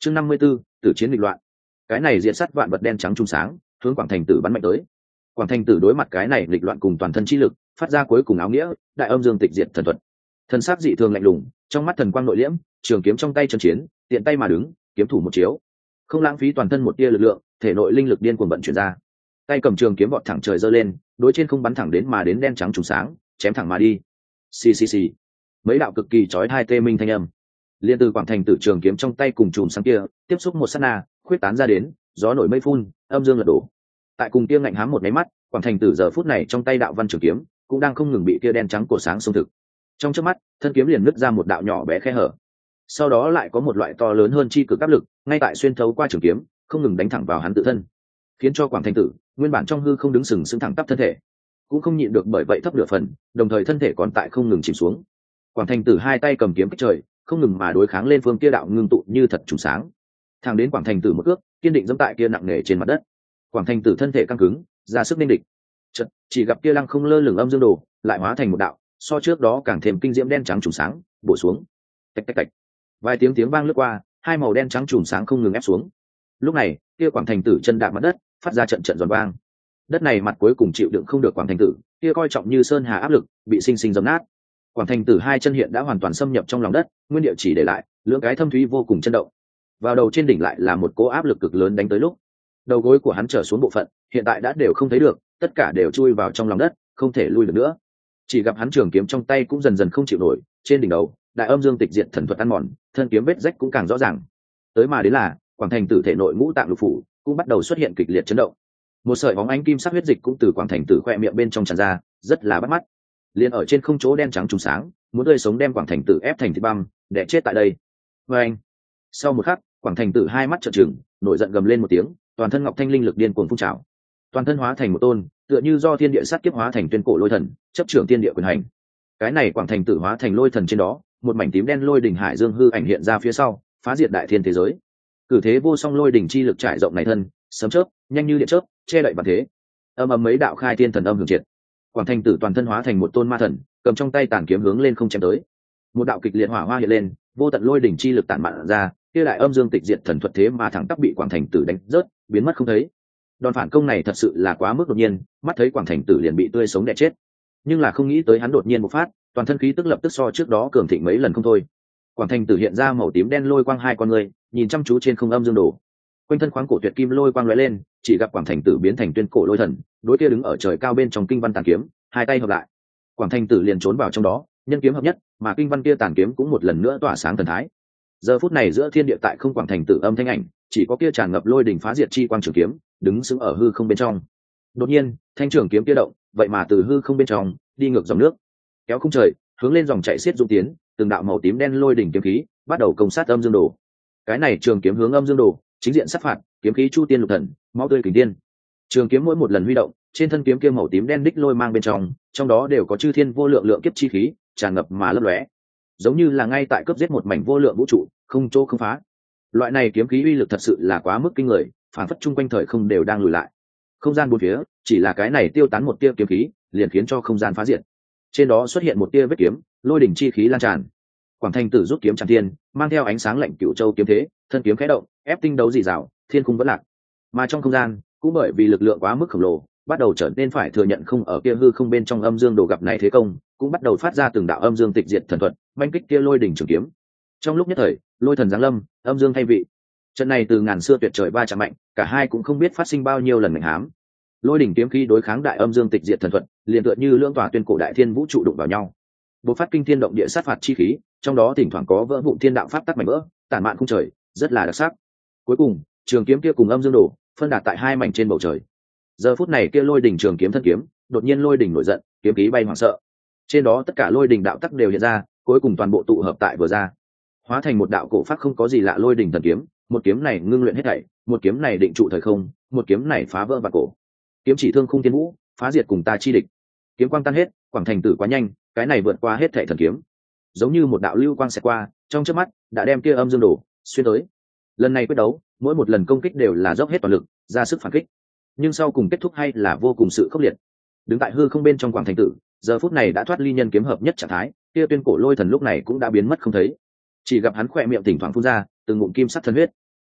chương 54, tử chiến nghịch loạn. Cái này diện sắt vạn vật đen trắng trung sáng hướng Quảng Thành Tử bắn mạnh tới. Quảng Thành Tử đối mặt cái này nghịch loạn cùng toàn thân chi lực, phát ra cuối cùng áo nghĩa đại âm dương tịch diệt thần thuật. Thần sắc dị thường lạnh lùng, trong mắt thần quang nội liễm, trường kiếm trong tay chân chiến, tiện tay mà đứng, kiếm thủ một chiếu, không lãng phí toàn thân một tia lực lượng, thể nội linh lực điên cuồng vận chuyển ra. Tay cầm trường kiếm vọt thẳng trời giơ lên, đối trên không bắn thẳng đến mà đến đen trắng trùng sáng, chém thẳng mà đi. Xì xì xì. Mấy đạo cực kỳ chói tai tê minh thanh âm, liên từ Quảng Thành Tử trường kiếm trong tay cùng chùm sáng kia, tiếp xúc một sát na, khuyết tán ra đến, gió nổi mây phun, âm dương lật đổ. Tại cùng kia ngạnh hám một máy mắt, Quảng Thành Tử giờ phút này trong tay đạo văn trường kiếm cũng đang không ngừng bị kia đen trắng của sáng xông thực. Trong chớp mắt, thân kiếm liền nứt ra một đạo nhỏ bé khe hở. Sau đó lại có một loại to lớn hơn chi cực áp lực, ngay tại xuyên thấu qua trường kiếm, không ngừng đánh thẳng vào hắn tự thân, khiến cho Quảng Thành Tử nguyên bản trong hư không đứng sừng sững thẳng tắp thân thể, cũng không nhịn được bởi vậy thấp nửa phần, đồng thời thân thể còn tại không ngừng chìm xuống. Quảng Thành Tử hai tay cầm kiếm kích trời, không ngừng mà đối kháng lên phương kia đạo ngưng tụ như thật trùng sáng. Thẳng đến Quảng Thành Tử một cước, kiên định dẫm tại kia nặng nề trên mặt đất. Quảng Thành Tử thân thể căng cứng, ra sức nên địch. Chợt, chỉ gặp kia lăng không lơ lửng âm dương đồ, lại hóa thành một đạo, so trước đó càng thêm kinh diễm đen trắng trùng sáng, bổ xuống. Tạch tạch tạch. Vài tiếng vang lướt qua, hai màu đen trắng trùng sáng không ngừng ép xuống. Lúc này, kia Quảng Thành Tử chân đạp mặt đất, phát ra trận giòn vang. Đất này mặt cuối cùng chịu đựng không được Quảng Thành Tử, kia coi trọng như sơn hà áp lực, bị sinh sinh dẫm nát. Quảng Thành Tử hai chân hiện đã hoàn toàn xâm nhập trong lòng đất, nguyên địa chỉ để lại lưỡng cái thâm thúy vô cùng chân động. Vào đầu trên đỉnh lại là một cỗ áp lực cực lớn đánh tới lúc, đầu gối của hắn trở xuống bộ phận, hiện tại đã đều không thấy được, tất cả đều chui vào trong lòng đất, không thể lui được nữa. Chỉ gặp hắn trường kiếm trong tay cũng dần dần không chịu nổi, trên đỉnh đầu, đại âm dương tịch diệt thần thuật ăn mòn, thân kiếm vết rách cũng càng rõ ràng. Tới mà đến là, Quảng Thành Tử thể nội ngũ tạng lục phủ cũng bắt đầu xuất hiện kịch liệt chấn động. Một sợi bóng ánh kim sắc huyết dịch cũng từ Quảng Thành Tử khoe miệng bên trong tràn ra, rất là bắt mắt. Liền ở trên không chỗ đen trắng trùng sáng, muốn tươi sống đem Quảng Thành Tử ép thành thịt băm, để chết tại đây. Anh. Sau một khắc, Quảng Thành Tử hai mắt trợn trừng, nổi giận gầm lên một tiếng, toàn thân ngọc thanh linh lực điên cuồng phun trào, toàn thân hóa thành một tôn, tựa như do thiên địa sát kiếp hóa thành tuyên cổ lôi thần, chấp trưởng thiên địa quyền hành. Cái này Quảng Thành Tử hóa thành lôi thần trên đó, một mảnh tím đen lôi đỉnh hải dương hư ảnh hiện ra phía sau, phá diệt đại thiên thế giới. Cử thế vô song lôi đỉnh chi lực trải rộng này thân, sấm chớp, nhanh như điện chớp, che đậy vạn thế. Âm ầm mấy đạo khai thiên thần âm hưởng triệt. Quảng Thành Tử toàn thân hóa thành một tôn ma thần, cầm trong tay tàn kiếm hướng lên không chém tới. Một đạo kịch liệt hỏa hoa hiện lên, vô tận lôi đỉnh chi lực tản mạn ra, kia đại âm dương tịch diệt thần thuật thế mà thẳng tắp bị Quảng Thành Tử đánh rớt, biến mất không thấy. Đòn phản công này thật sự là quá mức đột nhiên, mắt thấy Quảng Thành Tử liền bị tươi sống đè chết. Nhưng là không nghĩ tới hắn đột nhiên một phát, toàn thân khí tức lập tức so trước đó cường thịnh mấy lần không thôi. Quảng Thành Tử hiện ra màu tím đen lôi quang hai con người, nhìn chăm chú trên không âm dương đồ. Quanh thân khoáng cổ tuyệt kim lôi quang lóe lên, chỉ gặp Quảng Thành Tử biến thành tuyên cổ lôi thần, đối kia đứng ở trời cao bên trong kinh văn tàn kiếm, hai tay hợp lại. Quảng Thành Tử liền trốn vào trong đó, nhân kiếm hợp nhất, mà kinh văn kia tàn kiếm cũng một lần nữa tỏa sáng thần thái. Giờ phút này giữa thiên địa tại không Quảng Thành Tử âm thanh ảnh, chỉ có kia tràn ngập lôi đỉnh phá diệt chi quang trường kiếm, đứng sững ở hư không bên trong. Đột nhiên, thanh trường kiếm kia động, vậy mà từ hư không bên trong đi ngược dòng nước, kéo không trời, hướng lên dòng chảy xiết dũng tiến, từng đạo màu tím đen lôi đỉnh kiếm khí bắt đầu công sát âm dương đồ. Cái này trường kiếm hướng âm dương đồ, chính diện sát phạt, kiếm khí chu tiên lục thần, máu tươi kình tiên. Trường kiếm mỗi một lần huy động, trên thân kiếm kia màu tím đen đích lôi mang bên trong đó đều có chư thiên vô lượng lượng kiếp chi khí tràn ngập mà lấp lóe, giống như là ngay tại cướp giết một mảnh vô lượng vũ trụ, không chỗ không phá. Loại này kiếm khí uy lực thật sự là quá mức kinh người, phản phất chung quanh thời không đều đang lùi lại. Không gian bốn phía, chỉ là cái này tiêu tán một tia kiếm khí, liền khiến cho không gian phá diệt. Trên đó xuất hiện một tia vết kiếm, lôi đỉnh chi khí lan tràn. Quảng Thành Tử rút kiếm tràn thiên, mang theo ánh sáng lạnh cửu châu kiếm thế, thân kiếm khẽ động, ép tinh đấu dị rào, thiên khung vẫn lạc. Mà trong không gian, cũng bởi vì lực lượng quá mức khổng lồ, bắt đầu trở nên phải thừa nhận không ở kia hư không bên trong âm dương đồ gặp này thế công, cũng bắt đầu phát ra từng đạo âm dương tịch diệt thần thuật, banh kích kia lôi đỉnh trường kiếm. Trong lúc nhất thời, lôi thần giáng lâm, âm dương thay vị. Trận này từ ngàn xưa tuyệt trời ba chạm mạnh, cả hai cũng không biết phát sinh bao nhiêu lần mạnh hám. Lôi đỉnh kiếm khí đối kháng đại âm dương tịch diệt thần thuật, liền tựa như lưỡng tòa tuyên cổ đại thiên vũ trụ đụng vào nhau. Bộc phát kinh thiên động địa sát phạt chi khí, trong đó thỉnh thoảng có vỡ vụn thiên đạo pháp tắc mảnh vỡ, tản mạn khung trời, rất là đặc sắc. Cuối cùng, trường kiếm kia cùng âm dương đồ, phân đạt tại hai mảnh trên bầu trời. Giờ phút này kia lôi đỉnh trường kiếm thân kiếm, đột nhiên lôi đỉnh nổi giận, kiếm khí bay hoảng sợ. Trên đó tất cả lôi đỉnh đạo tắc đều hiện ra, cuối cùng toàn bộ tụ hợp tại vừa ra, hóa thành một đạo cổ pháp không có gì lạ lôi đỉnh thần kiếm. Một kiếm này ngưng luyện hết thảy, một kiếm này định trụ thời không, một kiếm này phá vỡ vạn cổ. Kiếm chỉ thương khung thiên vũ, phá diệt cùng ta chi địch. Kiếm quang tan hết, Quảng Thành Tử quá nhanh, cái này vượt qua hết thảy thần kiếm, giống như một đạo lưu quang xẹt qua, trong chớp mắt đã đem kia âm dương đổ xuyên tới. Lần này quyết đấu, mỗi một lần công kích đều là dốc hết toàn lực, ra sức phản kích, nhưng sau cùng kết thúc hay là vô cùng sự khốc liệt. Đứng tại hư không bên trong Quảng Thành Tử, giờ phút này đã thoát ly nhân kiếm hợp nhất trạng thái, kia tuyên cổ lôi thần lúc này cũng đã biến mất không thấy, chỉ gặp hắn khỏe miệng thỉnh thoảng phun ra từng ngụm kim sắc thần huyết.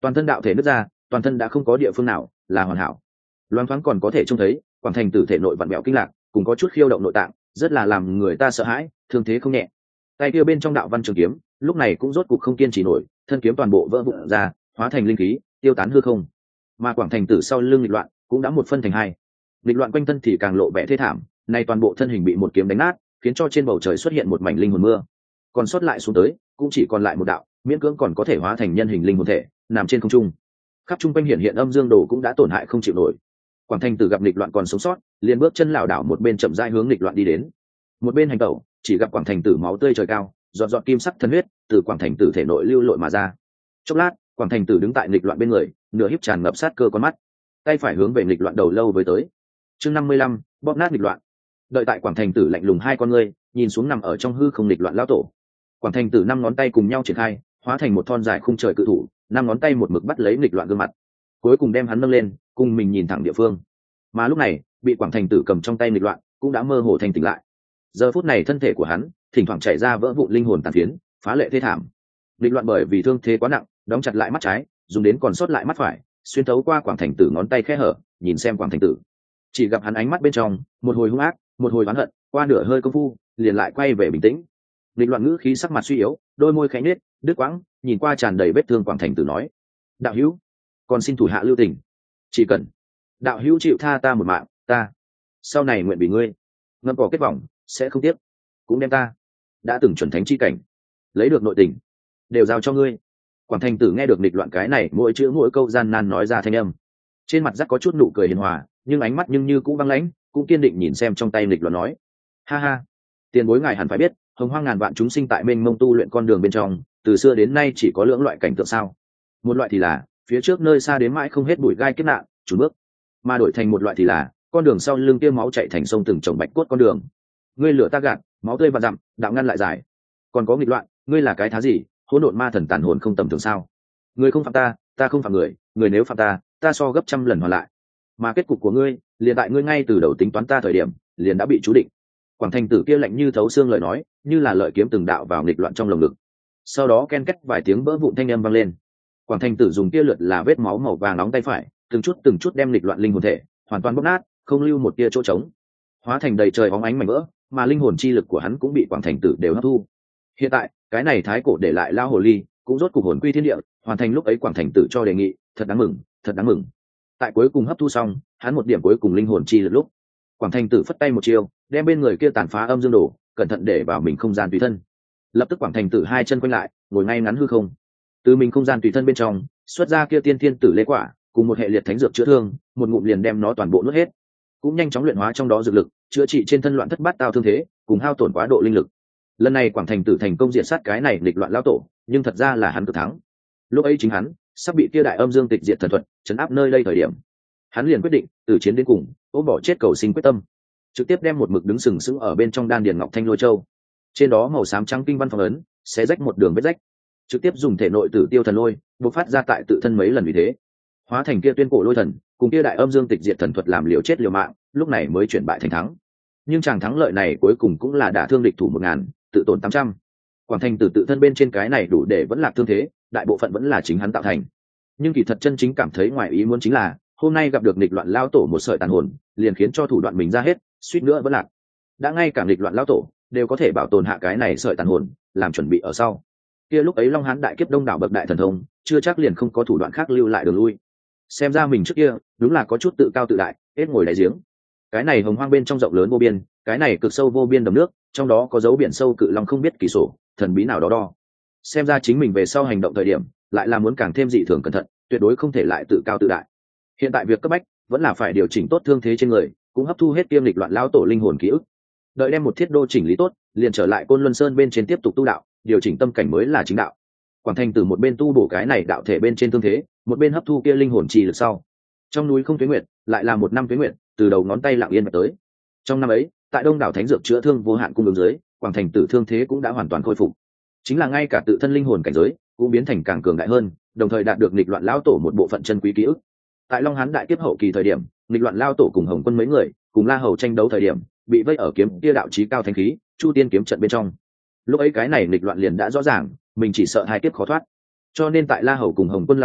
toàn thân đạo thể nứt ra, toàn thân đã không có địa phương nào là hoàn hảo. Loáng thoáng còn có thể trông thấy quảng thành tử thể nội vặn vẹo kinh lạc, cùng có chút khiêu động nội tạng, rất là làm người ta sợ hãi, thương thế không nhẹ. Tay kia bên trong đạo văn trường kiếm lúc này cũng rốt cục không kiên trì nổi, thân kiếm toàn bộ vỡ vụn ra, hóa thành linh khí tiêu tán hư không. Mà quảng thành tử sau lưng nghịch loạn cũng đã một phân thành hai. Nghịch loạn quanh thân thì càng lộ vẻ thê thảm, nay toàn bộ thân hình bị một kiếm đánh nát, khiến cho trên bầu trời xuất hiện một mảnh linh hồn mưa. Còn sót lại xuống tới cũng chỉ còn lại một đạo, miễn cưỡng còn có thể hóa thành nhân hình linh hồn thể, nằm trên không trung. Khắp trung quanh hiện âm dương đồ cũng đã tổn hại không chịu nổi. Quảng thành tử gặp nghịch loạn còn sống sót, liền bước chân lảo đảo một bên chậm rãi hướng nghịch loạn đi đến. Một bên hành tẩu, chỉ gặp quảng thành tử máu tươi trời cao, giọt giọt kim sắc thân huyết từ quảng thành tử thể nội lưu lội mà ra. Chốc lát, quảng thành tử đứng tại nghịch loạn bên người, nửa híp tràn ngập sát cơ con mắt, tay phải hướng về nghịch loạn đầu lâu với tới. Chương 55, bóp nát nghịch loạn. Đợi tại quảng thành tử lạnh lùng hai con ngươi, nhìn xuống nằm ở trong hư không nghịch loạn lao tổ. Quảng thành tử năm ngón tay cùng nhau triển khai, hóa thành một thon dài khung trời cự thủ, năm ngón tay một mực bắt lấy nghịch loạn gương mặt, cuối cùng đem hắn nâng lên, cùng mình nhìn thẳng địa phương. Mà lúc này, bị quảng thành tử cầm trong tay nghịch loạn cũng đã mơ hồ thành tỉnh lại. Giờ phút này thân thể của hắn thỉnh thoảng chảy ra vỡ vụn linh hồn tàn phiến, phá lệ thê thảm. Nghịch loạn bởi vì thương thế quá nặng, đóng chặt lại mắt trái, dùng đến còn sót lại mắt phải, xuyên thấu qua quảng thành tử ngón tay khe hở, nhìn xem quảng thành tử. Chỉ gặp hắn ánh mắt bên trong một hồi hung ác, một hồi oán hận, qua nửa hơi công phu liền lại quay về bình tĩnh. Nghịch loạn ngữ khí sắc mặt suy yếu, đôi môi khẽ nhếch, đứt quãng nhìn qua tràn đầy vết thương quảng thành tử nói: đạo hữu, còn xin thủ hạ lưu tình, chỉ cần đạo hữu chịu tha ta một mạng, ta sau này nguyện vì ngươi ngâm cỏ kết vòng, sẽ không tiếc, cũng đem ta đã từng chuẩn thánh chi cảnh lấy được nội tình đều giao cho ngươi. Quảng thành tử nghe được nghịch loạn cái này mỗi chữ mỗi câu gian nan nói ra thanh âm, trên mặt rắc có chút nụ cười hiền hòa, nhưng ánh mắt nhưng như cũng băng lãnh, cũng kiên định nhìn xem trong tay nghịch loạn nói: ha ha, tiền bối ngài hẳn phải biết, hồng hoang ngàn vạn chúng sinh tại mênh mông tu luyện con đường bên trong, từ xưa đến nay chỉ có lưỡng loại cảnh tượng sao. Một loại thì là phía trước nơi xa đến mãi không hết bụi gai kết nạn chủ bước, mà đổi thành một loại thì là con đường sau lưng kia máu chạy thành sông từng trồng bạch cốt con đường. Ngươi lửa ta gạt, máu tươi và dặm, đạo ngăn lại dài. Còn có nghịch loạn, ngươi là cái thá gì, hỗn độn ma thần tàn hồn không tầm thường sao? Ngươi không phạm ta, ta không phạm người, người nếu phạm ta, ta so gấp trăm lần hoàn lại. Mà kết cục của ngươi, liền tại ngươi ngay từ đầu tính toán ta thời điểm, liền đã bị chú định. Quảng thành tử kia lạnh như thấu xương lời nói, như là lợi kiếm từng đạo vào nghịch loạn trong lồng ngực. Sau đó ken két vài tiếng vỡ vụn thanh âm vang lên. Quảng thành tử dùng kia lượt là vết máu màu vàng nóng tay phải, từng chút đem nghịch loạn linh hồn thể hoàn toàn bóp nát, không lưu một tia chỗ trống, hóa thành đầy trời bóng ánh mảnh vỡ, mà linh hồn chi lực của hắn cũng bị quảng thành tử đều hấp thu. Hiện tại cái này thái cổ để lại lao hồ ly cũng rốt cục hồn quy thiên địa, hoàn thành lúc ấy quảng thành tử cho đề nghị, thật đáng mừng, thật đáng mừng. Tại cuối cùng hấp thu xong hắn một điểm cuối cùng linh hồn chi lực lúc, quảng thành tử phất tay một chiều, đem bên người kia tàn phá âm dương đổ cẩn thận để vào mình không gian tùy thân. Lập tức quảng thành tử hai chân quanh lại, ngồi ngay ngắn hư không, từ mình không gian tùy thân bên trong xuất ra kia tiên thiên tử lê quả cùng một hệ liệt thánh dược chữa thương, một ngụm liền đem nó toàn bộ nuốt hết, cũng nhanh chóng luyện hóa trong đó dược lực, chữa trị trên thân loạn thất bát tao thương thế cùng hao tổn quá độ linh lực. Lần này quảng thành tử thành công diệt sát cái này nghịch loạn lão tổ, nhưng thật ra là hắn cực thắng. Lúc ấy chính hắn sắp bị kia đại âm dương tịch diệt thần thuật chấn áp nơi đây thời điểm, hắn liền quyết định từ chiến đến cùng, ôm bỏ chết cầu sinh quyết tâm, trực tiếp đem một mực đứng sừng sững ở bên trong đan điền ngọc thanh lôi châu, trên đó màu xám trắng kinh văn phong ấn, xé rách một đường vết rách, trực tiếp dùng thể nội tử tiêu thần lôi bộc phát ra tại tự thân mấy lần vì thế, hóa thành kia tuyên cổ lôi thần cùng kia đại âm dương tịch diệt thần thuật làm liều chết liều mạng, lúc này mới chuyển bại thành thắng. Nhưng chàng thắng lợi này cuối cùng cũng là đả thương địch thủ 1000, tự tổn 800. Quảng thành tử tự thân bên trên cái này đủ để vẫn lạc thương thế, đại bộ phận vẫn là chính hắn tạo thành. Nhưng kỳ thật chân chính cảm thấy ngoài ý muốn chính là hôm nay gặp được nghịch loạn lao tổ một sợi tàn hồn, liền khiến cho thủ đoạn mình ra hết, suýt nữa vẫn lạc. Đã ngay cả nghịch loạn lao tổ đều có thể bảo tồn hạ cái này sợi tàn hồn, làm chuẩn bị ở sau. Kia lúc ấy Long Hán đại kiếp đông đảo bậc đại thần thông, chưa chắc liền không có thủ đoạn khác lưu lại đường lui. Xem ra mình trước kia đúng là có chút tự cao tự đại, hết ngồi đáy giếng. Cái này hồng hoang bên trong rộng lớn vô biên, cái này cực sâu vô biên đầm nước, trong đó có dấu biển sâu cự long không biết kỳ sổ, thần bí nào đó đo. Xem ra chính mình về sau hành động thời điểm, lại là muốn càng thêm dị thường cẩn thận, tuyệt đối không thể lại tự cao tự đại. Hiện tại việc cấp bách vẫn là phải điều chỉnh tốt thương thế trên người, cũng hấp thu hết tiêm lịch loạn lão tổ linh hồn ký ức. Đợi đem một thiết đô chỉnh lý tốt, liền trở lại Côn Luân Sơn bên trên tiếp tục tu đạo, điều chỉnh tâm cảnh mới là chính đạo. Quảng thành từ một bên tu bổ cái này đạo thể bên trên thương thế, một bên hấp thu kia linh hồn trì lực sau. Trong núi không tuế nguyệt, lại là một năm tuế nguyệt, từ đầu ngón tay lặng yên mà tới. Trong năm ấy, tại Đông đảo thánh dược chữa thương vô hạn cung ứng dưới, Quảng thành tử thương thế cũng đã hoàn toàn khôi phục. Chính là ngay cả tự thân linh hồn cảnh giới cũng biến thành càng cường đại hơn, đồng thời đạt được nghịch loạn lão tổ một bộ phận chân quý ký ức. Tại Long Hán đại kiếp hậu kỳ thời điểm, nghịch loạn lão tổ cùng Hồng Quân mấy người, cùng La Hầu tranh đấu thời điểm, bị vây ở kiếm kia đạo chí cao thánh khí, Chu Tiên kiếm trận bên trong. Lúc ấy cái này nghịch loạn liền đã rõ ràng, mình chỉ sợ hai kiếp khó thoát. Cho nên tại La Hầu cùng Hồng Quân lão tổ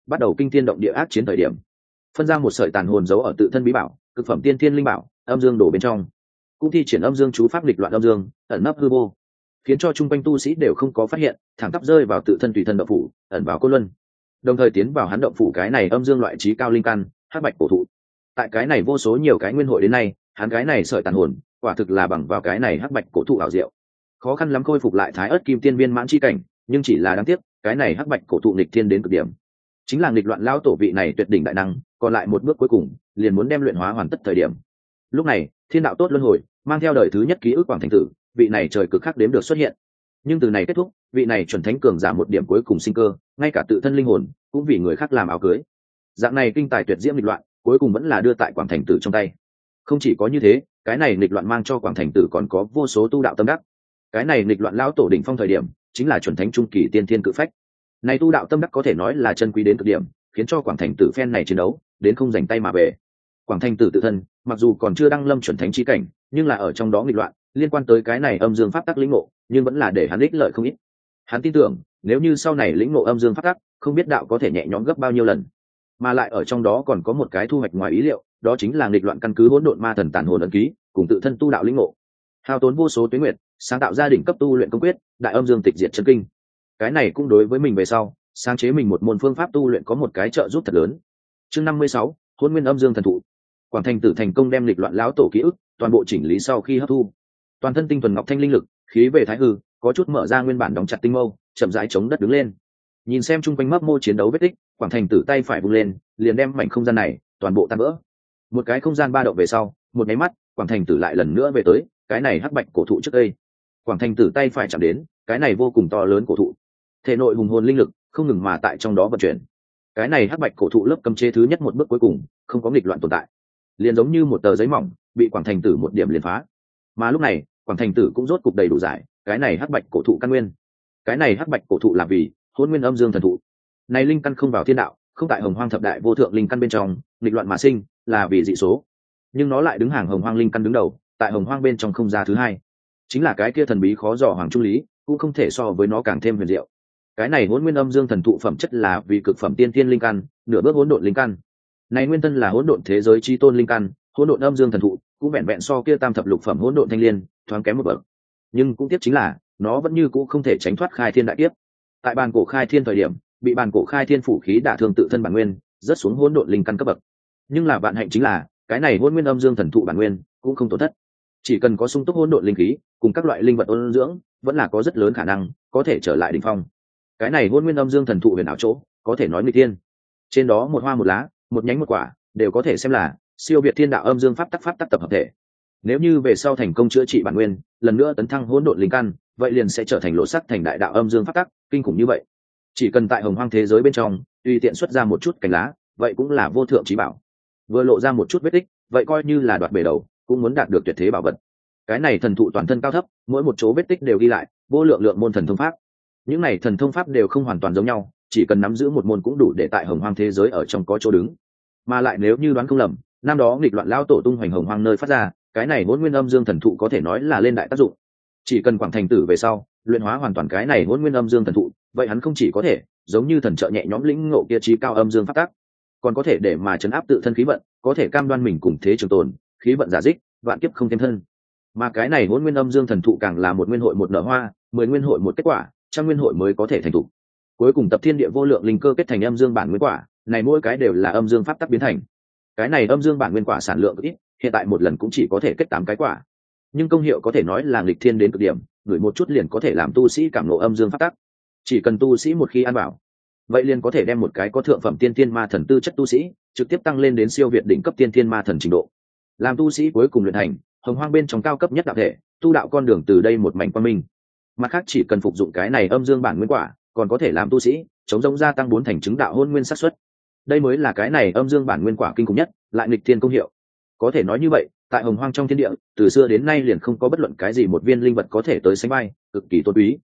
bắt đầu kinh thiên động địa ác chiến thời điểm, phân ra một sợi tàn hồn giấu ở tự thân bí bảo cực phẩm tiên thiên linh bảo âm dương đổ bên trong, cũng thi triển âm dương chú pháp nghịch loạn âm dương, ẩn nấp hư vô, khiến cho chung quanh tu sĩ đều không có phát hiện, thẳng tắp rơi vào tự thân tùy thân động phủ, ẩn vào côn luân, đồng thời tiến vào hắn động phủ cái này âm dương loại trí cao linh căn hắc bạch cổ thụ. Tại cái này vô số nhiều cái nguyên hội đến nay, hắn cái này sợi tàn hồn quả thực là bằng vào cái này hắc bạch cổ thụ ảo diệu, khó khăn lắm khôi phục lại thái ớt kim tiên viên mãn chi cảnh, nhưng chỉ là đáng tiếc cái này hắc bạch cổ thụ nghịch thiên đến cực điểm, chính là nghịch loạn lao tổ vị này tuyệt đỉnh đại năng, còn lại một bước cuối cùng liền muốn đem luyện hóa hoàn tất thời điểm. Lúc này thiên đạo tốt luân hồi mang theo đời thứ nhất ký ức quảng thành tử, vị này trời cực khắc đếm được xuất hiện, nhưng từ này kết thúc, vị này chuẩn thánh cường giả một điểm cuối cùng sinh cơ, ngay cả tự thân linh hồn cũng vì người khác làm áo cưới. Dạng này kinh tài tuyệt diễm nghịch loạn cuối cùng vẫn là đưa tại quảng thành tử trong tay. Không chỉ có như thế, cái này nghịch loạn mang cho quảng thành tử còn có vô số tu đạo tâm đắc. Cái này nghịch loạn lão tổ đỉnh phong thời điểm chính là chuẩn thánh trung kỳ tiên thiên cự phách, này tu đạo tâm đắc có thể nói là chân quý đến cực điểm, khiến cho quảng thành tử phen này chiến đấu đến không giành tay mà về. Quảng thành tử tự thân mặc dù còn chưa đăng lâm chuẩn thánh chi cảnh, nhưng là ở trong đó nghịch loạn liên quan tới cái này âm dương pháp tắc lĩnh ngộ, nhưng vẫn là để hắn ích lợi không ít. Hắn tin tưởng nếu như sau này lĩnh ngộ âm dương pháp tắc, không biết đạo có thể nhẹ nhõm gấp bao nhiêu lần. Mà lại ở trong đó còn có một cái thu hoạch ngoài ý liệu, đó chính là nghịch loạn căn cứ hỗn độn ma thần tàn hồn ấn ký cùng tự thân tu đạo lĩnh ngộ, hao tốn vô số tuyến nguyệt sáng tạo gia đình cấp tu luyện công quyết đại âm dương tịch diệt chân kinh. Cái này cũng đối với mình về sau sáng chế mình một môn phương pháp tu luyện có một cái trợ giúp thật lớn. Chương 56, hỗn nguyên âm dương thần thụ. Quảng thành tử thành công đem nghịch loạn lão tổ ký ức toàn bộ chỉnh lý sau khi hấp thu, toàn thân tinh thuần ngọc thanh linh lực khí về thái hư, có chút mở ra nguyên bản đóng chặt tinh mâu, chậm rãi chống đất đứng lên. Nhìn xem chung quanh mấp mô chiến đấu vết tích, quảng thành tử tay phải vung lên, liền đem mảnh không gian này toàn bộ tan vỡ. Một cái không gian ba động về sau, một máy mắt quảng thành tử lại lần nữa về tới cái này hắc bạch cổ thụ trước đây. Quảng thành tử tay phải chạm đến cái này vô cùng to lớn cổ thụ, thể nội hùng hồn linh lực không ngừng mà tại trong đó vận chuyển. Cái này hắc bạch cổ thụ lớp cấm chế thứ nhất một bước cuối cùng không có nghịch loạn tồn tại, liền giống như một tờ giấy mỏng bị quảng thành tử một điểm liền phá. Mà lúc này quảng thành tử cũng rốt cục đầy đủ giải cái này hắc bạch cổ thụ căn nguyên. Cái này hắc bạch cổ thụ là vì hỗn nguyên âm dương thần thụ, này linh căn không vào thiên đạo, không tại hồng hoang thập đại vô thượng linh căn bên trong, nghịch loạn mà sinh là vì dị số, nhưng nó lại đứng hàng hồng hoang linh căn đứng đầu, tại hồng hoang bên trong không ra thứ hai, chính là cái kia thần bí khó dò hoàng trung lý cũng không thể so với nó càng thêm huyền diệu. Cái này hỗn nguyên âm dương thần thụ phẩm chất là vì cực phẩm tiên thiên linh căn, nửa bước hỗn độn linh căn, này nguyên thân là hỗn độn thế giới chi tôn linh căn, hỗn độn âm dương thần thụ cũng vẹn vẹn so kia tam thập lục phẩm hỗn độn thanh liên thoáng kém một bậc, nhưng cũng tiếc chính là nó vẫn như cũ không thể tránh thoát khai thiên đại kiếp. Tại bàn cổ khai thiên thời điểm bị bàn cổ khai thiên phủ khí đả thương tự thân bản nguyên, rớt xuống hỗn độn linh căn cấp bậc. Nhưng là vạn hạnh chính là cái này hỗn nguyên âm dương thần thụ bản nguyên cũng không tổn thất, chỉ cần có sung túc hỗn độn linh khí cùng các loại linh vật ôn dưỡng, vẫn là có rất lớn khả năng có thể trở lại đỉnh phong. Cái này hỗn nguyên âm dương thần thụ huyền ảo chỗ có thể nói nguy tiên, trên đó một hoa một lá, một nhánh một quả đều có thể xem là siêu việt thiên đạo âm dương pháp tắc tập hợp thể. Nếu như về sau thành công chữa trị bản nguyên, lần nữa tấn thăng hỗn độn linh căn, vậy liền sẽ trở thành lộ sắc thành đại đạo âm dương pháp tắc kinh khủng như vậy. Chỉ cần tại hồng hoang thế giới bên trong tùy tiện xuất ra một chút cành lá, vậy cũng là vô thượng trí bảo. Vừa lộ ra một chút vết tích, vậy coi như là đoạt bể đầu cũng muốn đạt được tuyệt thế bảo vật. Cái này thần thụ toàn thân cao thấp, mỗi một chỗ vết tích đều ghi lại vô lượng lượng môn thần thông pháp. Những này thần thông pháp đều không hoàn toàn giống nhau, chỉ cần nắm giữ một môn cũng đủ để tại hồng hoang thế giới ở trong có chỗ đứng. Mà lại nếu như đoán không lầm, năm đó nghịch loạn lao tổ tung hoành hồng hoang nơi phát ra, cái này hỗn nguyên âm dương thần thụ có thể nói là lên đại tác dụng. Chỉ cần quảng thành tử về sau luyện hóa hoàn toàn cái này hỗn nguyên âm dương thần thụ, vậy hắn không chỉ có thể giống như thần trợ nhẹ nhõm lĩnh ngộ kia trí cao âm dương pháp tắc, còn có thể để mà chấn áp tự thân khí vận, có thể cam đoan mình cùng thế trường tồn, khí vận giả dích, vạn kiếp không thêm thân. Mà cái này hỗn nguyên âm dương thần thụ càng là một nguyên hội một nở hoa, 10 nguyên hội một kết quả, trăm nguyên hội mới có thể thành thụ. Cuối cùng tập thiên địa vô lượng linh cơ kết thành âm dương bản nguyên quả, này mỗi cái đều là âm dương pháp tắc biến thành. Cái này âm dương bản nguyên quả sản lượng ít, hiện tại một lần cũng chỉ có thể kết 8 cái quả, nhưng công hiệu có thể nói là nghịch thiên đến cực điểm, ngửi một chút liền có thể làm tu sĩ cảm ngộ âm dương pháp tắc. Chỉ cần tu sĩ một khi ăn vào, vậy liền có thể đem một cái có thượng phẩm tiên thiên ma thần tư chất tu sĩ trực tiếp tăng lên đến siêu việt đỉnh cấp tiên thiên ma thần trình độ. Làm tu sĩ cuối cùng luyện thành hồng hoang bên trong cao cấp nhất đạo thể, tu đạo con đường từ đây một mảnh quang minh. Mặt khác chỉ cần phục dụng cái này âm dương bản nguyên quả, còn có thể làm tu sĩ chống rỗng gia tăng 4 thành chứng đạo hôn nguyên xác suất. Đây mới là cái này âm dương bản nguyên quả kinh khủng nhất, lại nghịch thiên công hiệu. Có thể nói như vậy, tại hồng hoang trong thiên địa, từ xưa đến nay liền không có bất luận cái gì một viên linh vật có thể tới sánh vai, cực kỳ tôn quý.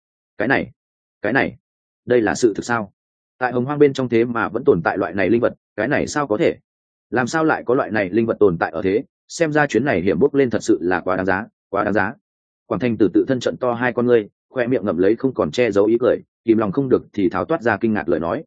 Cái này, đây là sự thực sao? Tại hồng hoang bên trong thế mà vẫn tồn tại loại này linh vật, cái này sao có thể? Làm sao lại có loại này linh vật tồn tại ở thế? Xem ra chuyến này hiểm bốc lên thật sự là quá đáng giá, quá đáng giá. Quảng Thanh Tử tự thân trận to hai con ngươi, khoe miệng ngậm lấy không còn che giấu ý cười, kìm lòng không được thì tháo toát ra kinh ngạc lời nói.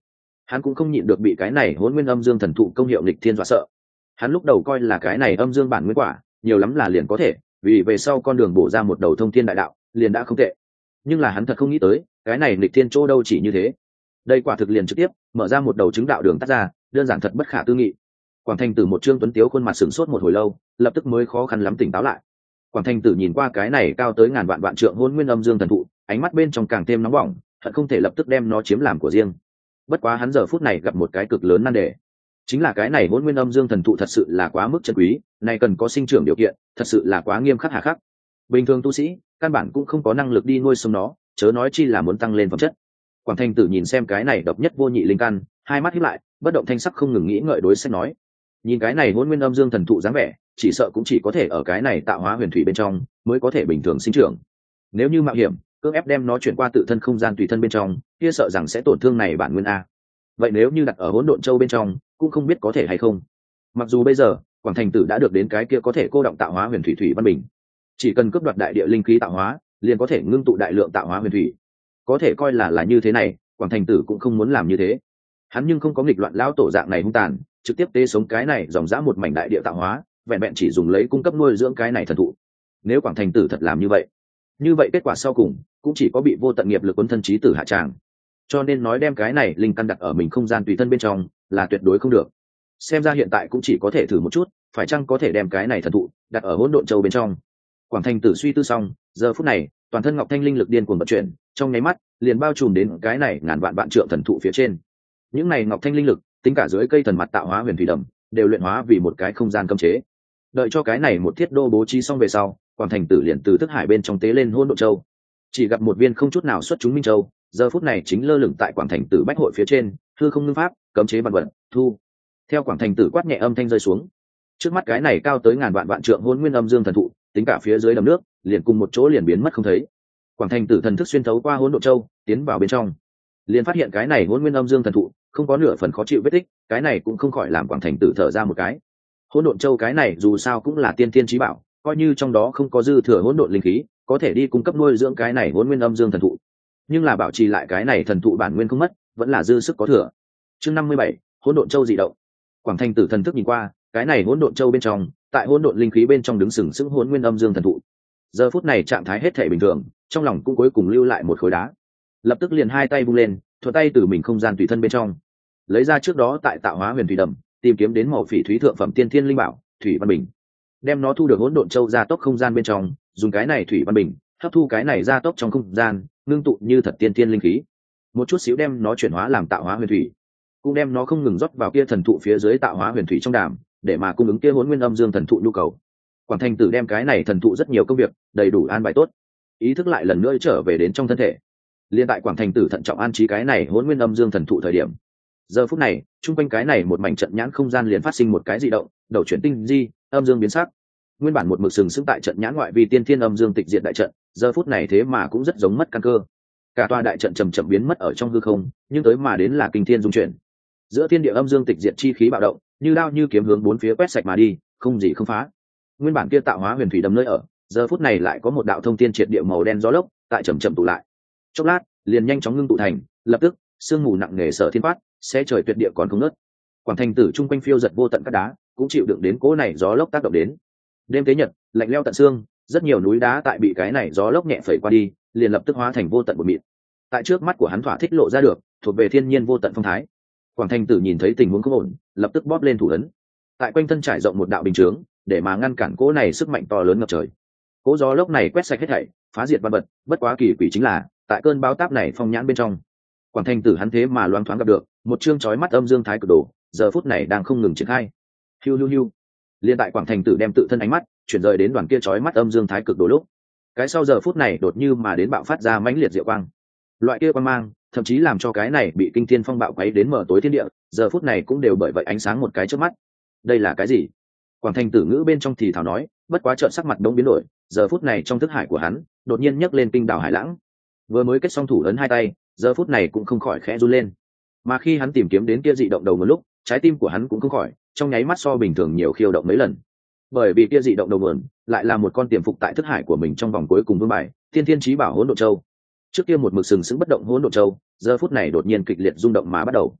hắn cũng không nhịn được bị cái này hỗn nguyên âm dương thần thụ công hiệu nghịch thiên dọa sợ. Hắn lúc đầu coi là cái này âm dương bản nguyên quả nhiều lắm là liền có thể, vì về sau con đường bổ ra một đầu thông thiên đại đạo liền đã không tệ. Nhưng là hắn thật không nghĩ tới cái này nghịch thiên chỗ đâu chỉ như thế. Đây quả thực liền trực tiếp mở ra một đầu chứng đạo đường tắt ra, đơn giản thật bất khả tư nghị. Quảng Thành Tử một trương tuấn tiếu khuôn mặt sửng sốt một hồi lâu, lập tức mới khó khăn lắm tỉnh táo lại. Quảng Thành Tử nhìn qua cái này cao tới ngàn vạn vạn trượng hỗn nguyên âm dương thần thụ, ánh mắt bên trong càng thêm nóng bỏng, thật không thể lập tức đem nó chiếm làm của riêng. Bất quá hắn giờ phút này gặp một cái cực lớn nan đề, chính là cái này hỗn nguyên âm dương thần thụ thật sự là quá mức chân quý, này cần có sinh trưởng điều kiện, thật sự là quá nghiêm khắc hà khắc. Bình thường tu sĩ căn bản cũng không có năng lực đi nuôi sống nó, chớ nói chi là muốn tăng lên phẩm chất. Quảng Thành Tử nhìn xem cái này độc nhất vô nhị linh căn, hai mắt híp lại, bất động thanh sắc không ngừng nghĩ ngợi đối sách nói: nhìn cái này hỗn nguyên âm dương thần thụ dáng vẻ, chỉ sợ cũng chỉ có thể ở cái này tạo hóa huyền thủy bên trong mới có thể bình thường sinh trưởng. Nếu như mạo hiểm cưỡng ép đem nó chuyển qua tự thân không gian tùy thân bên trong, kia sợ rằng sẽ tổn thương này bản nguyên a. Vậy nếu như đặt ở hỗn độn châu bên trong, cũng không biết có thể hay không. Mặc dù bây giờ Quảng Thành Tử đã được đến cái kia có thể cô động tạo hóa huyền thủy thủy văn bình, chỉ cần cướp đoạt đại địa linh khí tạo hóa, liền có thể ngưng tụ đại lượng tạo hóa huyền thủy. Có thể coi là như thế này, Quảng Thành Tử cũng không muốn làm như thế. Hắn nhưng không có nghịch loạn lão tổ dạng này hung tàn, trực tiếp tế sống cái này dòng dã một mảnh đại địa tạo hóa, vẹn vẹn chỉ dùng lấy cung cấp nuôi dưỡng cái này thần thụ. Nếu Quảng Thành Tử thật làm như vậy kết quả sau cùng cũng chỉ có bị vô tận nghiệp lực cuốn thân chí tử hạ tràng. Cho nên nói đem cái này linh căn đặt ở mình không gian tùy thân bên trong là tuyệt đối không được. Xem ra hiện tại cũng chỉ có thể thử một chút, phải chăng có thể đem cái này thần thụ đặt ở hỗn độn châu bên trong. Quảng Thành Tử suy tư xong, giờ phút này toàn thân ngọc thanh linh lực điên cuồng vận chuyển, trong nháy mắt liền bao trùm đến cái này ngàn vạn vạn trượng thần thụ phía trên. Những này ngọc thanh linh lực tính cả dưới cây thần mặt tạo hóa huyền thủy đầm đều luyện hóa vì một cái không gian cấm chế. Đợi cho cái này một thiết đô bố trí xong về sau, Quảng Thành Tử liền từ thức hải bên trong tế lên hỗn độn châu. Chỉ gặp một viên không chút nào xuất chúng minh châu, giờ phút này chính lơ lửng tại Quảng Thành Tử bách hội phía trên, hư không ngưng pháp, cấm chế vạn vật, thu. Theo Quảng Thành Tử quát nhẹ âm thanh rơi xuống, trước mắt cái này cao tới ngàn vạn vạn trượng hỗn nguyên âm dương thần thụ, tính cả phía dưới đầm nước, liền cùng một chỗ liền biến mất không thấy. Quảng Thành Tử thần thức xuyên thấu qua hỗn độn châu, tiến vào bên trong, liền phát hiện cái này hỗn nguyên âm dương thần thụ không có nửa phần khó chịu vết tích, cái này cũng không khỏi làm Quảng Thành Tử thở ra một cái. Hỗn độn châu cái này dù sao cũng là tiên tiên chí bảo, coi như trong đó không có dư thừa hỗn độn linh khí, có thể đi cung cấp nuôi dưỡng cái này hỗn nguyên âm dương thần thụ, nhưng là bảo trì lại cái này thần thụ bản nguyên không mất, vẫn là dư sức có thừa. Chương 57, hỗn độn châu dị động. Quảng Thành Tử thần thức nhìn qua, cái này hỗn độn châu bên trong, tại hỗn độn linh khí bên trong đứng sừng sững hỗn nguyên âm dương thần thụ. Giờ phút này trạng thái hết thảy bình thường, trong lòng cũng cuối cùng lưu lại một khối đá. Lập tức liền hai tay vung lên, thuận tay từ mình không gian tùy thân bên trong lấy ra trước đó tại tạo hóa huyền thủy đầm tìm kiếm đến màu phỉ thúy thượng phẩm tiên thiên linh bảo thủy văn bình, đem nó thu được hỗn độn châu gia tốc không gian bên trong, dùng cái này thủy văn bình hấp thu cái này gia tốc trong không gian, ngưng tụ như thật tiên thiên linh khí, một chút xíu đem nó chuyển hóa làm tạo hóa huyền thủy, cũng đem nó không ngừng rót vào kia thần thụ phía dưới tạo hóa huyền thủy trong đàm, để mà cung ứng kia hỗn nguyên âm dương thần thụ nhu cầu. Quảng Thành Tử đem cái này thần thụ rất nhiều công việc đầy đủ an bài tốt, ý thức lại lần nữa trở về đến trong thân thể. Liên tại Quảng Thành Tử thận trọng an trí cái này hỗn nguyên âm dương thần thụ thời điểm, giờ phút này chung quanh cái này một mảnh trận nhãn không gian liền phát sinh một cái dị động, đầu chuyển tinh di, âm dương biến sắc. Nguyên bản một mực sừng sững tại trận nhãn ngoại vi tiên thiên âm dương tịch diệt đại trận, giờ phút này thế mà cũng rất giống mất căn cơ. Cả tòa đại trận chậm chậm biến mất ở trong hư không, nhưng tới mà đến là kinh thiên dung chuyển. Giữa thiên địa âm dương tịch diệt chi khí bạo động, như đao như kiếm hướng bốn phía quét sạch mà đi, không gì không phá. Nguyên bản kia tạo hóa huyền thủy đầm nơi ở, giờ phút này lại có một đạo thông thiên triệt địa màu đen gió lốc tại chậm chậm tụ lại. Chốc lát, liền nhanh chóng ngưng tụ thành, lập tức sương mù nặng nề sở thiên phát, sẽ trời tuyệt địa còn không nớt. Quảng Thành Tử trung quanh phiêu giật vô tận các đá, cũng chịu đựng đến cỗ này gió lốc tác động đến. Đêm tế nhật, lạnh lẽo tận xương, rất nhiều núi đá tại bị cái này gió lốc nhẹ phẩy qua đi, liền lập tức hóa thành vô tận bụi mịn. Tại trước mắt của hắn thỏa thích lộ ra được, thuộc về thiên nhiên vô tận phong thái. Quảng Thành Tử nhìn thấy tình huống không ổn, lập tức bóp lên thủ ấn. Tại quanh thân trải rộng một đạo bình chướng, để mà ngăn cản cỗ này sức mạnh to lớn ngập trời. Cỗ gió lốc này quét sạch hết thảy, phá diệt văn vật, bất quá kỳ quỷ chính là, tại cơn bão táp này phong nhãn bên trong, Quảng Thành Tử hắn thế mà loáng thoáng gặp được một chương chói mắt âm dương thái cực đồ, giờ phút này đang không ngừng triển khai. Hiu hiu hiu. Liên tại Quảng Thành Tử đem tự thân ánh mắt chuyển rời đến đoàn kia chói mắt âm dương thái cực đồ lúc, cái sau giờ phút này đột như mà đến bạo phát ra mãnh liệt diệu quang. Loại kia quang mang, thậm chí làm cho cái này bị kinh thiên phong bạo quấy đến mở tối thiên địa, giờ phút này cũng đều bởi vậy ánh sáng một cái trước mắt. Đây là cái gì? Quảng Thành Tử ngữ bên trong thì thào nói, bất quá chợt sắc mặt đông biến đổi, giờ phút này trong thức hải của hắn đột nhiên nhấc lên kinh đảo hải lãng. Vừa mới kết xong thủ ấn hai tay, giờ phút này cũng không khỏi khẽ run lên. Mà khi hắn tìm kiếm đến kia dị động đầu nguồn lúc, trái tim của hắn cũng không khỏi trong nháy mắt so bình thường nhiều khiêu động mấy lần. Bởi vì kia dị động đầu nguồn lại là một con tiềm phục tại thức hải của mình trong vòng cuối cùng vương bài, Tiên Thiên Chí Bảo Hỗn Độn Châu. Trước kia một mực sừng sững bất động Hỗn Độn Châu, giờ phút này đột nhiên kịch liệt rung động mà bắt đầu.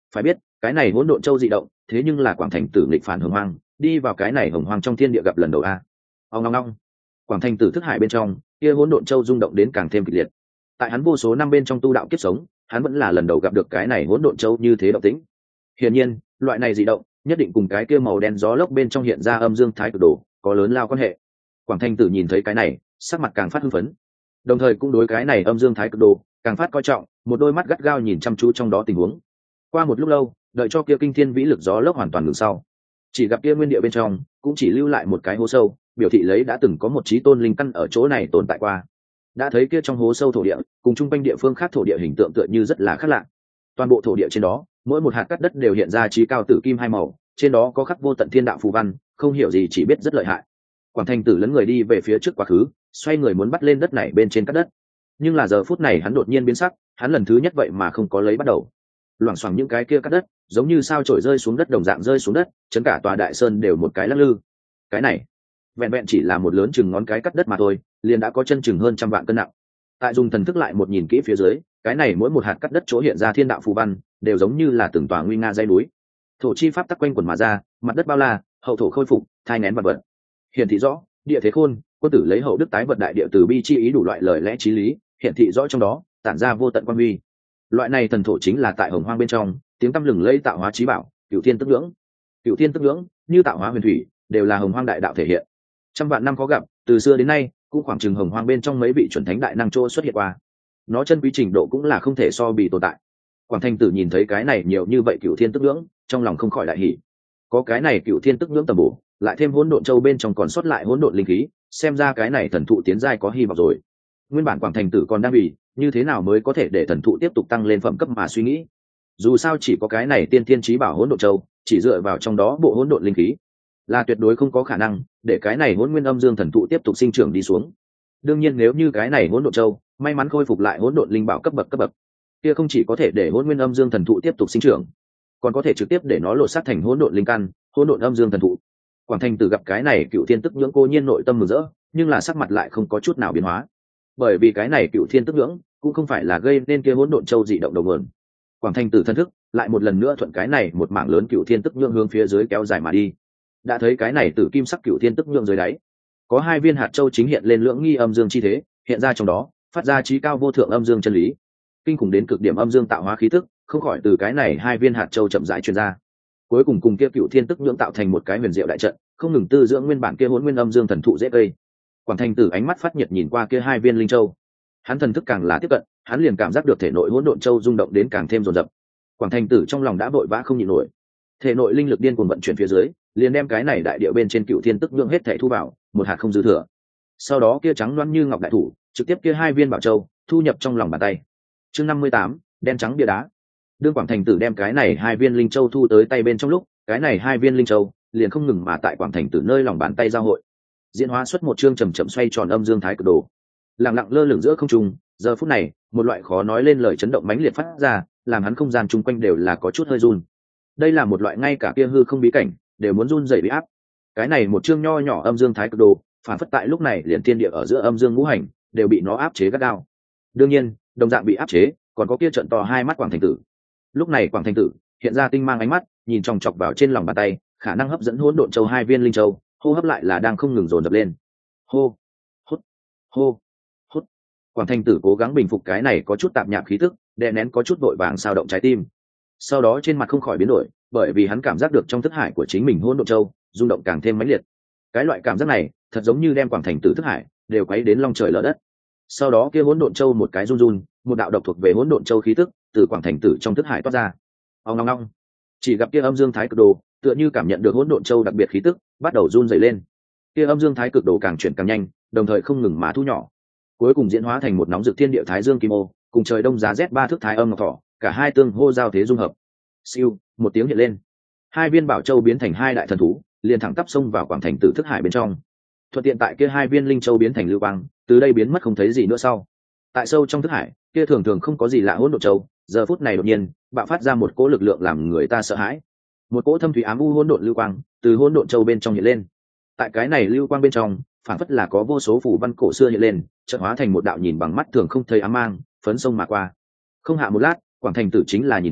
Phải biết cái này hỗn độn châu dị động thế nhưng là quảng thành tử nghịch phản hồng hoang đi vào cái này hồng hoang trong thiên địa gặp lần đầu a. Ông ngong ngong, quảng thành tử thức hải bên trong kia hỗn độn châu rung động đến càng thêm kịch liệt. Tại hắn vô số năm bên trong tu đạo kiếp sống, hắn vẫn là lần đầu gặp được cái này hỗn độn châu như thế động tĩnh. Hiển nhiên loại này dị động nhất định cùng cái kia màu đen gió lốc bên trong hiện ra âm dương thái cực đồ có lớn lao quan hệ. Quảng thành tử nhìn thấy cái này sắc mặt càng phát hưng phấn, đồng thời cũng đối cái này âm dương thái cực đồ càng phát coi trọng, một đôi mắt gắt gao nhìn chăm chú trong đó tình huống. Qua một lúc lâu, đợi cho kia kinh thiên vĩ lực gió lốc hoàn toàn ngừng sau, chỉ gặp kia nguyên địa bên trong cũng chỉ lưu lại một cái hố sâu, biểu thị lấy đã từng có một chí tôn linh căn ở chỗ này tồn tại qua. Đã thấy kia trong hố sâu thổ địa cùng chung quanh địa phương khác thổ địa hình tượng tựa như rất là khác lạ. Toàn bộ thổ địa trên đó mỗi một hạt cát đất đều hiện ra chí cao tử kim hai màu, trên đó có khắc vô tận thiên đạo phù văn, không hiểu gì chỉ biết rất lợi hại. Quảng thành tử lấn người đi về phía trước quá khứ, xoay người muốn bắt lên đất này bên trên cát đất, nhưng là giờ phút này hắn đột nhiên biến sắc, hắn lần thứ nhất vậy mà không có lấy bắt đầu. Loảng xoảng những cái kia cát đất giống như sao trổi rơi xuống đất đồng dạng rơi xuống đất, chấn cả tòa đại sơn đều một cái lắc lư. Cái này vẹn vẹn chỉ là một lớn chừng ngón cái cát đất mà thôi, liền đã có chân chừng hơn 100 vạn cân nặng. Tại dùng thần thức lại một nhìn kỹ phía dưới, cái này mỗi một hạt cát đất chỗ hiện ra thiên đạo phù văn đều giống như là từng tòa nguy nga dãy núi. Thổ chi pháp tắc quanh quần mà ra, mặt đất bao la, hậu thổ khôi phục, thai nén vật vật. Hiển thị rõ, địa thế khôn, quân tử lấy hậu đức tái vật đại địa từ bi chi ý đủ loại lời lẽ chí lý, hiển thị rõ trong đó, tản ra vô tận quan huy. Loại này thần thổ chính là tại hồng hoang bên trong, tiếng tăm lừng lẫy tạo hóa chí bảo, cửu thiên tức ngưỡng. Cửu thiên tức ngưỡng, như tạo hóa huyền thủy, đều là hồng hoang đại đạo thể hiện. Trăm vạn năm có gặp, từ xưa đến nay, cũng khoảng chừng hồng hoang bên trong mấy vị chuẩn thánh đại năng chỗ xuất hiện qua. Nó chân quý trình độ cũng là không thể so bì tồn tại. Quảng thành tử nhìn thấy cái này nhiều như vậy cửu thiên tức ngưỡng, trong lòng không khỏi đại hỉ. Có cái này cửu thiên tức ngưỡng tầm bổ, lại thêm hỗn độn châu bên trong còn sót lại hỗn độn linh khí, xem ra cái này thần thụ tiến giai có hy vọng rồi. Nguyên bản quảng thành tử còn đang vì như thế nào mới có thể để thần thụ tiếp tục tăng lên phẩm cấp mà suy nghĩ. Dù sao chỉ có cái này tiên thiên chí bảo hỗn độn châu, chỉ dựa vào trong đó bộ hỗn độn linh khí là tuyệt đối không có khả năng để cái này hỗn nguyên âm dương thần thụ tiếp tục sinh trưởng đi xuống. Đương nhiên nếu như cái này hỗn độn châu may mắn khôi phục lại hỗn độn linh bảo cấp bậc kia không chỉ có thể để hỗn nguyên âm dương thần thụ tiếp tục sinh trưởng, còn có thể trực tiếp để nó lột xác thành hỗn độn linh căn, hỗn độn âm dương thần thụ. Quảng thành tử gặp cái này cựu thiên tức nhưỡng cô nhiên nội tâm mừng rỡ, nhưng là sắc mặt lại không có chút nào biến hóa, bởi vì cái này cựu thiên tức nhưỡng cũng không phải là gây nên kia hỗn độn châu dị động đầu nguồn. Quảng thành tử thân thức lại một lần nữa thuận cái này một mảng lớn cựu thiên tức nhưỡng hướng phía dưới kéo dài mà đi. Đã thấy cái này tử kim sắc cựu thiên tức nhưỡng dưới đáy có hai viên hạt châu chính hiện lên lưỡng nghi âm dương chi thế, hiện ra trong đó phát ra trí cao vô thượng âm dương chân lý, kinh khủng đến cực điểm âm dương tạo hóa khí tức không khỏi từ cái này hai viên hạt châu chậm rãi truyền ra, cuối cùng cùng kia cựu thiên tức nhưỡng tạo thành một cái huyền diệu đại trận, không ngừng tư dưỡng nguyên bản kia hỗn nguyên âm dương thần thụ dễ cây. Quảng thành tử ánh mắt phát nhiệt nhìn qua kia hai viên linh châu, hắn thần thức càng là tiếp cận, hắn liền cảm giác được thể nội hỗn độn châu rung động đến càng thêm dồn dập. Quảng thành tử trong lòng đã vội vã không nhịn nổi, thể nội linh lực điên cuồng vận chuyển phía dưới, liền đem cái này đại địa bên trên cựu thiên tức nhưỡng hết thảy thu vào, một hạt không dư thừa. Sau đó kia trắng loáng như ngọc đại thủ trực tiếp kia hai viên bảo châu thu nhập trong lòng bàn tay. Chương 58, đen trắng bia đá. Đương Quảng thành tử đem cái này hai viên linh châu thu tới tay bên trong lúc, cái này hai viên linh châu liền không ngừng mà tại Quảng thành tử nơi lòng bàn tay giao hội, diễn hóa xuất một chương chậm chậm xoay tròn âm dương thái cực đồ, lặng lặng lơ lửng giữa không trung. Giờ phút này, một loại khó nói lên lời chấn động mãnh liệt phát ra, làm hắn không gian chung quanh đều là có chút hơi run. Đây là một loại ngay cả kia hư không bí cảnh đều muốn run rẩy bị áp. Cái này một chương nho nhỏ âm dương thái cực đồ, phản phất tại lúc này liền thiên địa ở giữa âm dương ngũ hành đều bị nó áp chế gắt gao. Đương nhiên, đồng dạng bị áp chế, còn có kia trận to hai mắt Quảng thành tử. Lúc này Quảng thành tử hiện ra tinh mang ánh mắt, nhìn chòng chọc vào trên lòng bàn tay, khả năng hấp dẫn hỗn độn châu hai viên linh châu, hô hấp lại là đang không ngừng dồn dập lên. Hô, hút, hô, hút. Quảng thành tử cố gắng bình phục cái này có chút tạp nhạp khí tức, đè nén có chút vội vàng sao động trái tim. Sau đó trên mặt không khỏi biến đổi, bởi vì hắn cảm giác được trong thức hải của chính mình hỗn độn châu rung động càng thêm mãnh liệt. Cái loại cảm giác này thật giống như đem Quảng thành tử thức hải đều quấy đến long trời lở đất. Sau đó kia hỗn độn châu một cái run run, một đạo độc thuộc về hỗn độn châu khí tức từ Quảng thành tử trong thức hải toát ra. Ong ong ong. Chỉ gặp kia âm dương thái cực đồ tựa như cảm nhận được hỗn độn châu đặc biệt khí tức, bắt đầu run rẩy lên. Kia âm dương thái cực đồ càng chuyển càng nhanh, đồng thời không ngừng mà thu nhỏ, cuối cùng diễn hóa thành một nóng rực thiên địa thái dương kim ô, cùng trời đông giá rét ba thước thái âm ngọc thỏ, cả hai tương hô giao thế dung hợp. Siêu, một tiếng hiện lên, hai viên bảo châu biến thành hai đại thần thú, liền thẳng tắp xông vào Quảng thành tử thức hải bên trong. Thuận tiện tại kia hai viên linh châu biến thành lưu quang, từ đây biến mất không thấy gì nữa sau. Tại sâu trong thức hải, kia thường thường không có gì lạ hỗn độn châu, giờ phút này đột nhiên bạo phát ra một cỗ lực lượng làm người ta sợ hãi. Một cỗ thâm thủy ám u hỗn độn lưu quang từ hỗn độn châu bên trong hiện lên. Tại cái này lưu quang bên trong, phản phất là có vô số phù văn cổ xưa hiện lên, chợt hóa thành một đạo nhìn bằng mắt thường không thấy ám mang, phấn sông mà qua. Không hạ một lát, Quảng thành tử chính là nhìn thấy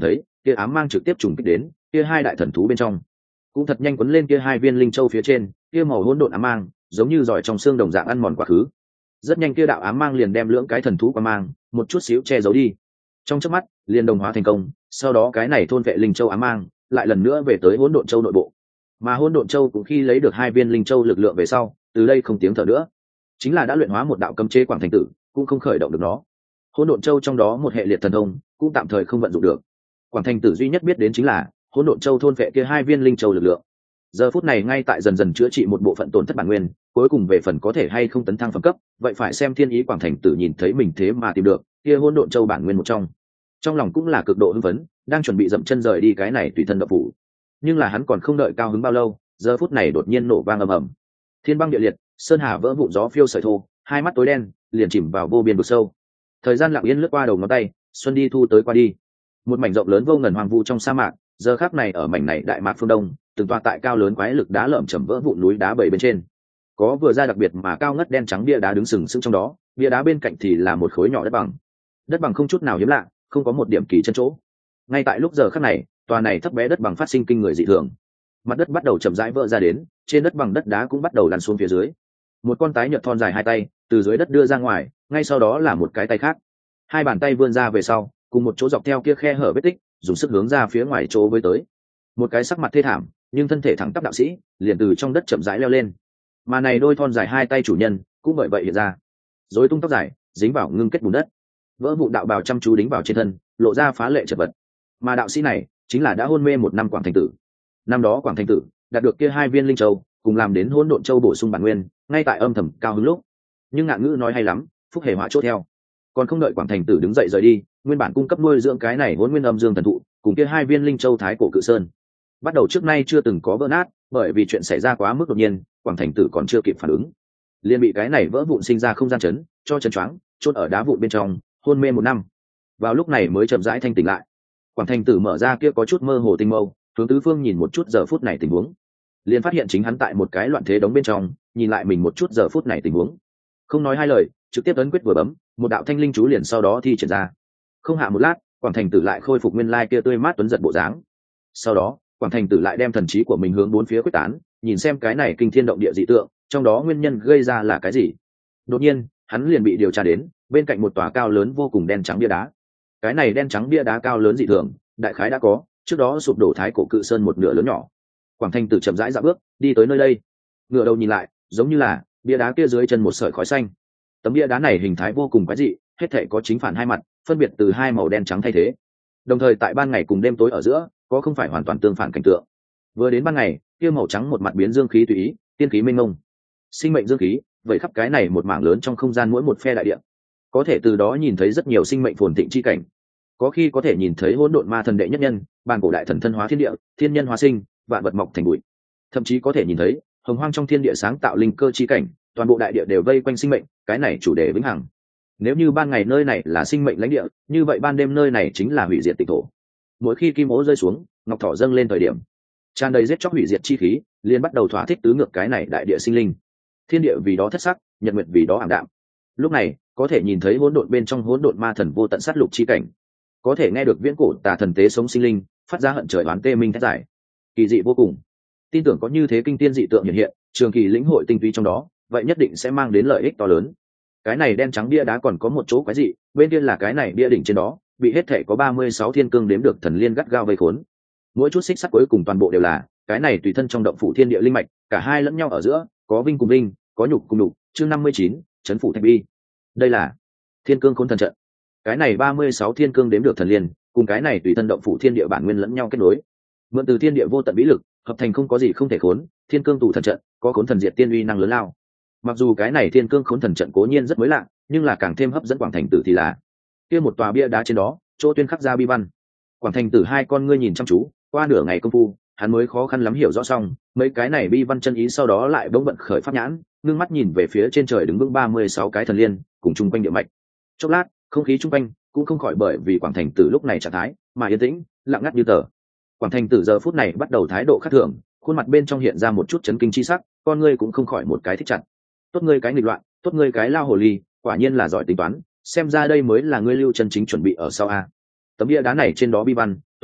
kia ám mang trực tiếp trùng kích đến kia hai đại thần thú bên trong, cũng thật nhanh quấn lên kia hai viên linh châu phía trên, kia màu hỗn độn ám mang giống như giỏi trong xương đồng dạng ăn mòn quá khứ. Rất nhanh kia đạo ám mang liền đem lưỡng cái thần thú qua mang một chút xíu che giấu đi, trong chớp mắt liền đồng hóa thành công. Sau đó cái này thôn vệ linh châu ám mang lại lần nữa về tới hỗn độn châu nội bộ, mà hỗn độn châu cũng khi lấy được hai viên linh châu lực lượng về sau, từ đây không tiếng thở nữa, chính là đã luyện hóa một đạo cấm chế quảng thành tử cũng không khởi động được nó. Hỗn độn châu trong đó một hệ liệt thần thông cũng tạm thời không vận dụng được. Quảng thành tử duy nhất biết đến chính là hỗn độn châu thôn vệ kia hai viên linh châu lực lượng, giờ phút này ngay tại dần dần chữa trị một bộ phận tổn thất bản nguyên. Cuối cùng về phần có thể hay không tấn thăng phẩm cấp, vậy phải xem thiên ý quảng thành tử nhìn thấy mình thế mà tìm được kia hỗn độn châu bản nguyên một trong lòng cũng là cực độ hưng phấn, đang chuẩn bị dậm chân rời đi cái này tùy thân độc phủ. Nhưng là hắn còn không đợi cao hứng bao lâu, giờ phút này đột nhiên nổ vang ầm ầm, thiên băng địa liệt, sơn hà vỡ vụn, gió phiêu sợi thô, hai mắt tối đen liền chìm vào vô biên vực sâu. Thời gian lặng yên lướt qua đầu ngón tay, xuân đi thu tới qua đi. Một mảnh rộng lớn vô ngần hoang vu trong sa mạc, giờ khắc này ở mảnh này đại mạc phương đông, từng tọa tại cao lớn quái lực đá lởm chởm vỡ vụn núi đá bảy bên trên, có vừa ra đặc biệt mà cao ngất đen trắng bia đá đứng sừng sững trong đó. Bia đá bên cạnh thì là một khối nhỏ đất bằng không chút nào hiếm lạ, không có một điểm kỳ chân chỗ. Ngay tại lúc giờ khắc này, tòa này thấp bé đất bằng phát sinh kinh người dị thường, mặt đất bắt đầu chậm rãi vỡ ra đến, trên đất bằng đất đá cũng bắt đầu lăn xuống phía dưới. Một con tái nhợt thon dài hai tay từ dưới đất đưa ra ngoài, ngay sau đó là một cái tay khác, hai bàn tay vươn ra về sau, cùng một chỗ dọc theo kia khe hở vết tích, dùng sức hướng ra phía ngoài chỗ với tới. Một cái sắc mặt thê thảm nhưng thân thể thẳng tắp đạo sĩ liền từ trong đất chậm rãi leo lên, mà này đôi thon dài hai tay chủ nhân cũng bởi vậy hiện ra, rối tung tóc dài dính vào ngưng kết bùn đất, vỡ vụn đạo bào chăm chú đính vào trên thân, lộ ra phá lệ chật vật. Mà đạo sĩ này chính là đã hôn mê một năm Quảng Thành Tử. Năm đó Quảng Thành Tử đạt được kia hai viên linh châu, cùng làm đến hỗn độn châu bổ sung bản nguyên, ngay tại âm thầm cao hứng lúc. Nhưng ngạn ngữ nói hay lắm, phúc hề họa chốt theo. Còn không đợi Quảng Thành Tử đứng dậy rời đi, nguyên bản cung cấp nuôi dưỡng cái này hỗn nguyên âm dương thần thụ, cùng kia hai viên linh châu thái cổ cự sơn, bắt đầu trước nay chưa từng có vỡ nát, bởi vì chuyện xảy ra quá mức đột nhiên, Quảng Thành Tử còn chưa kịp phản ứng, liền bị cái này vỡ vụn sinh ra không gian chấn cho chấn choáng, chôn ở đá vụn bên trong, hôn mê một năm. Vào lúc này mới chậm rãi thanh tỉnh lại. Quảng Thành Tử mở ra kia có chút mơ hồ tinh mâu, hướng tứ phương nhìn một chút giờ phút này tình huống, liền phát hiện chính hắn tại một cái loạn thế đống bên trong, nhìn lại mình một chút giờ phút này tình huống, không nói hai lời, trực tiếp ấn quyết vừa bấm, một đạo thanh linh chú liền sau đó thi triển ra. Không hạ một lát, Quảng Thành Tử lại khôi phục nguyên lai kia tươi mát tuấn giật bộ dáng. Sau đó, Quảng Thành Tử lại đem thần trí của mình hướng bốn phía quyết tán, nhìn xem cái này kinh thiên động địa dị tượng, trong đó nguyên nhân gây ra là cái gì. Đột nhiên, hắn liền bị điều tra đến bên cạnh một tòa cao lớn vô cùng đen trắng bia đá. Cái này đen trắng bia đá cao lớn dị thường, đại khái đã có trước đó sụp đổ thái cổ cự sơn một nửa lớn nhỏ. Quảng Thành Tử chậm rãi dạo bước đi tới nơi đây, ngửa đầu nhìn lại, giống như là bia đá kia dưới chân một sợi khói xanh. Tấm bia đá này hình thái vô cùng quái dị, hết thảy có chính phản hai mặt, phân biệt từ hai màu đen trắng thay thế. Đồng thời tại ban ngày cùng đêm tối ở giữa, có không phải hoàn toàn tương phản cảnh tượng. Vừa đến ban ngày, kia màu trắng một mặt biến dương khí tùy ý, tiên khí mênh mông, sinh mệnh dương khí vậy khắp cái này một mảng lớn trong không gian mỗi một phe đại địa, có thể từ đó nhìn thấy rất nhiều sinh mệnh phồn thịnh chi cảnh. Có khi có thể nhìn thấy hỗn độn ma thần đệ nhất nhân, bàn cổ đại thần thân hóa thiên địa, thiên nhân hóa sinh, vạn vật mọc thành bụi. Thậm chí có thể nhìn thấy hồng hoang trong thiên địa sáng tạo linh cơ chi cảnh, toàn bộ đại địa đều vây quanh sinh mệnh, cái này chủ đề vĩnh hằng. Nếu như ban ngày nơi này là sinh mệnh lãnh địa, như vậy ban đêm nơi này chính là hủy diệt tịch thổ. Mỗi khi kim ố rơi xuống, ngọc thỏ dâng lên thời điểm, tràn đầy giết chóc hủy diệt chi khí liền bắt đầu thỏa thích tứ ngược cái này đại địa sinh linh. Thiên địa vì đó thất sắc, nhật nguyệt vì đó ảm đạm. Lúc này có thể nhìn thấy hỗn độn bên trong hỗn độn ma thần vô tận sát lục chi cảnh, có thể nghe được viễn cổ tà thần tế sống sinh linh phát ra hận trời oán tê minh thét giải, kỳ dị vô cùng. Tin tưởng có như thế kinh tiên dị tượng hiện hiện, trường kỳ lĩnh hội tinh túy trong đó, vậy nhất định sẽ mang đến lợi ích to lớn. Cái này đen trắng bia đá còn có một chỗ quái dị, bên kia là cái này bia đỉnh trên đó bị hết thể có 36 thiên cương đếm được thần liên gắt gao vây khốn. Mỗi chút xích sắt cuối cùng toàn bộ đều là cái này tùy thân trong động phủ thiên địa linh mạch, cả hai lẫn nhau ở giữa có vinh cùng vinh, có nhục cùng nhục. Chương 59, trấn phủ thạch bi. Đây là thiên cương khôn thần trận. Cái này 36 thiên cương đếm được thần liên cùng cái này tùy thân động phủ thiên địa bản nguyên lẫn nhau kết nối, mượn từ thiên địa vô tận vĩ lực hợp thành không có gì không thể khốn thiên cương tù thần trận, có khốn thần diệt tiên uy năng lớn lao. Mặc dù cái này thiên cương khốn thần trận cố nhiên rất mới lạ, nhưng là càng thêm hấp dẫn Quảng Thành Tử thì là kia một tòa bia đá trên đó chỗ tuyên khắc ra bi văn. Quảng Thành Tử hai con ngươi nhìn chăm chú qua nửa ngày công phu, hắn mới khó khăn lắm hiểu rõ xong mấy cái này bi văn chân ý, sau đó lại bỗng bận khởi pháp nhãn, ngưng mắt nhìn về phía trên trời đứng vững 36 cái thần liên cùng chung quanh địa mạch. Chốc lát, không khí chung quanh cũng không khỏi bởi vì Quảng Thành Tử lúc này trạng thái mà yên tĩnh lặng ngắt như tờ. Quảng Thành Tử giờ phút này bắt đầu thái độ khác thường, khuôn mặt bên trong hiện ra một chút chấn kinh chi sắc, con ngươi cũng không khỏi một cái thích chặt. Tốt ngươi cái nghịch loạn, tốt ngươi cái lao hồ ly, quả nhiên là giỏi tính toán, xem ra đây mới là ngươi lưu chân chính chuẩn bị ở sau a. Tấm bia đá này trên đó bi văn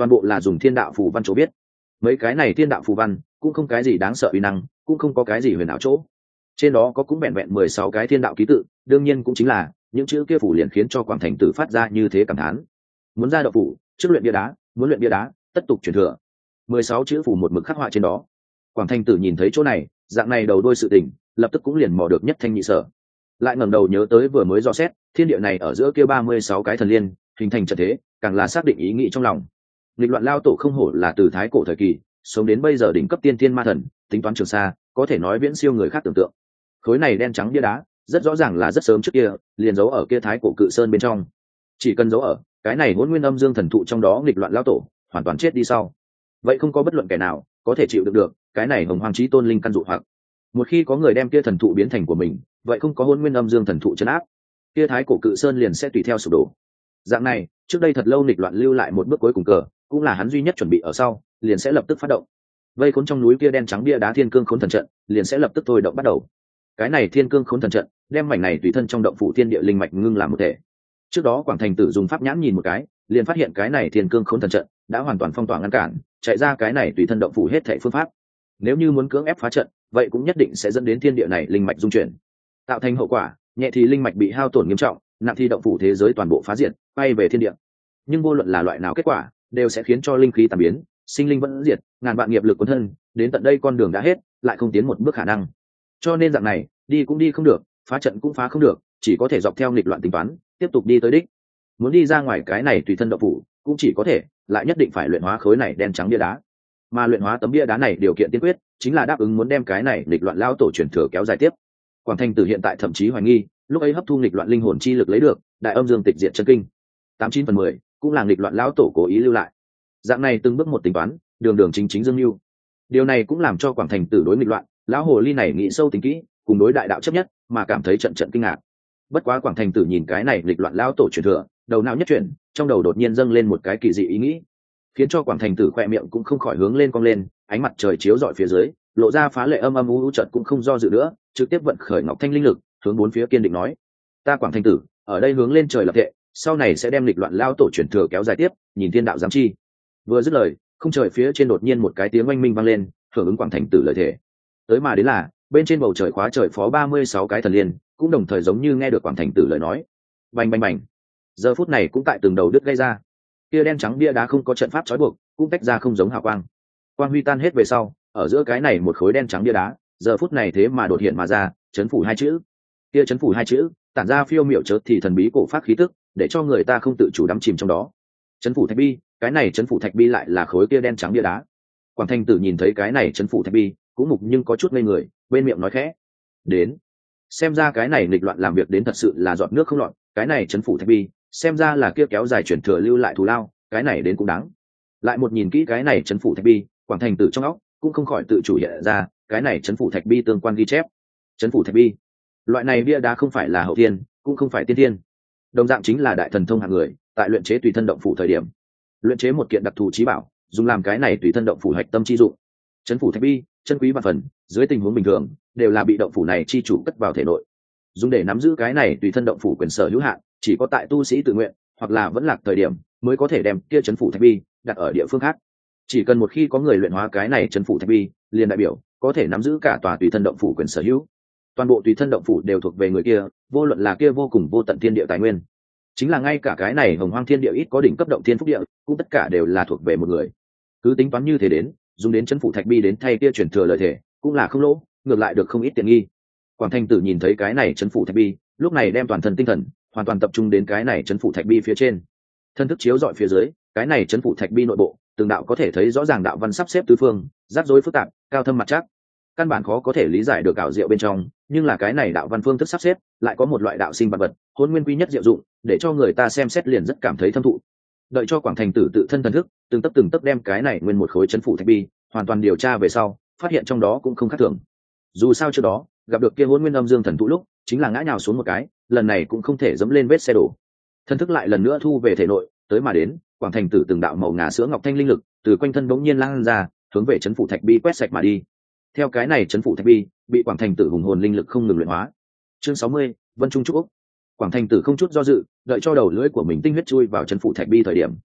toàn bộ là dùng thiên đạo phù văn chỗ biết. Mấy cái này thiên đạo phù văn cũng không cái gì đáng sợ uy năng, cũng không có cái gì huyền ảo chỗ. Trên đó có cũng vẹn vẹn 16 cái thiên đạo ký tự, đương nhiên cũng chính là những chữ kia phủ liền khiến cho Quảng Thành Tử phát ra như thế cảm thán. Muốn ra đạo phủ, trước luyện bia đá, muốn luyện bia đá, tất tục truyền thừa. 16 chữ phủ một mực khắc họa trên đó. Quảng Thành Tử nhìn thấy chỗ này, dạng này đầu đuôi sự tình, lập tức cũng liền mò được nhất thanh nhị sở. Lại ngẩng đầu nhớ tới vừa mới dò xét, thiên địa này ở giữa kia 36 cái thần liên, hình thành trận thế, càng là xác định ý nghĩ trong lòng. Nghịch loạn lao tổ không hổ là từ thái cổ thời kỳ, sống đến bây giờ đỉnh cấp tiên thiên ma thần, tính toán trường xa, có thể nói viễn siêu người khác tưởng tượng. Khối này đen trắng bia đá, rất rõ ràng là rất sớm trước kia, liền giấu ở kia thái cổ cự sơn bên trong. Chỉ cần giấu ở cái này Hỗn Nguyên Âm Dương thần thụ trong đó nghịch loạn lao tổ, hoàn toàn chết đi sau. Vậy không có bất luận kẻ nào có thể chịu được cái này Hồng Hoang Chí Tôn linh căn dụ hoặc. Một khi có người đem kia thần thụ biến thành của mình, vậy không có Hỗn Nguyên Âm Dương thần thụ trấn áp, kia thái cổ cự sơn liền sẽ tùy theo sụp đổ. Dạng này, trước đây thật lâu nghịch loạn lưu lại một bước cuối cùng cờ, cũng là hắn duy nhất chuẩn bị ở sau, liền sẽ lập tức phát động. Vây khốn trong núi kia đen trắng bia đá thiên cương khốn thần trận, liền sẽ lập tức thôi động bắt đầu. Cái này thiên cương khốn thần trận, đem mảnh này tùy thân trong động phủ thiên địa linh mạch ngưng làm một thể. Trước đó Quảng Thành Tử dùng pháp nhãn nhìn một cái, liền phát hiện cái này thiên cương khốn thần trận đã hoàn toàn phong tỏa ngăn cản, chạy ra cái này tùy thân động phủ hết thảy phương pháp. Nếu như muốn cưỡng ép phá trận, vậy cũng nhất định sẽ dẫn đến thiên địa này linh mạch dung chuyển, tạo thành hậu quả, nhẹ thì linh mạch bị hao tổn nghiêm trọng, nặng thì động phủ thế giới toàn bộ phá diệt, bay về thiên địa. Nhưng vô luận là loại nào kết quả, đều sẽ khiến cho linh khí tàn biến, sinh linh vẫn diệt, ngàn vạn nghiệp lực cuốn thân, đến tận đây con đường đã hết, lại không tiến một bước khả năng. Cho nên dạng này, đi cũng đi không được, phá trận cũng phá không được, chỉ có thể dọc theo nghịch loạn tính toán, tiếp tục đi tới đích. Muốn đi ra ngoài cái này tùy thân động phủ, cũng chỉ có thể, lại nhất định phải luyện hóa khối này đen trắng bia đá. Mà luyện hóa tấm bia đá này điều kiện tiên quyết, chính là đáp ứng muốn đem cái này nghịch loạn lao tổ truyền thừa kéo dài tiếp. Quảng Thành Tử hiện tại thậm chí hoài nghi, lúc ấy hấp thu nghịch loạn linh hồn chi lực lấy được, Đại Âm Dương Tịch Diệt Chân Kinh, 89/10, cũng là nghịch loạn lão tổ cố ý lưu lại. Dạng này từng bước một tính toán, đường đường chính chính dương lưu. Điều này cũng làm cho Quảng Thành Tử đối nghịch loạn lão hồ ly này nghĩ sâu tính kỹ, cùng đối đại đạo chấp nhất, mà cảm thấy trận trận kinh ngạc. Bất quá Quảng Thành Tử nhìn cái này nghịch loạn lão tổ truyền thừa, đầu não nhất chuyển, trong đầu đột nhiên dâng lên một cái kỳ dị ý nghĩ, khiến cho Quảng Thành Tử khoe miệng cũng không khỏi hướng lên cong lên, ánh mặt trời chiếu rọi phía dưới, lộ ra phá lệ âm âm u u, chợt cũng không do dự nữa, trực tiếp vận khởi Ngọc Thanh linh lực, hướng bốn phía kiên định nói: "Ta Quảng Thành Tử, ở đây hướng lên trời lập thệ, sau này sẽ đem nghịch loạn lao tổ truyền thừa kéo dài tiếp, nhìn thiên đạo giám chi." Vừa dứt lời, không trời phía trên đột nhiên một cái tiếng oanh minh vang lên, hưởng ứng Quảng Thành Tử lời thề. Tới mà đến là, bên trên bầu trời khóa trời phó 36 cái thần liên, cũng đồng thời giống như nghe được Quảng Thành Tử lời nói. Bành bành bành. Giờ phút này cũng tại từng đầu đứt gây ra. Kia đen trắng bia đá không có trận pháp trói buộc, cũng tách ra không giống hào quang. Quang huy tan hết về sau, ở giữa cái này một khối đen trắng bia đá, giờ phút này thế mà đột hiện mà ra, chấn phủ hai chữ. Kia chấn phủ hai chữ, tản ra phiêu miểu chợt thì thần bí cổ pháp khí tức, để cho người ta không tự chủ đắm chìm trong đó. Chấn phủ thạch bi, cái này chấn phủ thạch bi lại là khối kia đen trắng bia đá. Quảng Thành Tử nhìn thấy cái này chấn phủ thạch bi, cũng mục nhưng có chút ngây người, bên miệng nói khẽ: "Đến." Xem ra cái này nghịch loạn làm việc đến thật sự là giọt nước không lọt, cái này chấn phủ thạch bi, xem ra là kia kéo dài chuyển thừa lưu lại thù lao, cái này đến cũng đáng. Lại một nhìn kỹ cái này chấn phủ thạch bi, Quảng Thành Tử trong óc cũng không khỏi tự chủ hiện ra, cái này chấn phủ thạch bi tương quan ghi chép. Chấn phủ thạch bi, loại này bia đá không phải là hậu thiên, cũng không phải tiên thiên, đồng dạng chính là đại thần thông hạng người, tại luyện chế tùy thân động phủ thời điểm, luyện chế một kiện đặc thù chí bảo, dùng làm cái này tùy thân động phủ hạch tâm chi dụng. Chấn phủ thạch bi, chân quý vạn phần, dưới tình huống bình thường đều là bị động phủ này chi chủ cất vào thể nội, dùng để nắm giữ cái này tùy thân động phủ quyền sở hữu hạn, chỉ có tại tu sĩ tự nguyện hoặc là vẫn lạc thời điểm mới có thể đem kia chấn phủ thạch bi đặt ở địa phương khác. Chỉ cần một khi có người luyện hóa cái này chấn phủ thạch bi, liền đại biểu có thể nắm giữ cả tòa tùy thân động phủ quyền sở hữu. Toàn bộ tùy thân động phủ đều thuộc về người kia, vô luận là kia vô cùng vô tận thiên địa tài nguyên, chính là ngay cả cái này hồng hoang thiên địa ít có đỉnh cấp động thiên phúc địa, cũng tất cả đều là thuộc về một người. Cứ tính toán như thế đến, dùng đến chấn phủ thạch bi đến thay kia truyền thừa lời thể, cũng là không lỗ, ngược lại được không ít tiện nghi. Quảng Thành Tử nhìn thấy cái này chấn phủ thạch bi, lúc này đem toàn thân tinh thần hoàn toàn tập trung đến cái này chấn phủ thạch bi phía trên. Thân thức chiếu dọi phía dưới, cái này chấn phủ thạch bi nội bộ, từng đạo có thể thấy rõ ràng đạo văn sắp xếp tứ phương, rắc rối phức tạp, cao thâm mặt chắc, căn bản khó có thể lý giải được ảo diệu bên trong, nhưng là cái này đạo văn phương thức sắp xếp, lại có một loại đạo sinh vật vật, hôn nguyên quy nhất diệu dụng, để cho người ta xem xét liền rất cảm thấy thâm thụ. Đợi cho Quảng Thành Tử tự thân thần thức, từng tấc đem cái này nguyên một khối chấn phủ thạch bi hoàn toàn điều tra về sau, phát hiện trong đó cũng không khác thường. Dù sao trước đó gặp được kia hôn nguyên âm dương thần thụ lúc, chính là ngã nhào xuống một cái, lần này cũng không thể dẫm lên vết xe đổ. Thần thức lại lần nữa thu về thể nội, tới mà đến, Quảng Thành Tử từng đạo màu ngà sữa ngọc thanh linh lực từ quanh thân bỗng nhiên lan ra, hướng về chấn phủ thạch bi quét sạch mà đi. Theo cái này chấn phủ thạch bi bị Quảng Thành Tử hùng hồn linh lực không ngừng luyện hóa. Chương 60, Vân Trung Trúc Úc. Quảng Thành Tử không chút do dự, đợi cho đầu lưỡi của mình tinh huyết chui vào chấn phủ thạch bi thời điểm,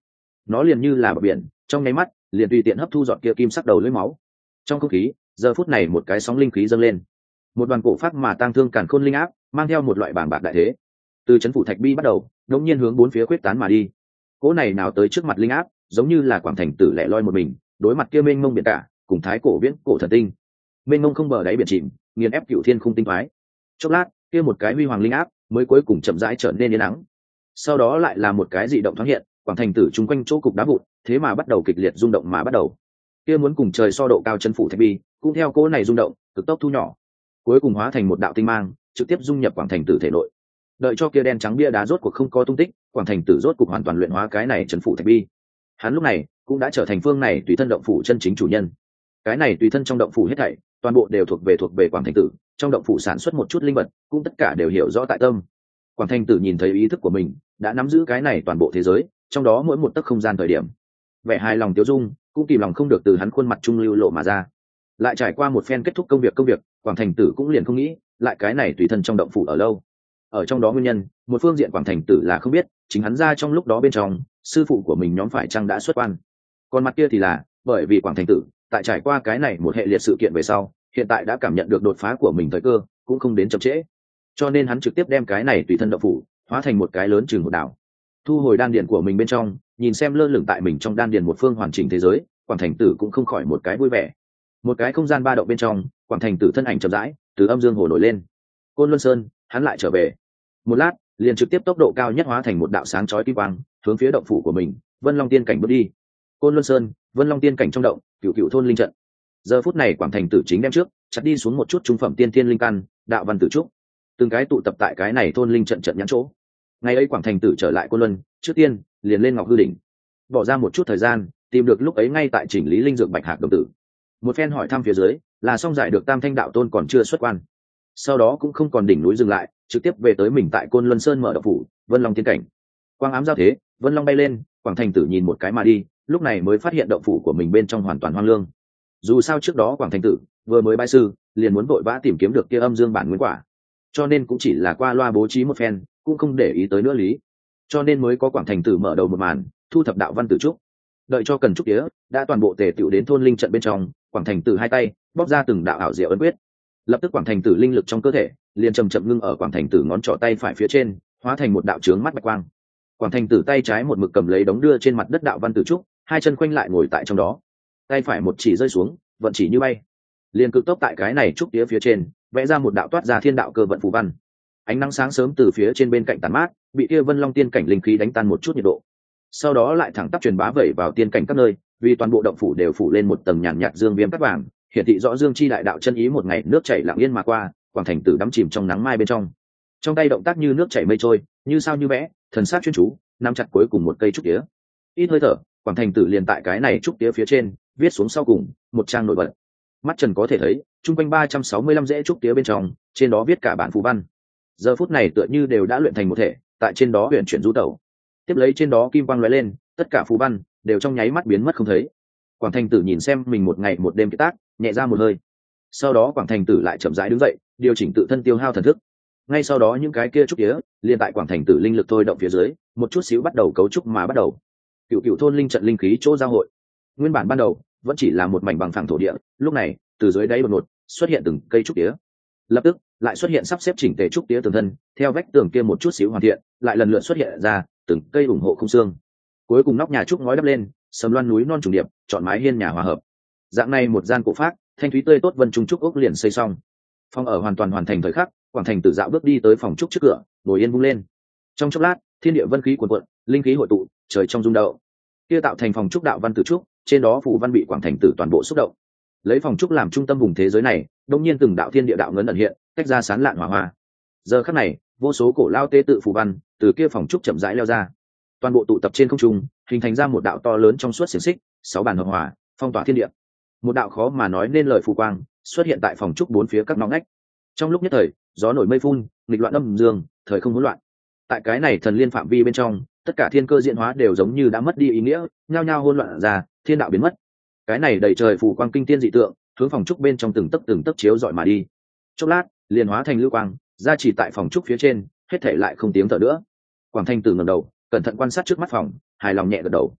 nó liền như là bờ biển, trong nháy mắt liền tùy tiện hấp thu giọt kia kim sắc đầu lưỡi máu. Trong không khí giờ phút này một cái sóng linh khí dâng lên, một đoàn cổ phát mà tang thương càn khôn linh áp mang theo một loại bàng bạc đại thế, từ chấn phủ thạch bi bắt đầu đột nhiên hướng bốn phía quyết tán mà đi. Cỗ này nào tới trước mặt linh áp giống như là quảng thành tử lẻ loi một mình đối mặt kia mênh mông biển cả cùng thái cổ viễn cổ thần tinh, mênh mông không bờ đáy biển chìm nghiền ép cựu thiên khung tinh thoái. Chốc lát kia một cái huy hoàng linh áp mới cuối cùng chậm rãi trở nên yên ắng, sau đó lại là một cái dị động thoáng hiện, quảng thành tử chung quanh chỗ cục đá vụn thế mà bắt đầu kịch liệt rung động mà bắt đầu. Kia muốn cùng trời so độ cao chân phủ thạch bi cũng theo cỗ này rung động cực tốc thu nhỏ, cuối cùng hóa thành một đạo tinh mang trực tiếp dung nhập quảng thành tử thể nội. Đợi cho kia đen trắng bia đá rốt cuộc không có tung tích, quảng thành tử rốt cuộc hoàn toàn luyện hóa cái này chân phủ thạch bi. Hắn lúc này cũng đã trở thành phương này tùy thân động phủ chân chính chủ nhân. Cái này tùy thân trong động phủ hết thảy toàn bộ đều thuộc về quảng thành tử, trong động phủ sản xuất một chút linh vật cũng tất cả đều hiểu rõ tại tâm. Quảng thành tử nhìn thấy ý thức của mình đã nắm giữ cái này toàn bộ thế giới, trong đó mỗi một tấc không gian thời điểm, vẻ hài lòng tiêu dung cũng kìm lòng không được từ hắn khuôn mặt trung lưu lộ mà ra. Lại trải qua một phen kết thúc công việc, quảng thành tử cũng liền không nghĩ lại cái này tùy thân trong động phủ ở lâu. Ở trong đó nguyên nhân, một phương diện quảng thành tử là không biết chính hắn ra trong lúc đó bên trong sư phụ của mình nhóm phải chăng đã xuất quan, còn mặt kia thì là bởi vì quảng thành tử tại trải qua cái này một hệ liệt sự kiện về sau, hiện tại đã cảm nhận được đột phá của mình thời cơ cũng không đến chậm trễ, cho nên hắn trực tiếp đem cái này tùy thân động phủ hóa thành một cái lớn chừng một đảo, thu hồi đan điền của mình bên trong, nhìn xem lơ lửng tại mình trong đan điền một phương hoàn chỉnh thế giới, quảng thành tử cũng không khỏi một cái vui vẻ. Một cái không gian ba động bên trong, quảng thành tử thân ảnh chậm rãi từ âm dương hồ nổi lên. Côn Luân Sơn, hắn lại trở về. Một lát liền trực tiếp tốc độ cao nhất hóa thành một đạo sáng chói kim quang hướng phía động phủ của mình Vân Long Tiên cảnh bước đi. Côn Luân Sơn, Vân Long Tiên cảnh trong động, cựu thôn linh trận. Giờ phút này quảng thành tử chính đem trước chặt đi xuống một chút trung phẩm tiên thiên linh căn, đạo văn tử trúc, từng cái tụ tập tại cái này thôn linh trận trận nhãn chỗ. Ngày ấy quảng thành tử trở lại Côn Luân, trước tiên liền lên Ngọc Hư đỉnh, bỏ ra một chút thời gian tìm được lúc ấy ngay tại chỉnh lý linh dược bạch hạc đồng tử. Một phen hỏi thăm phía dưới là xong giải được Tam Thanh đạo tôn còn chưa xuất quan, sau đó cũng không còn đỉnh núi dừng lại, trực tiếp về tới mình tại Côn Luân Sơn mở động phủ Vân Long Tiên cảnh. Quang ám giao thế, Vân Long bay lên, quảng thành tử nhìn một cái mà đi, lúc này mới phát hiện động phủ của mình bên trong hoàn toàn hoang lương. Dù sao trước đó quảng thành tử vừa mới bái sư liền muốn vội vã tìm kiếm được kia âm dương bản nguyên quả, cho nên cũng chỉ là qua loa bố trí một phen, cũng không để ý tới nữa lý, cho nên mới có quảng thành tử mở đầu một màn thu thập đạo văn tử trúc. Đợi cho cần trúc tía đã toàn bộ tề tựu đến thôn linh trận bên trong, quảng thành tử hai tay bóp ra từng đạo ảo diệu ấn quyết, lập tức quảng thành tử linh lực trong cơ thể liền chầm chậm ngưng ở quảng thành tử ngón trỏ tay phải phía trên, hóa thành một đạo trướng mắt bạch quang. Quảng thành tử tay trái một mực cầm lấy đống đưa trên mặt đất đạo văn tử trúc, hai chân khoanh lại ngồi tại trong đó, tay phải một chỉ rơi xuống, vận chỉ như bay, liền cực tốc tại cái này trúc tía phía trên vẽ ra một đạo toát ra thiên đạo cơ vận phù văn. Ánh nắng sáng sớm từ phía trên bên cạnh tàn mát, bị kia Vân Long Tiên cảnh linh khí đánh tan một chút nhiệt độ, sau đó lại thẳng tắp truyền bá vẩy vào tiên cảnh các nơi, vì toàn bộ động phủ đều phủ lên một tầng nhàn nhạt dương viêm cắt vàng, hiển thị rõ dương chi đại đạo chân ý. Một ngày nước chảy lặng yên mà qua, quảng thành tử đắm chìm trong nắng mai bên trong tay động tác như nước chảy mây trôi, như sao như vẽ, thần sắc chuyên chú nắm chặt cuối cùng một cây trúc tía. Ít hơi thở, quảng thành tử liền tại cái này trúc tía phía trên viết xuống sau cùng một trang nổi bật. Mắt trần có thể thấy, trung quanh 365 rễ trúc tía bên trong, trên đó viết cả bản phù văn, giờ phút này tựa như đều đã luyện thành một thể, tại trên đó huyền chuyển du tẩu. Tiếp lấy trên đó kim quang lóe lên, tất cả phù văn đều trong nháy mắt biến mất không thấy. Quảng thành tử nhìn xem mình một ngày một đêm kiệt tác, nhẹ ra một hơi. Sau đó quảng thành tử lại chậm rãi đứng dậy, điều chỉnh tự thân tiêu hao thần thức. Ngay sau đó những cái kia trúc tía liền tại quảng thành tử linh lực thôi động phía dưới một chút xíu bắt đầu cấu trúc mà bắt đầu. Cựu thôn linh trận linh khí chỗ giao hội, nguyên bản ban đầu vẫn chỉ là một mảnh bằng phẳng thổ địa, lúc này từ dưới đáy đột ngột xuất hiện từng cây trúc tía, lập tức lại xuất hiện sắp xếp chỉnh tề trúc tía tường thân, theo vách tường kia một chút xíu hoàn thiện, lại lần lượt xuất hiện ra từng cây ủng hộ không xương. Cuối cùng nóc nhà trúc ngói đắp lên, sầm loan núi non trùng điệp, chọn mái hiên nhà hòa hợp. Dạng này một gian cổ phác, thanh thúy tươi tốt vân trung trúc ốc liền xây xong. Phòng ở hoàn toàn hoàn thành thời khắc, quảng thành tử dạo bước đi tới phòng trúc trước cửa, ngồi yên vung lên. Trong chốc lát, thiên địa vân khí cuồn cuộn, linh khí hội tụ, trời trong rung động. Kia tạo thành phòng trúc đạo văn tử trúc, trên đó phù văn bị quảng thành tử toàn bộ xúc động. Lấy phòng trúc làm trung tâm vùng thế giới này, đột nhiên từng đạo thiên địa đạo ngấn ẩn hiện, tách ra sán lạn hỏa hoa. Giờ khắc này, vô số cổ lao tế tự phù văn từ kia phòng trúc chậm rãi leo ra, toàn bộ tụ tập trên không trung, hình thành ra một đạo to lớn trong suốt xiềng xích, 6 bàn hợp hỏa, phong tỏa thiên địa. Một đạo khó mà nói nên lời phù quang xuất hiện tại phòng trúc bốn phía các ngõ ngách. Trong lúc nhất thời, gió nổi mây phun, nghịch loạn âm dương, thời không hỗn loạn. Tại cái này thần liên phạm vi bên trong, tất cả thiên cơ diễn hóa đều giống như đã mất đi ý nghĩa, nhao nhao hỗn loạn ra, thiên đạo biến mất. Cái này đầy trời phù quang kinh thiên dị tượng, hướng phòng trúc bên trong từng tấc chiếu dọi mà đi. Chốc lát, liền hóa thành lưu quang, ra chỉ tại phòng trúc phía trên, hết thảy lại không tiếng thở nữa. Quảng Thanh Tử ngẩng đầu, cẩn thận quan sát trước mắt phòng, hài lòng nhẹ gật đầu.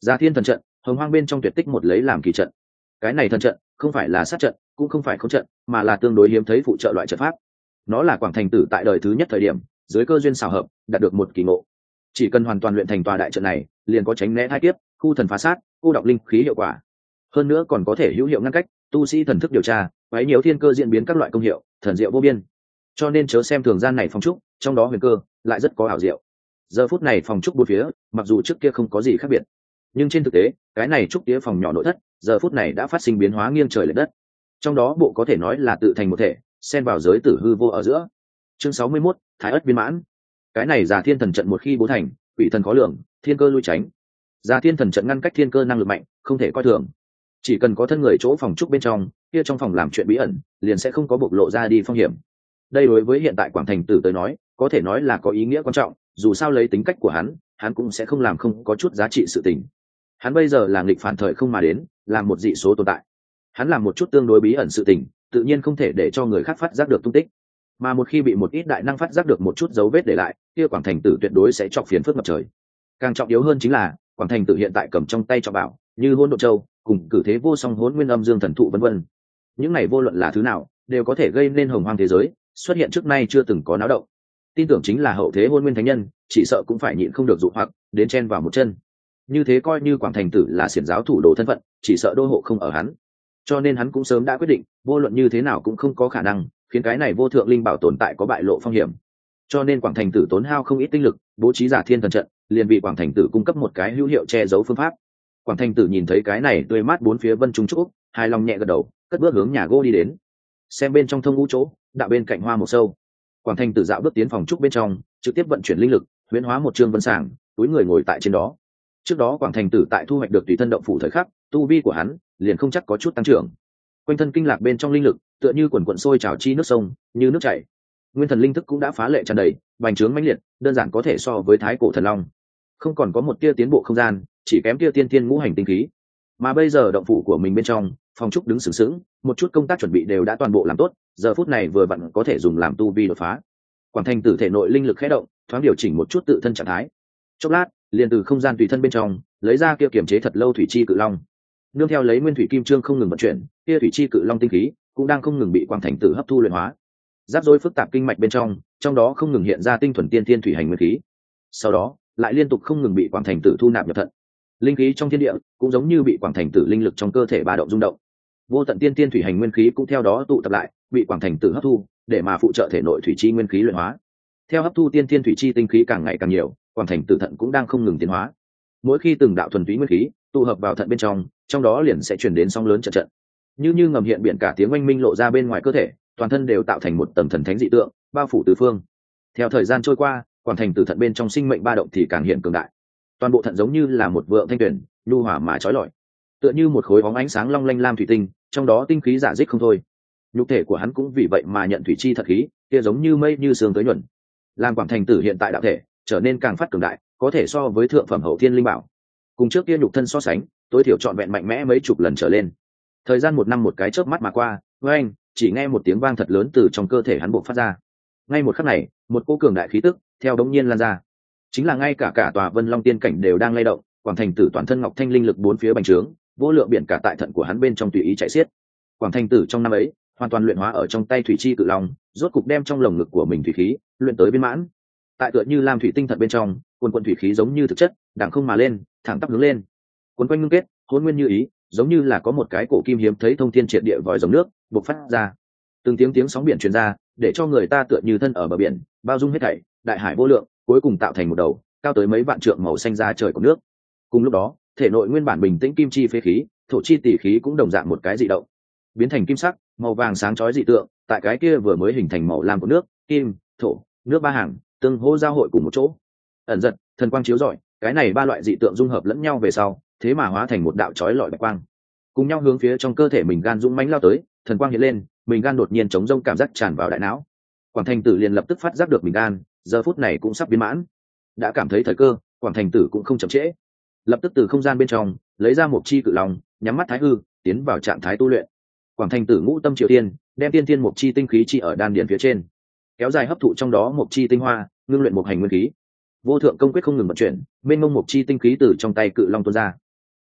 Gia Thiên Thần trận, Hồng Hoang bên trong tuyệt tích một lấy làm kỳ trận. Cái này thần trận không phải là sát trận, cũng không phải khống trận, mà là tương đối hiếm thấy phụ trợ loại trận pháp. Nó là Quảng Thành Tử tại đời thứ nhất thời điểm, dưới cơ duyên xảo hợp, đạt được một kỳ ngộ. Chỉ cần hoàn toàn luyện thành tòa đại trận này, liền có tránh né thai kiếp, khu thần phá sát, cô đọng linh khí hiệu quả. Hơn nữa còn có thể hữu hiệu ngăn cách tu sĩ thần thức điều tra, quấy nhiều thiên cơ diễn biến các loại công hiệu, thần diệu vô biên. Cho nên chớ xem thường gian này phong trúc, trong đó huyền cơ lại rất có ảo diệu. Giờ phút này phòng trúc bốn phía, mặc dù trước kia không có gì khác biệt, nhưng trên thực tế, cái này trúc tía phòng nhỏ nội thất, giờ phút này đã phát sinh biến hóa nghiêng trời lệch đất. Trong đó bộ có thể nói là tự thành một thể, xen vào giới tử hư vô ở giữa. Chương 61, Thái Ất viên mãn. Cái này Già Thiên Thần trận một khi bố thành, quỷ thần khó lường, thiên cơ lui tránh. Già Thiên Thần trận ngăn cách thiên cơ năng lực mạnh, không thể coi thường. Chỉ cần có thân người chỗ phòng trúc bên trong, kia trong phòng làm chuyện bí ẩn, liền sẽ không có bộc lộ ra đi phong hiểm. Đây đối với hiện tại Quảng Thành Tử tới nói, có thể nói là có ý nghĩa quan trọng, dù sao lấy tính cách của hắn cũng sẽ không làm không có chút giá trị sự tình. Hắn bây giờ là nghịch phản thời không mà đến, là một dị số tồn tại. Hắn làm một chút tương đối bí ẩn sự tình, tự nhiên không thể để cho người khác phát giác được tung tích. Mà một khi bị một ít đại năng phát giác được một chút dấu vết để lại, kia Quảng Thành Tử tuyệt đối sẽ chọc phiền phức ngập trời. Càng trọng yếu hơn chính là, Quảng Thành Tử hiện tại cầm trong tay trọng bảo, như Hỗn Độn Châu, cùng cử thế vô song Hỗn Nguyên Âm Dương Thần Thụ vân vân. Những này vô luận là thứ nào, đều có thể gây nên hồng hoang thế giới, xuất hiện trước nay chưa từng có náo động. Tin tưởng chính là hậu thế Hôn Nguyên Thánh Nhân, chỉ sợ cũng phải nhịn không được dụ hoặc, đến chen vào một chân. Như thế coi như Quảng Thành Tử là xiển giáo thủ đồ thân phận, chỉ sợ đô hộ không ở hắn. Cho nên hắn cũng sớm đã quyết định, vô luận như thế nào cũng không có khả năng khiến cái này vô thượng linh bảo tồn tại có bại lộ phong hiểm. Cho nên Quảng Thành Tử tốn hao không ít tinh lực, bố trí Giả Thiên Thần trận, liền bị Quảng Thành Tử cung cấp một cái hữu hiệu che giấu phương pháp. Quảng Thành Tử nhìn thấy cái này tươi mát bốn phía vân trung trúc, hài lòng nhẹ gật đầu, cất bước hướng nhà gỗ đi đến. Xem bên trong thông ngũ chỗ, đạo bên cạnh hoa một sâu. Quảng Thành Tử dạo bước tiến phòng trúc bên trong, trực tiếp vận chuyển linh lực, huyễn hóa một trương vân sàng, túi người ngồi tại trên đó. Trước đó Quảng Thành Tử tại thu hoạch được tùy thân động phủ thời khắc, tu vi của hắn liền không chắc có chút tăng trưởng. Quanh thân kinh lạc bên trong linh lực, tựa như quần quần sôi trào chi nước sông, như nước chảy. Nguyên thần linh thức cũng đã phá lệ tràn đầy, bành trướng mãnh liệt, đơn giản có thể so với thái cổ thần long. Không còn có một tia tiến bộ không gian, chỉ kém tia tiên thiên ngũ hành tinh khí. Mà bây giờ động phủ của mình bên trong, phòng trúc đứng sừng sững, một chút công tác chuẩn bị đều đã toàn bộ làm tốt, giờ phút này vừa vặn có thể dùng làm tu vi đột phá. Quảng Thành Tử thể nội linh lực khẽ động, thoáng điều chỉnh một chút tự thân trạng thái. Chốc lát, liền từ không gian tùy thân bên trong lấy ra kia kiềm chế thật lâu thủy chi cự long. Nương theo lấy nguyên thủy kim trương không ngừng vận chuyển, kia thủy chi cự long tinh khí cũng đang không ngừng bị Quảng Thành Tử hấp thu luyện hóa. Giáp rối phức tạp kinh mạch bên trong đó không ngừng hiện ra tinh thuần tiên thiên thủy hành nguyên khí. Sau đó, lại liên tục không ngừng bị Quảng Thành Tử thu nạp nhập thận. Linh khí trong thiên địa cũng giống như bị Quảng Thành Tử linh lực trong cơ thể ba động rung động. Vô tận tiên thiên thủy hành nguyên khí cũng theo đó tụ tập lại, bị Quảng Thành Tử hấp thu, để mà phụ trợ thể nội thủy chi nguyên khí luyện hóa. Theo hấp thu tiên thiên thủy chi tinh khí càng ngày càng nhiều, Quảng Thành Tử thận cũng đang không ngừng tiến hóa. Mỗi khi từng đạo thuần túy nguyên khí tụ hợp vào thận bên trong đó liền sẽ truyền đến sóng lớn trận trận. Như ngầm hiện biển cả tiếng oanh minh lộ ra bên ngoài cơ thể, toàn thân đều tạo thành một tầng thần thánh dị tượng, bao phủ tứ phương. Theo thời gian trôi qua, Quảng Thành Tử thận bên trong sinh mệnh ba động thì càng hiện cường đại. Toàn bộ thận giống như là một vượng thanh tuyển, nhu hòa mà chói lọi, tựa như một khối bóng ánh sáng long lanh lam thủy tinh, trong đó tinh khí rã rích không thôi. Nhục thể của hắn cũng vì vậy mà nhận thủy chi thật khí, kia giống như mây như sương tới nhuần. Làm Quảng Thành Tử hiện tại đạo thể trở nên càng phát cường đại, có thể so với thượng phẩm hậu thiên linh bảo. Cùng trước kia nhục thân so sánh, tối thiểu trọn vẹn mạnh mẽ mấy chục lần trở lên. Thời gian một năm một cái chớp mắt mà qua, với anh chỉ nghe một tiếng vang thật lớn từ trong cơ thể hắn bộc phát ra. Ngay một khắc này, một cỗ cường đại khí tức theo đống nhiên lan ra. Chính là ngay cả tòa Vân Long tiên cảnh đều đang lay động, Quảng Thành Tử toàn thân ngọc thanh linh lực bốn phía bành trướng, vô lượng biển cả tại thận của hắn bên trong tùy ý chạy xiết. Quảng Thành Tử trong năm ấy, hoàn toàn luyện hóa ở trong tay thủy chi cự long, rốt cục đem trong lồng ngực của mình thủy khí luyện tới viên mãn. Tại tựa như lam thủy tinh thận bên trong, quần thủy khí giống như thực chất, đằng không mà lên, thẳng tắp hướng lên. Quấn quanh ngưng kết, hỗn nguyên như ý, giống như là có một cái cổ kim hiếm thấy thông thiên triệt địa vòi rồng nước bộc phát ra. Từng tiếng sóng biển truyền ra, để cho người ta tựa như thân ở bờ biển, bao dung hết thảy, đại hải vô lượng, cuối cùng tạo thành một đầu cao tới mấy vạn trượng màu xanh ra trời của nước. Cùng lúc đó, thể nội nguyên bản bình tĩnh kim chi phế khí, thổ chi tỷ khí cũng đồng dạng một cái dị động, biến thành kim sắc, màu vàng sáng chói dị tượng, tại cái kia vừa mới hình thành màu lam của nước, kim, thổ, nước ba hàng, tương hỗ giao hội cùng một chỗ. Ẩn giật, thần quang chiếu rọi, cái này ba loại dị tượng dung hợp lẫn nhau về sau, thế mà hóa thành một đạo chói lọi bạch quang, cùng nhau hướng phía trong cơ thể mình gan dũng mãnh lao tới. Thần quang hiện lên, mình gan đột nhiên chống rông cảm giác tràn vào đại não. Quảng Thành Tử liền lập tức phát giác được mình gan giờ phút này cũng sắp biến mãn. Đã cảm thấy thời cơ, Quảng Thành Tử cũng không chậm trễ, lập tức từ không gian bên trong lấy ra một chi cự long, nhắm mắt thái hư, tiến vào trạng thái tu luyện. Quảng Thành Tử ngũ tâm triều tiên, đem tiên thiên một chi tinh khí chi ở đan điền phía trên, kéo dài hấp thụ trong đó một chi tinh hoa, ngưng luyện một hành nguyên khí. Vô thượng công quyết không ngừng vận chuyển, mênh mông một chi tinh khí từ trong tay cự long tuôn ra.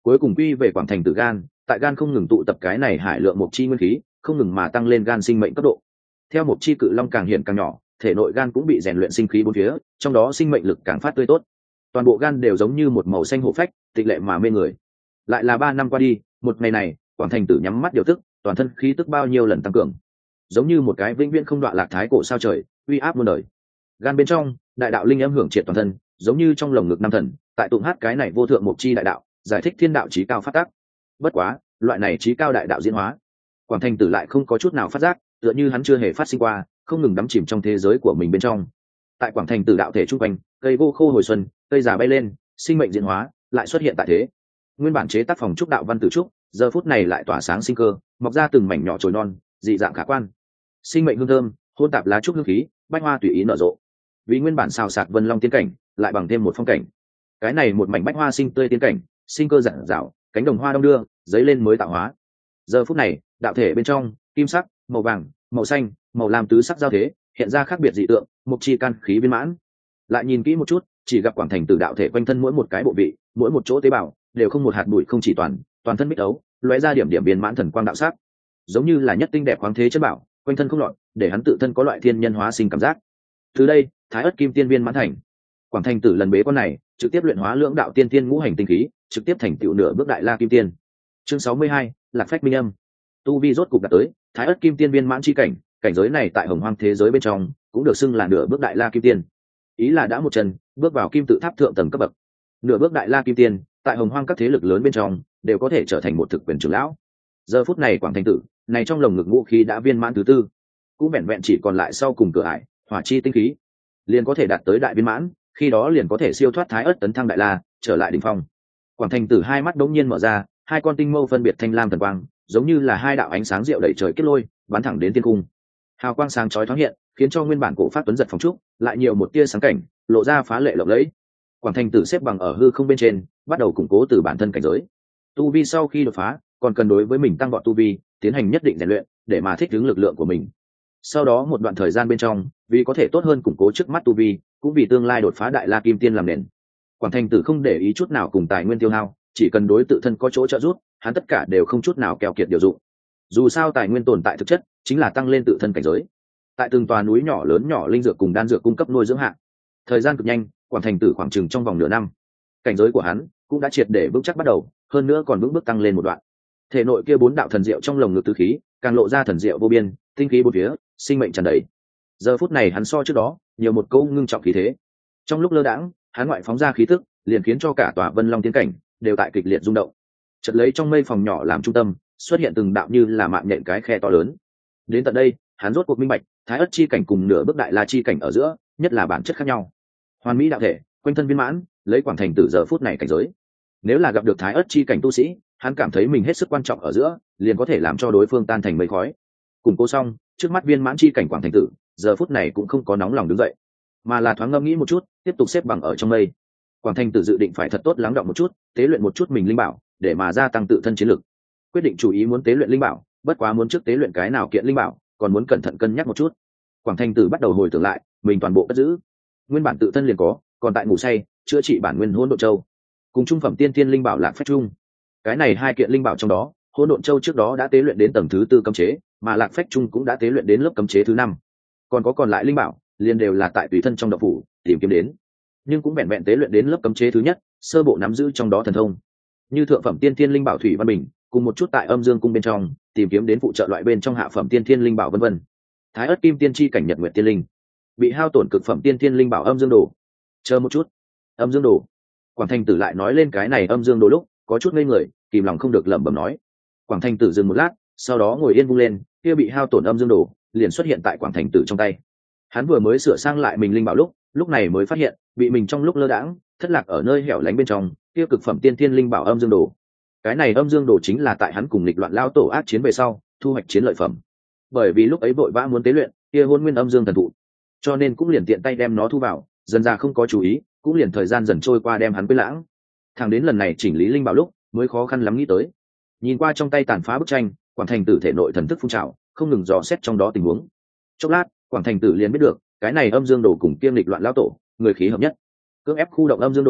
cuối cùng quy về quảng thành tử gan, tại gan không ngừng tụ tập cái này hải lượng mộc chi nguyên khí, không ngừng mà tăng lên gan sinh mệnh cấp độ. Theo mộc chi cự long càng hiện càng nhỏ, thể nội gan cũng bị rèn luyện sinh khí bốn phía, trong đó sinh mệnh lực càng phát tươi tốt. Toàn bộ gan đều giống như một màu xanh hổ phách, tịch lệ mà mê người. Lại là 3 năm qua đi, một ngày này, quảng thành tử nhắm mắt điều tức, toàn thân khí tức bao nhiêu lần tăng cường, giống như một cái vĩnh viễn không đoạn lạc thái cổ sao trời, uy áp muôn đời. Gan bên trong, đại đạo linh âm hưởng triệt toàn thân, giống như trong lồng ngực nam thần, tại tụng hát cái này vô thượng mộc chi đại đạo, giải thích thiên đạo chí cao phát tác. Bất quá, loại này chí cao đại đạo diễn hóa, quảng thành tử lại không có chút nào phát giác, tựa như hắn chưa hề phát sinh qua, không ngừng đắm chìm trong thế giới của mình bên trong. Tại quảng thành tử đạo thể trung quanh, cây vô khô hồi xuân, cây già bay lên, sinh mệnh diễn hóa lại xuất hiện tại thế. Nguyên bản chế tác phòng trúc đạo văn tử trúc, giờ phút này lại tỏa sáng sinh cơ, mọc ra từng mảnh nhỏ chồi non, dị dạng khả quan. Sinh mệnh hương thơm, hôn tạp lá trúc hương khí, bách hoa tùy ý nở rộ. Vì nguyên bản xào sạc vân long tiên cảnh, lại bằng thêm một phong cảnh. Cái này một mảnh bách hoa sinh tươi tiên cảnh, sinh cơ rạng rào, cánh đồng hoa đông đưa, giấy lên mới tạo hóa. Giờ phút này, đạo thể bên trong, kim sắc, màu vàng, màu xanh, màu lam tứ sắc giao thế, hiện ra khác biệt dị tượng, mục chi căn khí viên mãn. Lại nhìn kỹ một chút, chỉ gặp quảng thành tử đạo thể quanh thân mỗi một cái bộ vị, mỗi một chỗ tế bào đều không một hạt bụi không chỉ toàn thân bích ấu, lóe ra điểm điểm viên mãn thần quang đạo sắc, giống như là nhất tinh đẹp khoáng thế chất bảo, quanh thân không loạn, để hắn tự thân có loại thiên nhân hóa sinh cảm giác. Từ đây, thái ất kim tiên viên mãn thành. Quảng thành tử lần bế quan này, trực tiếp luyện hóa lưỡng đạo tiên tiên ngũ hành tinh khí, trực tiếp thành tựu nửa bước đại la kim tiên. Chương 62, lạc phách minh âm. Tu vi rốt cục đạt tới thái ất kim tiên viên mãn chi cảnh, cảnh giới này tại hồng hoang thế giới bên trong cũng được xưng là nửa bước đại la kim tiên, ý là đã một chân bước vào kim tự tháp thượng tầng cấp bậc. Nửa bước đại la kim tiên tại hồng hoang các thế lực lớn bên trong đều có thể trở thành một thực quyền trưởng lão. Giờ phút này quảng thành tử này trong lồng ngực ngũ khí đã viên mãn thứ tư, cũng vẹn vẹn chỉ còn lại sau cùng cửa ải hỏa chi tinh khí liền có thể đạt tới đại viên mãn, khi đó liền có thể siêu thoát thái ất tấn thăng đại la, trở lại đỉnh phong. Quảng thành tử hai mắt đống nhiên mở ra, hai con tinh mâu phân biệt thanh lam thần quang, giống như là hai đạo ánh sáng rượu đẩy trời kết lôi, bắn thẳng đến thiên cung. Hào quang sáng chói thoáng hiện, khiến cho nguyên bản cổ pháp tuấn giật phòng trúc lại nhiều một tia sáng cảnh, lộ ra phá lệ lộng lẫy. Quảng thành tử xếp bằng ở hư không bên trên, bắt đầu củng cố từ bản thân cảnh giới. Tu vi sau khi đột phá, còn cần đối với mình tăng vọt tu vi, tiến hành nhất định rèn luyện, để mà thích ứng lực lượng của mình. Sau đó một đoạn thời gian bên trong, vì có thể tốt hơn củng cố trước mắt tu vi, cũng vì tương lai đột phá đại la kim tiên làm nền. Quảng thành tử không để ý chút nào cùng tài nguyên tiêu hao, chỉ cần đối tự thân có chỗ trợ giúp, hắn tất cả đều không chút nào keo kiệt điều dụng. Dù sao tài nguyên tồn tại thực chất chính là tăng lên tự thân cảnh giới. Tại từng tòa núi nhỏ lớn nhỏ linh dược cùng đan dược cung cấp nuôi dưỡng hạ, thời gian cực nhanh, quảng thành tử khoảng chừng trong vòng nửa năm, cảnh giới của hắn cũng đã triệt để vững chắc bắt đầu, hơn nữa còn vững bước tăng lên một đoạn. Thể nội kia 4 đạo thần diệu trong lồng ngực tứ khí càng lộ ra thần diệu vô biên, tinh khí bốn phía, sinh mệnh tràn đầy. Giờ phút này hắn so trước đó nhiều một câu ngưng trọng khí thế. Trong lúc lơ đãng, hắn ngoại phóng ra khí tức, liền khiến cho cả tòa Vân Long tiến cảnh đều tại kịch liệt rung động. Chợt lấy trong mây phòng nhỏ làm trung tâm, xuất hiện từng đạo như là mạng nhện cái khe to lớn. Đến tận đây, hắn rốt cuộc minh bạch, thái ất chi cảnh cùng nửa bước đại la chi cảnh ở giữa, nhất là bản chất khác nhau. Hoàn mỹ đạo thể, quanh thân viên mãn, lấy quảng thành tử giờ phút này cảnh giới. Nếu là gặp được thái ất chi cảnh tu sĩ, hắn cảm thấy mình hết sức quan trọng ở giữa, liền có thể làm cho đối phương tan thành mây khói. Củng cố xong, trước mắt viên mãn chi cảnh quảng thành tử, giờ phút này cũng không có nóng lòng đứng dậy, mà là thoáng ngẫm nghĩ một chút, tiếp tục xếp bằng ở trong mây. Quảng thành tử dự định phải thật tốt lắng đọng một chút, tế luyện một chút mình linh bảo, để mà gia tăng tự thân chiến lực. Quyết định chủ ý muốn tế luyện linh bảo, bất quá muốn trước tế luyện cái nào kiện linh bảo, còn muốn cẩn thận cân nhắc một chút. Quảng thành tử bắt đầu hồi tưởng lại, mình toàn bộ cất giữ, nguyên bản tự thân liền có, còn tại ngủ say, chữa trị bản nguyên hỗn độn châu, cùng trung phẩm tiên thiên linh bảo lạc phách trung. Cái này hai kiện linh bảo trong đó, hỗn độn châu trước đó đã tế luyện đến tầng thứ 4 cấm chế, mà lạc phách trung cũng đã tế luyện đến lớp cấm chế thứ 5. Còn lại linh bảo, liền đều là tại tùy thân trong động phủ tìm kiếm đến, nhưng cũng vẹn vẹn tế luyện đến lớp cấm chế thứ nhất, sơ bộ nắm giữ trong đó thần thông. Như thượng phẩm tiên thiên linh bảo thủy văn bình, cùng một chút tại âm dương cung bên trong tìm kiếm đến phụ trợ loại bên trong hạ phẩm tiên thiên linh bảo vân vân. Thái ất kim tiên chi cảnh nhật nguyệt tiên linh, bị hao tổn cực phẩm tiên thiên linh bảo âm dương đồ. Chờ một chút, âm dương đồ. Quảng thành tử lại nói lên cái này âm dương đồ lúc có chút ngây người, kìm lòng không được lẩm bẩm nói. Quảng thành tử dừng một lát, sau đó ngồi yên vung lên, kia bị hao tổn âm dương đồ liền xuất hiện tại quảng thành tử trong tay. Hắn vừa mới sửa sang lại mình linh bảo lúc này mới phát hiện bị mình trong lúc lơ đãng thất lạc ở nơi hẻo lánh bên trong kia cực phẩm tiên thiên linh bảo âm dương đồ. Cái này âm dương đồ chính là tại hắn cùng nghịch loạn lao tổ ác chiến về sau thu hoạch chiến lợi phẩm, bởi vì lúc ấy vội vã muốn tế luyện kia hôn nguyên âm dương thần thụ, cho nên cũng liền tiện tay đem nó thu vào, dần ra không có chú ý, cũng liền thời gian dần trôi qua đem hắn quên lãng. Thẳng đến lần này chỉnh lý linh bảo lúc mới khó khăn lắm nghĩ tới. Nhìn qua trong tay tàn phá bức tranh, quảng thành tử thể nội thần thức phun trào, không ngừng dò xét trong đó tình huống. Chốc lát, quảng thành tử liền biết được cái này âm dương đồ cùng kiêm lịch loạn lao tổ người khí hợp nhất, cưỡng ép khu động âm dương đồ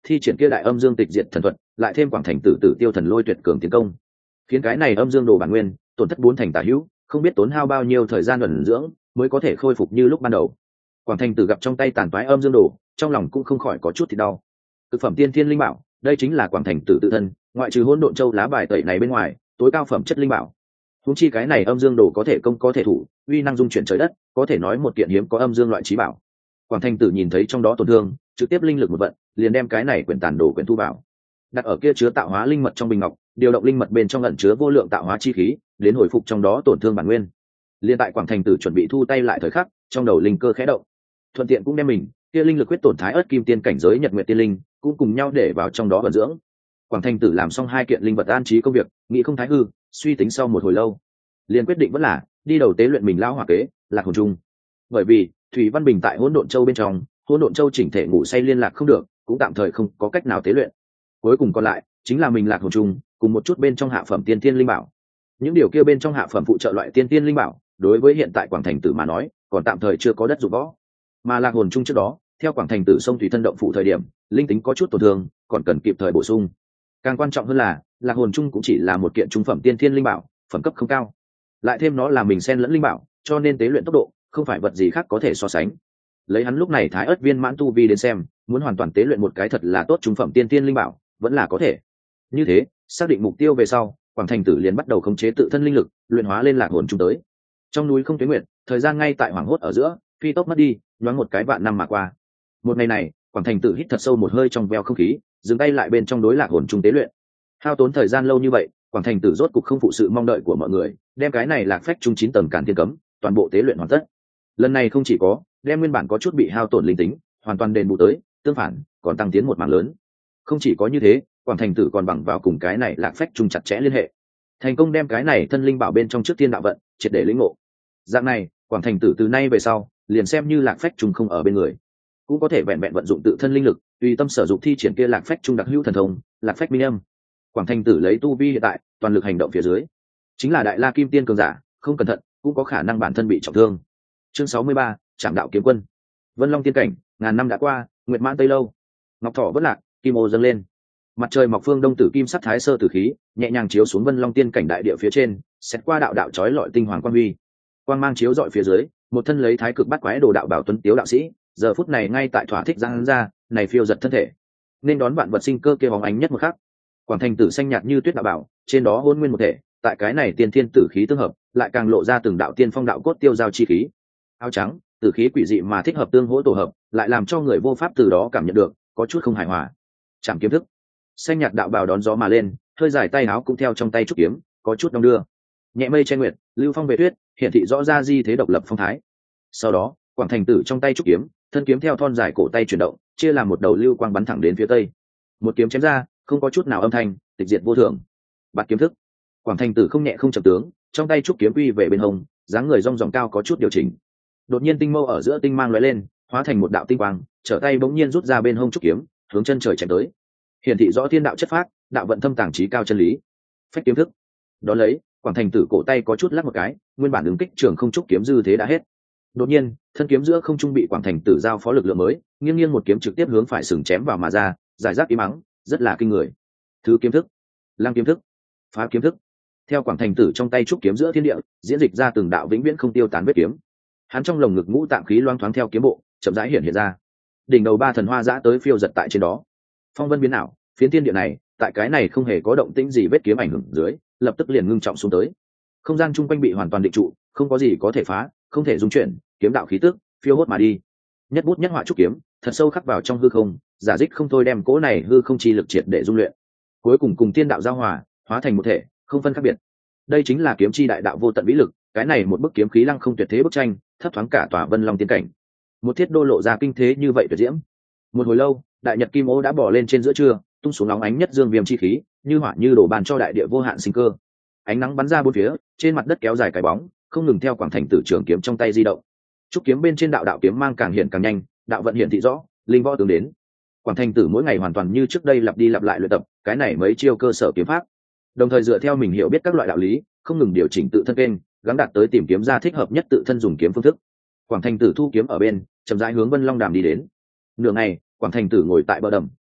thi triển kia đại âm dương tịch diệt thần thuật, lại thêm quảng thành tử tử tiêu thần lôi tuyệt cường tiến công, khiến cái này âm dương đồ bản nguyên tổn thất 4 thành tả hữu, không biết tốn hao bao nhiêu thời gian ẩn dưỡng mới có thể khôi phục như lúc ban đầu. Quảng thành tử gặp trong tay tàn toái âm dương đồ, trong lòng cũng không khỏi có chút thì đau. Cực phẩm tiên thiên linh bảo, đây chính là quảng thành tử tự thân, ngoại trừ hỗn độn châu lá bài tẩy này bên ngoài, tối cao phẩm chất linh bảo. Huống chi cái này âm dương đồ có thể công có thể thủ, uy năng dung chuyển trời đất, có thể nói một kiện hiếm có âm dương loại trí bảo. Quảng thành tử nhìn thấy trong đó tổn thương, trực tiếp linh lực một vận, liền đem cái này quyển tàn đồ quyển thu vào, đặt ở kia chứa tạo hóa linh mật trong bình ngọc, điều động linh mật bên trong ẩn chứa vô lượng tạo hóa chi khí, đến hồi phục trong đó tổn thương bản nguyên. Liên tại quảng thành tử chuẩn bị thu tay lại thời khắc, trong đầu linh cơ khẽ động, thuận tiện cũng đem mình kia linh lực quyết tổn thái ớt kim tiên cảnh giới nhật nguyệt tiên linh cũng cùng nhau để vào trong đó vận dưỡng. Quảng thành tử làm xong 2 kiện linh vật an trí công việc, nghĩ không thái hư, suy tính sau một hồi lâu, liền quyết định vẫn là đi đầu tế luyện mình lao hỏa kế lạc hồn trung. Bởi vì thủy văn bình tại hỗn độn châu bên trong, hỗn độn châu chỉnh thể ngủ say liên lạc không được, cũng tạm thời không có cách nào tế luyện. Cuối cùng còn lại chính là mình lạc hồn trung cùng một chút bên trong hạ phẩm tiên tiên linh bảo. Những điều kia bên trong hạ phẩm phụ trợ loại tiên tiên linh bảo, đối với hiện tại quảng thành tử mà nói còn tạm thời chưa có đất dụng võ. Mà lạc hồn trung trước đó theo quảng thành tử sông thủy thân động phụ thời điểm linh tính có chút tổn thương, còn cần kịp thời bổ sung. Càng quan trọng hơn là lạc hồn trung cũng chỉ là một kiện trung phẩm tiên thiên linh bảo, phẩm cấp không cao, lại thêm nó là mình xen lẫn linh bảo, cho nên tế luyện tốc độ không phải vật gì khác có thể so sánh. Lấy hắn lúc này thái ớt viên mãn tu vi đến xem, muốn hoàn toàn tế luyện một cái thật là tốt trung phẩm tiên thiên linh bảo vẫn là có thể. Như thế xác định mục tiêu về sau, quảng thành tử liền bắt đầu khống chế tự thân linh lực luyện hóa lên lạc hồn trung tới. Trong núi không tuyến nguyện, thời gian ngay tại hoàng hốt ở giữa phi tốc mất đi, nhoáng một cái vạn năm mà qua. Một ngày này quảng thành tử hít thật sâu một hơi trong veo không khí, dừng tay lại bên trong đối lạc hồn trung tế luyện. Hao tốn thời gian lâu như vậy, quảng thành tử rốt cục không phụ sự mong đợi của mọi người, đem cái này lạc phách trung 9 tầng càn thiên cấm toàn bộ tế luyện hoàn tất. Lần này không chỉ có đem nguyên bản có chút bị hao tổn linh tính hoàn toàn đền bù tới, tương phản còn tăng tiến một mảng lớn. Không chỉ có như thế, quảng thành tử còn bằng vào cùng cái này lạc phách trung chặt chẽ liên hệ, thành công đem cái này thân linh bảo bên trong trước tiên đạo vận triệt để lĩnh ngộ. Dạng này quảng thành tử từ nay về sau liền xem như lạc phách trung không ở bên người, cũng có thể vẹn vẹn vận dụng tự thân linh lực, tùy tâm sở dụng thi triển kia lạc phách trung đặc hữu thần thông lạc phách minh âm. Quảng thành tử lấy tu vi hiện tại toàn lực hành động phía dưới, chính là đại la kim tiên cường giả, không cẩn thận cũng có khả năng bản thân bị trọng thương. Chương 63, Trảm đạo kiếm quân. Vân Long tiên cảnh, ngàn năm đã qua, nguyệt mãn tây lâu, ngọc thỏ vất lạc, kim ô dâng lên. Mặt trời mọc phương đông tử kim sắc thái sơ tử khí nhẹ nhàng chiếu xuống Vân Long tiên cảnh đại địa phía trên, xét qua đạo đạo chói lọi tinh hoàng quang huy. Quang mang chiếu dọi phía dưới, một thân lấy thái cực bát quái đồ đạo bảo tuấn tiếu đạo sĩ, giờ phút này ngay tại thỏa thích giang ra, này phiêu giật thân thể, nên đón vạn vật sinh cơ kia bóng ánh nhất một khắc. Quảng thành tử xanh nhạt như tuyết đạo bảo, trên đó hôn nguyên một thể, tại cái này tiên thiên tử khí tương hợp, lại càng lộ ra từng đạo tiên phong đạo cốt tiêu giao chi khí. Áo trắng, tử khí quỷ dị mà thích hợp tương hỗ tổ hợp, lại làm cho người vô pháp từ đó cảm nhận được có chút không hài hòa. Trảm kiếm thức, xanh nhạt đạo bào đón gió mà lên, hơi dài tay áo cũng theo trong tay trúc kiếm, có chút đong đưa. Nhẹ mây che nguyệt, lưu phong về tuyết, hiện thị rõ ra di thế độc lập phong thái. Sau đó, quảng thành tử trong tay trúc kiếm, thân kiếm theo thon dài cổ tay chuyển động, chia làm một đầu lưu quang bắn thẳng đến phía tây. Một kiếm chém ra, không có chút nào âm thanh, tịch diệt vô thường. Bạt kiếm thức, quảng thành tử không nhẹ không chậm tướng, trong tay trúc kiếm quy về bên hông, dáng người rong ròng cao có chút điều chỉnh. Đột nhiên tinh mâu ở giữa tinh mang lóe lên, hóa thành một đạo tinh quang, trở tay bỗng nhiên rút ra bên hông trúc kiếm, hướng chân trời chém tới. Hiển thị rõ thiên đạo chất phác, đạo vận thâm tàng trí cao chân lý. Phách kiếm thức, đó lấy quảng thành tử cổ tay có chút lắc một cái, nguyên bản ứng kích trường không trúc kiếm dư thế đã hết. Đột nhiên thân kiếm giữa không trung bị quảng thành tử giao phó lực lượng mới, nghiêng nghiêng một kiếm trực tiếp hướng phải sừng chém vào mà ra, giải rác im mắng, rất là kinh người. Thứ kiếm thức, lăng kiếm thức, phá kiếm thức, theo quảng thành tử trong tay trúc kiếm giữa thiên địa diễn dịch ra từng đạo vĩnh viễn không tiêu tán vết kiếm. Hắn trong lồng ngực ngũ tạng khí loang thoáng theo kiếm bộ chậm rãi hiện ra, đỉnh đầu 3 thần hoa giã tới phiêu giật tại trên đó. Phong vân biến ảo, phiến thiên địa này tại cái này không hề có động tĩnh gì vết kiếm ảnh hưởng dưới, lập tức liền ngưng trọng xuống tới. Không gian chung quanh bị hoàn toàn định trụ, không có gì có thể phá, không thể dung chuyển, kiếm đạo khí tức phiêu hốt mà đi. Nhất bút nhất họa trúc kiếm thật sâu khắc vào trong hư không, giả dích không thôi đem cỗ này hư không chi lực triệt để dung luyện, cuối cùng cùng tiên đạo giao hòa, hóa thành một thể, không phân khác biệt. Đây chính là kiếm chi đại đạo vô tận vĩ lực, cái này một bức kiếm khí lăng không tuyệt thế bức tranh, thấp thoáng cả tòa Vân Long tiên cảnh. Một thiết đô lộ ra kinh thế như vậy tuyệt diễm. Một hồi lâu, đại nhật kim ô đã bỏ lên trên giữa trưa, tung xuống nóng ánh nhất dương viêm chi khí, như hỏa như đổ bàn cho đại địa vô hạn sinh cơ. Ánh nắng bắn ra bốn phía, trên mặt đất kéo dài cái bóng, không ngừng theo quảng thành tử trường kiếm trong tay di động. Trúc kiếm bên trên đạo đạo kiếm mang càng hiện càng nhanh, đạo vận hiện thị rõ, linh võ tướng đến. Quảng thành tử mỗi ngày hoàn toàn như trước đây lặp đi lặp lại luyện tập cái này mấy chiêu cơ sở kiếm pháp, đồng thời dựa theo mình hiểu biết các loại đạo lý, không ngừng điều chỉnh tự thân kênh, gắng đạt tới tìm kiếm ra thích hợp nhất tự thân dùng kiếm phương thức. Quảng thành tử thu kiếm ở bên, chậm rãi hướng Vân Long Đàm đi đến. Nửa ngày, quảng thành tử ngồi tại bờ đầm,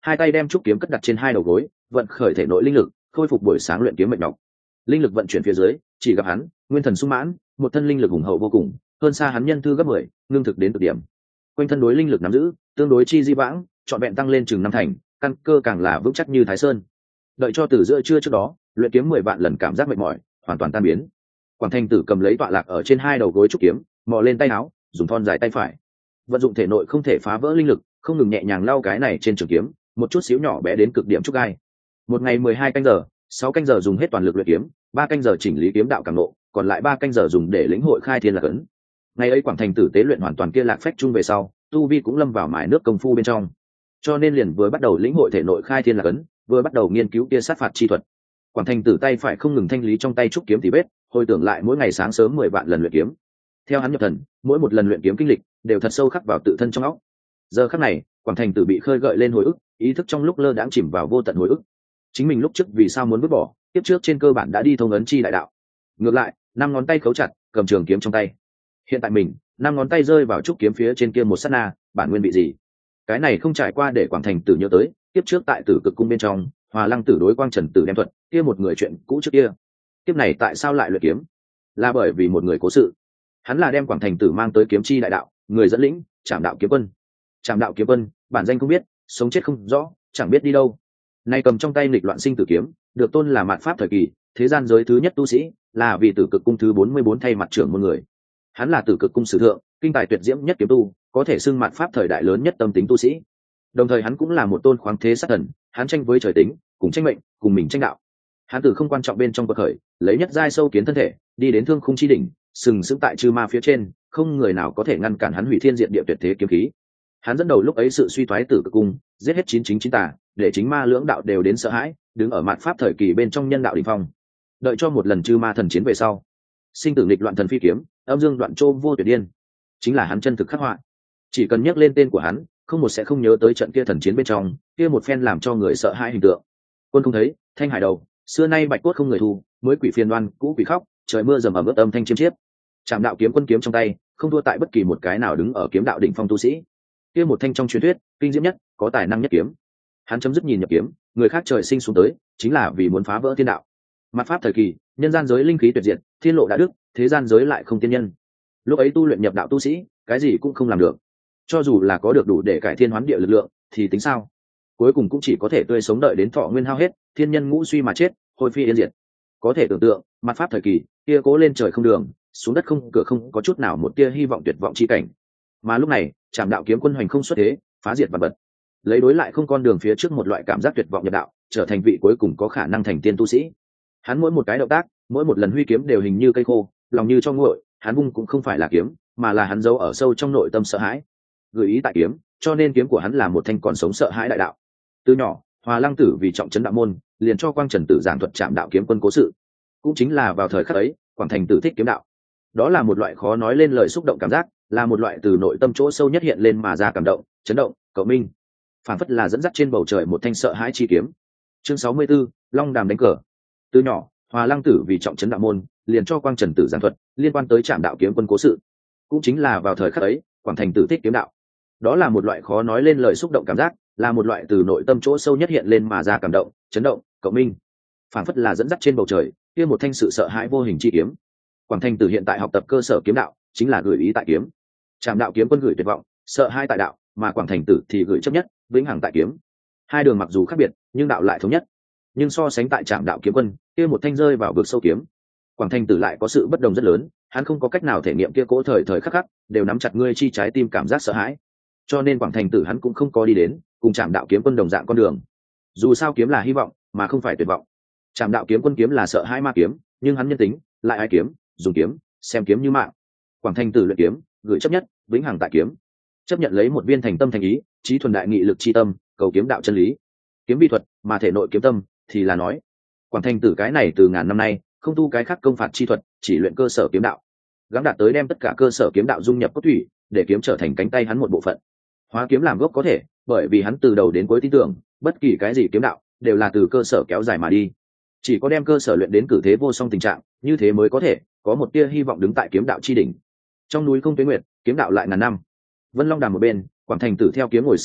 hai tay đem trúc kiếm cất đặt trên hai đầu gối, vận khởi thể nội linh lực, khôi phục buổi sáng luyện kiếm mệt nhọc. Linh lực vận chuyển phía dưới, chỉ gặp hắn nguyên thần sung mãn, một thân linh lực hùng hậu vô cùng, hơn xa hắn nhân thư gấp 10, ngưng thực đến cực điểm. Quanh thân đối linh lực nắm giữ tương đối chi di vãng, trọn vẹn tăng lên chừng năm thành, căn cơ càng là vững chắc như Thái Sơn. Đợi cho từ giữa trưa trước đó, luyện kiếm 10 vạn lần cảm giác mệt mỏi hoàn toàn tan biến. Quảng Thành Tử cầm lấy tọa lạc ở trên hai đầu gối trúc kiếm, mò lên tay áo, dùng thon dài tay phải, vận dụng thể nội không thể phá vỡ linh lực, không ngừng nhẹ nhàng lau cái này trên trường kiếm, một chút xíu nhỏ bé đến cực điểm trúc gai. Một ngày 12 canh giờ, 6 canh giờ dùng hết toàn lực luyện kiếm, 3 canh giờ chỉnh lý kiếm đạo cảm ngộ, còn lại 3 canh giờ dùng để lĩnh hội khai thiên lạc ấn. Ngày ấy Quảng Thành Tử tế luyện hoàn toàn kia lạc phách chung về sau, tu vi cũng lâm vào mài nước công phu bên trong, cho nên liền vừa bắt đầu lĩnh hội thể nội khai thiên lạc ấn, vừa bắt đầu nghiên cứu kia sát phạt chi thuật. Quảng Thành Tử tay phải không ngừng thanh lý trong tay trúc kiếm tỉ vết, hồi tưởng lại mỗi ngày sáng sớm 10 vạn lần luyện kiếm. Theo hắn nhập thần, mỗi một lần luyện kiếm kinh lịch đều thật sâu khắc vào tự thân trong óc. Giờ khắc này, Quảng Thành Tử bị khơi gợi lên hồi ức, ý thức trong lúc lơ đãng chìm vào vô tận hồi ức. Chính mình lúc trước vì sao muốn vứt bỏ, tiếp trước trên cơ bản đã đi thông ấn chi đại đạo. Ngược lại, năm ngón tay khấu chặt, cầm trường kiếm trong tay. Hiện tại mình, năm ngón tay rơi vào trúc kiếm phía trên kia một sát na, bản nguyên bị gì? Cái này không trải qua để Quảng Thành Tử nhớ tới, tiếp trước tại Tử Cực cung bên trong, Hòa Lăng Tử đối Quang Trần Tử đem thuật, kia một người chuyện cũ trước kia. Kiếp này tại sao lại luyện kiếm? Là bởi vì một người cố sự. Hắn là đem Quảng Thành Tử mang tới kiếm chi đại đạo, người dẫn lĩnh, Trảm Đạo Kiếm Quân. Trảm Đạo Kiếm Quân, bản danh không biết, sống chết không rõ, chẳng biết đi đâu. Nay cầm trong tay nghịch loạn sinh tử kiếm, được tôn là mạt pháp thời kỳ, thế gian giới thứ nhất tu sĩ, là vì Tử Cực cung thứ 44 thay mặt trưởng môn người. Hắn là Tử Cực cung sử thượng, kinh tài tuyệt diễm nhất kiếm tu, có thể xưng mạt pháp thời đại lớn nhất tâm tính tu sĩ. Đồng thời hắn cũng là một tôn khoáng thế sát thần, hắn tranh với trời tính, cùng tranh mệnh, cùng mình tranh đạo. Hắn từ không quan trọng bên trong cuộc khởi, lấy nhất giai sâu kiến thân thể, đi đến thương khung chi đỉnh, sừng sững tại chư ma phía trên, không người nào có thể ngăn cản hắn hủy thiên diệt địa tuyệt thế kiếm khí. Hắn dẫn đầu lúc ấy sự suy thoái Tử Cực cung, giết hết 99 tà, để chính ma lưỡng đạo đều đến sợ hãi, đứng ở mạt pháp thời kỳ bên trong nhân đạo đỉnh phong. Đợi cho một lần chư ma thần chiến về sau, sinh tử nghịch loạn thần phi kiếm, âm dương đoạn trô vô tuyệt điên, chính là hắn chân thực khắc họa. Chỉ cần nhắc lên tên của hắn, không một sẽ không nhớ tới trận kia thần chiến bên trong, kia một phen làm cho người sợ hãi hình tượng. Quân không thấy, thanh hải đầu, xưa nay bạch cốt không người thu, mới quỷ phiền đoan, cũ quỷ khóc, trời mưa dầm ẩm ướt âm thanh chiêm chiếp. Trảm Đạo Kiếm Quân kiếm trong tay, không thua tại bất kỳ một cái nào đứng ở kiếm đạo đỉnh phong tu sĩ. Kia một thanh trong truyền thuyết, kinh diễm nhất, có tài năng nhất kiếm. Hắn chấm dứt nhìn nhập kiếm, người khác trời sinh xuống tới, chính là vì muốn phá vỡ thiên đạo. Mặt pháp thời kỳ, nhân gian giới linh khí tuyệt diệt, thiên lộ đã đức, thế gian giới lại không tiên nhân. Lúc ấy tu luyện nhập đạo tu sĩ, cái gì cũng không làm được. Cho dù là có được đủ để cải thiên hoán địa lực lượng, thì tính sao? Cuối cùng cũng chỉ có thể tươi sống đợi đến thọ nguyên hao hết, thiên nhân ngũ suy mà chết, hồi phi yên diệt. Có thể tưởng tượng, mặt pháp thời kỳ, kia cố lên trời không đường, xuống đất không cửa, không có chút nào một tia hy vọng tuyệt vọng chi cảnh. Mà lúc này, Trảm Đạo Kiếm Quân hoành không xuất thế, phá diệt vật vật, lấy đối lại không con đường phía trước một loại cảm giác tuyệt vọng nhập đạo, trở thành vị cuối cùng có khả năng thành tiên tu sĩ. Hắn mỗi một cái động tác, mỗi một lần huy kiếm đều hình như cây khô, lòng như cho nguội. Hắn vung cũng không phải là kiếm, mà là hắn giấu ở sâu trong nội tâm sợ hãi, gợi ý tại kiếm, cho nên kiếm của hắn là một thanh còn sống sợ hãi đại đạo. Từ nhỏ, Hòa Lăng Tử vì trọng trấn đạo môn, liền cho Quang Trần Tử giảng thuật Trảm Đạo Kiếm Quân cố sự. Cũng chính là vào thời khắc ấy, Quảng Thành Tử thích kiếm đạo. Đó là một loại khó nói lên lời xúc động cảm giác, là một loại từ nội tâm chỗ sâu nhất hiện lên mà ra cảm động, chấn động, cầu minh, phản phất là dẫn dắt trên bầu trời một thanh sợ hãi chi kiếm. Chương 64, Long Đàm đánh cờ. Từ nhỏ, Hòa Lăng Tử vì trọng trấn đạo môn, liền cho Quang Trần Tử giảng thuật liên quan tới Trảm Đạo Kiếm Quân cố sự. Cũng chính là vào thời khắc ấy, Quảng Thành Tử thích kiếm đạo. Đó là một loại khó nói lên lời xúc động cảm giác, là một loại từ nội tâm chỗ sâu nhất hiện lên mà ra cảm động, chấn động, cộng minh, phản phất là dẫn dắt trên bầu trời kia một thanh sự sợ hãi vô hình chi kiếm. Quảng Thành Tử hiện tại học tập cơ sở kiếm đạo, chính là gửi ý tại kiếm. Trảm Đạo Kiếm Quân gửi tuyệt vọng, sợ hai tại đạo, mà Quảng Thành Tử thì gửi chấp nhất, vĩnh hằng tại kiếm. Hai đường mặc dù khác biệt, nhưng đạo lại thống nhất. Nhưng so sánh tại Trảm Đạo Kiếm Quân, kia một thanh rơi vào vực sâu kiếm, Quảng Thành Tử lại có sự bất đồng rất lớn. Hắn không có cách nào thể nghiệm kia cỗ thời thời khắc khắc đều nắm chặt ngươi chi trái tim cảm giác sợ hãi, cho nên Quảng Thành Tử hắn cũng không có đi đến cùng Trảm Đạo Kiếm Quân đồng dạng con đường. Dù sao kiếm là hy vọng, mà không phải tuyệt vọng. Trảm Đạo Kiếm Quân kiếm là sợ hãi ma kiếm, nhưng hắn nhân tính lại ai kiếm, dùng kiếm, xem kiếm như mạng. Quảng Thành Tử luyện kiếm, gửi chấp nhất, vĩnh hằng tại kiếm. Chấp nhận lấy một viên thành tâm thành ý, trí thuần đại nghị lực chi tâm, cầu kiếm đạo chân lý. Kiếm vi thuật, mà thể nội kiếm tâm thì là nói. Quảng Thành Tử cái này từ ngàn năm nay không tu cái khác công phạt chi thuật, chỉ luyện cơ sở kiếm đạo, gắng đạt tới đem tất cả cơ sở kiếm đạo dung nhập cốt thủy, để kiếm trở thành cánh tay hắn một bộ phận. Hóa kiếm làm gốc có thể, bởi vì hắn từ đầu đến cuối tin tưởng, bất kỳ cái gì kiếm đạo đều là từ cơ sở kéo dài mà đi. Chỉ có đem cơ sở luyện đến cử thế vô song tình trạng, như thế mới có thể có một tia hy vọng đứng tại kiếm đạo chi đỉnh. Trong núi không tuế nguyệt, kiếm đạo lại ngàn năm. Vân Long Đàm một bên, Quảng Thành Tử theo kiếm ngồi xếp bằng,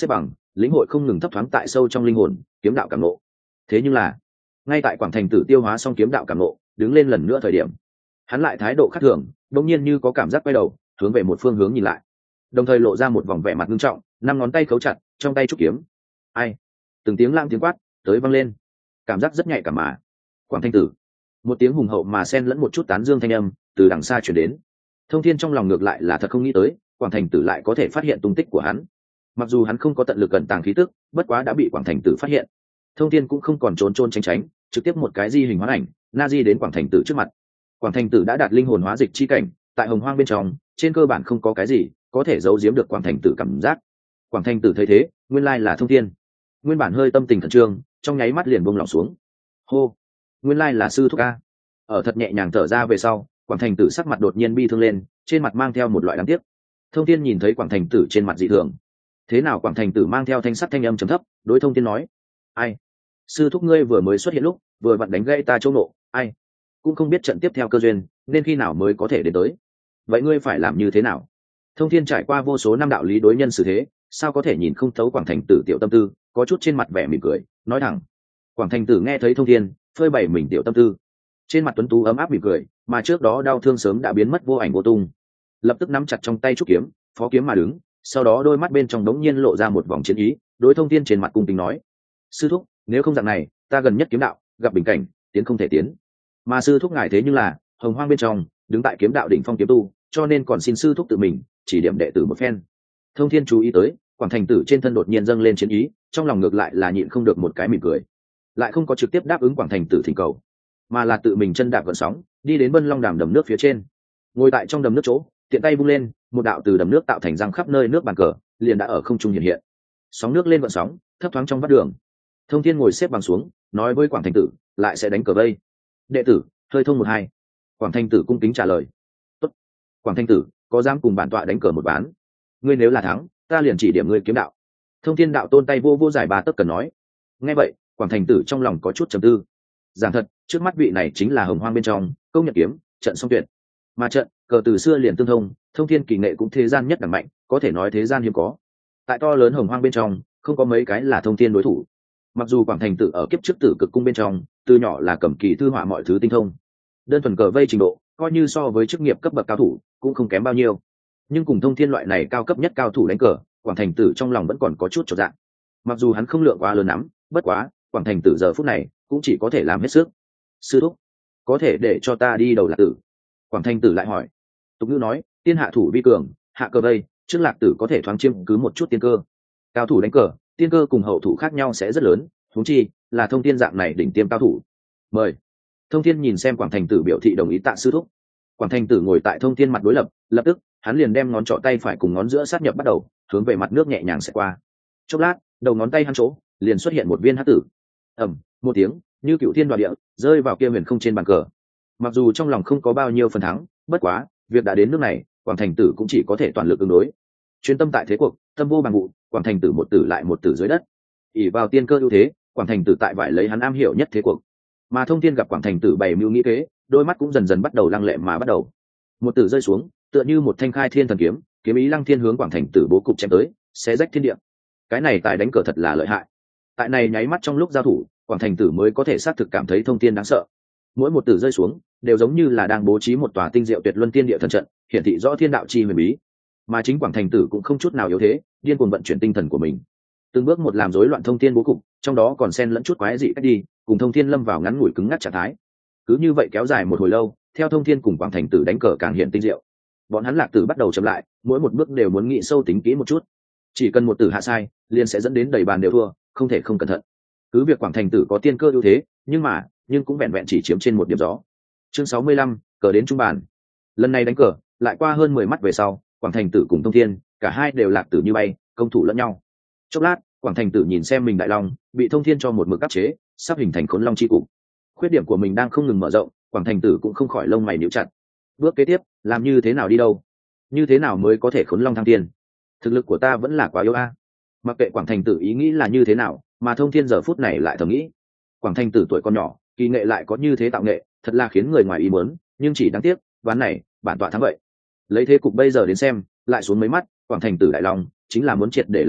lĩnh hội không ngừng thấp thoáng tại sâu trong linh hồn kiếm đạo cảm ngộ. Thế nhưng là ngay tại quảng thành tử tiêu hóa xong kiếm đạo cảm ngộ, đứng lên lần nữa thời điểm, hắn lại thái độ khác thường, đột nhiên như có cảm giác quay đầu hướng về một phương hướng nhìn lại, đồng thời lộ ra một vòng vẻ mặt nghiêm trọng, năm ngón tay khấu chặt trong tay trúc kiếm. Ai? Từng tiếng lang tiếng quát tới vang lên, cảm giác rất nhạy cảm mà. Quảng Thanh Tử, một tiếng hùng hậu mà xen lẫn một chút tán dương thanh âm từ đằng xa truyền đến. Thông Thiên trong lòng ngược lại là thật không nghĩ tới, Quảng Thành Tử lại có thể phát hiện tung tích của hắn. Mặc dù hắn không có tận lực ẩn tàng khí tức, bất quá đã bị Quảng Thành Tử phát hiện. Thông Thiên cũng không còn trốn trốn tránh tránh, trực tiếp một cái di hình hóa ảnh, na di đến Quảng Thành Tử trước mặt. Quảng Thành Tử đã đạt linh hồn hóa dịch chi cảnh, tại hồng hoang bên trong, trên cơ bản không có cái gì có thể giấu giếm được Quảng Thành Tử cảm giác. Quảng Thành Tử thấy thế, nguyên lai là Thông Thiên. Nguyên bản hơi tâm tình khẩn trương, trong nháy mắt liền buông lỏng xuống. Hô, nguyên lai là sư thúc a. Ở thật nhẹ nhàng thở ra về sau, Quảng Thành Tử sắc mặt đột nhiên bi thương lên, trên mặt mang theo một loại đáng tiếc. Thông Thiên nhìn thấy Quảng Thành Tử trên mặt dị thường, thế nào Quảng Thành Tử mang theo thanh sắc thanh âm trầm thấp, đối Thông Thiên nói: "Ai? Sư thúc ngươi vừa mới xuất hiện lúc, vừa vặn đánh gãy ta chỗ nộ, ai? Cũng không biết trận tiếp theo cơ duyên, nên khi nào mới có thể đến tới. Vậy ngươi phải làm như thế nào?" Thông Thiên trải qua vô số năm đạo lý đối nhân xử thế, sao có thể nhìn không thấu Quảng Thành Tử tiểu tâm tư, có chút trên mặt vẻ mỉm cười, nói thẳng. Quảng Thành Tử nghe thấy Thông Thiên phơi bày mình tiểu tâm tư, trên mặt tuấn tú ấm áp mỉm cười, mà trước đó đau thương sớm đã biến mất vô ảnh vô tung. Lập tức nắm chặt trong tay trúc kiếm, phó kiếm mà đứng, sau đó đôi mắt bên trong đống nhiên lộ ra một vòng chiến ý, đối Thông Thiên trên mặt cung kính nói: "Sư thúc, nếu không dạng này, ta gần nhất kiếm đạo gặp bình cảnh, tiến không thể tiến. Mà sư thúc ngài thế nhưng là hồng hoang bên trong đứng tại kiếm đạo đỉnh phong kiếm tu, cho nên còn xin sư thúc tự mình chỉ điểm đệ tử một phen." Thông Thiên chú ý tới, Quảng Thành Tử trên thân đột nhiên dâng lên chiến ý, trong lòng ngược lại là nhịn không được một cái mỉm cười, lại không có trực tiếp đáp ứng Quảng Thành Tử thỉnh cầu, mà là tự mình chân đạp gợn sóng, đi đến Vân Long Đàm đầm nước phía trên, ngồi tại trong đầm nước chỗ, tiện tay vung lên, một đạo từ đầm nước tạo thành răng khắp nơi nước bàn cờ liền đã ở không trung hiện hiện. Sóng nước lên gợn sóng, thấp thoáng trong vắt đường. Thông Thiên ngồi xếp bằng xuống, nói với Quảng Thành Tử, lại sẽ đánh cờ vây. "Đệ tử, hơi thông một hai." Quảng Thành Tử cung kính trả lời. "Tốt." Quảng Thành Tử, có dám cùng bản tọa đánh cờ một ván? Ngươi nếu là thắng, ta liền chỉ điểm ngươi kiếm đạo. Thông Thiên đạo tôn tay vô vô giải ba tấc cần nói. Nghe vậy, Quảng Thành Tử trong lòng có chút trầm tư. Giảng thật, trước mắt vị này chính là hồng hoang bên trong công nhận kiếm trận song tuyệt, mà trận cờ từ xưa liền tương thông. Thông Thiên kỳ nghệ cũng thế gian nhất đẳng mạnh, có thể nói thế gian hiếm có. Tại to lớn hồng hoang bên trong, không có mấy cái là Thông Thiên đối thủ. Mặc dù Quảng Thành Tử ở kiếp trước Tử Cực cung bên trong, từ nhỏ là cầm kỳ thư họa mọi thứ tinh thông, đơn thuần cờ vây trình độ coi như so với chức nghiệp cấp bậc cao thủ cũng không kém bao nhiêu, nhưng cùng Thông Thiên loại này cao cấp nhất cao thủ đánh cờ, Quảng Thành Tử trong lòng vẫn còn có chút chột dạ. Mặc dù hắn không lượng quá lớn lắm, bất quá Quảng Thành Tử giờ phút này cũng chỉ có thể làm hết sức. "Sư thúc, có thể để cho ta đi đầu Lạc Tử?" Quảng Thành Tử lại hỏi. Tục ngữ nói, tiên hạ thủ vi cường, hạ cờ vây, trước Lạc Tử có thể thoáng chiếm cứ một chút tiên cơ. Cao thủ đánh cờ, tiên cơ cùng hậu thủ khác nhau sẽ rất lớn, huống chi là Thông Thiên dạng này đỉnh tiêm cao thủ. "Mời." Thông Thiên nhìn xem Quảng Thành Tử biểu thị đồng ý tạ sư thúc. Quảng Thành Tử ngồi tại Thông Thiên mặt đối lập, lập tức hắn liền đem ngón trỏ tay phải cùng ngón giữa sát nhập bắt đầu, hướng về mặt nước nhẹ nhàng xẹt qua. Chốc lát, đầu ngón tay hắn chỗ liền xuất hiện một viên hắc tử. Ầm, một tiếng, như cựu thiên đoạt địa, rơi vào kia huyền không trên bàn cờ. Mặc dù trong lòng không có bao nhiêu phần thắng, bất quá, việc đã đến nước này, Quảng Thành Tử cũng chỉ có thể toàn lực ứng đối. Chuyên tâm tại thế cuộc, tâm vô bằng vụ, Quảng Thành Tử một tử lại một tử dưới đất. Ỷ vào tiên cơ ưu thế, Quảng Thành Tử tại vải lấy hắn am hiểu nhất thế cuộc. Mà Thông Thiên gặp Quảng Thành Tử bày mưu nghĩ kế, đôi mắt cũng dần dần bắt đầu lăng lệ mà bắt đầu. Một tử rơi xuống, tựa như một thanh khai thiên thần kiếm, kiếm ý lăng thiên hướng Quảng Thành Tử bố cục chém tới, xé rách thiên địa. Cái này tại đánh cờ thật là lợi hại. Tại này nháy mắt trong lúc giao thủ, Quảng Thành Tử mới có thể xác thực cảm thấy Thông Thiên đáng sợ. Mỗi một tử rơi xuống, đều giống như là đang bố trí một tòa tinh diệu tuyệt luân tiên địa thần trận, hiển thị rõ thiên đạo chi huyền bí. Mà chính Quảng Thành Tử cũng không chút nào yếu thế, điên cuồng vận chuyển tinh thần của mình, từng bước một làm rối loạn Thông Thiên bố cục, trong đó còn xen lẫn chút quái dị cách đi, cùng Thông Thiên lâm vào ngắn ngủi cứng ngắc trạng thái. Cứ như vậy kéo dài một hồi lâu, theo Thông Thiên cùng Quảng Thành Tử đánh cờ càng hiện tinh diệu. Bọn hắn Lạc Tử bắt đầu chậm lại, mỗi một bước đều muốn nghĩ sâu tính kỹ một chút. Chỉ cần một tử hạ sai, liền sẽ dẫn đến đầy bàn đều thua, không thể không cẩn thận. Cứ việc Quảng Thành Tử có tiên cơ ưu thế, nhưng cũng vẹn vẹn chỉ chiếm trên một điểm gió. Chương 65, cờ đến trung bàn. Lần này đánh cờ, lại qua hơn 10 mắt về sau, Quảng Thành Tử cùng Thông Thiên, cả hai đều Lạc Tử như bay, công thủ lẫn nhau. Chốc lát, Quảng Thành Tử nhìn xem mình đại long, bị Thông Thiên cho một mực áp chế, sắp hình thành khốn long chi cục. Khuyết điểm của mình đang không ngừng mở rộng, Quảng Thành Tử cũng không khỏi lông mày nhíu chặt. Bước kế tiếp, làm như thế nào đi đâu? Như thế nào mới có thể khốn long thăng tiên? Thực lực của ta vẫn là quá yếu a. Mặc kệ Quảng Thành Tử ý nghĩ là như thế nào, mà Thông Thiên giờ phút này lại thầm nghĩ, Quảng Thành Tử tuổi còn nhỏ, kỳ nghệ lại có như thế tạo nghệ, thật là khiến người ngoài ý muốn, nhưng chỉ đáng tiếc, ván này, bản tọa thắng vậy. Lấy thế cục bây giờ đến xem, lại xuống mấy mắt, Quảng Thành Tử đại long chính là muốn triệt để lật úp,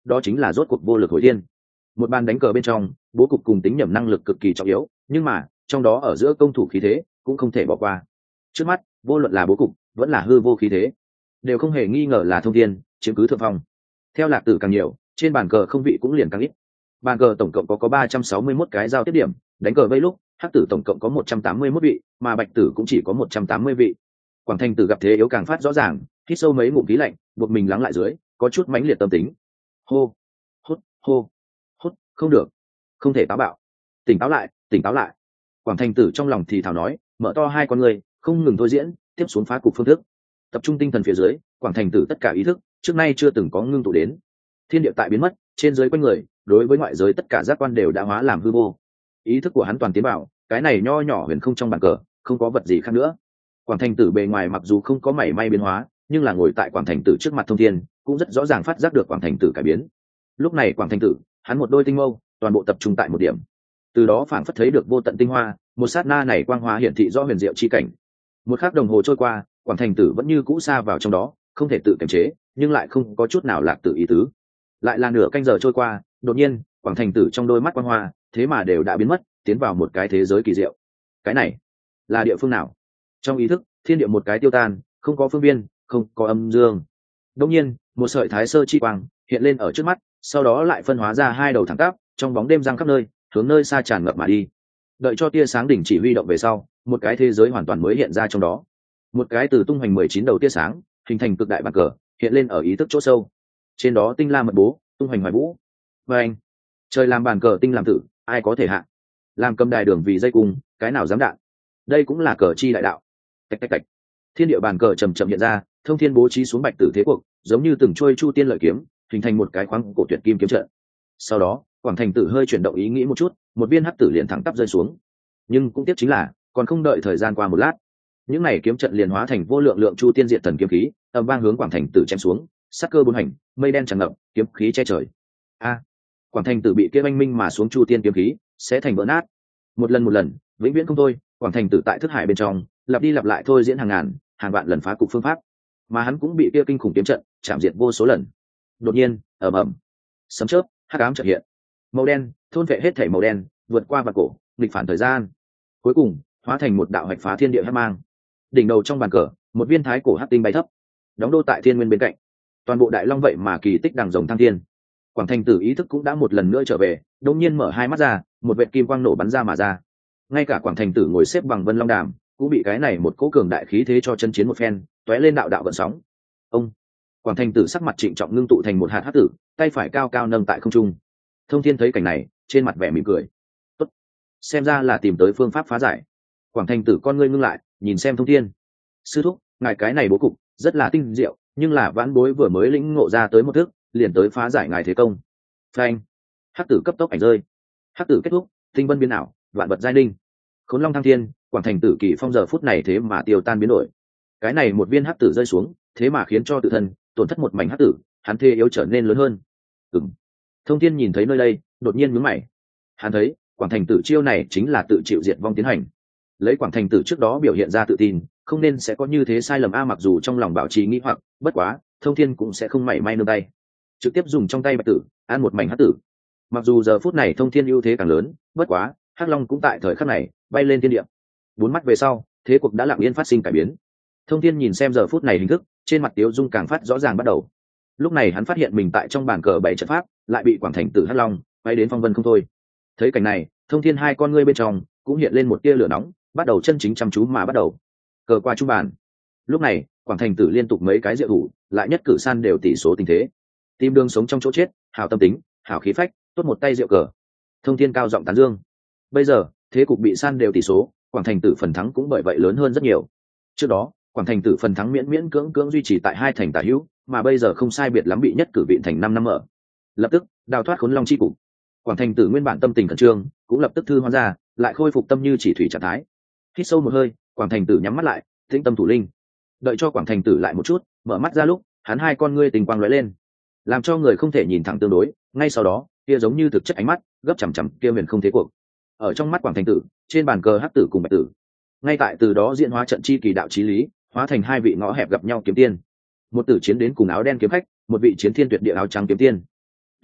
đó chính là rốt cuộc vô lực hồi thiên. Một bàn đánh cờ bên trong, bố cục cùng tính nhẩm năng lực cực kỳ trọng yếu, nhưng mà trong đó ở giữa công thủ khí thế cũng không thể bỏ qua. Trước mắt vô luận là bố cục vẫn là hư vô khí thế, đều không hề nghi ngờ là Thông Thiên chiếm cứ thượng phong. Theo lạc tử càng nhiều, trên bàn cờ không vị cũng liền càng ít. Bàn cờ tổng cộng có 361 cái giao tiếp điểm, đánh cờ vây lúc hắc tử tổng cộng có 181 vị, mà bạch tử cũng chỉ có 180 vị. Quảng Thành Tử gặp thế yếu càng phát rõ ràng, hít sâu mấy ngụm khí lạnh, buộc mình lắng lại dưới, có chút mãnh liệt tâm tính. Hô, hốt, hô, hốt, không được, không thể táo bạo, tỉnh táo lại, tỉnh táo lại. Quảng Thành Tử trong lòng thì thào nói, mở to hai con người, không ngừng thôi diễn, tiếp xuống phá cục phương thức. Tập trung tinh thần phía dưới, Quảng Thành Tử tất cả ý thức trước nay chưa từng có ngưng tụ đến. Thiên địa tại biến mất, trên dưới quanh người, đối với ngoại giới tất cả giác quan đều đã hóa làm hư vô. Ý thức của hắn toàn tiến vào, cái này nho nhỏ huyền không trong bàn cờ, không có vật gì khác nữa. Quảng Thành Tử bề ngoài mặc dù không có mảy may biến hóa, nhưng là ngồi tại Quảng Thành Tử trước mặt Thông Thiên, cũng rất rõ ràng phát giác được Quảng Thành Tử cải biến. Lúc này Quảng Thành Tử, hắn một đôi tinh mâu, toàn bộ tập trung tại một điểm. Từ đó phảng phất thấy được vô tận tinh hoa, một sát na này quang hoa hiển thị rõ huyền diệu chi cảnh. Một khắc đồng hồ trôi qua, Quảng Thành Tử vẫn như cũ xa vào trong đó, không thể tự kiềm chế, nhưng lại không có chút nào lạc tự ý tứ. Lại là nửa canh giờ trôi qua, đột nhiên, Quảng Thành Tử trong đôi mắt quang hoa, thế mà đều đã biến mất, tiến vào một cái thế giới kỳ diệu. Cái này là địa phương nào? Trong ý thức, thiên địa một cái tiêu tan, không có phương biên, không có âm dương. Đột nhiên, một sợi thái sơ chi quang hiện lên ở trước mắt, sau đó lại phân hóa ra hai đầu thẳng tắp, trong bóng đêm giăng khắp nơi, hướng nơi xa tràn ngập mà đi. Đợi cho tia sáng đỉnh chỉ huy động về sau, một cái thế giới hoàn toàn mới hiện ra trong đó. Một cái từ tung hoành 19 đầu tia sáng, hình thành cực đại bàn cờ, hiện lên ở ý thức chỗ sâu. Trên đó tinh la mật bố, tung hoành hoài vũ. Và anh, trời làm bàn cờ tinh làm tử, ai có thể hạ? Làm cầm đài đường vì dây cung, cái nào dám đạn? Đây cũng là cờ chi đại đạo. Tạch tạch tạch. Thiên địa bàn cờ chậm chậm hiện ra, Thông Thiên bố trí xuống bạch tử thế cuộc, giống như từng trôi chu tiên lợi kiếm, hình thành một cái khoáng cổ tuyệt kim kiếm trận. Sau đó, Quảng Thành Tử hơi chuyển động ý nghĩ một chút, một viên hắc tử liền thẳng tắp rơi xuống. Nhưng cũng tiếc chính là, còn không đợi thời gian qua một lát, những này kiếm trận liền hóa thành vô lượng lượng chu tiên diện thần kiếm khí, ầm vang hướng Quảng Thành Tử chém xuống, sắc cơ bốn hành, mây đen tràn ngập, kiếm khí che trời. A! Quảng Thành Tử bị kia oanh minh mà xuống chu tiên kiếm khí, sẽ thành vỡ nát. Một lần, vĩnh viễn không thôi, Quảng Thành Tử tại thức hải bên trong, lặp đi lặp lại thôi diễn hàng ngàn, hàng vạn lần phá cục phương pháp, mà hắn cũng bị kia kinh khủng kiếm trận chạm diệt vô số lần. Đột nhiên, ầm ầm, sấm chớp, hắc ám chợt hiện, màu đen thôn vệ hết thảy màu đen, vượt qua vạn cổ, nghịch phản thời gian, cuối cùng hóa thành một đạo hạch phá thiên địa hắc mang. Đỉnh đầu trong bàn cờ, một viên thái cổ hắc tinh bay thấp, đóng đô tại thiên nguyên bên cạnh. Toàn bộ đại long vậy mà kỳ tích đằng rồng thăng thiên. Quảng Thành Tử ý thức cũng đã một lần nữa trở về, đột nhiên mở hai mắt ra, một vệt kim quang nổ bắn ra mà ra. Ngay cả Quảng Thành Tử ngồi xếp bằng Vân Long Đàm, cũng bị cái này một cỗ cường đại khí thế cho chân chiến một phen, tóe lên đạo đạo gợn sóng. Ông Quảng Thành Tử sắc mặt trịnh trọng ngưng tụ thành một hạt hắc tử, tay phải cao cao nâng tại không trung. Thông Thiên thấy cảnh này, trên mặt vẻ mỉm cười. Tốt, xem ra là tìm tới phương pháp phá giải. Quảng Thành Tử con ngươi ngưng lại, nhìn xem Thông Thiên. Sư thúc, ngài cái này bố cục rất là tinh diệu, nhưng là vãn bối vừa mới lĩnh ngộ ra tới một thước, liền tới phá giải ngài thế công. Phanh! Hắc tử cấp tốc ảnh rơi. Hắc tử kết thúc, tinh vân biến ảo, vạn vật giai linh. Khốn Long thăng thiên, Quảng Thành Tử kỳ phong giờ phút này thế mà tiêu tan biến đổi. Cái này một viên hắc tử rơi xuống, thế mà khiến cho tự thân tổn thất một mảnh hắc tử, hắn thê yếu trở nên lớn hơn. Thông Thiên nhìn thấy nơi đây, đột nhiên nhướng mày. Hắn thấy, Quảng Thành Tử chiêu này chính là tự chịu diệt vong tiến hành. Lấy Quảng Thành Tử trước đó biểu hiện ra tự tin, không nên sẽ có như thế sai lầm a, mặc dù trong lòng bảo trì nghi hoặc, bất quá, Thông Thiên cũng sẽ không mảy may nương tay. Trực tiếp dùng trong tay bạch tử, ăn một mảnh hắc tử. Mặc dù giờ phút này Thông Thiên ưu thế càng lớn, bất quá, Hắc Long cũng tại thời khắc này bay lên thiên địa. 4 mắt về sau, thế cuộc đã lặng yên phát sinh cải biến. Thông Thiên nhìn xem giờ phút này hình thức, trên mặt Tiếu Dung càng phát rõ ràng bắt đầu. Lúc này hắn phát hiện mình tại trong bàn cờ bảy trận pháp, lại bị Quảng Thành Tử Hắc Long bay đến phong vân không thôi. Thấy cảnh này, Thông Thiên hai con ngươi bên trong cũng hiện lên một tia lửa nóng, bắt đầu chân chính chăm chú mà bắt đầu. Cờ qua trung bàn. Lúc này, Quảng Thành Tử liên tục mấy cái diệu thủ, lại nhất cử san đều tỷ số tình thế. Tìm đường sống trong chỗ chết, hảo tâm tính, hảo khí phách, tốt một tay rượu cờ. Thông Thiên cao giọng tán dương. Bây giờ, thế cục bị san đều tỷ số, Quảng Thành Tử phần thắng cũng bởi vậy lớn hơn rất nhiều. Trước đó, Quảng Thành Tử phần thắng miễn miễn cưỡng cưỡng duy trì tại 2 thành tả hữu, mà bây giờ không sai biệt lắm bị nhất cử vị thành 5 năm ở. Lập tức, đào thoát khốn long chi cục. Quảng Thành Tử nguyên bản tâm tình khẩn trương, cũng lập tức thư hoán ra, lại khôi phục tâm như chỉ thủy trạng thái. Hít sâu một hơi, Quảng Thành Tử nhắm mắt lại, tĩnh tâm thủ linh. Đợi cho Quảng Thành Tử lại một chút, mở mắt ra lúc, hắn hai con ngươi tình quang lóe lên, làm cho người không thể nhìn thẳng tương đối. Ngay sau đó, kia giống như thực chất ánh mắt, gấp chằm chằm kia huyền không thế cuộc. Ở trong mắt Quảng Thành Tử, trên bàn cờ hắc tử cùng bạch tử, ngay tại từ đó diễn hóa trận chi kỳ đạo chí lý, hóa thành hai vị ngõ hẹp gặp nhau kiếm tiên. Một tử chiến đến cùng áo đen kiếm khách, một vị chiến thiên tuyệt địa áo trắng kiếm tiên.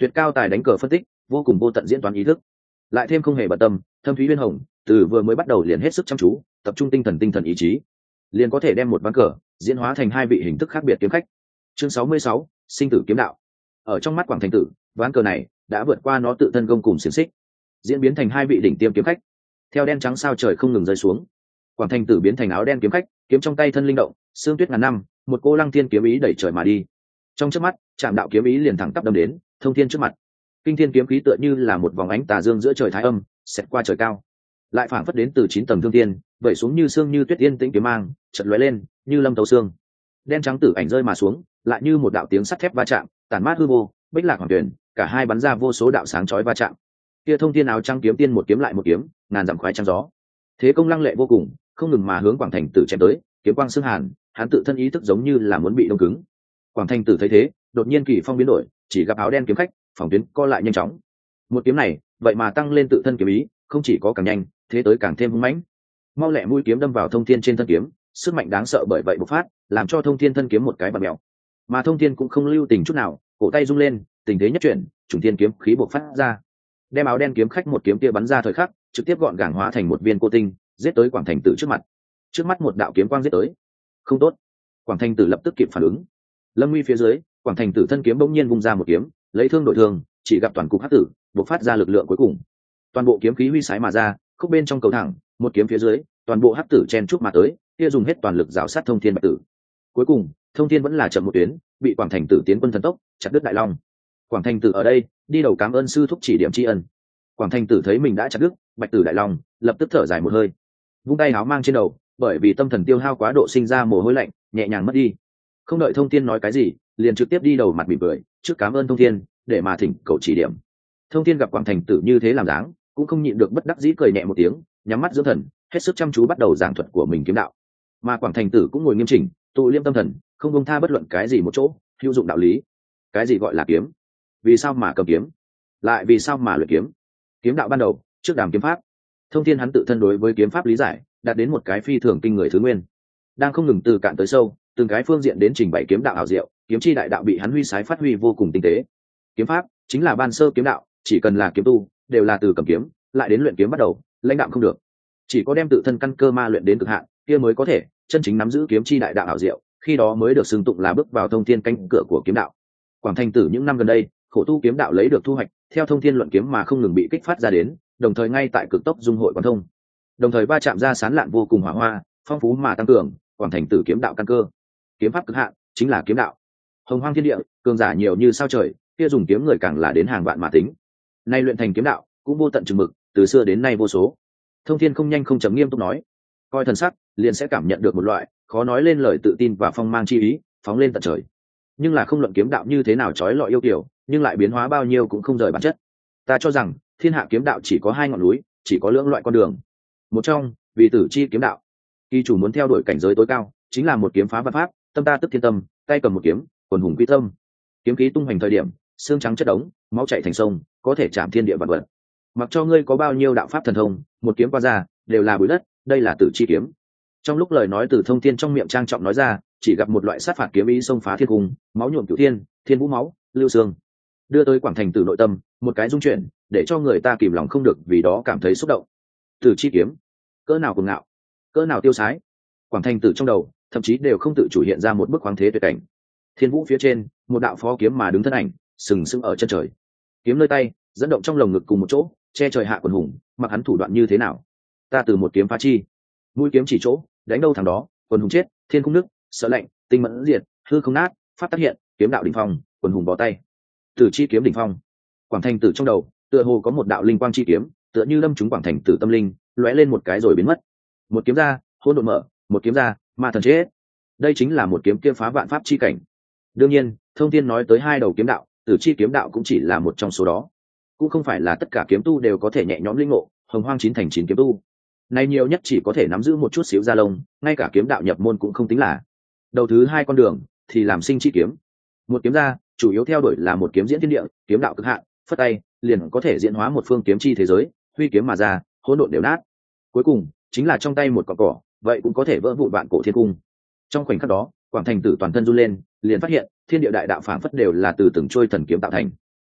tuyệt cao tài đánh cờ phân tích, vô cùng vô tận diễn toán ý thức, lại thêm không hề bận tâm, thâm thúy uyên hồng, từ vừa mới bắt đầu liền hết sức chăm chú, tập trung tinh thần ý chí, liền có thể đem một ván cờ diễn hóa thành hai vị hình thức khác biệt kiếm khách. Chương 66, sinh tử kiếm đạo. Ở trong mắt Quảng Thành Tử, ván cờ này đã vượt qua nó tự thân gông cùng xiềng xích, diễn biến thành hai vị đỉnh tiêm kiếm khách. Theo đen trắng sao trời không ngừng rơi xuống, Quảng Thành Tử biến thành áo đen kiếm khách, kiếm trong tay thân linh động, xương tuyết ngàn năm, một cô lăng thiên kiếm ý đẩy trời mà đi. Trong chớp mắt, chạm đạo kiếm ý liền thẳng tắp đâm đến Thông Thiên trước mặt. Kinh thiên kiếm khí tựa như là một vòng ánh tà dương giữa trời thái âm, xẹt qua trời cao, lại phảng phất đến từ 9 tầng thương thiên, vẩy xuống như sương như tuyết yên tĩnh kiếm mang, chợt lóe lên, như lâm tấu xương. Đen trắng tử ảnh rơi mà xuống, lại như một đạo tiếng sắt thép va chạm, tản mát hư vô, bích lạc hoàng tuyển, cả hai bắn ra vô số đạo sáng chói va chạm. Kia Thông Thiên áo trắng kiếm tiên một kiếm lại một kiếm, ngàn dặm khoái trắng gió. Thế công lăng lệ vô cùng, không ngừng mà hướng Quảng Thành Tử chém tới, kiếm quang xương hàn, hắn tự thân ý thức giống như là muốn bị đông cứng. Quảng Thành Tử thấy thế, đột nhiên kỳ phong biến đổi, chỉ gặp áo đen kiếm khách, phòng tuyến co lại nhanh chóng. Một kiếm này, vậy mà tăng lên tự thân kiếm ý, không chỉ có càng nhanh, thế tới càng thêm hung mãnh. Mau lẹ mũi kiếm đâm vào Thông Thiên trên thân kiếm, sức mạnh đáng sợ bởi vậy bộc phát, làm cho Thông Thiên thân kiếm một cái bật mèo. Mà Thông Thiên cũng không lưu tình chút nào, cổ tay rung lên, tình thế nhất chuyển, trùng thiên kiếm khí bộc phát ra, đem áo đen kiếm khách một kiếm kia bắn ra thời khắc, trực tiếp gọn gàng hóa thành một viên cô tinh, giết tới Quảng Thành Tử trước mặt. Trước mắt một đạo kiếm quang giết tới. Không tốt. Quảng Thành Tử lập tức kịp phản ứng. Lâm nguy phía dưới, Quảng Thành Tử thân kiếm bỗng nhiên vung ra một kiếm, lấy thương đổi thương, chỉ gặp toàn cục hắc tử bộc phát ra lực lượng cuối cùng. Toàn bộ kiếm khí huy sái mà ra, khúc bên trong cầu thẳng, một kiếm phía dưới, toàn bộ hắc tử chen chúc mà tới, kia dùng hết toàn lực rào sát Thông Thiên bạch tử. Cuối cùng, Thông Thiên vẫn là chậm một tuyến, bị Quảng Thành Tử tiến quân thần tốc, chặt đứt đại long. Quảng Thành Tử ở đây, đi đầu cảm ơn sư thúc chỉ điểm tri ân. Quảng Thành Tử thấy mình đã chặt đứt bạch tử đại long, lập tức thở dài một hơi, vung tay áo mang trên đầu, bởi vì tâm thần tiêu hao quá độ sinh ra mồ hôi lạnh, nhẹ nhàng mất đi. Không đợi Thông Thiên nói cái gì, liền trực tiếp đi đầu mặt mỉm cười, trước cảm ơn Thông Thiên, để mà thỉnh cầu chỉ điểm. Thông Thiên gặp Quảng Thành Tử như thế làm dáng, cũng không nhịn được bất đắc dĩ cười nhẹ một tiếng, nhắm mắt dưỡng thần, hết sức chăm chú bắt đầu giảng thuật của mình kiếm đạo. Mà Quảng Thành Tử cũng ngồi nghiêm chỉnh, tụ liêm tâm thần, không buông tha bất luận cái gì một chỗ, hữu dụng đạo lý. Cái gì gọi là kiếm? Vì sao mà cầm kiếm? Lại vì sao mà luyện kiếm? Kiếm đạo ban đầu, trước đàm kiếm pháp. Thông Thiên hắn tự thân đối với kiếm pháp lý giải, đạt đến một cái phi thường kinh người thứ nguyên, đang không ngừng từ cạn tới sâu, từng cái phương diện đến trình bày kiếm đạo ảo diệu, kiếm chi đại đạo bị hắn huy sái phát huy vô cùng tinh tế. Kiếm pháp chính là ban sơ kiếm đạo, chỉ cần là kiếm tu, đều là từ cầm kiếm lại đến luyện kiếm bắt đầu, lãnh đạo không được. Chỉ có đem tự thân căn cơ ma luyện đến cực hạn, kia mới có thể chân chính nắm giữ kiếm chi đại đạo ảo diệu, khi đó mới được xưng tụng là bước vào Thông Thiên cánh cửa của kiếm đạo. Quảng Thành Tử những năm gần đây, khổ tu kiếm đạo lấy được thu hoạch, theo Thông Thiên luận kiếm mà không ngừng bị kích phát ra đến, đồng thời ngay tại cực tốc dung hội quán thông, đồng thời va chạm ra sán lạn vô cùng hỏa hoa, phong phú mà tăng cường Quảng Thành Tử kiếm đạo căn cơ. Kiếm pháp cực hạn chính là kiếm đạo. Hồng hoang thiên địa, cường giả nhiều như sao trời, kia dùng kiếm người càng là đến hàng vạn mà tính. Nay luyện thành kiếm đạo cũng vô tận chừng mực, từ xưa đến nay vô số. Thông Thiên không nhanh không chậm nghiêm túc nói, coi thần sắc liền sẽ cảm nhận được một loại khó nói lên lời tự tin và phong mang chi ý, phóng lên tận trời. Nhưng là không luận kiếm đạo như thế nào trói lọi yêu kiều, nhưng lại biến hóa bao nhiêu cũng không rời bản chất. Ta cho rằng thiên hạ kiếm đạo chỉ có hai ngọn núi, chỉ có lưỡng loại con đường. Một trong vì tử chi kiếm đạo, kỳ chủ muốn theo đuổi cảnh giới tối cao, chính là một kiếm phá vạn pháp, tâm ta tức thiên tâm, tay cầm một kiếm, quần hùng quy tâm. Kiếm khí tung hoành thời điểm, xương trắng chất đống, máu chảy thành sông, có thể chạm thiên địa vạn vật. Mặc cho ngươi có bao nhiêu đạo pháp thần thông, một kiếm qua ra, đều là bụi đất, đây là tử chi kiếm. Trong lúc lời nói từ Thông Thiên trong miệng trang trọng nói ra, chỉ gặp một loại sát phạt kiếm ý xông phá thiên cung, máu nhuộm cửu thiên, thiên vũ máu, lưu xương, đưa tới Quảng Thành Tử nội tâm, một cái dung chuyển, để cho người ta kìm lòng không được vì đó cảm thấy xúc động. Tử chi kiếm, cỡ nào cuồng ngạo, cỡ nào tiêu sái. Quảng Thành Tử trong đầu thậm chí đều không tự chủ hiện ra một bức khoáng thế tuyệt cảnh. Thiên vũ phía trên, một đạo phó kiếm mà đứng thân ảnh, sừng sững ở chân trời, kiếm nơi tay dẫn động trong lồng ngực cùng một chỗ, che trời hạ quần hùng, mặc hắn thủ đoạn như thế nào, ta từ một kiếm phá chi, mũi kiếm chỉ chỗ, đánh đâu thằng đó, quần hùng chết, thiên cung nứt, sợ lạnh, tinh mẫn diệt, hư không nát, pháp tác hiện, kiếm đạo đỉnh phong, quần hùng bỏ tay. Tử chi kiếm đỉnh phong. Quảng Thành Tử trong đầu tựa hồ có một đạo linh quang chi kiếm, tựa như đâm trúng Quảng Thành Tử tâm linh, lóe lên một cái rồi biến mất. Một kiếm ra, hỗn độn mở, một kiếm ra, ma thần chết. Đây chính là một kiếm kia phá vạn pháp chi cảnh. Đương nhiên, Thông Thiên nói tới hai đầu kiếm đạo, tử chi kiếm đạo cũng chỉ là một trong số đó, cũng không phải là tất cả kiếm tu đều có thể nhẹ nhõm linh ngộ. Hồng hoang 9 thành 9 kiếm tu, nay nhiều nhất chỉ có thể nắm giữ một chút xíu da lông, ngay cả kiếm đạo nhập môn cũng không tính là. Đầu thứ hai con đường thì làm sinh chi kiếm. Một kiếm ra, chủ yếu theo đuổi là một kiếm diễn thiên địa, kiếm đạo cực hạn, phất tay liền có thể diễn hóa một phương kiếm chi thế giới, huy kiếm mà ra, hỗn độn đều nát. Cuối cùng chính là trong tay một cọng cỏ, vậy cũng có thể vỡ vụn vạn cổ thiên cung. Trong khoảnh khắc đó, Quảng Thành Tử toàn thân run lên, liền phát hiện thiên địa đại đạo phảng phất đều là từ từng trôi thần kiếm tạo thành.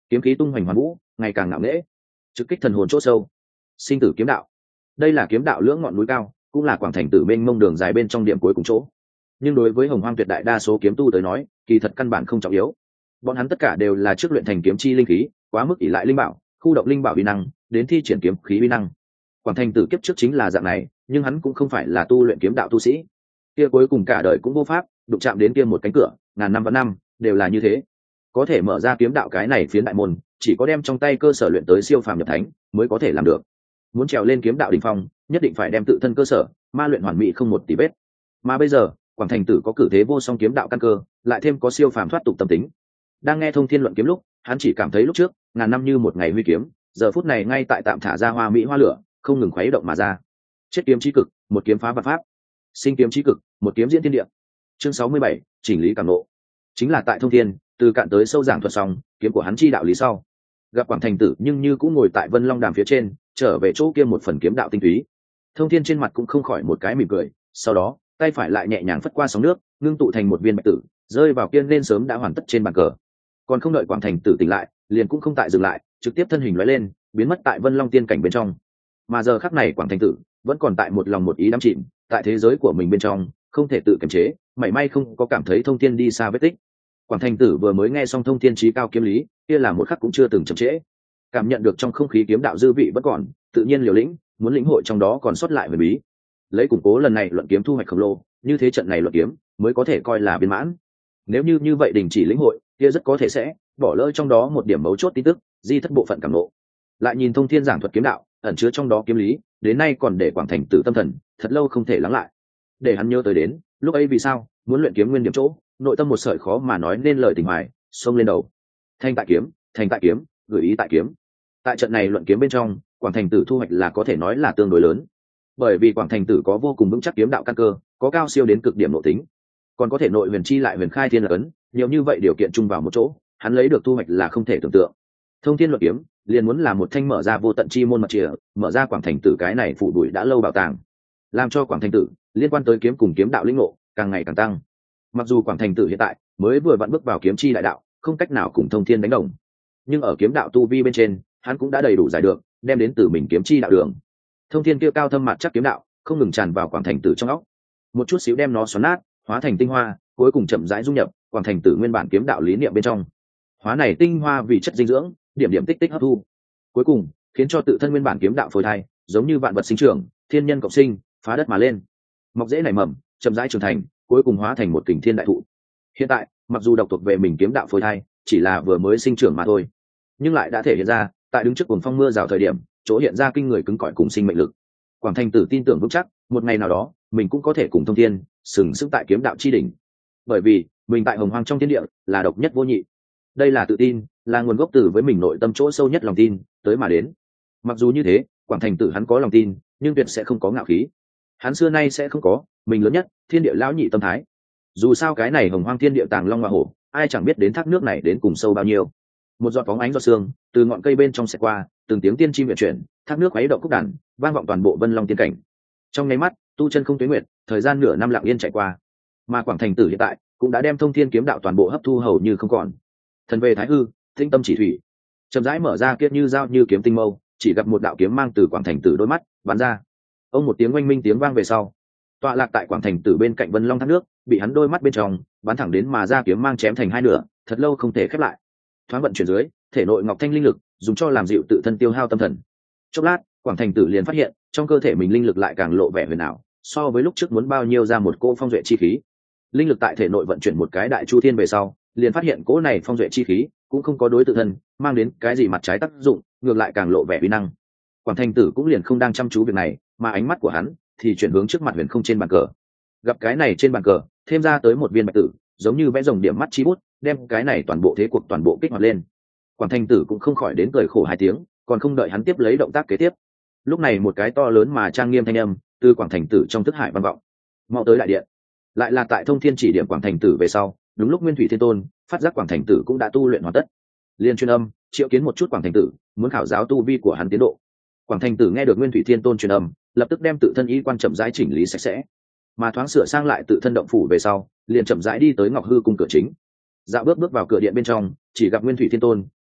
kiếm khí tung hoành hoàn vũ, ngày càng ngạo nghễ, trực kích thần hồn chỗ sâu. Sinh tử kiếm đạo, đây là kiếm đạo lưỡng ngọn núi cao, cũng là quảng thành tử mênh mông đường dài bên trong điểm cuối cùng chỗ. Nhưng đối với hồng hoang tuyệt đại đa số kiếm tu tới nói, kỳ thật căn bản không trọng yếu. Bọn hắn tất cả đều là trước luyện thành kiếm chi linh khí, quá mức ỷ lại linh bảo, khu động linh bảo uy năng, đến thi triển kiếm khí uy năng. Quảng thành tử kiếp trước chính là dạng này, nhưng hắn cũng không phải là tu luyện kiếm đạo tu sĩ. Kia cuối cùng cả đời cũng vô pháp đụng chạm đến kia một cánh cửa, ngàn năm và năm đều là như thế. Có thể mở ra kiếm đạo cái này phiến đại môn, chỉ có đem trong tay cơ sở luyện tới siêu phàm nhập thánh mới có thể làm được. Muốn trèo lên kiếm đạo đỉnh phong, nhất định phải đem tự thân cơ sở ma luyện hoàn mỹ không một tì vết. Mà bây giờ, quảng thành tử có cử thế vô song kiếm đạo căn cơ, lại thêm có siêu phàm thoát tục tâm tính. Đang nghe thông thiên luận kiếm lúc, hắn chỉ cảm thấy lúc trước ngàn năm như một ngày huy kiếm, giờ phút này ngay tại tạm thả ra hoa mỹ hoa lửa, không ngừng khuấy động mà ra. Chết kiếm chí cực, một kiếm phá vạn pháp. Sinh kiếm chí cực, một kiếm diễn thiên địa. Chương 67, chỉnh lý cảm ngộ. Chính là tại thông thiên, từ cạn tới sâu giảng thuật xong kiếm của hắn chi đạo lý sau, gặp quảng thành tử nhưng như cũng ngồi tại vân long đàm phía trên, trở về chỗ kia một phần kiếm đạo tinh túy. Thông thiên trên mặt cũng không khỏi một cái mỉm cười, sau đó tay phải lại nhẹ nhàng phất qua sóng nước, ngưng tụ thành một viên bạch tử, rơi vào kia nên sớm đã hoàn tất trên bàn cờ. Còn không đợi quảng thành tử tỉnh lại, liền cũng không tại dừng lại, trực tiếp thân hình lóe lên, biến mất tại vân long tiên cảnh bên trong. Mà giờ khắc này quảng thành tử vẫn còn tại một lòng một ý đắm chìm tại thế giới của mình bên trong, không thể tự kiềm chế, mảy may không có cảm thấy thông thiên đi xa vết tích. Quảng thành tử vừa mới nghe xong thông thiên chí cao kiếm lý, kia là một khắc cũng chưa từng chậm trễ, cảm nhận được trong không khí kiếm đạo dư vị vẫn còn, tự nhiên liều lĩnh muốn lĩnh hội trong đó còn sót lại huyền bí, lấy củng cố lần này luận kiếm thu hoạch khổng lồ, như thế trận này luận kiếm mới có thể coi là viên mãn. Nếu như vậy đình chỉ lĩnh hội, kia rất có thể sẽ bỏ lỡ trong đó một điểm mấu chốt tin tức, di thất bộ phận cảm ngộ. Lại nhìn thông thiên giảng thuật kiếm đạo, ẩn chứa trong đó kiếm lý, đến nay còn để quảng thành tử tâm thần thật lâu không thể lắng lại. Để hắn nhớ tới đến lúc ấy vì sao muốn luyện kiếm nguyên điểm chỗ, nội tâm một sợi khó mà nói nên lời tình hoài xông lên đầu. Thành tại kiếm, gửi ý tại kiếm. Tại trận này luận kiếm bên trong, quảng thành tử thu hoạch là có thể nói là tương đối lớn, bởi vì quảng thành tử có vô cùng vững chắc kiếm đạo căn cơ, có cao siêu đến cực điểm nội tính, còn có thể nội huyền chi lại huyền khai thiên là ấn, nhiều như vậy điều kiện chung vào một chỗ, hắn lấy được thu hoạch là không thể tưởng tượng. Thông thiên luận kiếm liền muốn là một thanh mở ra vô tận chi môn mật chìa, mở ra quảng thành tử cái này phủ đuổi đã lâu bảo tàng, làm cho quảng thành tử liên quan tới kiếm cùng kiếm đạo lĩnh ngộ càng ngày càng tăng. Mặc dù quảng thành tử hiện tại mới vừa vặn bước vào kiếm chi đại đạo, không cách nào cùng thông thiên đánh đồng, nhưng ở kiếm đạo tu vi bên trên, hắn cũng đã đầy đủ giải được, đem đến từ mình kiếm chi đạo đường. Thông thiên kia cao thâm mặt chắc kiếm đạo không ngừng tràn vào quảng thành tử trong óc, một chút xíu đem nó xoắn nát, hóa thành tinh hoa, cuối cùng chậm rãi dung nhập quảng thành tử nguyên bản kiếm đạo lý niệm bên trong. Hóa này tinh hoa vì chất dinh dưỡng, điểm điểm tích tích hấp thu, cuối cùng khiến cho tự thân nguyên bản kiếm đạo phôi thai, giống như vạn vật sinh trưởng, thiên nhân cộng sinh, phá đất mà lên, mọc rễ nảy mầm, chậm rãi trưởng thành, cuối cùng hóa thành một kình thiên đại thụ. Hiện tại mặc dù độc thuộc về mình kiếm đạo phôi thai chỉ là vừa mới sinh trưởng mà thôi, nhưng lại đã thể hiện ra tại đứng trước cuồng phong mưa rào thời điểm chỗ hiện ra kinh người cứng cỏi cùng sinh mệnh lực. Quảng thành tử tin tưởng vững chắc một ngày nào đó mình cũng có thể cùng thông thiên sừng sững tại kiếm đạo chi đỉnh, bởi vì mình tại hồng hoang trong thiên địa là độc nhất vô nhị. Đây là tự tin, là nguồn gốc từ với mình nội tâm chỗ sâu nhất lòng tin tới mà đến. Mặc dù như thế, quảng thành tử hắn có lòng tin, nhưng tuyệt sẽ không có ngạo khí. Hắn xưa nay sẽ không có mình lớn nhất, thiên địa lão nhị tâm thái. Dù sao cái này hồng hoang thiên địa tàng long hoa hổ, ai chẳng biết đến thác nước này đến cùng sâu bao nhiêu. Một giọt bóng ánh giọt sương từ ngọn cây bên trong xẹt qua, từng tiếng tiên chim vận chuyển, thác nước khuấy động khúc đàn, vang vọng toàn bộ vân long tiên cảnh. Trong nháy mắt, tu chân không tuế nguyệt, thời gian nửa năm lặng yên chạy qua, mà quảng thành tử hiện tại cũng đã đem thông thiên kiếm đạo toàn bộ hấp thu hầu như không còn. Thần về thái hư, tinh tâm chỉ thủy, chậm rãi mở ra kiết như dao như kiếm tinh mâu, chỉ gặp một đạo kiếm mang từ quảng thành tử đôi mắt bắn ra. Ông một tiếng oanh minh tiếng vang về sau, tọa lạc tại quảng thành tử bên cạnh vân long thác nước bị hắn đôi mắt bên trong bắn thẳng đến mà ra kiếm mang chém thành hai nửa, thật lâu không thể khép lại. Thoáng vận chuyển dưới thể nội ngọc thanh linh lực, dùng cho làm dịu tự thân tiêu hao tâm thần. Chốc lát, quảng thành tử liền phát hiện trong cơ thể mình linh lực lại càng lộ vẻ huyền ảo, so với lúc trước muốn bao nhiêu ra một cỗ phong duệ chi khí. Linh lực tại thể nội vận chuyển một cái đại chu thiên về sau, liền phát hiện cỗ này phong duệ chi khí cũng không có đối tự thân mang đến cái gì mặt trái tác dụng, ngược lại càng lộ vẻ uy năng. Quảng thành tử cũng liền không đang chăm chú việc này, mà ánh mắt của hắn thì chuyển hướng trước mặt huyền không trên bàn cờ. Gặp cái này trên bàn cờ thêm ra tới một viên bạch tử, giống như vẽ rồng điểm mắt chi bút, đem cái này toàn bộ thế cuộc toàn bộ kích hoạt lên. Quảng thành tử cũng không khỏi đến cười khổ hai tiếng, còn không đợi hắn tiếp lấy động tác kế tiếp, lúc này một cái to lớn mà trang nghiêm thanh âm từ quảng thành tử trong thức hải vang vọng. Mau tới đại điện. Lại là tại thông thiên chỉ điểm quảng thành tử về sau, đúng lúc nguyên thủy thiên tôn phát giác quảng thành tử cũng đã tu luyện hoàn tất, liên truyền âm triệu kiến một chút quảng thành tử, muốn khảo giáo tu vi của hắn tiến độ. Quảng thành tử nghe được nguyên thủy thiên tôn truyền âm, lập tức đem tự thân ý quan chậm rãi chỉnh lý sạch sẽ, mà thoáng sửa sang lại tự thân động phủ về sau, liền chậm rãi đi tới ngọc hư cung cửa chính. Dạo bước vào cửa điện bên trong, chỉ gặp nguyên thủy thiên tôn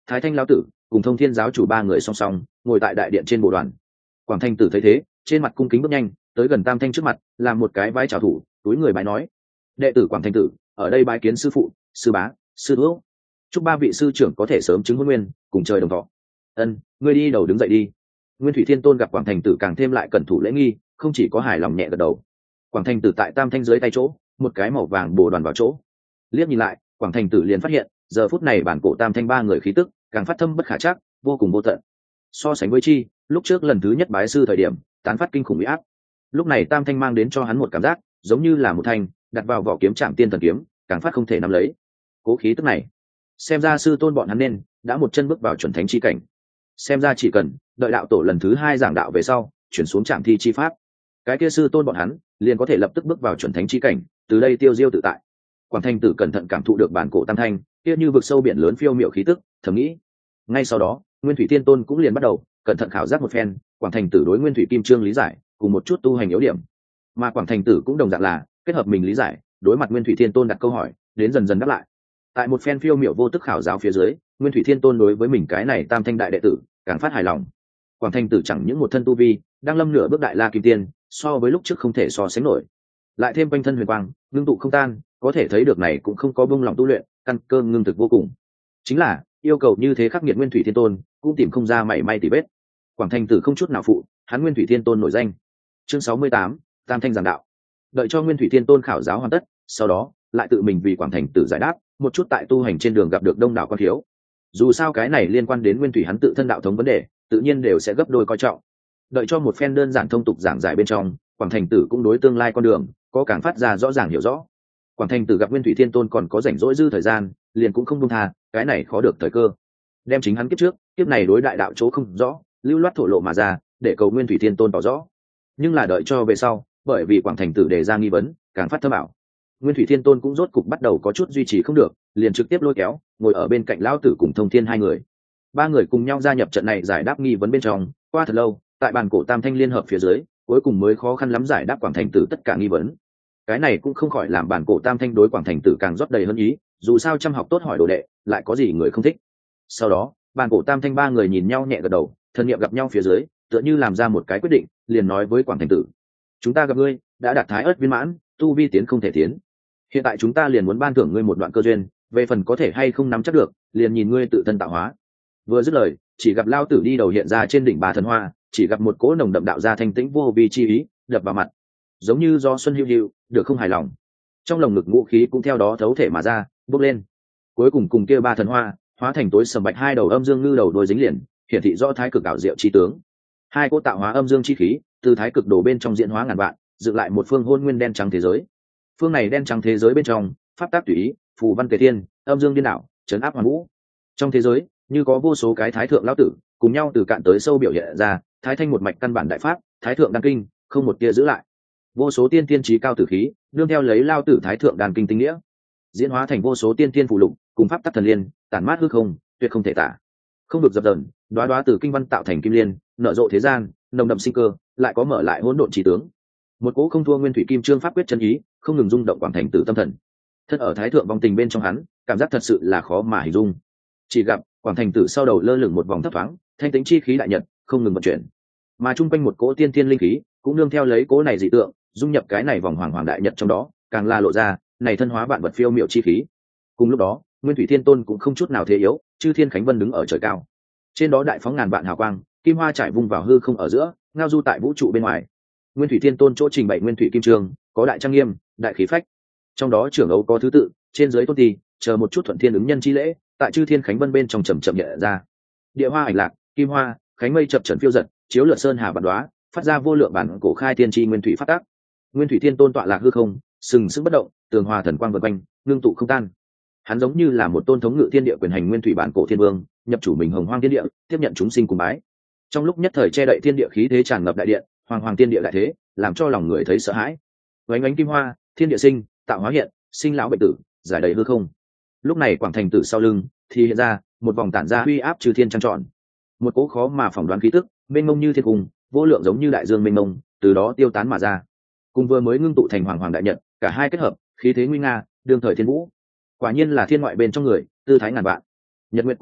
Thái Thanh lão tử cùng Thông Thiên giáo chủ ba người song song ngồi tại đại điện trên bồ đoàn. Quảng Thành Tử thấy thế, trên mặt cung kính bước nhanh tới gần Tam Thanh trước mặt, làm một cái vái chào thủ, túi người bái nói: đệ tử Quảng Thành Tử ở đây bái kiến sư phụ, sư bá, sư hữu, chúc ba vị sư trưởng có thể sớm chứng hôn nguyên, cùng trời đồng thọ. Ân, ngươi đi đầu đứng dậy đi. Nguyên Thủy Thiên Tôn gặp Quảng Thành Tử càng thêm lại cẩn thủ lễ nghi, không chỉ có hài lòng nhẹ gật đầu. Quảng Thành Tử tại Tam Thanh dưới tay chỗ, một cái màu vàng bồ đoàn vào chỗ. Liếc nhìn lại, Quảng Thành Tử liền phát hiện, giờ phút này bản cổ Tam Thanh ba người khí tức càng phát thâm bất khả trắc, vô cùng vô tận. So sánh với chi, lúc trước lần thứ nhất bái sư thời điểm, tán phát kinh khủng uy áp. Lúc này Tam Thanh mang đến cho hắn một cảm giác, giống như là một thanh đặt vào vỏ kiếm Trảm Tiên Thần kiếm, càng phát không thể nắm lấy. Cố khí tức này, xem ra sư tôn bọn hắn nên đã một chân bước vào chuẩn thánh chi cảnh. Xem ra chỉ cần đợi đạo tổ lần thứ 2 giảng đạo về sau, chuyển xuống Trảm Thi chi pháp, cái kia sư tôn bọn hắn liền có thể lập tức bước vào chuẩn thánh chi cảnh, từ đây tiêu diêu tự tại. Quảng Thành Tử cẩn thận cảm thụ được bản cổ Tam Thanh kia như vực sâu biển lớn phiêu miểu khí tức, thầm nghĩ. Ngay sau đó, Nguyên Thủy Thiên Tôn cũng liền bắt đầu cẩn thận khảo giác một phen Quảng Thành Tử đối Nguyên Thủy Kim Chương lý giải, cùng một chút tu hành yếu điểm. Mà Quảng Thành Tử cũng đồng dạng là kết hợp mình lý giải, đối mặt Nguyên Thủy Thiên Tôn đặt câu hỏi, đến dần dần đáp lại. Tại một phen phiêu miểu vô tức khảo giáo phía dưới, Nguyên Thủy Thiên Tôn đối với mình cái này Tam Thanh đại đệ tử càng phát hài lòng. Quảng Thành Tử chẳng những một thân tu vi đang lâm nửa bước đại la kim tiên, so với lúc trước không thể so sánh nổi, lại thêm quanh thân huyền quang ngưng tụ không tan, có thể thấy được này cũng không có bông lòng tu luyện, căn cơ ngưng thực vô cùng. Chính là yêu cầu như thế khắc nghiệt, Nguyên Thủy Thiên Tôn cũng tìm không ra mảy may tỉ vết. Quảng Thành Tử không chút nào phụ hắn Nguyên Thủy Thiên Tôn nổi danh. Chương 68, Tam Thanh giảng đạo. Đợi cho Nguyên Thủy Thiên Tôn khảo giáo hoàn tất, sau đó lại tự mình vì Quảng Thành Tử giải đáp một chút tại tu hành trên đường gặp được đông đảo quan thiếu. Dù sao cái này liên quan đến Nguyên Thủy hắn tự thân đạo thống vấn đề, tự nhiên đều sẽ gấp đôi coi trọng. Đợi cho một phen đơn giản thông tục giảng giải bên trong, Quảng Thành Tử cũng đối tương lai con đường có càng phát ra rõ ràng hiểu rõ. Quảng Thành Tử gặp Nguyên Thủy Thiên Tôn còn có rảnh rỗi dư thời gian, liền cũng không buông tha cái này khó được thời cơ, đem chính hắn kiếp trước kiếp này đối đại đạo chỗ không rõ lưu loát thổ lộ mà ra, để cầu Nguyên Thủy Thiên Tôn tỏ rõ. Nhưng là đợi cho về sau, bởi vì Quảng Thành Tử đề ra nghi vấn càng phát thâm ảo, Nguyên Thủy Thiên Tôn cũng rốt cục bắt đầu có chút duy trì không được, liền trực tiếp lôi kéo ngồi ở bên cạnh Lão Tử cùng Thông Thiên hai người. Ba người cùng nhau gia nhập trận này giải đáp nghi vấn bên trong. Qua thật lâu, tại bàn cổ Tam Thanh liên hợp phía dưới, cuối cùng mới khó khăn lắm giải đáp Quảng Thành Tử tất cả nghi vấn. Cái này cũng không khỏi làm bàn cổ Tam Thanh đối Quảng Thành Tử càng rót đầy hơn ý, dù sao chăm học tốt hỏi đồ đệ, lại có gì người không thích. Sau đó, bàn cổ Tam Thanh ba người nhìn nhau nhẹ gật đầu, thân niệm gặp nhau phía dưới, tựa như làm ra một cái quyết định, liền nói với Quảng Thành Tử: chúng ta gặp ngươi đã đạt thái ớt viên mãn, tu vi tiến không thể tiến. Hiện tại chúng ta liền muốn ban thưởng ngươi một đoạn cơ duyên, về phần có thể hay không nắm chắc được, liền nhìn ngươi tự thân tạo hóa. Vừa dứt lời, chỉ gặp Lao Tử đi đầu hiện ra trên đỉnh Bà Thần Hoa, chỉ gặp một cỗ nồng đậm đạo gia thanh tĩnh vô vi chi ý đập vào mặt, giống như do xuân hữu hữu, được không hài lòng. Trong lồng ngực ngũ khí cũng theo đó thấu thể mà ra, bốc lên. Cuối cùng cùng kia Ba Thần Hoa hóa thành tối sầm bạch hai đầu âm dương ngư đầu đôi dính liền, hiển thị rõ thái cực ảo diệu chi tướng. Hai cỗ tạo hóa âm dương chi khí từ thái cực đồ bên trong diễn hóa ngàn vạn, dựng lại một phương hôn nguyên đen trắng thế giới. Phương này đen trắng thế giới bên trong, pháp tác tùy ý, phù văn kề thiên, âm dương điên đảo, trấn áp hoàn vũ. Trong thế giới như có vô số cái thái thượng lão tử cùng nhau từ cạn tới sâu biểu hiện ra, thái thanh một mạch căn bản đại pháp, thái thượng đan kinh, không một tia giữ lại. Vô số tiên tiên trí cao tử khí đương theo lấy lao tử thái thượng đan kinh tinh nghĩa, diễn hóa thành vô số tiên tiên phụ lục cùng pháp tắc thần liên, tản mát hư không, tuyệt không thể tả. Không được dập dờn, đóa đóa từ kinh văn tạo thành kim liên, nở rộ thế gian, nồng đậm sinh cơ, lại có mở lại hỗn độn trí tướng. Một cỗ không thua Nguyên Thủy Kim Chương pháp quyết chân ý, không ngừng rung động Quảng Thành Tử tâm thần. Thân ở thái thượng vong tình bên trong hắn, cảm giác thật sự là khó mà hình dung. Chỉ gặp Quảng Thành Tử sau đầu lơ lửng một vòng thấp thoáng, thanh tĩnh chi khí đại nhật không ngừng vận chuyển, mà trung quanh một cỗ tiên tiên linh khí cũng nương theo lấy cỗ này dị tượng, dung nhập cái này vòng hoàng hoàng đại nhật trong đó, càng là lộ ra này thân hóa vạn vật phiêu miệu chi khí. Cùng lúc đó, Nguyên Thủy Thiên Tôn cũng không chút nào thế yếu, chư thiên khánh vân đứng ở trời cao, trên đó đại phóng ngàn vạn hào quang, kim hoa trải vung vào hư không ở giữa, ngao du tại vũ trụ bên ngoài. Nguyên Thủy Thiên Tôn chỗ trình bày Nguyên Thủy Kim Chương, có đại trang nghiêm, đại khí phách, trong đó trưởng ấu có thứ tự, trên dưới tôn tỳ, chờ một chút thuận thiên ứng nhân chi lễ, tại chư thiên khánh vân bên trong chậm chậm nhẹ ra. Địa hoa ảnh lạc, kim hoa, khánh mây chập trần phiêu giật, chiếu lượn sơn hà bản đoá, phát ra vô lượng bản cổ khai tiên tri nguyên thủy phát tác. Nguyên Thủy Thiên Tôn tọa lạc hư không, sừng sững bất động, tường hòa thần quang vần quanh, ngưng tụ không tan. Hắn giống như là một tôn thống ngự thiên địa quyền hành nguyên thủy bản cổ thiên vương, nhập chủ mình hồng hoang thiên địa, tiếp nhận chúng sinh cùng bái. Trong lúc nhất thời che đậy thiên địa khí thế tràn ngập đại điện, hoàng hoàng thiên địa đại thế, làm cho lòng người thấy sợ hãi. Vánh ánh kim hoa, thiên địa sinh, tạo hóa hiện, sinh lão bệnh tử, giải đầy hư không. Lúc này Quảng Thành Tử sau lưng thì hiện ra một vòng tản ra uy áp trừ thiên trăng tròn, một cỗ khó mà phỏng đoán khí tức mênh mông như thiên cung, vô lượng giống như đại dương mênh mông, từ đó tiêu tán mà ra. Cùng vừa mới ngưng tụ thành hoàng hoàng đại nhật, cả hai kết hợp, khí thế nguy nga, đương thời thiên vũ. Quả nhiên là thiên ngoại bên trong người, tư thái ngàn vạn. Nhật nguyện cùng trời,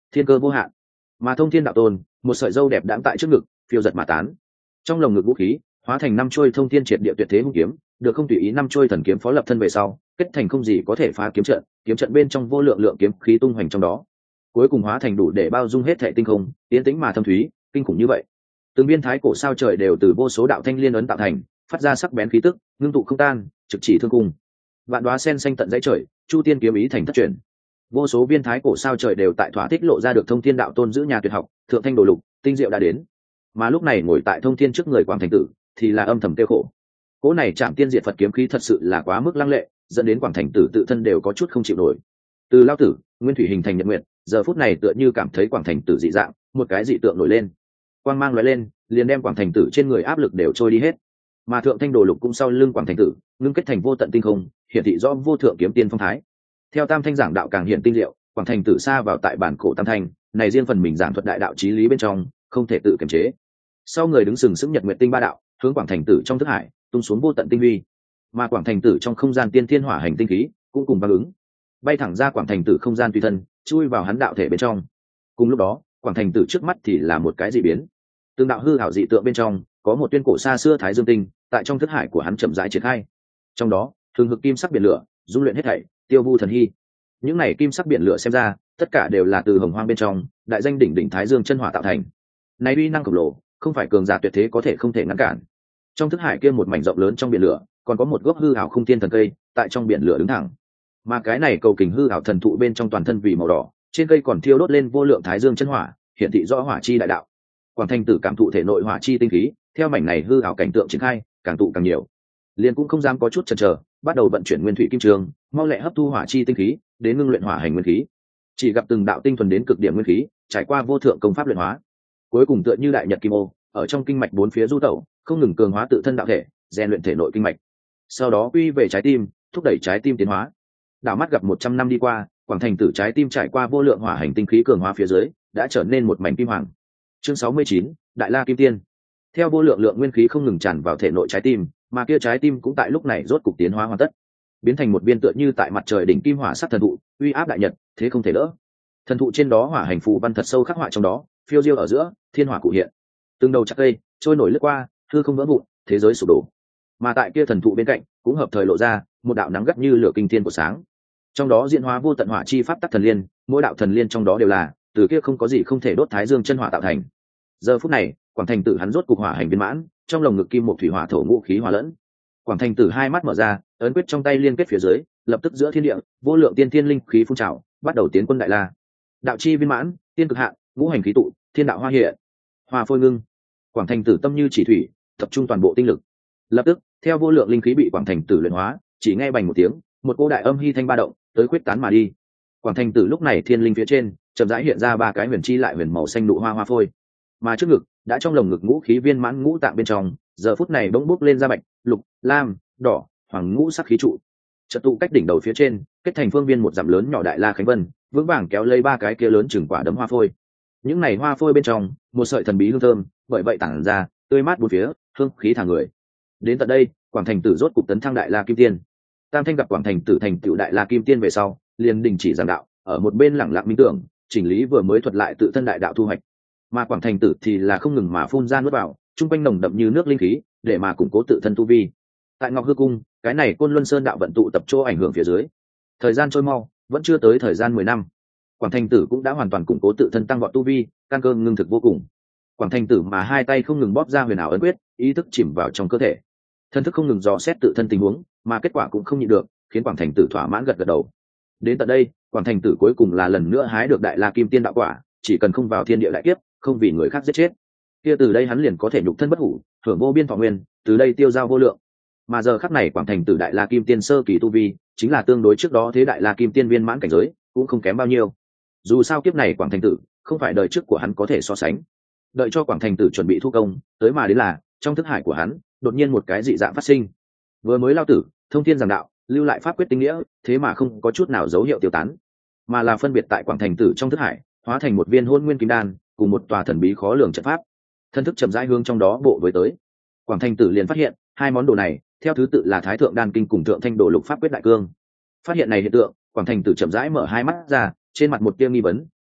thiên cơ vô hạn. Mà thông thiên đạo tôn, một sợi dâu đẹp đãng tại trước ngực, phiêu giật mà tán. Trong lồng ngực vũ khí hóa thành 5 trôi thông thiên triệt địa tuyệt thế hung kiếm, được không tùy ý 5 trôi thần kiếm phó lập thân về sau, kết thành không gì có thể phá kiếm trận bên trong vô lượng lượng kiếm khí tung hoành trong đó, cuối cùng hóa thành đủ để bao dung hết thảy tinh không, tiến tĩnh mà thâm thúy, kinh khủng như vậy. Từng viên thái cổ sao trời đều từ vô số đạo thanh liên ấn tạo thành, phát ra sắc bén khí tức, ngưng tụ không tan, trực chỉ thương cung. Vạn đóa sen xanh tận dãy trời, chu tiên kiếm ý thành thất truyền. Vô số viên thái cổ sao trời đều tại thỏa thích lộ ra được thông thiên đạo tôn giữ nhà tuyệt học, thượng thanh đồ lục, tinh diệu đã đến. Mà lúc này ngồi tại thông thiên trước người Quảng Thành Tử, thì là âm thầm tiêu khổ. Cỗ này chạm tiên diệt Phật kiếm khí thật sự là quá mức lăng lệ, dẫn đến Quảng Thành Tử tự thân đều có chút không chịu nổi. Từ lao tử, nguyên thủy hình thành nhật nguyện, giờ phút này tựa như cảm thấy Quảng Thành Tử dị dạng, một cái dị tượng nổi lên. Quang mang lóe lên, liền đem Quảng Thành Tử trên người áp lực đều trôi đi hết. Mà thượng thanh đồ lục cũng sau lưng Quảng Thành Tử, ngưng kết thành vô tận tinh không, hiển thị rõ vô thượng kiếm tiên phong thái. Theo tam thanh giảng đạo càng hiện tinh diệu, Quảng Thành Tử xa vào tại bản cổ tam thanh, này riêng phần mình giảng thuật đại đạo chí lý bên trong, không thể tự kiềm chế. Sau người đứng sừng sững nhật nguyện tinh ba đạo, hướng Quảng Thành Tử trong thức hải, tung xuống vô tận tinh huy. Mà Quảng Thành Tử trong không gian tiên thiên hỏa hành tinh khí, cũng cùng vang ứng, bay thẳng ra Quảng Thành Tử không gian tùy thân, chui vào hắn đạo thể bên trong. Cùng lúc đó, Quảng Thành Tử trước mắt thì là một cái dị biến. Tương đạo hư ảo dị tượng bên trong, có một tuyên cổ xa xưa thái dương tinh, tại trong thức hải của hắn chậm rãi triển khai. Trong đó, thường hực kim sắc biển lửa, dung luyện hết thảy, tiêu vu thần hy. Những này kim sắc biển lửa xem ra, tất cả đều là từ hồng hoang bên trong, đại danh đỉnh đỉnh thái dương chân hỏa tạo thành. Này uy năng khổng lồ, không phải cường giả tuyệt thế có thể không thể ngăn cản. Trong thức hải kia một mảnh rộng lớn trong biển lửa, còn có một gốc hư ảo không tiên thần cây, tại trong biển lửa đứng thẳng. Mà cái này cầu kình hư ảo thần thụ bên trong toàn thân vì màu đỏ, trên cây còn thiêu đốt lên vô lượng thái dương chân hỏa, hiển thị rõ hỏa chi đại đạo. Quảng Thành Tử cảm thụ thể nội hỏa chi tinh khí, theo mảnh này hư ảo cảnh tượng triển khai, càng tụ càng nhiều. Liền cũng không dám có chút chần chờ, bắt đầu vận chuyển nguyên thủy kim trường, mau lẹ hấp thu hỏa chi tinh khí, đến ngưng luyện hỏa hành nguyên khí. Chỉ gặp từng đạo tinh thuần đến cực điểm nguyên khí, trải qua vô thượng công pháp luyện hóa, cuối cùng tựa như đại nhật kim ô, ở trong kinh mạch bốn phía du tẩu, không ngừng cường hóa tự thân đạo thể, rèn luyện thể nội kinh mạch. Sau đó quy về trái tim, thúc đẩy trái tim tiến hóa. Đảo mắt gặp 100 năm đi qua, Quảng Thành Tử trái tim trải qua vô lượng hỏa hành tinh khí cường hóa phía dưới, đã trở nên một mảnh kim hoàng. Chương 69, Đại La Kim Tiên. Theo vô lượng lượng nguyên khí không ngừng tràn vào thể nội trái tim, mà kia trái tim cũng tại lúc này rốt cục tiến hóa hoàn tất, biến thành một viên tựa như tại mặt trời đỉnh kim hỏa sắc thần thụ, uy áp đại nhật, thế không thể đỡ. Thần thụ trên đó hỏa hành phù văn thật sâu khắc họa trong đó, phiêu diêu ở giữa, thiên hỏa cụ hiện. Từng đầu chặt cây trôi nổi lướt qua, hư không vỡ vụn, thế giới sụp đổ. Mà tại kia thần thụ bên cạnh, cũng hợp thời lộ ra một đạo nắng gắt như lửa kinh thiên của sáng. Trong đó diễn hóa vô tận hỏa chi pháp tắc thần liên, mỗi đạo thần liên trong đó đều là từ kia không có gì không thể đốt thái dương chân hỏa tạo thành. Giờ phút này, Quảng Thành Tử hắn rốt cục hỏa hành viên mãn, trong lồng ngực kim một thủy hỏa thổ ngũ khí hòa lẫn. Quảng Thành Tử hai mắt mở ra, ấn quyết trong tay liên kết phía dưới, lập tức giữa thiên địa, vô lượng tiên thiên linh khí phun trào, bắt đầu tiến quân đại la. Đạo chi viên mãn, tiên cực hạn, ngũ hành khí tụ, thiên đạo hoa hiện. Hoa phôi ngưng. Quảng Thành Tử tâm như chỉ thủy, tập trung toàn bộ tinh lực. Lập tức, theo vô lượng linh khí bị Quảng Thành Tử luyện hóa, chỉ nghe bành một tiếng, một cô đại âm hy thanh ba động, tới quyết tán mà đi. Quảng Thành Tử lúc này thiên linh phía trên, chậm rãi hiện ra ba cái huyền chi lại huyền màu xanh nụ hoa hoa phôi. Mà trước ngực, đã trong lồng ngực ngũ khí viên mãn ngũ tạng bên trong, giờ phút này bỗng bốc lên ra bạch, lục, lam, đỏ, hoàng ngũ sắc khí trụ. Chợt tụ cách đỉnh đầu phía trên, kết thành phương viên một dặm lớn nhỏ đại la khánh vân, vững vàng kéo lấy ba cái kia lớn chừng quả đấm hoa phôi. Những này hoa phôi bên trong, một sợi thần bí hương thơm, bởi vậy tản ra, tươi mát bốn phía, hương khí thả người. Đến tận đây, Quảng Thành Tử rốt cục tấn thăng đại la kim tiên. Tam thanh gặp Quảng Thành Tử thành tựu đại la kim tiên về sau, liền đình chỉ giảng đạo, ở một bên lặng lặng minh tưởng, chỉnh lý vừa mới thuật lại tự thân đại đạo thu hoạch. Mà Quảng Thành Tử thì là không ngừng mà phun ra nuốt vào, trung quanh nồng đậm như nước linh khí, để mà củng cố tự thân tu vi. Tại Ngọc Hư Cung, cái này Côn Luân Sơn đạo vận tụ tập chỗ ảnh hưởng phía dưới. Thời gian trôi mau, vẫn chưa tới thời gian 10 năm. Quảng Thành Tử cũng đã hoàn toàn củng cố tự thân tăng vọt tu vi, căn cơ ngưng thực vô cùng. Quảng Thành Tử mà hai tay không ngừng bóp ra huyền ảo ấn quyết, ý thức chìm vào trong cơ thể. Thân thức không ngừng dò xét tự thân tình huống, mà kết quả cũng không nhịn được, khiến Quảng Thành Tử thỏa mãn gật gật đầu. Đến tận đây, Quảng Thành Tử cuối cùng là lần nữa hái được đại la kim tiên đạo quả, chỉ cần không vào thiên địa đại kiếp, không vì người khác giết chết, kia từ đây hắn liền có thể nhục thân bất hủ, hưởng vô biên thọ nguyên, từ đây tiêu giao vô lượng. Mà giờ khắc này Quảng Thành Tử đại la kim tiên sơ kỳ tu vi, chính là tương đối trước đó thế đại la kim tiên viên mãn cảnh giới, cũng không kém bao nhiêu. Dù sao kiếp này Quảng Thành Tử không phải đời trước của hắn có thể so sánh. Đợi cho Quảng Thành Tử chuẩn bị thu công, tới mà đến là trong thức hải của hắn đột nhiên một cái dị dạng phát sinh. Vừa mới lao tử thông thiên giảng đạo, lưu lại pháp quyết tinh nghĩa, thế mà không có chút nào dấu hiệu tiêu tán, mà là phân biệt tại Quảng Thành Tử trong thức hải hóa thành một viên hôn nguyên kim đan, cùng một tòa thần bí khó lường trận pháp. Thân thức chậm rãi hướng trong đó bộ với tới. Quảng Thành Tử liền phát hiện hai món đồ này theo thứ tự là Thái Thượng Đan Kinh cùng Thượng Thanh Đồ Lục Pháp Quyết Đại Cương. Phát hiện này hiện tượng, Quảng Thành Tử chậm rãi mở hai mắt ra, trên mặt một tia nghi vấn,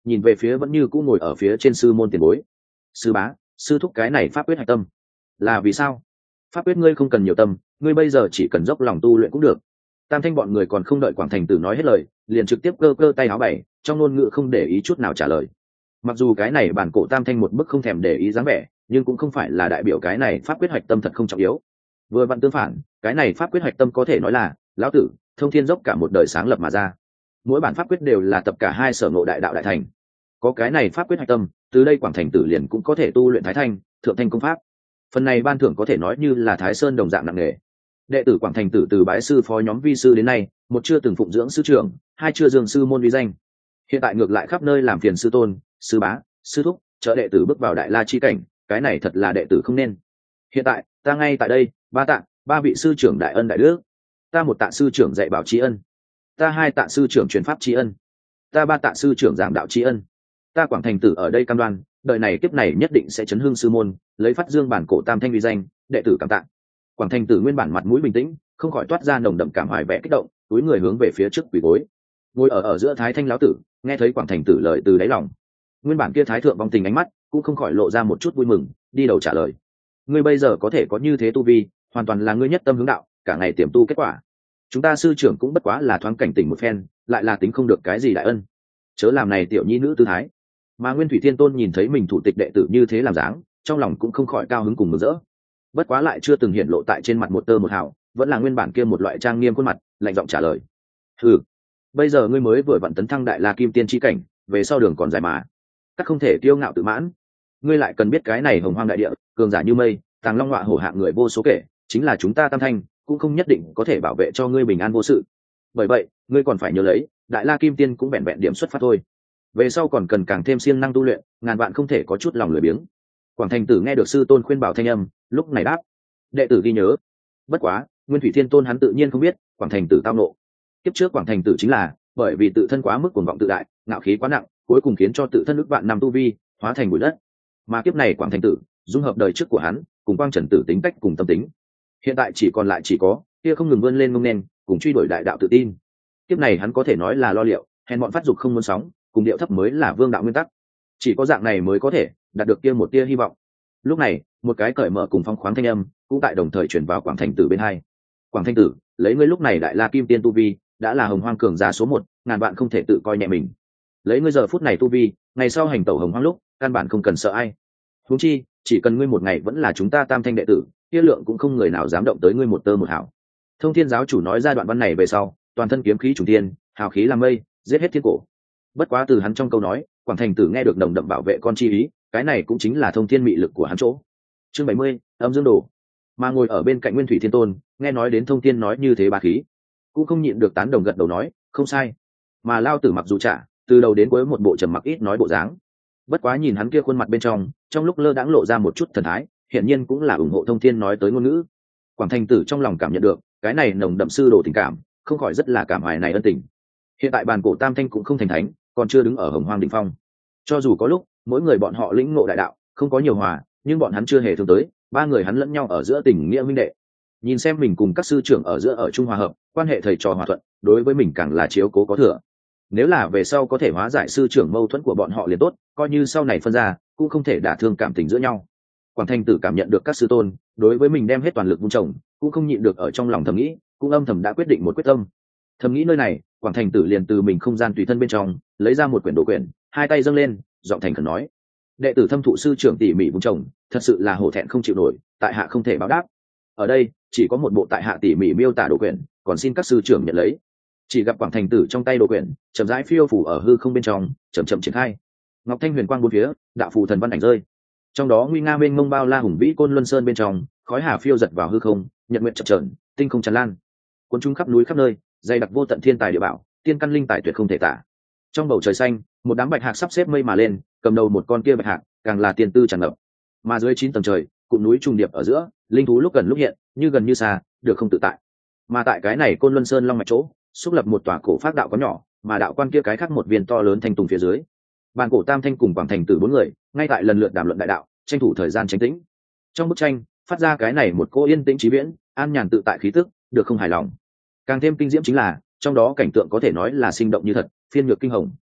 nhìn về phía vẫn như cũ ngồi ở phía trên sư môn tiền bối. Sư bá, sư thúc, cái này pháp quyết hạch tâm là vì sao? Pháp quyết ngươi không cần nhiều tâm, ngươi bây giờ chỉ cần dốc lòng tu luyện cũng được. Tam Thanh bọn người còn không đợi Quảng Thành Tử nói hết lời, liền trực tiếp cơ cơ tay áo bày, trong ngôn ngữ không để ý chút nào trả lời. Mặc dù cái này bản cổ Tam Thanh một bức không thèm để ý dáng vẻ, nhưng cũng không phải là đại biểu cái này pháp quyết hoạch tâm thật không trọng yếu. Vừa vặn tương phản, cái này pháp quyết hoạch tâm có thể nói là lão tử thông thiên dốc cả một đời sáng lập mà ra. Mỗi bản pháp quyết đều là tập cả hai sở ngộ đại đạo đại thành. Có cái này pháp quyết hoạch tâm, từ đây Quảng Thành Tử liền cũng có thể tu luyện thái thanh, thượng thanh công pháp. Phần này ban thưởng có thể nói như là Thái Sơn đồng dạng nặng nề. Đệ tử Quảng Thành Tử từ bái sư phó nhóm vi sư đến nay, một chưa từng phụng dưỡng sư trưởng, hai chưa dường sư môn uy danh. Hiện tại ngược lại khắp nơi làm phiền sư tôn, sư bá, sư thúc, trợ đệ tử bước vào đại la chi cảnh, cái này thật là đệ tử không nên. Hiện tại ta ngay tại đây, ba vị sư trưởng đại ân đại đức. Ta một tạ sư trưởng dạy bảo tri ân, ta hai tạ sư trưởng truyền pháp tri ân, ta ba tạ sư trưởng giảng đạo tri ân. Ta Quảng Thành Tử ở đây cam đoan, đời này kiếp này nhất định sẽ chấn hương sư môn, lấy phát dương bản cổ Tam Thanh uy danh, đệ tử cảm tạ. Quảng Thành Tử nguyên bản mặt mũi bình tĩnh, không khỏi toát ra nồng đậm cảm hoài vẻ kích động, túi người hướng về phía trước quỳ gối. Ngồi ở giữa Thái Thanh lão tử, nghe thấy Quảng Thành Tử lời từ đáy lòng, nguyên bản kia thái thượng vong tình ánh mắt cũng không khỏi lộ ra một chút vui mừng, đi đầu trả lời. Ngươi bây giờ có thể có như thế tu vi, hoàn toàn là ngươi nhất tâm hướng đạo, cả ngày tiềm tu kết quả. Chúng ta sư trưởng cũng bất quá là thoáng cảnh tỉnh một phen, lại là tính không được cái gì đại ân. Chớ làm này tiểu nhi nữ tư thái. Mà Nguyên Thủy Thiên Tôn nhìn thấy mình thủ tịch đệ tử như thế làm dáng, trong lòng cũng không khỏi cao hứng cùng mừng rỡ. Bất quá lại chưa từng hiện lộ tại trên mặt một tơ một hào, vẫn là nguyên bản kia một loại trang nghiêm khuôn mặt, lạnh giọng trả lời. Hừ, bây giờ ngươi mới vừa vặn tấn thăng đại la kim tiên chi cảnh, về sau đường còn dài mà. Các không thể kiêu ngạo tự mãn. Ngươi lại cần biết cái này hồng hoang đại địa, cường giả như mây, tàng long ngọa hổ hạng người vô số kể, chính là chúng ta Tam Thanh, cũng không nhất định có thể bảo vệ cho ngươi bình an vô sự. Bởi vậy, ngươi còn phải nhớ lấy, đại la kim tiên cũng vẹn vẹn điểm xuất phát thôi. Về sau còn cần càng thêm siêng năng tu luyện, ngàn vạn không thể có chút lòng lười biếng. Quảng Thành Tử nghe được sư tôn khuyên bảo thanh âm, lúc này đáp: đệ tử ghi nhớ. Bất quá, Nguyên Thủy Thiên Tôn hắn tự nhiên không biết, Quảng Thành Tử tao nộ. Kiếp trước Quảng Thành Tử chính là bởi vì tự thân quá mức cuồng vọng tự đại, ngạo khí quá nặng, cuối cùng khiến cho tự thân ức vạn năm tu vi hóa thành bụi đất. Mà kiếp này Quảng Thành Tử dung hợp đời trước của hắn cùng Quang Trần Tử tính cách cùng tâm tính, hiện tại chỉ còn lại chỉ có kia không ngừng vươn lên ngông nên cùng truy đuổi đại đạo tự tin. Kiếp này hắn có thể nói là lo liệu, hèn bọn phát dục không muốn sóng, cùng điệu thấp mới là vương đạo nguyên tắc. Chỉ có dạng này mới có thể đạt được kia một tia hy vọng. Lúc này, một cái cởi mở cùng phong khoáng thanh âm cũng tại đồng thời truyền vào Quảng Thành Tử bên hai. Quảng Thành Tử, lấy ngươi lúc này đại la kim tiên tu vi, đã là hồng hoang cường giả số 1, ngàn vạn không thể tự coi nhẹ mình. Lấy ngươi giờ phút này tu vi, ngày sau hành tẩu hồng hoang lúc, căn bản không cần sợ ai. Huống chi, chỉ cần ngươi một ngày vẫn là chúng ta Tam Thanh đệ tử, kia lượng cũng không người nào dám động tới ngươi một tơ một hào. Thông Thiên giáo chủ nói ra đoạn văn này về sau, toàn thân kiếm khí trùng thiên, hào khí làm mây, giết hết thiên cổ. Bất quá từ hắn trong câu nói, Quảng Thành Tử nghe được nồng đậm bảo vệ con chi ý, cái này cũng chính là thông thiên mị lực của hắn chỗ. Chương 70, âm dương đồ. Mà ngồi ở bên cạnh Nguyên Thủy Thiên Tôn, nghe nói đến thông thiên nói như thế bá khí, cũng không nhịn được tán đồng gật đầu nói, không sai. Mà Lao Tử mặc dù trả, từ đầu đến cuối một bộ trầm mặc ít nói bộ dáng. Bất quá nhìn hắn kia khuôn mặt bên trong lúc lơ đãng lộ ra một chút thần thái, hiển nhiên cũng là ủng hộ thông thiên nói tới ngôn ngữ. Quảng Thành Tử trong lòng cảm nhận được cái này nồng đậm sư đồ tình cảm, không khỏi rất là cảm hoài này ân tình. Hiện tại bàn cổ Tam Thanh cũng không thành thánh, còn chưa đứng ở hồng hoang đỉnh phong. Cho dù có lúc mỗi người bọn họ lĩnh ngộ đại đạo, không có nhiều hòa, nhưng bọn hắn chưa hề thương tới ba người hắn lẫn nhau ở giữa tình nghĩa huynh đệ. Nhìn xem mình cùng các sư trưởng ở giữa ở chung hòa hợp, quan hệ thầy trò hòa thuận, đối với mình càng là chiếu cố có thừa. Nếu là về sau có thể hóa giải sư trưởng mâu thuẫn của bọn họ liền tốt, coi như sau này phân ra cũng không thể đả thương cảm tình giữa nhau. Quảng Thành Tử cảm nhận được các sư tôn đối với mình đem hết toàn lực vun trồng, cũng không nhịn được ở trong lòng thầm nghĩ, cũng âm thầm đã quyết định một quyết tâm. Thầm nghĩ nơi này, Quảng Thành Tử liền từ mình không gian tùy thân bên trong lấy ra một quyển đồ quyển, hai tay dâng lên, giọng thành khẩn nói: đệ tử thâm thụ sư trưởng tỉ mỉ vun trồng, thật sự là hổ thẹn không chịu nổi, tại hạ không thể báo đáp. Ở đây chỉ có một bộ tại hạ tỉ mỉ miêu tả đồ quyển, còn xin các sư trưởng nhận lấy. Chỉ gặp Quảng Thành Tử trong tay đồ quyển chậm rãi phiêu phủ ở hư không bên trong, chậm chậm triển khai. Ngọc thanh huyền quang bốn phía, đạo phù thần văn ảnh rơi. Trong đó nguy nga mênh mông bao la hùng vĩ côn luân sơn bên trong, khói hà phiêu giật vào hư không, nhật nguyện chập chờn, tinh không tràn lan. Cuốn chúng khắp núi khắp nơi, dày đặc vô tận thiên tài địa bảo, tiên căn linh tài tuyệt không thể tả. Trong bầu trời xanh, một đám bạch hạc sắp xếp mây mà lên, cầm đầu một con kia bạch hạc, càng là tiên tư tràn ngập. Mà dưới 9 tầng trời, cụm núi trùng điệp ở giữa, linh thú lúc gần lúc hiện, như gần như xa, được không tự tại. Mà tại cái này côn luân sơn long mạch chỗ, xúc lập một tòa cổ pháp đạo có nhỏ, mà đạo quan kia cái khác một viên to lớn thanh tùng phía dưới. Bàn cổ Tam Thanh cùng Quảng Thành Tử 4 người, ngay tại lần lượt đàm luận đại đạo, tranh thủ thời gian tránh tĩnh. Trong bức tranh, phát ra cái này một cô yên tĩnh trí viễn, an nhàn tự tại khí tức, được không hài lòng. Càng thêm kinh diễm chính là, trong đó cảnh tượng có thể nói là sinh động như thật, phiên ngược kinh hồng.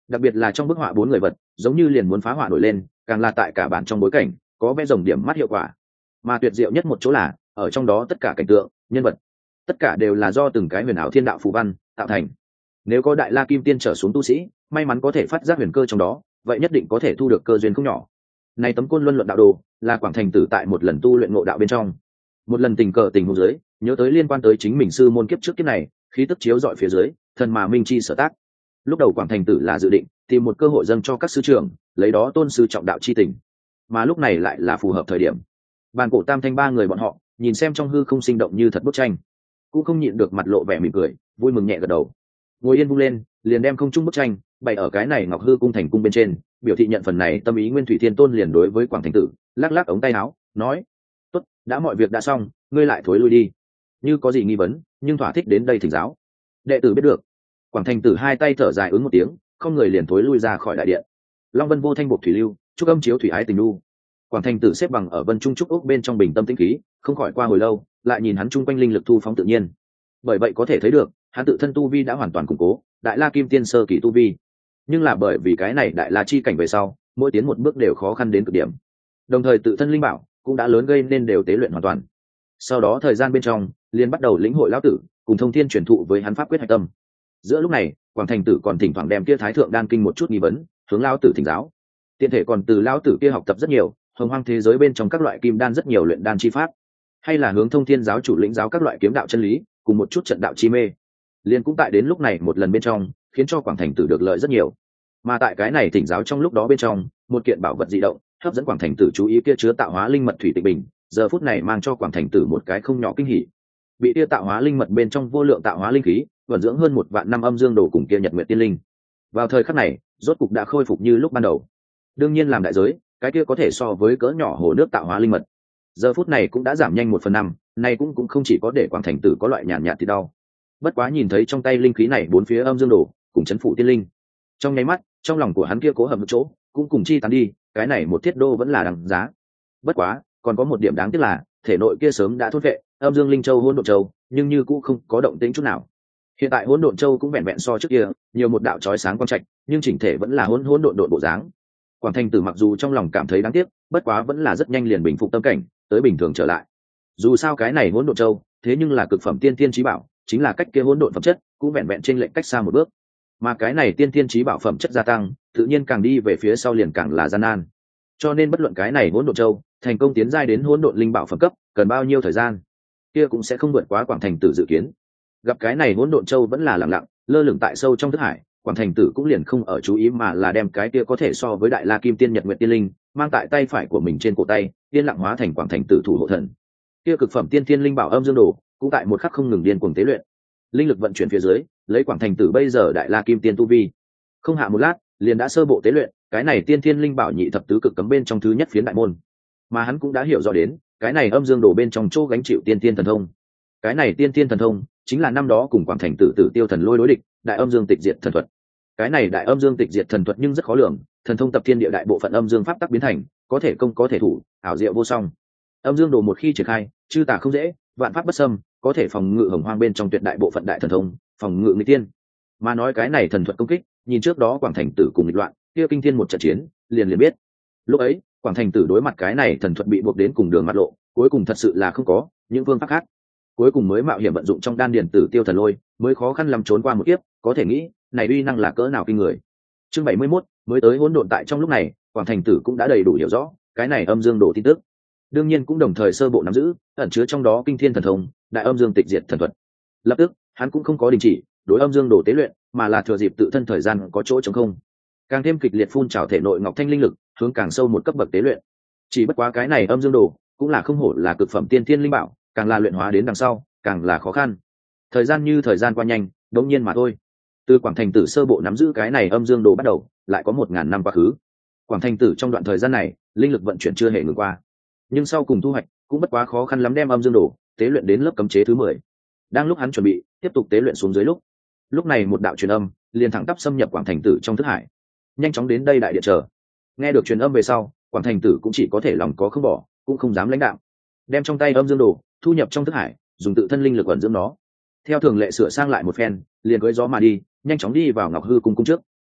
Đặc biệt là trong bức họa 4 người vật giống như liền muốn phá họa nổi lên, càng là tại cả bản trong bối cảnh có vẽ rồng điểm mắt hiệu quả. Mà tuyệt diệu nhất một chỗ là ở trong đó tất cả cảnh tượng, nhân vật, tất cả đều là do từng cái huyền ảo thiên đạo phù văn tạo thành. Nếu có đại la kim tiên trở xuống tu sĩ may mắn có thể phát giác huyền cơ trong đó, vậy nhất định có thể thu được cơ duyên không nhỏ. Này tấm côn luân luận đạo đồ là Quảng Thành Tử tại một lần tu luyện ngộ đạo bên trong, một lần tình cờ tình huống dưới nhớ tới liên quan tới chính mình sư môn kiếp trước kiếp này, khí tức chiếu dọi phía dưới thần mà minh chi sở tác. Lúc đầu Quảng Thành Tử là dự định tìm một cơ hội dâng cho các sư trưởng, lấy đó tôn sư trọng đạo chi tình, mà lúc này lại là phù hợp thời điểm. Bàn cổ tam thanh ba người bọn họ nhìn xem trong hư không sinh động như thật bức tranh, cũng không nhịn được mặt lộ vẻ mỉm cười, vui mừng nhẹ gật đầu. Ngồi yên vung lên, liền đem không trung bức tranh bày ở cái này ngọc hư cung thành cung bên trên, biểu thị nhận phần này tâm ý. Nguyên Thủy Thiên Tôn liền đối với Quảng Thành Tử lắc lắc ống tay áo, nói: "Tốt, đã mọi việc đã xong, ngươi lại thối lui đi. Như có gì nghi vấn, nhưng thỏa thích đến đây thỉnh giáo." Đệ tử biết được. Quảng Thành Tử hai tay thở dài ứng một tiếng, không người liền thối lui ra khỏi đại điện. Long Vân vô thanh bộc thủy lưu, trúc âm chiếu thủy ái tình lưu. Quảng Thành Tử xếp bằng ở Vân Trung trúc ốc bên trong bình tâm tĩnh khí, không khỏi qua hồi lâu, lại nhìn hắn chung quanh linh lực thu phóng tự nhiên. Bởi vậy có thể thấy được, hắn tự thân tu vi đã hoàn toàn củng cố, đại la kim tiên sơ kỳ tu vi. Nhưng là bởi vì cái này đại la chi cảnh về sau, mỗi tiến một bước đều khó khăn đến cực điểm. Đồng thời tự thân linh bảo cũng đã lớn gây nên đều tế luyện hoàn toàn. Sau đó thời gian bên trong, liền bắt đầu lĩnh hội lão tử, cùng thông thiên truyền thụ với hắn pháp quyết hạch tâm. Giữa lúc này, Quảng Thành Tử còn thỉnh thoảng đem kia Thái Thượng Đan kinh một chút nghi vấn, hướng lão tử thỉnh giáo. Tiện thể còn từ lão tử kia học tập rất nhiều, hồng hoang thế giới bên trong các loại kim đan rất nhiều luyện đan chi pháp, hay là hướng thông thiên giáo chủ lĩnh giáo các loại kiếm đạo chân lý, cùng một chút trận đạo chi mê. Liên cũng tại đến lúc này một lần bên trong, khiến cho Quảng Thành Tử được lợi rất nhiều. Mà tại cái này thỉnh giáo trong lúc đó bên trong, một kiện bảo vật dị động hấp dẫn Quảng Thành Tử chú ý, kia chứa tạo hóa linh mật thủy tịch bình, giờ phút này mang cho Quảng Thành Tử một cái không nhỏ kinh hỉ. Bị kia tạo hóa linh mật bên trong vô lượng tạo hóa linh khí vận dưỡng hơn 1 vạn năm âm dương đồ cùng kia nhật nguyệt tiên linh, vào thời khắc này rốt cục đã khôi phục như lúc ban đầu. Đương nhiên làm đại giới, cái kia có thể so với cỡ nhỏ hồ nước tạo hóa linh mật, giờ phút này cũng đã giảm nhanh 1/5, này cũng không chỉ có để Quảng Thành Tử có loại nhàn nhạt thì đau. Bất quá nhìn thấy trong tay linh khí này bốn phía âm dương đồ cùng chấn phụ tiên linh, trong nháy mắt trong lòng của hắn kia cố hầm một chỗ cũng cùng chi tán đi, cái này một thiết đô vẫn là đằng giá. Bất quá còn có một điểm đáng tiếc là thể nội kia sớm đã thốt vệ âm dương linh châu hỗn độn châu, nhưng như cũng không có động tĩnh chút nào. Hiện tại hỗn độn châu cũng vẹn vẹn so trước kia nhiều một đạo chói sáng quang trạch, nhưng chỉnh thể vẫn là hỗn độn bộ dáng. Quảng Thành Tử mặc dù trong lòng cảm thấy đáng tiếc, bất quá vẫn là rất nhanh liền bình phục tâm cảnh, tới bình thường trở lại. Dù sao cái này hỗn độn châu thế nhưng là cực phẩm tiên tiên chí bảo, chính là cách kia hỗn độn phẩm chất cũng vẹn vẹn trên lệnh cách xa một bước. Mà cái này tiên tiên chí bảo phẩm chất gia tăng, tự nhiên càng đi về phía sau liền càng là gian nan. Cho nên bất luận cái này hỗn độn châu thành công tiến giai đến hỗn độn linh bảo phẩm cấp, cần bao nhiêu thời gian, kia cũng sẽ không vượt quá Quảng Thành Tử dự kiến. Gặp cái này hỗn độn châu vẫn là lặng lặng lơ lửng tại sâu trong thức hải, Quảng Thành Tử cũng liền không ở chú ý, mà là đem cái kia có thể so với đại la kim tiên nhật nguyệt tiên linh mang tại tay phải của mình trên cổ tay, yên lặng hóa thành Quảng Thành Tử thủ hộ thần. Kia cực phẩm tiên tiên linh bảo âm dương đồ cũng tại một khắc không ngừng điên cuồng tế luyện, linh lực vận chuyển phía dưới, lấy Quảng Thành Tử bây giờ đại la kim tiên tu vi, không hạ một lát liền đã sơ bộ tế luyện cái này tiên tiên linh bảo nhị thập tứ cực cấm bên trong thứ nhất phiến đại môn. Mà hắn cũng đã hiểu rõ đến cái này âm dương đồ bên trong chỗ gánh chịu tiên tiên thần thông. Cái này tiên tiên thần thông chính là năm đó cùng Quảng Thành Tử Tử Tiêu Thần Lôi đối địch đại âm dương tịch diệt thần thuật. Cái này đại âm dương tịch diệt thần thuật nhưng rất khó lường, thần thông tập thiên địa đại bộ phận âm dương pháp tắc biến thành, có thể công có thể thủ, ảo diệu vô song. Âm dương đồ một khi triển khai, chư tà không dễ, vạn pháp bất xâm, có thể phòng ngự hồng hoang bên trong tuyệt đại bộ phận đại thần thông, phòng ngự nghịch tiên. Mà nói cái này thần thuật công kích, nhìn trước đó Quảng Thành Tử cùng nghịch loạn, kia kinh thiên một trận chiến, liền biết. Lúc ấy, Quảng Thành Tử đối mặt cái này thần thuật bị buộc đến cùng đường mặt lộ, cuối cùng thật sự là không có những phương pháp khác, cuối cùng mới mạo hiểm vận dụng trong đan điền Tử Tiêu Thần Lôi, mới khó khăn lắm trốn qua một kiếp, có thể nghĩ, này uy năng là cỡ nào kinh người. Chương 71, mới tới hỗn độn tại trong lúc này, Quảng Thành Tử cũng đã đầy đủ hiểu rõ cái này âm dương đồ tin tức. Đương nhiên cũng đồng thời sơ bộ nắm giữ ẩn chứa trong đó kinh thiên thần thông, đại âm dương tịch diệt thần thuật. Lập tức, hắn cũng không có đình chỉ đối âm dương đồ tế luyện, mà là thừa dịp tự thân thời gian có chỗ trống không, càng thêm kịch liệt phun trào thể nội ngọc thanh linh lực, hướng càng sâu một cấp bậc tế luyện. Chỉ bất quá cái này âm dương đồ cũng là không hổ là cực phẩm tiên thiên linh bảo, càng là luyện hóa đến đằng sau càng là khó khăn. Thời gian như thời gian qua nhanh, đống nhiên mà thôi. Từ Quảng Thành Tử sơ bộ nắm giữ cái này âm dương đồ bắt đầu, lại có 1000 năm quá khứ. Quảng Thành Tử trong đoạn thời gian này, linh lực vận chuyển chưa hề ngừng qua. Nhưng sau cùng thu hoạch, cũng bất quá khó khăn lắm đem âm dương đồ tế luyện đến lớp cấm chế thứ 10. Đang lúc hắn chuẩn bị tiếp tục tế luyện xuống dưới lúc này một đạo truyền âm liền thẳng tắp xâm nhập Quảng Thành Tử trong thức hải, nhanh chóng đến đây đại điện chờ. Nghe được truyền âm về sau, Quảng Thành Tử cũng chỉ có thể lòng có không bỏ, cũng không dám lãnh đạo, đem trong tay âm dương đồ thu nhập trong thức hải, dùng tự thân linh lực ẩn dưỡng nó. Theo thường lệ sửa sang lại một phen, liền cưỡi gió mà đi, nhanh chóng đi vào Ngọc Hư cung trước.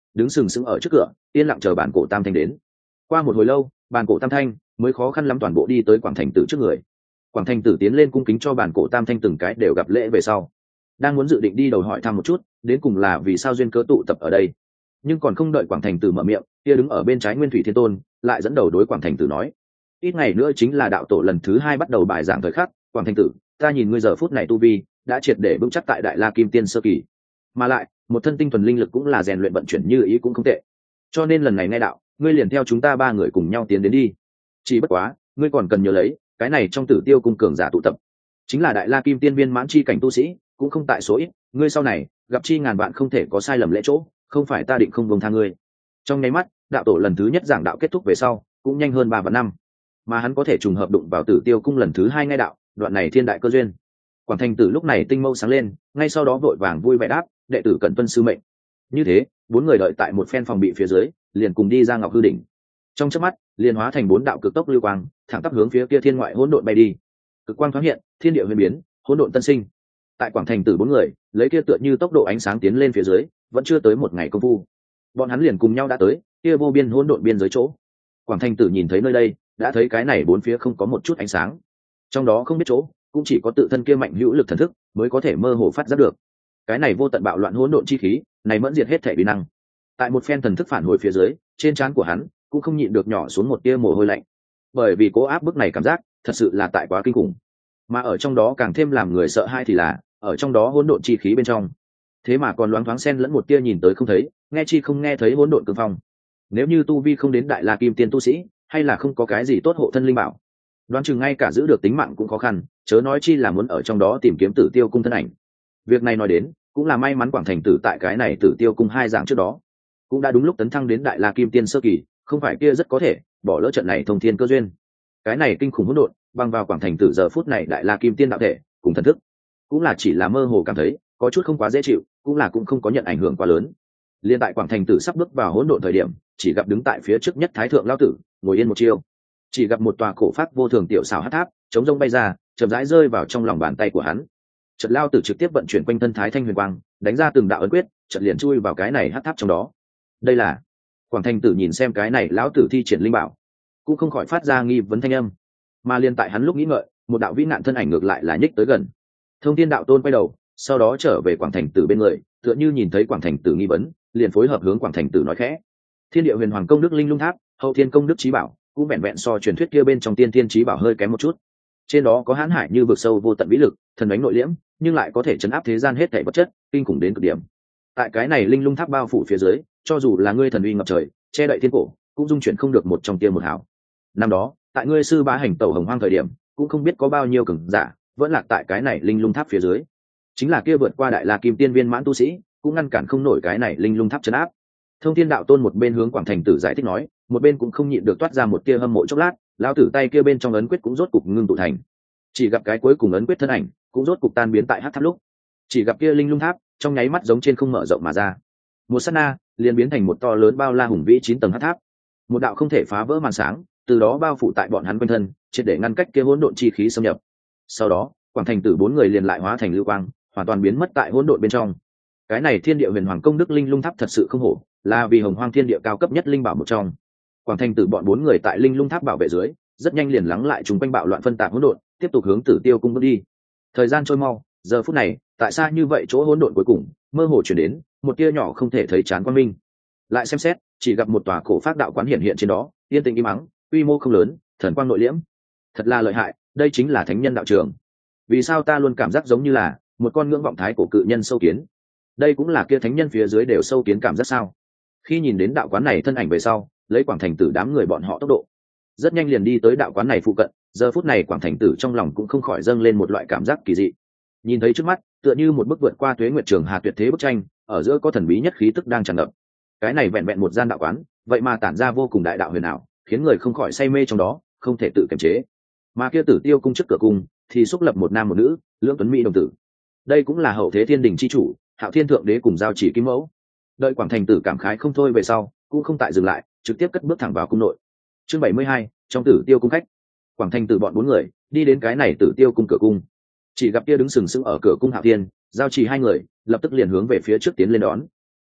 đứng sừng sững ở trước cửa yên lặng chờ bản cổ tam thanh đến. Qua một hồi lâu bản cổ tam thanh mới khó khăn lắm toàn bộ đi tới quảng thành tử trước người. Quảng thành tử tiến lên cung kính cho bản cổ tam thanh từng cái đều gặp lễ về sau, đang muốn dự định đi đầu hỏi thăm một chút đến cùng là vì sao duyên cơ tụ tập ở đây, nhưng còn không đợi quảng thành tử mở miệng, kia đứng ở bên trái Nguyên Thủy Thiên Tôn lại dẫn đầu đối quảng thành tử nói: ít ngày nữa chính là đạo tổ lần thứ 2 bắt đầu bài giảng thời khắc, quảng thành tử, ta nhìn ngươi giờ phút này tu vi đã triệt để vững chắc tại Đại La Kim Tiên sơ kỳ, mà lại một thân tinh thuần linh lực cũng là rèn luyện vận chuyển như ý cũng không tệ, cho nên lần này nghe đạo ngươi liền theo chúng ta 3 người cùng nhau tiến đến đi. Chỉ bất quá ngươi còn cần nhớ lấy, cái này trong Tử Tiêu cung cường giả tụ tập chính là Đại La Kim Tiên viên mãn chi cảnh tu sĩ, cũng không tại số ít, ngươi sau này gặp chi ngàn vạn không thể có sai lầm lễ chỗ, không phải ta định không buông tha ngươi. Trong nháy mắt đạo tổ lần thứ nhất giảng đạo kết thúc về sau cũng nhanh hơn 3 vạn năm, mà hắn có thể trùng hợp đụng vào Tử Tiêu cung lần thứ 2 nghe đạo, đoạn này thiên đại cơ duyên. Quảng thành tử lúc này tinh mâu sáng lên, ngay sau đó vội vàng vui vẻ đáp: đệ tử cẩn tuân sư mệnh. Như thế 4 người đợi tại một phen phòng bị phía dưới, liền cùng đi ra Ngọc Hư đỉnh. Trong chớp mắt liền hóa thành 4 đạo cực tốc lưu quang, thẳng tắp hướng phía kia thiên ngoại hỗn độn bay đi. Cực quang thoáng hiện, thiên địa huyền biến, hỗn độn tân sinh. Tại quảng thành tử 4 người lấy kia tựa như tốc độ ánh sáng tiến lên phía dưới, vẫn chưa tới một ngày công phu, bọn hắn liền cùng nhau đã tới kia vô biên hỗn độn biên giới chỗ. Quảng thành tử nhìn thấy nơi đây, đã thấy cái này 4 phía không có một chút ánh sáng, trong đó không biết chỗ cũng chỉ có tự thân kia mạnh hữu lực thần thức mới có thể mơ hồ phát giác được. Cái này vô tận bạo loạn hỗn độn chi khí này mẫn diệt hết thể uy năng. Tại một phen thần thức phản hồi phía dưới, trên trán của hắn cũng không nhịn được nhỏ xuống một tia mồ hôi lạnh, bởi vì cố áp bức này cảm giác thật sự là tại quá kinh khủng. Mà ở trong đó càng thêm làm người sợ hãi thì là ở trong đó hỗn độn chi khí bên trong, thế mà còn loáng thoáng xen lẫn một tia nhìn tới không thấy, nghe chi không nghe thấy hỗn độn cương phong. Nếu như tu vi không đến Đại La Kim Tiên tu sĩ, hay là không có cái gì tốt hộ thân linh bảo, đoán chừng ngay cả giữ được tính mạng cũng khó khăn, chớ nói chi là muốn ở trong đó tìm kiếm Tử Tiêu cung thân ảnh. Việc này nói đến cũng là may mắn quảng thành tử tại cái này Tử Tiêu cung 2 dạng trước đó cũng đã đúng lúc tấn thăng đến Đại La Kim Tiên sơ kỳ, không phải kia rất có thể bỏ lỡ trận này thông thiên cơ duyên. Cái này kinh khủng hỗn độn bằng vào quảng thành tử giờ phút này Đại La Kim Tiên đạo thể cùng thần thức cũng là chỉ là mơ hồ cảm thấy có chút không quá dễ chịu, cũng không có nhận ảnh hưởng quá lớn. Liên tại quảng thành tử sắp bước vào hỗn độn thời điểm, chỉ gặp đứng tại phía trước nhất Thái thượng lão tử ngồi yên một chiêu, chỉ gặp một tòa cổ pháp vô thường tiểu xảo hắc tháp chống rông bay ra, chậm rãi rơi vào trong lòng bàn tay của hắn. Chợt lão tử trực tiếp vận chuyển quanh thân Thái thanh huyền quang, đánh ra từng đạo ấn quyết, chợt liền chui vào cái này hắc tháp trong đó. Đây là quảng thành tử nhìn xem cái này lão tử thi triển linh bảo, cũng không khỏi phát ra nghi vấn thanh âm. Mà liên tại hắn lúc nghĩ ngợi, một đạo vĩ nạn thân ảnh ngược lại là nhích tới gần. Thông Thiên đạo tôn quay đầu, sau đó trở về quảng thành tử bên người, tựa như nhìn thấy quảng thành tử nghi vấn, liền phối hợp hướng quảng thành tử nói khẽ: thiên địa huyền hoàng công đức linh lung tháp, hậu thiên công đức trí bảo, cũng vẹn vẹn so truyền thuyết kia bên trong tiên thiên trí bảo hơi kém một chút. Trên đó có hãn hải như vực sâu vô tận vĩ lực, thần đánh nội liễm, nhưng lại có thể chấn áp thế gian hết thảy vật chất, kinh khủng đến cực điểm. Tại cái này linh lung tháp bao phủ phía dưới, cho dù là ngươi thần uy ngập trời, che đậy thiên cổ, cũng dung chuyển không được một trong tia một hào. Năm đó tại ngươi sư bá hành tẩu hồng hoang thời điểm, cũng không biết có bao nhiêu cường giả vẫn lạc tại cái này linh lung tháp phía dưới, chính là kia vượt qua Đại La Kim Tiên viên mãn tu sĩ cũng ngăn cản không nổi cái này linh lung tháp chấn áp. Thông Thiên đạo tôn một bên hướng quảng thành tử giải thích nói, một bên cũng không nhịn được toát ra một tia hâm mộ chốc lát. Lão tử tay kia bên trong ấn quyết cũng rốt cục ngưng tụ thành, chỉ gặp cái cuối cùng ấn quyết thân ảnh cũng rốt cục tan biến tại hắc tháp lúc, chỉ gặp kia linh lung tháp trong nháy mắt giống trên không mở rộng mà ra, một sát na liền biến thành một to lớn bao la hùng vĩ 9 tầng hắc tháp, một đạo không thể phá vỡ màn sáng từ đó bao phủ tại bọn hắn quanh thân, triệt để ngăn cách kia hỗn độn chi khí xâm nhập. Sau đó quảng thành tử 4 người liền lại hóa thành lưu quang, hoàn toàn biến mất tại hỗn độn bên trong. Cái này thiên địa huyền hoàng công đức linh lung tháp thật sự không hổ là vì hồng hoang thiên địa cao cấp nhất linh bảo một trong. Quảng thành tử bọn 4 người tại linh lung tháp bảo vệ dưới, rất nhanh liền lắng lại chúng quanh bạo loạn phân tạp hỗn độn, tiếp tục hướng Tử Tiêu cung bước đi. Thời gian trôi mau, giờ phút này tại sao như vậy chỗ hỗn độn cuối cùng mơ hồ chuyển đến một tia nhỏ không thể thấy chán quang minh. Lại xem xét, chỉ gặp một tòa cổ pháp đạo quán hiện hiện trên đó, yên tĩnh im ắng, quy mô không lớn, thần quang nội liễm, thật là lợi hại. Đây chính là thánh nhân đạo trường. Vì sao ta luôn cảm giác giống như là một con ngưỡng vọng thái cổ cự nhân sâu kiến? Đây cũng là kia thánh nhân phía dưới đều sâu kiến cảm giác sao? Khi nhìn đến đạo quán này thân ảnh về sau, lấy quảng thành tử đám người bọn họ tốc độ rất nhanh liền đi tới đạo quán này phụ cận. Giờ phút này quảng thành tử trong lòng cũng không khỏi dâng lên một loại cảm giác kỳ dị. Nhìn thấy trước mắt tựa như một bức vượt qua tuế nguyệt trường hà tuyệt thế bức tranh, ở giữa có thần bí nhất khí tức đang tràn ngập. Cái này vẹn vẹn một gian đạo quán, vậy mà tản ra vô cùng đại đạo huyền ảo, khiến người không khỏi say mê trong đó, không thể tự kiềm chế. Mà kia Tử Tiêu cung trước cửa cung thì xúc lập một nam một nữ, lưỡng tuấn mỹ đồng tử. Đây cũng là hậu thế thiên đình chi chủ Hạo Thiên thượng đế cùng giao chỉ kim mẫu. Đợi quảng thành tử cảm khái không thôi về sau, cũng không tại dừng lại, trực tiếp cất bước thẳng vào cung nội. Chương 72, trong Tử Tiêu cung khách. Quảng thành tử bọn 4 người đi đến cái này Tử Tiêu cung cửa cung, chỉ gặp kia đứng sừng sững ở cửa cung Hạo Thiên, giao chỉ 2 người lập tức liền hướng về phía trước tiến lên đón.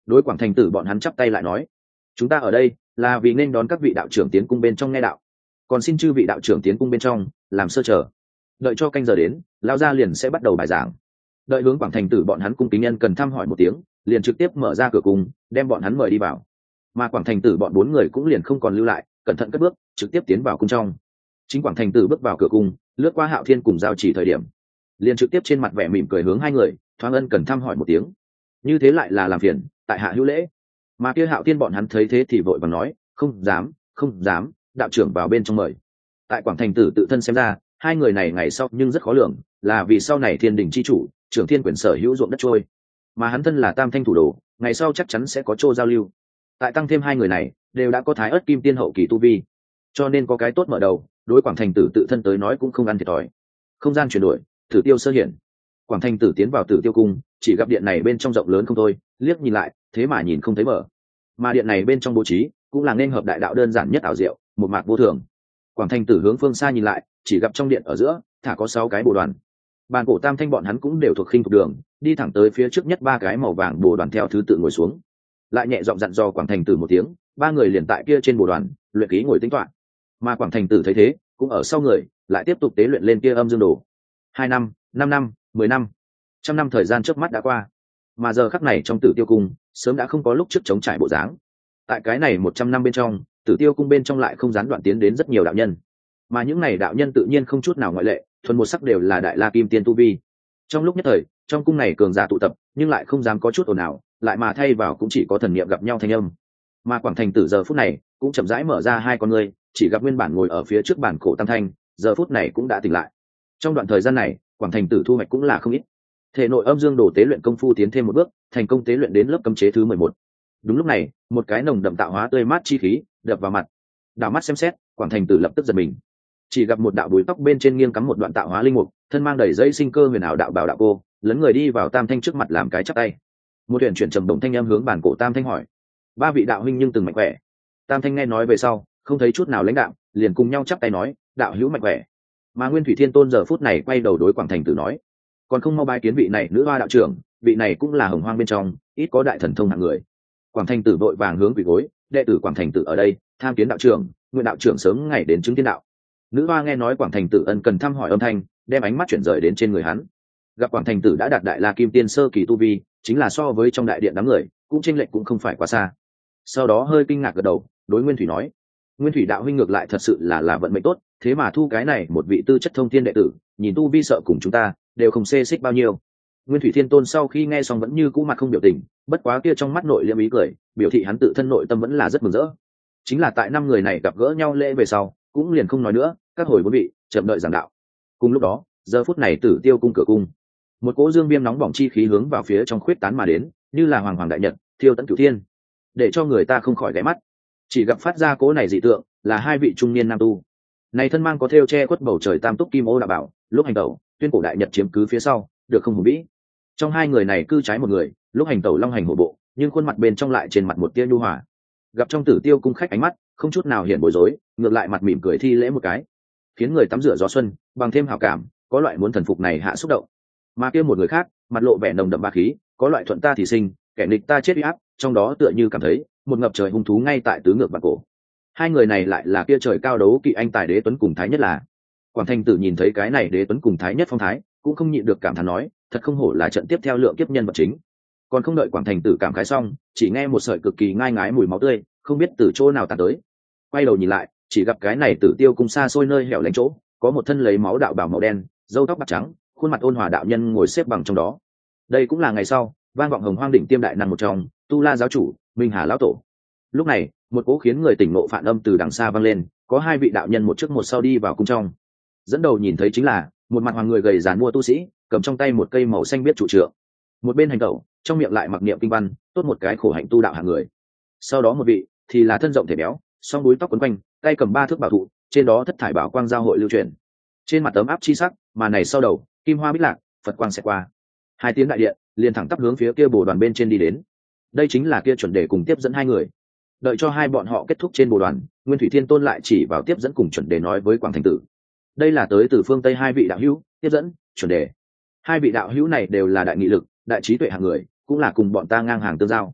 đối Quảng Thành Tử bọn hắn chắp tay lại nói: chúng ta ở đây là vì nên đón các vị đạo trưởng tiến cung bên trong nghe đạo, còn xin chư vị đạo trưởng tiến cung bên trong làm sơ chờ, đợi cho canh giờ đến, lao ra liền sẽ bắt đầu bài giảng. Đợi hướng Quảng Thành Tử bọn hắn cung kính nhân cần thăm hỏi một tiếng, liền trực tiếp mở ra cửa cung, đem bọn hắn mời đi vào. Mà Quảng Thành Tử bọn 4 người cũng liền không còn lưu lại, cẩn thận cất bước trực tiếp tiến vào cung trong. Chính Quảng Thành Tử bước vào cửa cung, lướt qua Hạo Thiên cùng Giao Chỉ thời điểm, liền trực tiếp trên mặt vẻ mỉm cười hướng hai người thoáng ân cần thăm hỏi một tiếng, như thế lại là làm phiền tại hạ hữu lễ. Mà kia Hạo Thiên bọn hắn thấy thế thì vội vàng nói: không dám, không dám, đạo trưởng vào bên trong mời. Tại Quảng Thành Tử tự thân xem ra, hai người này ngày sau nhưng rất khó lường, là vì sau này thiên đình chi chủ, trưởng thiên quyền sở hữu ruộng đất trôi, mà hắn thân là Tam Thanh thủ đồ, ngày sau chắc chắn sẽ có chỗ giao lưu. Tại tăng thêm hai người này đều đã có Thái Ức Kim Tiên hậu kỳ tu vi, cho nên có cái tốt mở đầu, đối Quảng Thành Tử tự thân tới nói cũng không ăn thiệt thòi. Không gian chuyển đổi, Tử Tiêu sơ hiện. Quảng Thành Tử tiến vào Tử Tiêu cung, chỉ gặp điện này bên trong rộng lớn không thôi, liếc nhìn lại thế mà nhìn không thấy mở. Mà điện này bên trong bố trí cũng là nên hợp đại đạo đơn giản nhất ảo diệu, một mạc vô thường. Quảng Thành Tử hướng phương xa nhìn lại, chỉ gặp trong điện ở giữa thả có 6 cái bồ đoàn. Bàn cổ Tam Thanh bọn hắn cũng đều thuộc khinh thuộc đường, đi thẳng tới phía trước nhất 3 cái màu vàng bồ đoàn theo thứ tự ngồi xuống, lại nhẹ giọng dặn dò Quảng Thành Tử một tiếng, 3 người liền tại kia trên bồ đoàn luyện khí ngồi tính toán. Mà Quảng Thành Tử thấy thế cũng ở sau người lại tiếp tục tế luyện lên kia âm dương đồ. 2 năm, 5 năm, 10 năm, 100 năm thời gian trước mắt đã qua, mà giờ khắc này trong Tử Tiêu cung sớm đã không có lúc trước chống trải bộ dáng. Tại cái này 100 năm bên trong, Tử Tiêu cung bên trong lại không gián đoạn tiến đến rất nhiều đạo nhân, mà những này đạo nhân tự nhiên không chút nào ngoại lệ, thuần một sắc đều là đại la kim tiên tu vi. Trong lúc nhất thời trong cung này cường giả tụ tập, nhưng lại không dám có chút ồn ào, lại mà thay vào cũng chỉ có thần niệm gặp nhau thanh âm. Mà Quảng Thành Tử giờ phút này cũng chậm rãi mở ra hai con ngươi, chỉ gặp nguyên bản ngồi ở phía trước bàn cổ Tam Thanh giờ phút này cũng đã tỉnh lại. Trong đoạn thời gian này Quảng Thành Tử thu hoạch cũng là không ít, thể nội âm dương đồ tế luyện công phu tiến thêm một bước, thành công tế luyện đến lớp cấm chế thứ 11. Đúng lúc này một cái nồng đậm tạo hóa tươi mát chi khí đập vào mặt, đảo mắt xem xét, Quảng Thành Tử lập tức giật mình. Chỉ gặp một đạo búi tóc bên trên nghiêng cắm một đoạn tạo hóa linh mục, thân mang đầy dây sinh cơ huyền ảo đạo bảo đạo cô, lấn người đi vào Tam Thanh trước mặt làm cái chắp tay. Một tuyển chuyển trầm động thanh âm hướng bàn cổ Tam Thanh hỏi: 3 vị đạo huynh nhưng từng mạnh khỏe? Tam Thanh nghe nói về sau không thấy chút nào lãnh đạo, liền cùng nhau chắp tay nói: đạo hữu mạnh khỏe. Mà Nguyên Thủy Thiên Tôn giờ phút này quay đầu đối Quảng Thành Tử nói: còn không mau bái kiến vị này nữ hoa đạo trưởng, vị này cũng là hồng hoang bên trong ít có đại thần thông hạng người. Quảng Thành Tử vội vàng hướng quỳ gối: đệ tử Quảng Thành Tử ở đây tham kiến đạo trưởng, nguyện đạo trưởng sớm ngày đến chứng thiên đạo. Nữ hoa nghe nói Quảng Thành Tử ân cần thăm hỏi âm thanh, đem ánh mắt chuyển rời đến trên người hắn, gặp Quảng Thành Tử đã đạt đại la kim tiên sơ kỳ tu vi, chính là so với trong đại điện đám người cũng chênh lệch cũng không phải quá xa. Sau đó hơi kinh ngạc gật đầu, đối Nguyên Thủy nói: Nguyên Thủy đạo huynh ngược lại thật sự là vận mệnh tốt, thế mà thu cái này một vị tư chất thông thiên đệ tử, nhìn tu vi sợ cùng chúng ta đều không xê xích bao nhiêu. Nguyên Thủy Thiên Tôn sau khi nghe xong vẫn như cũ mặt không biểu tình, bất quá kia trong mắt nội liêm ý cười, biểu thị hắn tự thân nội tâm vẫn là rất mừng rỡ. Chính là tại 5 người này gặp gỡ nhau lễ về sau cũng liền không nói nữa, các hồi 4 vị chậm đợi giảng đạo. Cùng lúc đó giờ phút này Tử Tiêu cung cửa cung, một cỗ dương viêm nóng bỏng chi khí hướng vào phía trong khuyết tán mà đến, như là hoàng hoàng đại nhật thiêu tận cửu thiên, để cho người ta không khỏi ghé mắt. Chỉ gặp phát ra cỗ này dị tượng là 2 vị trung niên nam tu, này thân mang có thêu che khuất bầu trời tam túc kim ô đạo bảo, lúc hành tẩu tuyên cổ đại nhật chiếm cứ phía sau, được không hùng vĩ. Trong 2 người này cư trái một người, lúc hành tẩu long hành hổ bộ, nhưng khuôn mặt bên trong lại trên mặt một tia nhu hòa. Gặp trong Tử Tiêu cung khách ánh mắt không chút nào hiện bối rối, ngược lại mặt mỉm cười thi lễ một cái, khiến người tắm rửa gió xuân bằng thêm hảo cảm, có loại muốn thần phục này hạ xúc động. Mà kia một người khác mặt lộ vẻ nồng đậm ba khí, có loại thuận ta thì sinh, kẻ địch ta chết uy áp, trong đó tựa như cảm thấy một ngập trời hung thú ngay tại tứ ngược bản cổ. 2 người này lại là kia trời cao đấu kỵ anh tài Đế Tuấn cùng Thái Nhất là. Quảng Thành Tử nhìn thấy cái này Đế Tuấn cùng Thái Nhất phong thái, cũng không nhịn được cảm thán nói: thật không hổ là trận tiếp theo lượng kiếp nhân vật chính. Còn không đợi Quảng Thành Tử cảm khái xong, chỉ nghe một sợi cực kỳ ngai ngái mùi máu tươi không biết từ chỗ nào tạt tới. Quay đầu nhìn lại, chỉ gặp cái này Tử Tiêu cung xa xôi nơi hẻo lánh chỗ, có một thân lấy máu đạo bào màu đen, râu tóc bạc trắng, khuôn mặt ôn hòa đạo nhân ngồi xếp bằng trong đó. Đây cũng là ngày sau vang vọng hồng hoang đỉnh tiêm đại năng một trong, Tu La giáo chủ Minh Hà lão tổ. Lúc này một cỗ khiến người tỉnh ngộ phản âm từ đằng xa vang lên, có 2 vị đạo nhân một trước một sau đi vào cung trong. Dẫn đầu nhìn thấy chính là một mặt hoàng người gầy dàn mua tu sĩ, cầm trong tay một cây màu xanh biết trụ trượng, một bên hành tẩu trong miệng lại mặc niệm kinh văn, tốt một cái khổ hạnh tu đạo hạng người. Sau đó một vị thì là thân rộng thể béo, song đuôi tóc quấn quanh, tay cầm 3 thước bảo thụ, trên đó thất thải bảo quang giao hội lưu truyền, trên mặt tấm áp chi sắc, mà này sau đầu kim hoa bích lạc, Phật quang sẽ qua. 2 tiếng đại điện liền thẳng tắp hướng phía kia bồ đoàn bên trên đi đến. Đây chính là kia chuẩn đề cùng tiếp dẫn 2 người. Đợi cho 2 bọn họ kết thúc trên bồ đoàn, Nguyên Thủy Thiên Tôn lại chỉ vào tiếp dẫn cùng chuẩn đề nói với Quảng Thành Tử: đây là tới từ phương Tây 2 vị đạo hữu, tiếp dẫn, chuẩn đề. 2 vị đạo hữu này đều là đại nghị lực, đại trí tuệ hạng người, cũng là cùng bọn ta ngang hàng tương giao.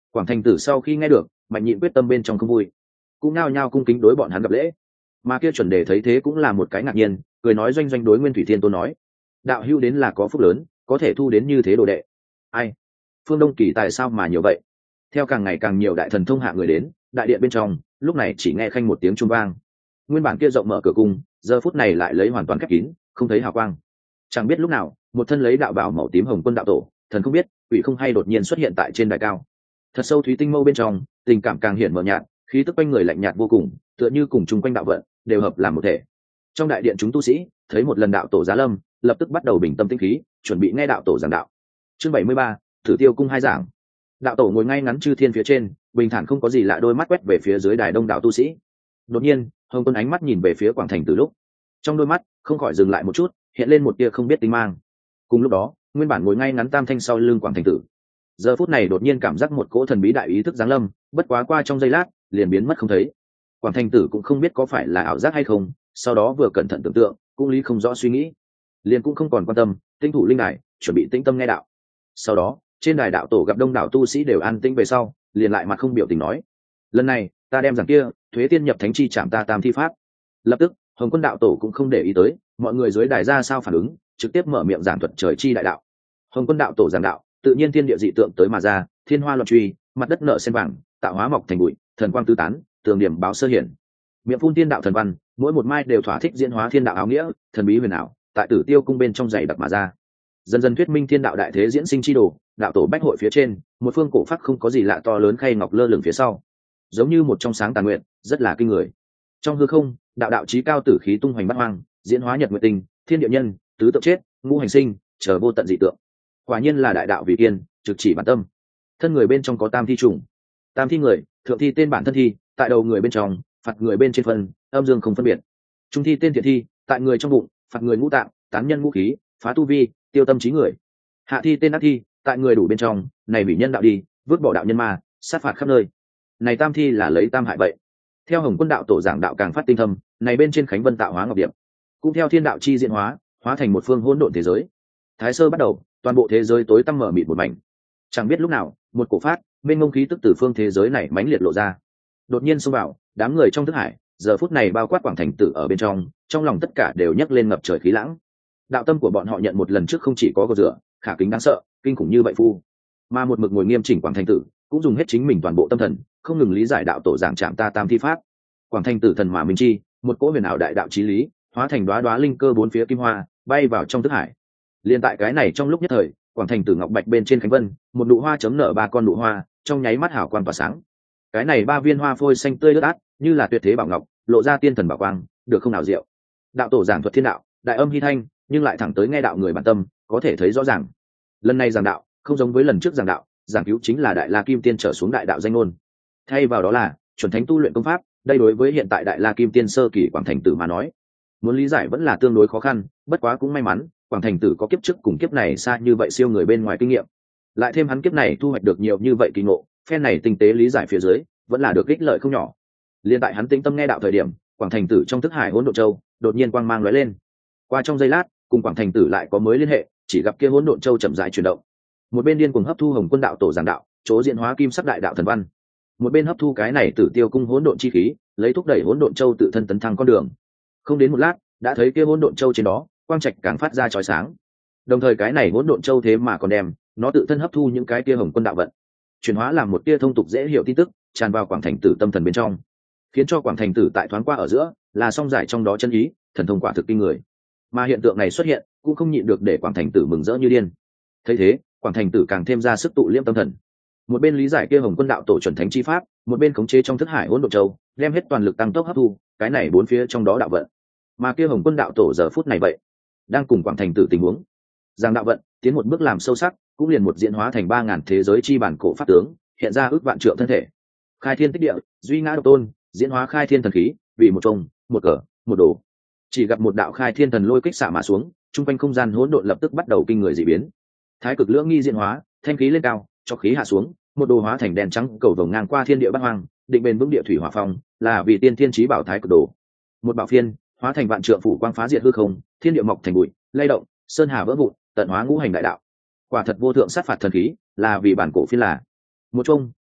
Quảng thành tử sau khi nghe được, mạnh nhịn quyết tâm bên trong không vui, cũng nao nhao cung kính đối bọn hắn gặp lễ. Mà kia chuẩn đề thấy thế cũng là một cái ngạc nhiên, cười nói doanh doanh đối Nguyên Thủy Thiên Tôn nói: đạo hữu đến là có phúc lớn, có thể thu đến như thế đồ đệ. Ai, phương Đông Kỳ tại sao mà nhiều vậy? Theo càng ngày càng nhiều đại thần thông hạ người đến, đại điện bên trong lúc này chỉ nghe khanh một tiếng chuông vang. Nguyên bản kia rộng mở cửa cung, giờ phút này lại lấy hoàn toàn khép kín, không thấy hào quang. Chẳng biết lúc nào, một thân lấy đạo bào màu tím hồng quân đạo tổ, thần không biết quỷ không hay đột nhiên xuất hiện tại trên đài cao. Thật sâu thúy tinh mâu bên trong, tình cảm càng hiển mờ nhạt, khí tức quanh người lạnh nhạt vô cùng, tựa như cùng chung quanh đạo vận đều hợp làm một thể. Trong đại điện chúng tu sĩ thấy một lần đạo tổ giá lâm, lập tức bắt đầu bình tâm tĩnh khí, chuẩn bị nghe đạo tổ giảng đạo. Chương 73, Thử Tiêu cung hai giảng. Đạo tổ ngồi ngay ngắn chư thiên phía trên, bình thản không có gì lạ, đôi mắt quét về phía dưới đài đông đạo tu sĩ. Đột nhiên, hồng quân ánh mắt nhìn về phía quảng thành tử lúc, trong đôi mắt không khỏi dừng lại một chút, hiện lên một tia không biết tinh mang. Cùng lúc đó, nguyên bản ngồi ngay ngắn tam thanh sau lưng quảng thành tử, giờ phút này đột nhiên cảm giác một cỗ thần bí đại ý thức giáng lâm, bất quá qua trong giây lát liền biến mất không thấy. Quảng thành tử cũng không biết có phải là ảo giác hay không, sau đó vừa cẩn thận tưởng tượng, cũng lý không rõ suy nghĩ, liền cũng không còn quan tâm, tinh thủ linh đài chuẩn bị tĩnh tâm nghe đạo. Sau đó trên đài đạo tổ gặp đông đảo tu sĩ đều an tĩnh về sau, liền lại mặt không biểu tình nói: lần này ta đem giảng kia thuế tiên nhập thánh chi chạm ta tam thi pháp. Lập tức hồng quân đạo tổ cũng không để ý tới mọi người dưới đài ra sao phản ứng, trực tiếp mở miệng giảng thuật trời chi đại đạo. Hồng quân đạo tổ giảng đạo, tự nhiên thiên địa dị tượng tới mà ra, thiên hoa loạn truy, mặt đất nở sen vàng, tạo hóa mọc thành bụi, thần quang tứ tán, tường điểm báo sơ hiển. Miệng phun thiên đạo thần văn, mỗi một mai đều thỏa thích diễn hóa thiên đạo áo nghĩa, thần bí huyền ảo, tại Tử Tiêu cung bên trong dày đặc mà ra. Dần dần thuyết minh thiên đạo đại thế diễn sinh chi đồ. Đạo tổ bách hội phía trên, một phương cổ pháp không có gì lạ to lớn khay ngọc lơ lửng phía sau, giống như một trong sáng tàn nguyện, rất là kinh người. Trong hư không, đạo đạo chí cao tử khí tung hoành bát hoang, diễn hóa nhật nguyệt tinh, thiên địa nhân, tứ tượng chết, ngũ hành sinh, chờ vô tận dị tượng. Quả nhiên là đại đạo vì kiên, trực chỉ bản tâm. Thân người bên trong có tam thi trùng, tam thi người, thượng thi tên bản thân thi, tại đầu người bên trong, phạt người bên trên phân, âm dương không phân biệt. Trung thi tên thiện thi, tại người trong bụng, phạt người ngũ tạng, tán nhân ngũ khí, phá tu vi, tiêu tâm trí người. Hạ thi tên ác thi, tại người đủ bên trong, này bị nhân đạo đi, vứt bỏ đạo nhân ma, sát phạt khắp nơi. Này tam thi là lấy tam hại vậy. Theo hồng quân đạo tổ giảng đạo càng phát tinh thâm, này bên trên khánh vân tạo hóa ngọc điệp, cũng theo thiên đạo chi diễn hóa, hóa thành một phương hỗn độn thế giới. Thái sơ bắt đầu, toàn bộ thế giới tối tăm mở mịt một mảnh. Chẳng biết lúc nào, một cổ phát bên ngông khí tức từ phương thế giới này mãnh liệt lộ ra, đột nhiên xông vào đám người trong thức hải. Giờ phút này bao quát quảng thành tử ở bên trong lòng tất cả đều nhấc lên ngập trời khí lãng. Đạo tâm của bọn họ nhận một lần trước không chỉ có cầu rửa, khả kính đáng sợ, kinh khủng như vậy phu, mà một mực ngồi nghiêm chỉnh quảng thành tử cũng dùng hết chính mình toàn bộ tâm thần, không ngừng lý giải đạo tổ giảng trạm ta tam thi pháp. Quảng thành tử thần mà minh chi, một cỗ huyền ảo đại đạo chí lý, hóa thành đóa đóa linh cơ bốn phía kim hoa, bay vào trong thức hải. Liên tại cái này trong lúc nhất thời, quảng thành tử ngọc bạch bên trên khánh vân, một nụ hoa chấm nở ba con nụ hoa, trong nháy mắt hào quang tỏa sáng. Cái này ba viên hoa phôi xanh tươi lướt át, như là tuyệt thế bảo ngọc, lộ ra tiên thần bảo quang, được không nào diệu. Đạo tổ giảng thuật thiên đạo, đại âm hy thanh, nhưng lại thẳng tới nghe đạo người bản tâm, có thể thấy rõ ràng. Lần này giảng đạo không giống với lần trước giảng đạo, giảng cứu chính là đại la kim tiên trở xuống đại đạo danh ngôn, thay vào đó là chuẩn thánh tu luyện công pháp. Đây đối với hiện tại đại la kim tiên sơ kỳ quảng thành tử mà nói, muốn lý giải vẫn là tương đối khó khăn, bất quá cũng may mắn quảng thành tử có kiếp trước cùng kiếp này xa như vậy siêu người bên ngoài kinh nghiệm, lại thêm hắn kiếp này thu hoạch được nhiều như vậy kỳ ngộ, phen này tinh tế lý giải phía dưới vẫn là được ích lợi không nhỏ. Liên tại hắn tĩnh tâm nghe đạo thời điểm, quảng thành tử trong thức hải hỗn độn châu đột nhiên quang mang lóe lên. Qua trong giây lát, cùng quảng thành tử lại có mới liên hệ, chỉ gặp kia hỗn độn châu chậm rãi chuyển động, một bên điên cuồng hấp thu hồng quân đạo tổ giảng đạo chỗ diễn hóa kim sắc đại đạo thần văn, một bên hấp thu cái này Tử Tiêu cung hỗn độn chi khí, lấy thúc đẩy hỗn độn châu tự thân tấn thăng con đường. Không đến một lát, đã thấy kia hỗn độn châu trên đó quang trạch càng phát ra chói sáng. Đồng thời cái này hỗn độn châu thế mà còn đem nó tự thân hấp thu những cái kia hồng quân đạo vận, chuyển hóa làm một tia thông tục dễ hiểu tin tức, tràn vào quảng thành tử tâm thần bên trong, khiến cho quảng thành tử tại thoáng qua ở giữa là song giải trong đó chân ý, thần thông quả thực kinh người. Mà hiện tượng này xuất hiện cũng không nhịn được để quảng thành tử mừng rỡ như điên. Thấy thế, quảng thành tử càng thêm ra sức tụ liễm tâm thần, một bên lý giải kia hồng quân đạo tổ chuẩn thánh chi pháp, một bên khống chế trong thức hải hỗn độn châu, đem hết toàn lực tăng tốc hấp thu cái này bốn phía trong đó đạo vận. Mà kia hồng quân đạo tổ giờ phút này vậy đang cùng quảng thành tử tình huống giang đạo vận tiến một bước làm sâu sắc, cũng liền một diễn hóa thành 3000 thế giới chi bản cổ pháp tướng, hiện ra ước vạn trượng thân thể, khai thiên tích địa, duy ngã độc tôn, diễn hóa khai thiên thần khí, vì một trông, một cờ, một đồ. Chỉ gặp một đạo khai thiên thần lôi kích xạ mà xuống, trung quanh không gian hỗn độn lập tức bắt đầu kinh người dị biến. Thái cực lưỡng nghi diễn hóa, thanh khí lên cao, cho khí hạ xuống, một đồ hóa thành đèn trắng cầu vồng ngang qua thiên địa bát hoang, định bền vững địa thủy hỏa phong, là vì tiên thiên chí bảo thái cực đồ. Một bảo phiên hóa thành vạn trượng phủ quang phá diệt hư không, thiên địa mọc thành bụi, lay động, sơn hà vỡ vụn, tận hóa ngũ hành đại đạo. Quả thật vô thượng sát phạt thần khí, là vì bản cổ phiên là một chung,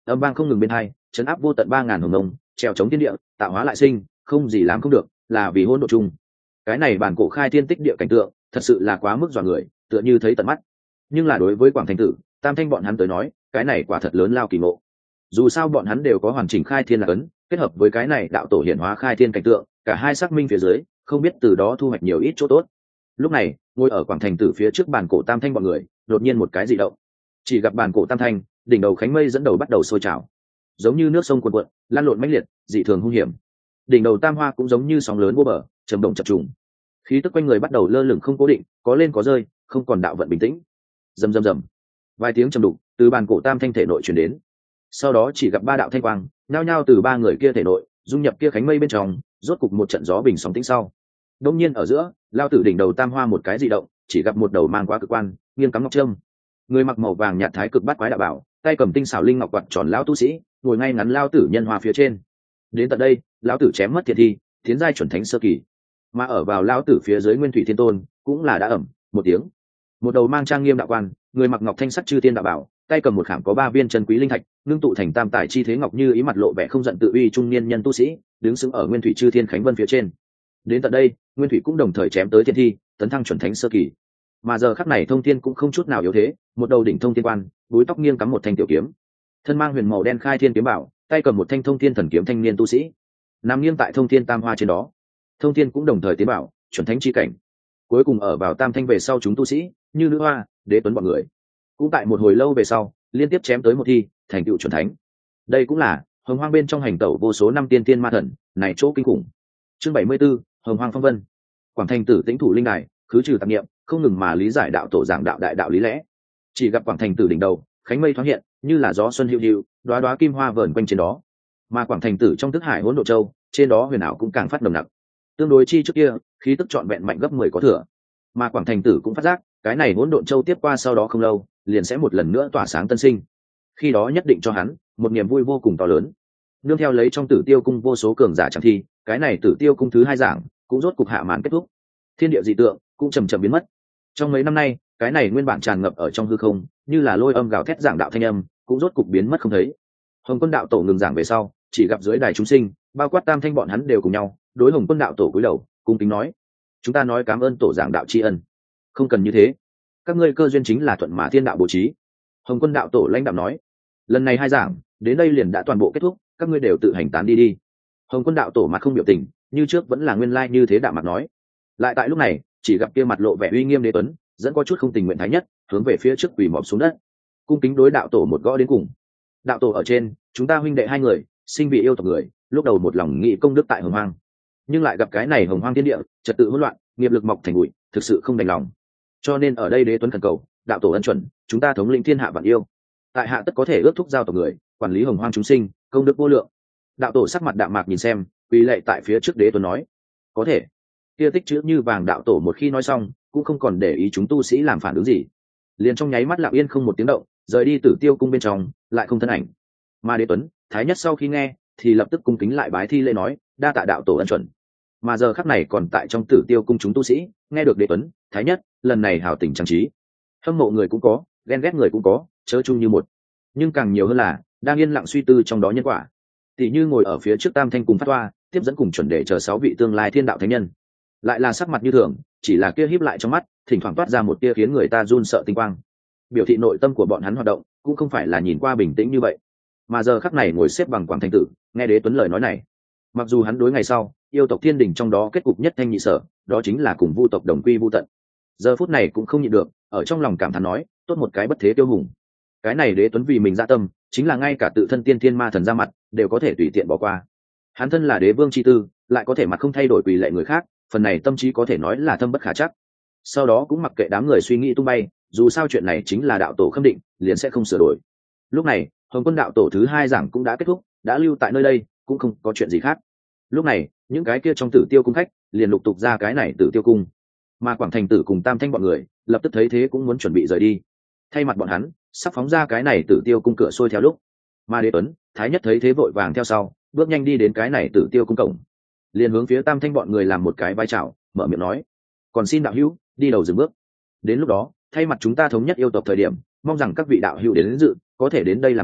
âm vang không ngừng bên hai, chấn áp vô tận 3.000 hồng nông, trèo chống thiên địa, tạo hóa lại sinh, không gì làm không được, là vì hỗn độ chung. Cái này bản cổ khai thiên tích địa cảnh tượng thật sự là quá mức dọa người, tựa như thấy tận mắt. Nhưng là đối với Quảng Thành Tử, Tam Thanh bọn hắn tới nói, cái này quả thật lớn lao kỳ ngộ. Dù sao bọn hắn đều có hoàn chỉnh khai thiên là ấn, kết hợp với cái này đạo tổ hiển hóa khai thiên cảnh tượng, cả hai xác minh phía dưới, không biết từ đó thu hoạch nhiều ít chỗ tốt. Lúc này, ngồi ở Quảng Thành Tử phía trước bàn cổ Tam Thanh bọn người, đột nhiên một cái dị động. Chỉ gặp bàn cổ Tam Thanh, đỉnh đầu khánh mây dẫn đầu bắt đầu sôi trào, giống như nước sông cuồn cuộn, lan lộn mãnh liệt, dị thường hung hiểm. Đỉnh đầu Tam Hoa cũng giống như sóng lớn vô bờ, trầm động chập trùng. Khí tức quanh người bắt đầu lơ lửng không cố định, có lên có rơi, không còn đạo vận bình tĩnh. Rầm rầm rầm, vài tiếng trầm đục từ bàn cổ Tam Thanh thể nội truyền đến. Sau đó chỉ gặp ba đạo thanh quang nhao nhao từ ba người kia thể nội dung nhập kia khánh mây bên trong, rốt cục một trận gió bình sóng tĩnh sau. Đông nhiên ở giữa, lao tử đỉnh đầu Tam Hoa một cái dị động, chỉ gặp một đầu mang qua cực quan, nghiêng cắm ngọc trâm. Người mặc màu vàng nhạt thái cực bát quái đạo bảo, tay cầm tinh xảo linh ngọc quạt tròn lão tu sĩ, ngồi ngay ngắn lao tử nhân hoa phía trên. Đến tận đây, lão tử chém mất thiệt thi, tiến giai chuẩn thánh sơ kỳ. Mà ở vào lão tử phía dưới Nguyên Thủy Thiên Tôn, cũng là đã ẩm một tiếng. Một đầu mang trang nghiêm đạo quan, người mặc ngọc thanh sắt chư tiên đạo bảo, tay cầm một khảm có 3 viên chân quý linh thạch, ngưng tụ thành tam tài chi thế ngọc như ý, mặt lộ vẻ không giận tự uy trung niên nhân tu sĩ, đứng sững ở Nguyên Thủy chư thiên khánh vân phía trên. Đến tận đây, Nguyên Thủy cũng đồng thời chém tới thiên thi, tấn thăng chuẩn thánh sơ kỳ. Mà giờ khắc này Thông Thiên cũng không chút nào yếu thế, một đầu đỉnh thông thiên quan, búi tóc nghiêng cắm một thanh tiểu kiếm, thân mang huyền màu đen khai thiên kiếm bảo, tay cầm một thanh thông thiên thần kiếm thanh niên tu sĩ, nằm nghiêng tại thông thiên tam hoa trên đó. Thông thiên cũng đồng thời tiến bảo chuẩn thánh chi cảnh. Cuối cùng ở vào tam thanh về sau chúng tu sĩ, như nữ hoa, đế tuấn bọn người, cũng tại một hồi lâu về sau liên tiếp chém tới một thi, thành tựu chuẩn thánh. Đây cũng là hồng hoang bên trong hành tẩu vô số năm tiên tiên ma thần, này chỗ kinh khủng. Chương 74, hồng hoang phong vân. Quảng Thành Tử tĩnh thủ linh đài, khứ trừ tạp niệm, không ngừng mà lý giải đạo tổ giảng đạo đại đạo lý lẽ. Chỉ gặp Quảng Thành Tử đỉnh đầu khánh mây thoáng hiện, như là gió xuân hữu hữu, đóa đóa kim hoa vờn quanh trên đó. Mà Quảng Thành Tử trong thức hải hỗn độ châu, trên đó huyền ảo cũng càng phát nồng nặc. Tương đối chi trước kia, khí tức trọn vẹn mạnh gấp 10 có thừa. Mà Quảng Thành Tử cũng phát giác, cái này hỗn độn châu tiếp qua sau đó không lâu, liền sẽ một lần nữa tỏa sáng tân sinh. Khi đó nhất định cho hắn một niềm vui vô cùng to lớn. Nương theo lấy trong Tử Tiêu cung vô số cường giả chẳng thi, cái này Tử Tiêu cung thứ 2 giảng cũng rốt cục hạ màn kết thúc. Thiên địa dị tượng cũng chậm chậm biến mất. Trong mấy năm nay, cái này nguyên bản tràn ngập ở trong hư không, như là lôi âm gào thét giảng đạo thanh âm, cũng rốt cục biến mất không thấy. Hồng Quân đạo tổ ngừng giảng về sau, chỉ gặp dưới đài chúng sinh, bao quát tam thanh bọn hắn đều cùng nhau, đối Hồng Quân đạo tổ cúi đầu, cung kính nói: "Chúng ta nói cảm ơn tổ giảng đạo tri ân." "Không cần như thế, các ngươi cơ duyên chính là thuận mà thiên đạo bố trí." Hồng Quân đạo tổ lãnh đạo nói: "Lần này 2 giảng, đến đây liền đã toàn bộ kết thúc, các ngươi đều tự hành tán đi đi." Hồng Quân đạo tổ mặt không biểu tình, như trước vẫn là nguyên lai như thế đạo mặt nói. Lại tại lúc này, chỉ gặp kia mặt lộ vẻ uy nghiêm đế tuấn, dẫn có chút không tình nguyện thái nhất, hướng về phía trước quỳ mọp xuống đất, cung kính đối đạo tổ một gõ đến cùng. "Đạo tổ ở trên, chúng ta huynh đệ 2 người, sinh vị yêu tộc người, lúc đầu một lòng nghị công đức tại hồng hoang, nhưng lại gặp cái này hồng hoang thiên địa trật tự hỗn loạn, nghiệp lực mọc thành bụi, thực sự không đành lòng. Cho nên ở đây đế tuấn thần cầu, đạo tổ ân chuẩn, chúng ta thống lĩnh thiên hạ vạn yêu, tại hạ tất có thể ước thúc giao tộc người, quản lý hồng hoang chúng sinh, công đức vô lượng." Đạo tổ sắc mặt đạm mạc nhìn xem, quỳ lạy tại phía trước đế tuấn nói: "Có thể." Kia tích chữ như vàng đạo tổ một khi nói xong, cũng không còn để ý chúng tu sĩ làm phản ứng gì, liền trong nháy mắt lặng yên không một tiếng động, rời đi Tử Tiêu cung bên trong, lại không thân ảnh. Mà đế tuấn thái nhất sau khi nghe, thì lập tức cung kính lại bái thi lễ nói: "Đa tạ đạo tổ ân chuẩn." Mà giờ khắc này còn tại trong Tử Tiêu cung chúng tu sĩ, nghe được đế tuấn thái nhất lần này hào tình trang trí, hâm mộ người cũng có, ghen ghét người cũng có, chớ chung như một. Nhưng càng nhiều hơn là đang yên lặng suy tư trong đó nhân quả. Tỷ như ngồi ở phía trước tam thanh cùng phát toa, tiếp dẫn cùng chuẩn đề chờ 6 vị tương lai thiên đạo thánh nhân, lại là sắc mặt như thường, chỉ là kia híp lại trong mắt, thỉnh thoảng toát ra một tia khiến người ta run sợ tinh quang, biểu thị nội tâm của bọn hắn hoạt động cũng không phải là nhìn qua bình tĩnh như vậy. Mà giờ khắc này ngồi xếp bằng Quảng Thành Tử, nghe đế tuấn lời nói này, mặc dù hắn đối ngày sau yêu tộc thiên đình trong đó kết cục nhất thanh nhị sở, đó chính là cùng vu tộc đồng quy vu tận, giờ phút này cũng không nhịn được, ở trong lòng cảm thán nói: tốt một cái bất thế tiêu hùng. Cái này đế tuấn vì mình dạ tâm, chính là ngay cả tự thân tiên thiên ma thần ra mặt đều có thể tùy tiện bỏ qua. Hắn thân là đế vương chi tư, lại có thể mặt không thay đổi quỳ lệ người khác, phần này tâm trí có thể nói là thâm bất khả chắc. Sau đó cũng mặc kệ đám người suy nghĩ tung bay, dù sao chuyện này chính là đạo tổ khâm định, liền sẽ không sửa đổi. Lúc này Hồng Quân đạo tổ thứ 2 giảng cũng đã kết thúc, đã lưu tại nơi đây cũng không có chuyện gì khác. Lúc này những cái kia trong Tử Tiêu cung khách liền lục tục ra cái này Tử Tiêu cung, mà Quảng Thành Tử cùng tam thanh bọn người lập tức thấy thế cũng muốn chuẩn bị rời đi. Thay mặt bọn hắn sắp phóng ra cái này Tử Tiêu cung cửa xuôi theo lúc, mà đế tuấn thái nhất thấy thế vội vàng theo sau, bước nhanh đi đến cái này Tử Tiêu cung cổng, liền hướng phía tam thanh bọn người làm một cái vai chào, mở miệng nói: "Còn xin đạo hữu đi đầu dừng bước. Đến lúc đó thay mặt chúng ta thống nhất yêu tộc thời điểm, mong rằng các vị đạo hữu đến dự có thể đến đây làm chứng,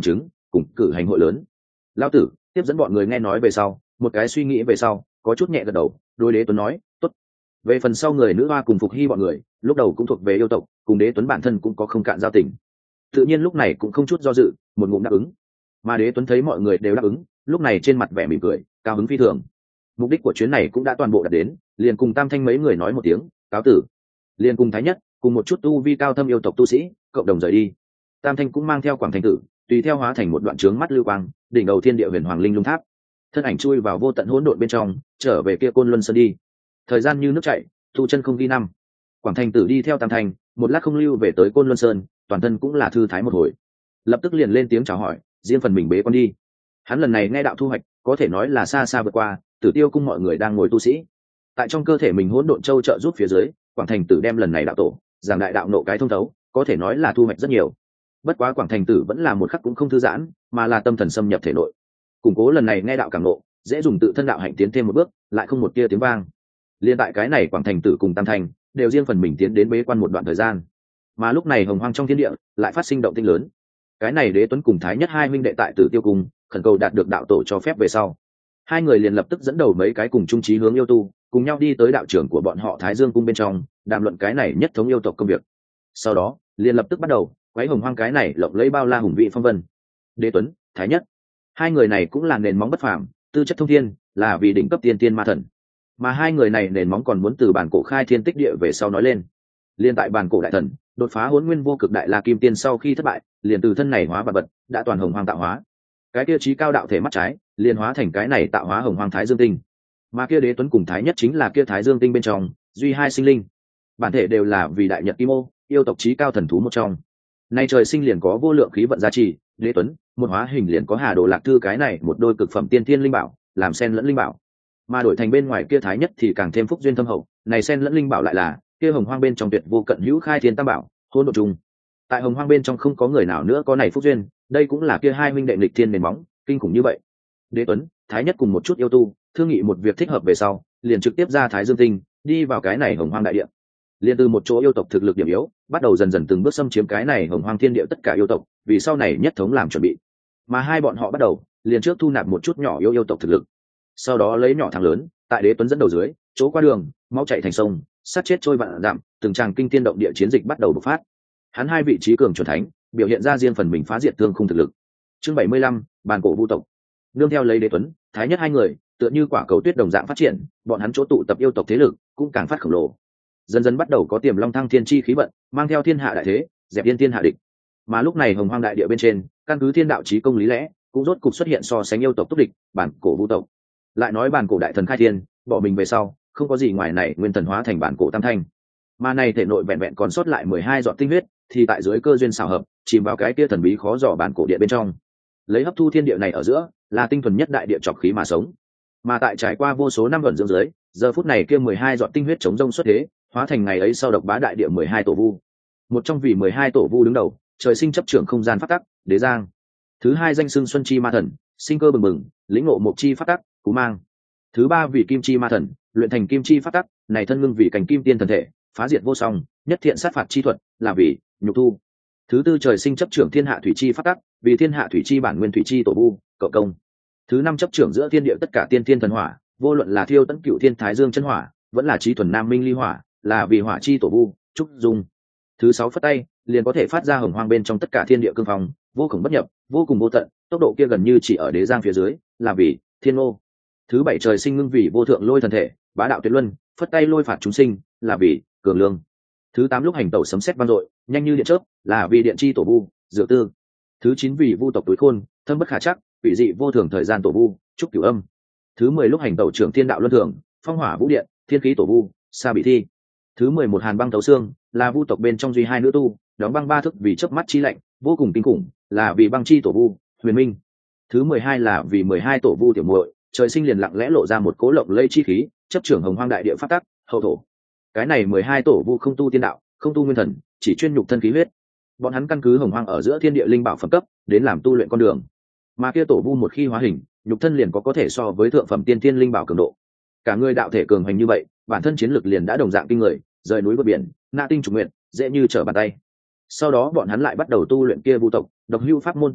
cùng cử hành hội lớn. Lão tử tiếp dẫn bọn người nghe nói về sau, một cái suy nghĩ về sau, có chút nhẹ gật đầu, đối Đế Tuấn nói, tốt. Về phần sau người nữ hoa cùng Phục Hy bọn người, lúc đầu cũng thuộc về yêu tộc, cùng Đế Tuấn bản thân cũng có không cạn giao tình, tự nhiên lúc này cũng không chút do dự, một ngụm đáp ứng. Mà Đế Tuấn thấy mọi người đều đáp ứng, lúc này trên mặt vẻ mỉm cười, cao hứng phi thường. Mục đích của chuyến này cũng đã toàn bộ đạt đến, liền cùng Tam Thanh mấy người nói một tiếng cáo tử, liền cùng Thái Nhất cùng một chút tu vi cao thâm yêu tộc tu sĩ cộng đồng rời đi. Tam Thanh cũng mang theo Quảng Thành Tử, tùy theo hóa thành một đoạn trướng mắt lưu quang, đỉnh đầu thiên địa huyền hoàng linh lung tháp, thân ảnh chui vào vô tận hỗn độn bên trong, trở về kia Côn Luân Sơn đi. Thời gian như nước chảy, tu chân không ghi năm. Quảng Thành Tử đi theo Tam Thanh, một lát không lưu về tới Côn Luân Sơn, toàn thân cũng là thư thái một hồi, lập tức liền lên tiếng chào hỏi, riêng phần mình bế quan đi. Hắn lần này nghe đạo thu hoạch, có thể nói là xa xa vượt qua Tử Tiêu cung mọi người đang ngồi tu sĩ. Tại trong cơ thể mình hỗn độn châu trợ giúp phía dưới, Quảng Thành Tử đem lần này đạo tổ giảng đại đạo nộ cái thông thấu, có thể nói là thu hoạch rất nhiều. Bất quá Quảng Thành Tử vẫn là một khắc cũng không thư giãn, mà là tâm thần xâm nhập thể nội, củng cố lần này nghe đạo cảm nộ, dễ dùng tự thân đạo hạnh tiến thêm một bước, lại không một tia tiếng vang. Liên tại cái này Quảng Thành Tử cùng Tam Thanh đều riêng phần mình tiến đến bế quan một đoạn thời gian. Mà lúc này hồng hoang trong thiên địa lại phát sinh động tĩnh lớn. Cái này Đế Tuấn cùng Thái Nhất hai huynh đệ tại Tử Tiêu cung khẩn cầu đạt được đạo tổ cho phép về sau, hai người liền lập tức dẫn đầu mấy cái cùng chung chí hướng yêu tu, cùng nhau đi tới đạo trưởng của bọn họ Thái Dương cung bên trong, đàm luận cái này nhất thống yêu tộc công việc. Sau đó liền lập tức bắt đầu quấy hồng hoang cái này lộng lấy bao la hùng vị phong vân. Đế Tuấn, Thái Nhất, hai người này cũng là nền móng bất phàm, tư chất thông thiên, là vì đỉnh cấp tiên tiên ma thần. Mà hai người này nền móng còn muốn từ bản cổ khai thiên tích địa về sau nói lên. Liên tại bản cổ đại thần đột phá Hỗn Nguyên vô cực đại la kim tiên sau khi thất bại, liền từ thân này hóa vật vật đã toàn hồng hoang tạo hóa. Cái kia trí cao đạo thể mắt trái liền hóa thành cái này tạo hóa hồng hoang Thái Dương tinh. Mà kia Đế Tuấn cùng Thái Nhất chính là kia Thái Dương tinh bên trong duy hai sinh linh, bản thể đều là vì đại nhật kim ô, yêu tộc trí cao thần thú một trong. Nay trời sinh liền có vô lượng khí vận gia trì, Đế Tuấn một hóa hình liền có Hà Đồ Lạc Thư cái này một đôi cực phẩm tiên thiên linh bảo, làm sen lẫn linh bảo. Mà đổi thành bên ngoài kia Thái Nhất thì càng thêm phúc duyên thâm hậu, này sen lẫn linh bảo lại là kia hồng hoang bên trong tuyệt vô cận hữu khai thiên tam bảo, hỗn độn trùng. Tại hồng hoang bên trong không có người nào nữa có này phúc duyên, đây cũng là kia hai huynh đệ nghịch thiên nền móng kinh khủng như vậy. Đế Tuấn, Thái Nhất cùng một chút yêu tu thương nghị một việc thích hợp về sau, liền trực tiếp ra Thái Dương tinh, đi vào cái này hồng hoang đại địa. Liên từ một chỗ yêu tộc thực lực điểm yếu, bắt đầu dần dần từng bước xâm chiếm cái này hồng hoang thiên địa tất cả yêu tộc, vì sau này nhất thống làm chuẩn bị. Mà hai bọn họ bắt đầu liền trước thu nạp một chút nhỏ yêu tộc thực lực, sau đó lấy nhỏ thắng lớn, tại Đế Tuấn dẫn đầu dưới, chỗ qua đường máu chảy thành sông, sát chết trôi vạn dặm, từng tràng kinh thiên động địa chiến dịch bắt đầu bộc phát. Hắn hai vị trí cường chuẩn thánh biểu hiện ra riêng phần mình phá diệt thương khung thực lực. Chương 75, bàn cổ vu tộc. Nương theo lấy Đế Tuấn, Thái Nhất hai người tựa như quả cầu tuyết đồng dạng phát triển, bọn hắn chỗ tụ tập yêu tộc thế lực cũng càng phát khổng lồ, dần dần bắt đầu có tiềm long thăng thiên chi khí vận, mang theo thiên hạ đại thế, dẹp yên thiên hạ địch. Mà lúc này hồng hoang đại địa bên trên, căn cứ thiên đạo chí công lý lẽ, cũng rốt cục xuất hiện so sánh yêu tộc túc địch, bản cổ vu tộc. Lại nói bản cổ đại thần khai thiên, bỏ mình về sau, không có gì ngoài này nguyên thần hóa thành bản cổ tam thanh. Mà này thể nội vẹn vẹn còn sót lại 12 giọt tinh huyết, thì tại dưới cơ duyên xảo hợp, chìm vào cái kia thần bí khó dò bản cổ địa bên trong. Lấy hấp thu thiên địa này ở giữa, là tinh thuần nhất đại địa trọc khí mà sống. Mà tại trải qua vô số năm vận dưỡng dưới, giờ phút này kia 12 giọt tinh huyết chống rông xuất thế, hóa thành ngày ấy sau độc bá đại địa 12 tổ vu. Một trong vì 12 tổ vu đứng đầu, trời sinh chấp trưởng không gian pháp tắc, Đế Giang. Thứ hai danh xưng Xuân Chi Ma Thần, sinh cơ bừng bừng, lĩnh ngộ Mộc Chi pháp tắc, Cú Mang. Thứ ba vị Kim Chi Ma Thần, luyện thành Kim Chi pháp tắc, này thân ngưng vì cảnh kim tiên thần thể, phá diệt vô song, nhất thiện sát phạt chi thuật, là vì Nhục Thu. Thứ tư trời sinh chấp trưởng thiên hạ thủy chi pháp tắc, vì thiên hạ thủy chi bản nguyên thủy chi tổ vu, Cậu Công. Thứ năm chấp trưởng giữa thiên địa tất cả tiên thiên thần hỏa, vô luận là Thiêu Tấn Cửu Thiên Thái Dương chân hỏa, vẫn là Chí thuần Nam Minh Ly hỏa, là vì hỏa chi tổ vu, Trúc Dung. Thứ sáu phất tay liền có thể phát ra hồng hoang bên trong tất cả thiên địa cương phong, vô cùng bất nhập, vô cùng vô tận, tốc độ kia gần như chỉ ở Đế Giang phía dưới, là vì Thiên Ô. Thứ bảy trời sinh ngưng vì vô thượng lôi thần thể, bá đạo tuyệt luân, phất tay lôi phạt chúng sinh, là vì Cường Lương. Thứ tám lúc hành tẩu sấm sét vang dội, nhanh như điện chớp, là vì Điện chi tổ vu, Dược Tư. Thứ chín vì vu tộc túi khôn, thâm bất khả chắc, vị dị vô thường thời gian tổ vu, Trúc Cửu Âm. Thứ 10 lúc hành tẩu trưởng thiên đạo luân thường, phong hỏa vũ điện, thiên khí tổ vu, Sa Bị Thi. Thứ 11 hàn băng thấu xương, là vu tộc bên trong duy hai nữ tu, đóng băng ba thức vì chớp mắt chi lạnh, vô cùng kinh khủng, là vì băng chi tổ vu, Huyền Minh. Thứ 12 là vì 12 tổ vu tiểu muội, trời sinh liền lặng lẽ lộ ra một cố lộng lẫy chi khí, chấp trưởng hồng hoang đại địa pháp tắc, hậu thổ. Cái này 12 tổ vu không tu tiên đạo, không tu nguyên thần, chỉ chuyên nhục thân khí huyết. Bọn hắn căn cứ hồng hoang ở giữa thiên địa linh bảo phẩm cấp, đến làm tu luyện con đường. Mà kia tổ vu một khi hóa hình, nhục thân liền có thể so với thượng phẩm tiên thiên linh bảo cường độ. Cả người đạo thể cường hành như vậy, bản thân chiến lực liền đã đồng dạng kinh người, rời núi vượt biển, na tinh trùng nguyện, dễ như trở bàn tay. Sau đó bọn hắn lại bắt đầu tu luyện kia vu tộc độc hưu pháp môn tu luyện,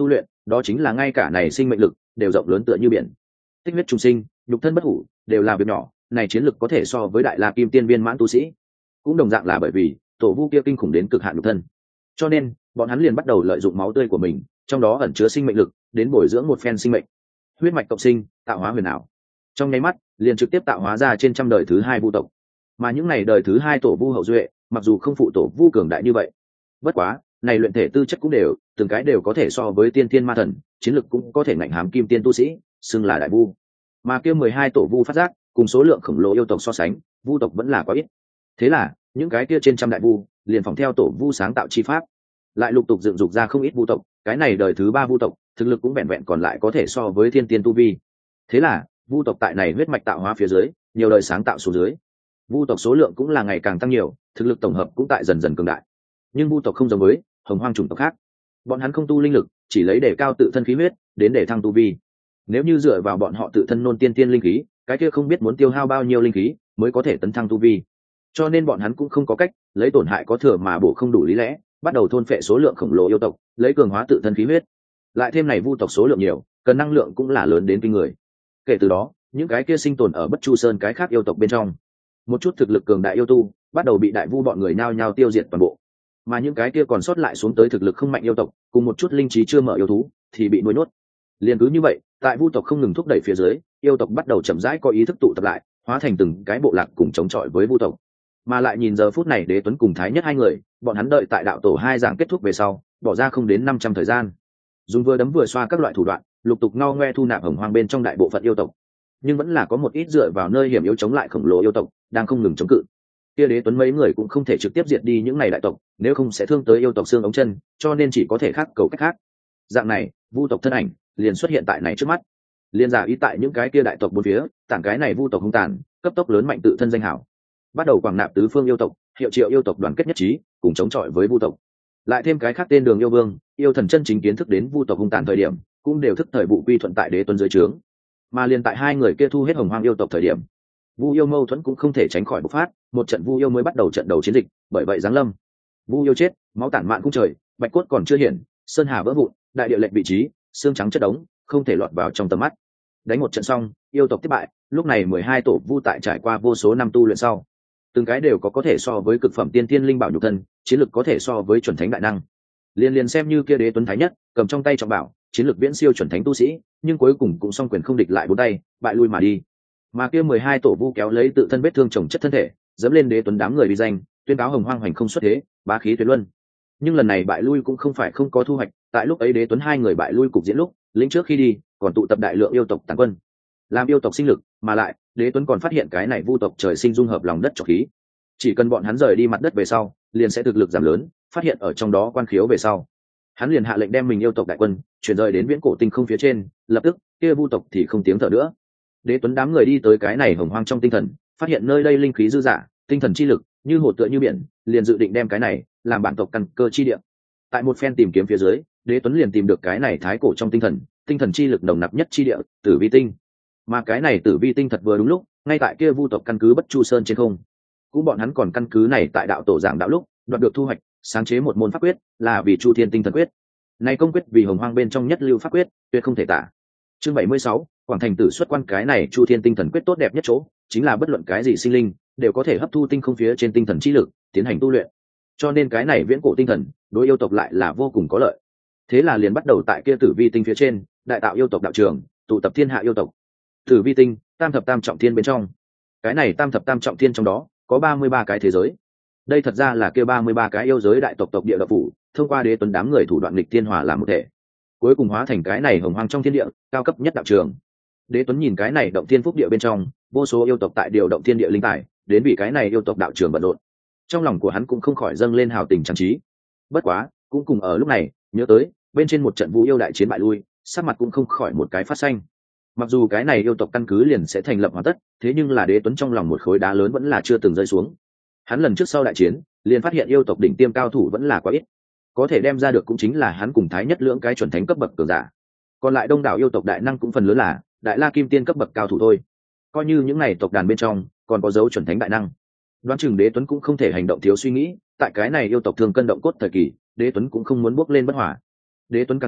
đó chính là ngay cả này sinh mệnh lực đều rộng lớn tựa như biển. Tích huyết trùng sinh, nhục thân bất hủ, đều là việc nhỏ, này chiến lực có thể so với đại la kim tiên viên mãn tu sĩ. Cũng đồng dạng là bởi vì tổ vu kia kinh khủng đến cực hạn nhục thân, cho nên bọn hắn liền bắt đầu lợi dụng máu tươi của mình, trong đó ẩn chứa sinh mệnh lực, đến bồi dưỡng một phen sinh mệnh. Huyết mạch cộng sinh, tạo hóa huyền ảo. Trong nháy mắt, liền trực tiếp tạo hóa ra trên trăm đời thứ hai vu tộc. Mà những này đời thứ hai tổ vu hậu duệ, mặc dù không phụ tổ vu cường đại như vậy, bất quá, này luyện thể tư chất cũng đều, từng cái đều có thể so với tiên thiên ma thần, chiến lực cũng có thể ngạnh hám kim tiên tu sĩ, xưng là đại vu. Mà kia 12 tổ vu phát giác, cùng số lượng khổng lồ yêu tộc so sánh, vu tộc vẫn là quá ít. Thế là, những cái kia trên trăm đại vu, liền phỏng theo tổ vu sáng tạo chi pháp, lại lục tục dựng dục ra không ít vu tộc, cái này đời thứ ba vu tộc, thực lực cũng vẹn vẹn còn lại có thể so với thiên tiên tu vi. Thế là, vu tộc tại này huyết mạch tạo hóa phía dưới, nhiều đời sáng tạo xuống dưới, vu tộc số lượng cũng là ngày càng tăng nhiều, thực lực tổng hợp cũng tại dần dần cường đại. Nhưng vu tộc không giống với hồng hoang chủng tộc khác, bọn hắn không tu linh lực, chỉ lấy để cao tự thân khí huyết, đến để thăng tu vi. Nếu như dựa vào bọn họ tự thân nôn tiên tiên linh khí, cái kia không biết muốn tiêu hao bao nhiêu linh khí mới có thể tấn thăng tu vi. Cho nên bọn hắn cũng không có cách lấy tổn hại có thừa mà bổ không đủ lý lẽ, bắt đầu thôn phệ số lượng khổng lồ yêu tộc, lấy cường hóa tự thân khí huyết. Lại thêm này vu tộc số lượng nhiều, cần năng lượng cũng là lớn đến kinh người. Kể từ đó, những cái kia sinh tồn ở Bất Chu Sơn cái khác yêu tộc bên trong, một chút thực lực cường đại yêu tu, bắt đầu bị đại vu bọn người nhao nhao tiêu diệt toàn bộ. Mà những cái kia còn sót lại xuống tới thực lực không mạnh yêu tộc, cùng một chút linh trí chưa mở yêu thú, thì bị nuôi nhốt. Liên cứ như vậy, tại vu tộc không ngừng thúc đẩy phía dưới, yêu tộc bắt đầu chậm rãi có ý thức tụ tập lại, hóa thành từng cái bộ lạc cùng chống chọi với vu tộc. Mà lại nhìn giờ phút này Đế Tuấn cùng Thái Nhất hai người, bọn hắn đợi tại đạo tổ hai giảng kết thúc về sau, bỏ ra không đến 500 thời gian, dùng vừa đấm vừa xoa các loại thủ đoạn, lục tục ngao ngoe thu nạp hồng hoang bên trong đại bộ phận yêu tộc. Nhưng vẫn là có một ít dựa vào nơi hiểm yếu chống lại khổng lồ yêu tộc, đang không ngừng chống cự. Kia Đế Tuấn mấy người cũng không thể trực tiếp diệt đi những này đại tộc, nếu không sẽ thương tới yêu tộc xương ống chân, cho nên chỉ có thể khác cầu cách khác. Dạng này, vu tộc thân ảnh liền xuất hiện tại này trước mắt, liền giả ý tại những cái kia đại tộc bốn phía, tản cái này vu tộc hung tàn, cấp tốc lớn mạnh tự thân danh hảo, bắt đầu quảng nạp tứ phương yêu tộc, hiệu triệu yêu tộc đoàn kết nhất trí, cùng chống chọi với vu tộc. Lại thêm cái khác tên Đường Yêu Vương, yêu thần chân chính kiến thức đến vu tộc hung tàn thời điểm, cũng đều thức thời vụ quy thuận tại Đế Tuấn dưới trướng. Mà liền tại hai người kia thu hết hồng hoang yêu tộc thời điểm, vu yêu mâu thuẫn cũng không thể tránh khỏi bộc phát, một trận vu yêu mới bắt đầu trận đầu chiến dịch, bởi vậy giáng lâm. Vu yêu chết, máu tản mạn cung trời, bạch cốt còn chưa hiển, sơn hà vỡ vụn, đại địa lệch vị trí, xương trắng chất đống, không thể lọt vào trong tầm mắt. Đánh một trận xong, yêu tộc thất bại, lúc này 12 tổ vu tại trải qua vô số năm tu luyện sau, từng cái đều có thể so với cực phẩm tiên tiên linh bảo nhục thân, chiến lực có thể so với chuẩn thánh đại năng. Liền xem như kia Đế Tuấn Thái Nhất, cầm trong tay trọng bảo, chiến lực viễn siêu chuẩn thánh tu sĩ, nhưng cuối cùng cũng song quyền không địch lại bốn tay, bại lui mà đi. Mà kia 12 tổ vu kéo lấy tự thân vết thương chồng chất thân thể, dẫm lên Đế Tuấn đám người uy danh, tuyên cáo hồng hoang hoành không xuất thế, bá khí tuyệt luân. Nhưng lần này bại lui cũng không phải không có thu hoạch, tại lúc ấy Đế Tuấn hai người bại lui cục diễn lúc, lĩnh trước khi đi, còn tụ tập đại lượng yêu tộc tàn quân, làm yêu tộc sinh lực, mà lại Đế Tuấn còn phát hiện cái này vu tộc trời sinh dung hợp lòng đất trọc khí, chỉ cần bọn hắn rời đi mặt đất về sau, liền sẽ thực lực giảm lớn, phát hiện ở trong đó quan khiếu về sau, hắn liền hạ lệnh đem mình yêu tộc đại quân chuyển rời đến viễn cổ tinh không phía trên, lập tức kia vu tộc thì không tiếng thở nữa. Đế Tuấn đám người đi tới cái này hồng hoang trong tinh thần, phát hiện nơi đây linh khí dư dả, tinh thần chi lực như hồ tựa như biển, liền dự định đem cái này làm bản tộc căn cơ chi địa. Tại một phen tìm kiếm phía dưới, Đế Tuấn liền tìm được cái này thái cổ trong tinh thần chi lực nồng nặc nhất chi địa, Tử Vi tinh. Mà cái này Tử Vi tinh thật vừa đúng lúc, ngay tại kia vu tộc căn cứ Bất Chu Sơn trên không. Cũng bọn hắn còn căn cứ này tại đạo tổ giảng đạo lúc đoạt được thu hoạch, sáng chế một môn pháp quyết, là vì Chu Thiên Tinh Thần Quyết. Này công quyết vì hồng hoang bên trong nhất lưu pháp quyết, tuyệt không thể tả. Chương 76, Quảng Thành Tử xuất quan. cái này Chu Thiên Tinh Thần Quyết tốt đẹp nhất chỗ, chính là bất luận cái gì sinh linh đều có thể hấp thu tinh không phía trên tinh thần chi lực, tiến hành tu luyện. Cho nên cái này viễn cổ tinh thần, đối yêu tộc lại là vô cùng có lợi. Thế là liền bắt đầu tại kia Tử Vi tinh phía trên, đại tạo yêu tộc đạo trường, tụ tập thiên hạ yêu tộc. Tử Vi tinh, tam thập tam trọng thiên bên trong. Cái này tam thập tam trọng thiên trong đó có 33 cái thế giới. Đây thật ra là kia 33 cái yêu giới đại tộc tộc địa đạo phủ, thông qua Đế Tuấn đám người thủ đoạn nghịch thiên hòa làm một thể, cuối cùng hóa thành cái này hồng hoang trong thiên địa cao cấp nhất đạo trường. Đế Tuấn nhìn cái này động thiên phúc địa bên trong, vô số yêu tộc tại điều động thiên địa linh tài, đến vì cái này yêu tộc đạo trường bận rộn. Trong lòng của hắn cũng không khỏi dâng lên hào tình trang trí. Bất quá, cũng cùng ở lúc này, nhớ tới bên trên một trận vũ yêu đại chiến bại lui, sắc mặt cũng không khỏi một cái phát xanh. Mặc dù cái này yêu tộc căn cứ liền sẽ thành lập hoàn tất, thế nhưng là Đế Tuấn trong lòng một khối đá lớn vẫn là chưa từng rơi xuống. Hắn lần trước sau đại chiến, liền phát hiện yêu tộc đỉnh tiêm cao thủ vẫn là quá ít, có thể đem ra được cũng chính là hắn cùng Thái Nhất lưỡng cái chuẩn thánh cấp bậc cường giả, còn lại đông đảo yêu tộc đại năng cũng phần lớn là đại la kim tiên cấp bậc cao thủ thôi. Coi như những này tộc đàn bên trong còn có dấu chuẩn thánh đại năng, đoán chừng Đế Tuấn cũng không thể hành động thiếu suy nghĩ. Tại cái này yêu tộc thường cân động cốt thời kỳ, Đế Tuấn cũng không muốn bước lên bất hỏa. Đế Tuấn càng nghĩ,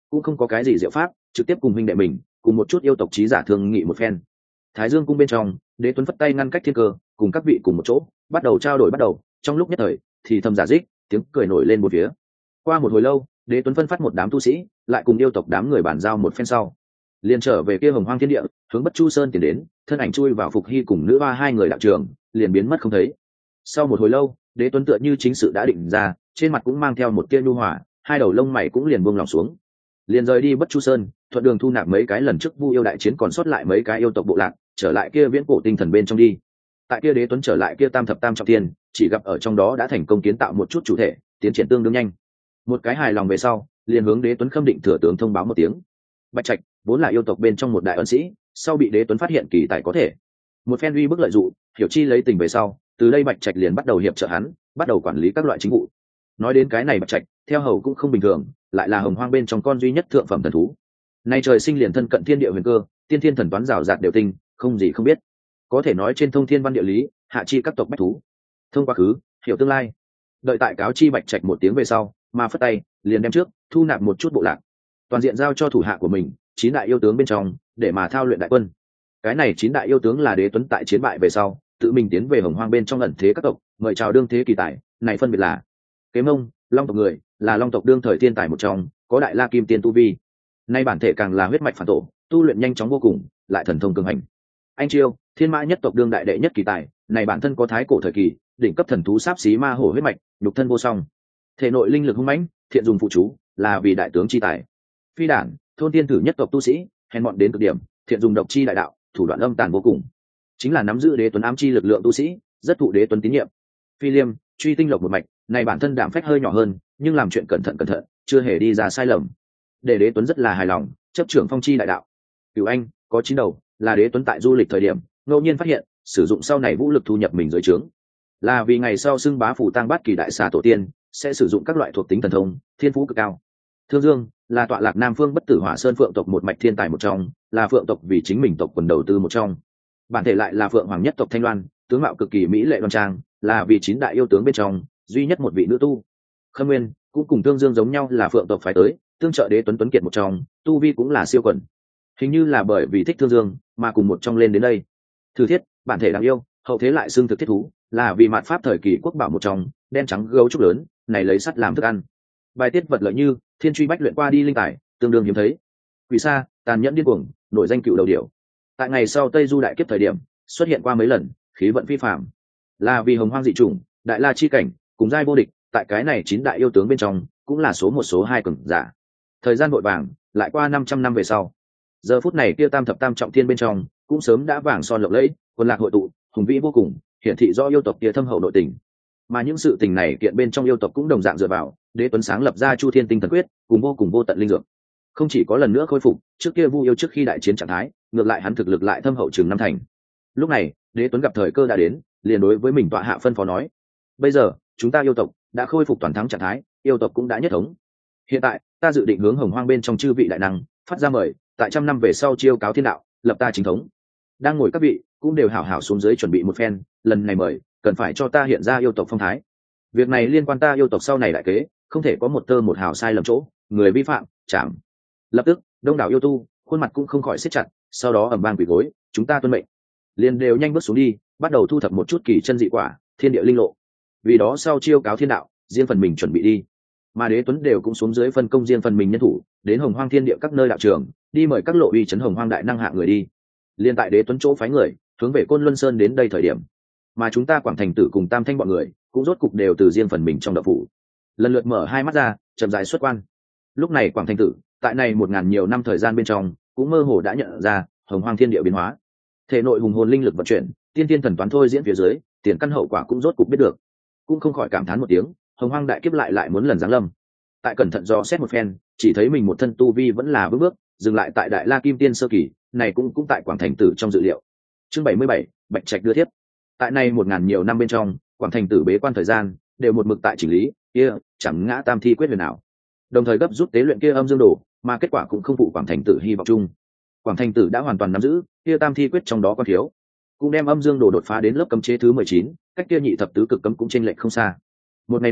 cũng không có cái gì diệu pháp, trực tiếp cùng huynh đệ mình cùng một chút yêu tộc trí giả thương nghị một phen. Thái Dương cung bên trong, Đế Tuấn phất tay ngăn cách thiên cơ, cùng các vị cùng một chỗ bắt đầu trao đổi. Trong lúc nhất thời thì thầm giả dích, tiếng cười nổi lên một phía. Qua một hồi lâu, Đế Tuấn phân phát một đám tu sĩ lại cùng yêu tộc đám người bàn giao một phen sau, liền trở về kia Hồng Hoang Thiên Địa, hướng Bất Chu Sơn tiến đến, thân ảnh chui vào Phục Hy cùng nữ hoa hai người đạo trường, liền biến mất không thấy. Sau một hồi lâu, Đế Tuấn tựa như chính sự đã định ra, trên mặt cũng mang theo một tia nhu hòa, hai đầu lông mày cũng liền buông lỏng xuống, liền rời đi Bất Chu Sơn, thuận đường thu nạp mấy cái lần trước Vu yêu đại chiến còn sót lại mấy cái yêu tộc bộ lạc, trở lại kia viễn cổ tinh thần bên trong đi. Tại kia Đế Tuấn trở lại kia Tam Thập Tam Trọng Thiên, chỉ gặp ở trong đó đã thành công kiến tạo một chút chủ thể, tiến triển tương đương nhanh. Một cái hài lòng về sau, liền hướng Đế Tuấn khâm định thừa tướng thông báo một tiếng. Bạch Trạch vốn là yêu tộc bên trong một đại ân sĩ, sau bị Đế Tuấn phát hiện kỳ tài có thể, một phen uy bức lợi dụng, hiểu chi lấy tình về sau, từ đây Bạch Trạch liền bắt đầu hiệp trợ hắn, bắt đầu quản lý các loại chính vụ. Nói đến cái này Bạch Trạch, theo hầu cũng không bình thường, lại là Hồng Hoang bên trong con duy nhất thượng phẩm thần thú. Nay trời sinh liền thân cận thiên địa huyền cơ, tiên thiên thần toán rào rạt đều tinh, không gì không biết, có thể nói trên thông thiên văn địa lý, hạ chi các tộc bách thú. Thông quá khứ, hiểu tương lai. Đợi tại cáo chi Bạch Trạch một tiếng về sau, mà phất tay liền đem trước thu nạp một chút bộ lạc, toàn diện giao cho thủ hạ của mình, 9 đại yêu tướng bên trong, để mà thao luyện đại quân. Cái này 9 đại yêu tướng là Đế Tuấn tại chiến bại về sau, tự mình tiến về Hồng Hoang bên trong ẩn thế các tộc, mời chào đương thế kỳ tài, này phân biệt là Kế Mông, Long tộc người, là Long tộc đương thời thiên tài một trong, có đại la kim tiên tu vi. Nay bản thể càng là huyết mạch phản tổ, tu luyện nhanh chóng vô cùng, lại thần thông cường hành. Anh Chiêu, Thiên Mã nhất tộc đương đại đệ nhất kỳ tài, này bản thân có thái cổ thời kỳ, đỉnh cấp thần thú sáp xí ma hổ huyết mạch, nhục thân vô song, thể nội linh lực hung mãnh, thiện dùng phụ chú, là vì đại tướng chi tài. Phi Đản, thôn tiên tử nhất tộc tu sĩ, hèn mọn đến cực điểm, thiện dùng độc chi đại đạo, thủ đoạn âm tàn vô cùng, chính là nắm giữ Đế Tuấn ám chi lực lượng tu sĩ, rất thụ Đế Tuấn tín nhiệm. Phi Liêm, truy tinh lộc một mạch, này bản thân đảm phách hơi nhỏ hơn, nhưng làm chuyện cẩn thận, chưa hề đi ra sai lầm, để Đế Tuấn rất là hài lòng, chấp trưởng phong chi đại đạo. Cửu Anh, có 9 đầu, là Đế Tuấn tại du lịch thời điểm ngẫu nhiên phát hiện, sử dụng sau này vũ lực thu nhập mình dưới trướng, là vì ngày sau xưng bá phủ tang bát kỳ đại xà tổ tiên sẽ sử dụng các loại thuộc tính thần thông, thiên phú cực cao. Thương Dương, là tọa lạc Nam Phương Bất Tử Hỏa Sơn Phượng tộc một mạch thiên tài một trong, là Phượng tộc vì chính mình tộc quần đầu tư một trong. Bản thể lại là Phượng Hoàng nhất tộc Thanh Loan, tướng mạo cực kỳ mỹ lệ đoan trang, là vì 9 đại yêu tướng bên trong duy nhất một vị nữ tu. Khâm Nguyên cũng cùng Thương Dương giống nhau, là Phượng tộc phái tới, tương trợ Đế Tuấn tuấn kiệt một trong, tu vi cũng là siêu quần. Hình như là bởi vì thích Thương Dương mà cùng một trong lên đến đây. Thử Thiết, bản thể đáng yêu, hậu thế lại xưng thực thiết thú, là vì mạt pháp thời kỳ quốc bảo một trong, đen trắng gấu trúc lớn, này lấy sắt làm thức ăn. Bài tiết vật lợi như thiên truy bách luyện qua đi linh tài, tương đương hiếm thấy. Quỷ Sa, tàn nhẫn điên cuồng, nổi danh cựu đầu điểu, tại ngày sau Tây Du đại kiếp thời điểm xuất hiện qua mấy lần, khí vận phi phàm, là vì hồng hoang dị chủng, đại la chi cảnh, cùng giai vô địch, tại cái này 9 đại yêu tướng bên trong cũng là số 1 số 2 cường giả. Thời gian vội vàng, lại qua 500 năm về sau, giờ phút này kia Tam Thập Tam Trọng Thiên bên trong cũng sớm đã vàng son lộng lẫy, quân lạc hội tụ, hùng vĩ vô cùng, hiển thị do yêu tộc kia thâm hậu nội tình. Mà những sự tình này kiện bên trong yêu tộc cũng đồng dạng dựa vào Đế Tuấn sáng lập ra Chu Thiên Tinh Thần Quyết, cùng vô tận linh dược, không chỉ có lần nữa khôi phục trước kia Vu yêu trước khi đại chiến trạng thái, ngược lại hắn thực lực lại thâm hậu chừng 5 thành. Lúc này Đế Tuấn gặp thời cơ đã đến, liền đối với mình tọa hạ phân phó nói: bây giờ chúng ta yêu tộc đã khôi phục toàn thắng trạng thái, yêu tộc cũng đã nhất thống. Hiện tại ta dự định hướng hồng hoang bên trong chư vị đại năng phát ra mời, tại 100 năm về sau chiêu cáo thiên đạo, lập ta chính thống. Đang ngồi các vị cũng đều hảo hảo xuống dưới chuẩn bị một phen, lần này mời cần phải cho ta hiện ra yêu tộc phong thái. Việc này liên quan ta yêu tộc sau này đại kế, không thể có một tơ một hào sai lầm chỗ, người vi phạm chạm. Lập tức đông đảo yêu tu khuôn mặt cũng không khỏi siết chặt, sau đó ầm vang quỳ gối: chúng ta tuân mệnh. Liền đều nhanh bước xuống đi, bắt đầu thu thập một chút kỳ chân dị quả, thiên địa linh lộ, vì đó sau chiêu cáo thiên đạo, riêng phần mình chuẩn bị đi. Mà Đế Tuấn đều cũng xuống dưới phân công riêng phần mình nhân thủ, đến hồng hoang thiên địa các nơi đạo trường, đi mời các lộ uy chấn hồng hoang đại năng hạ người đi. Liên tại Đế Tuấn chỗ phái người hướng về Côn Luân Sơn đến đây thời điểm, mà chúng ta Quảng Thành Tử cùng Tam Thanh bọn người cũng rốt cục đều từ riêng phần mình trong đạo phủ lần lượt mở hai mắt ra, chậm rãi xuất quan. Lúc này Quảng Thành Tử tại này 1000 nhiều năm thời gian bên trong cũng mơ hồ đã nhận ra hồng hoang thiên địa biến hóa, thể nội hùng hồn linh lực vận chuyển, tiên tiên thần toán thôi diễn phía dưới, tiền căn hậu quả cũng rốt cục biết được, cũng không khỏi cảm thán một tiếng: hồng hoang đại kiếp lại muốn lần giáng lâm. Tại cẩn thận dò xét một phen, chỉ thấy mình một thân tu vi vẫn là bước dừng lại tại đại la kim tiên sơ kỳ, này cũng tại Quảng Thành Tử trong dự liệu. Chương 77, Bạch Trạch đưa thiếp. Tại này 1000 nhiều năm bên trong, Quảng Thành Tử bế quan thời gian đều một mực tại chỉnh lý kia chẳng ngã tam thi quyết huyền nào, đồng thời gấp rút tế luyện kia âm dương đồ, mà kết quả cũng không phụ Quảng Thành Tử hy vọng chung. Quảng Thành Tử đã hoàn toàn nắm giữ kia tam thi quyết trong đó có thiếu, cũng đem âm dương đồ đột phá đến lớp cấm chế thứ 19, cách kia nhị thập tứ cực cấm cũng chênh lệch không xa. Một ngày này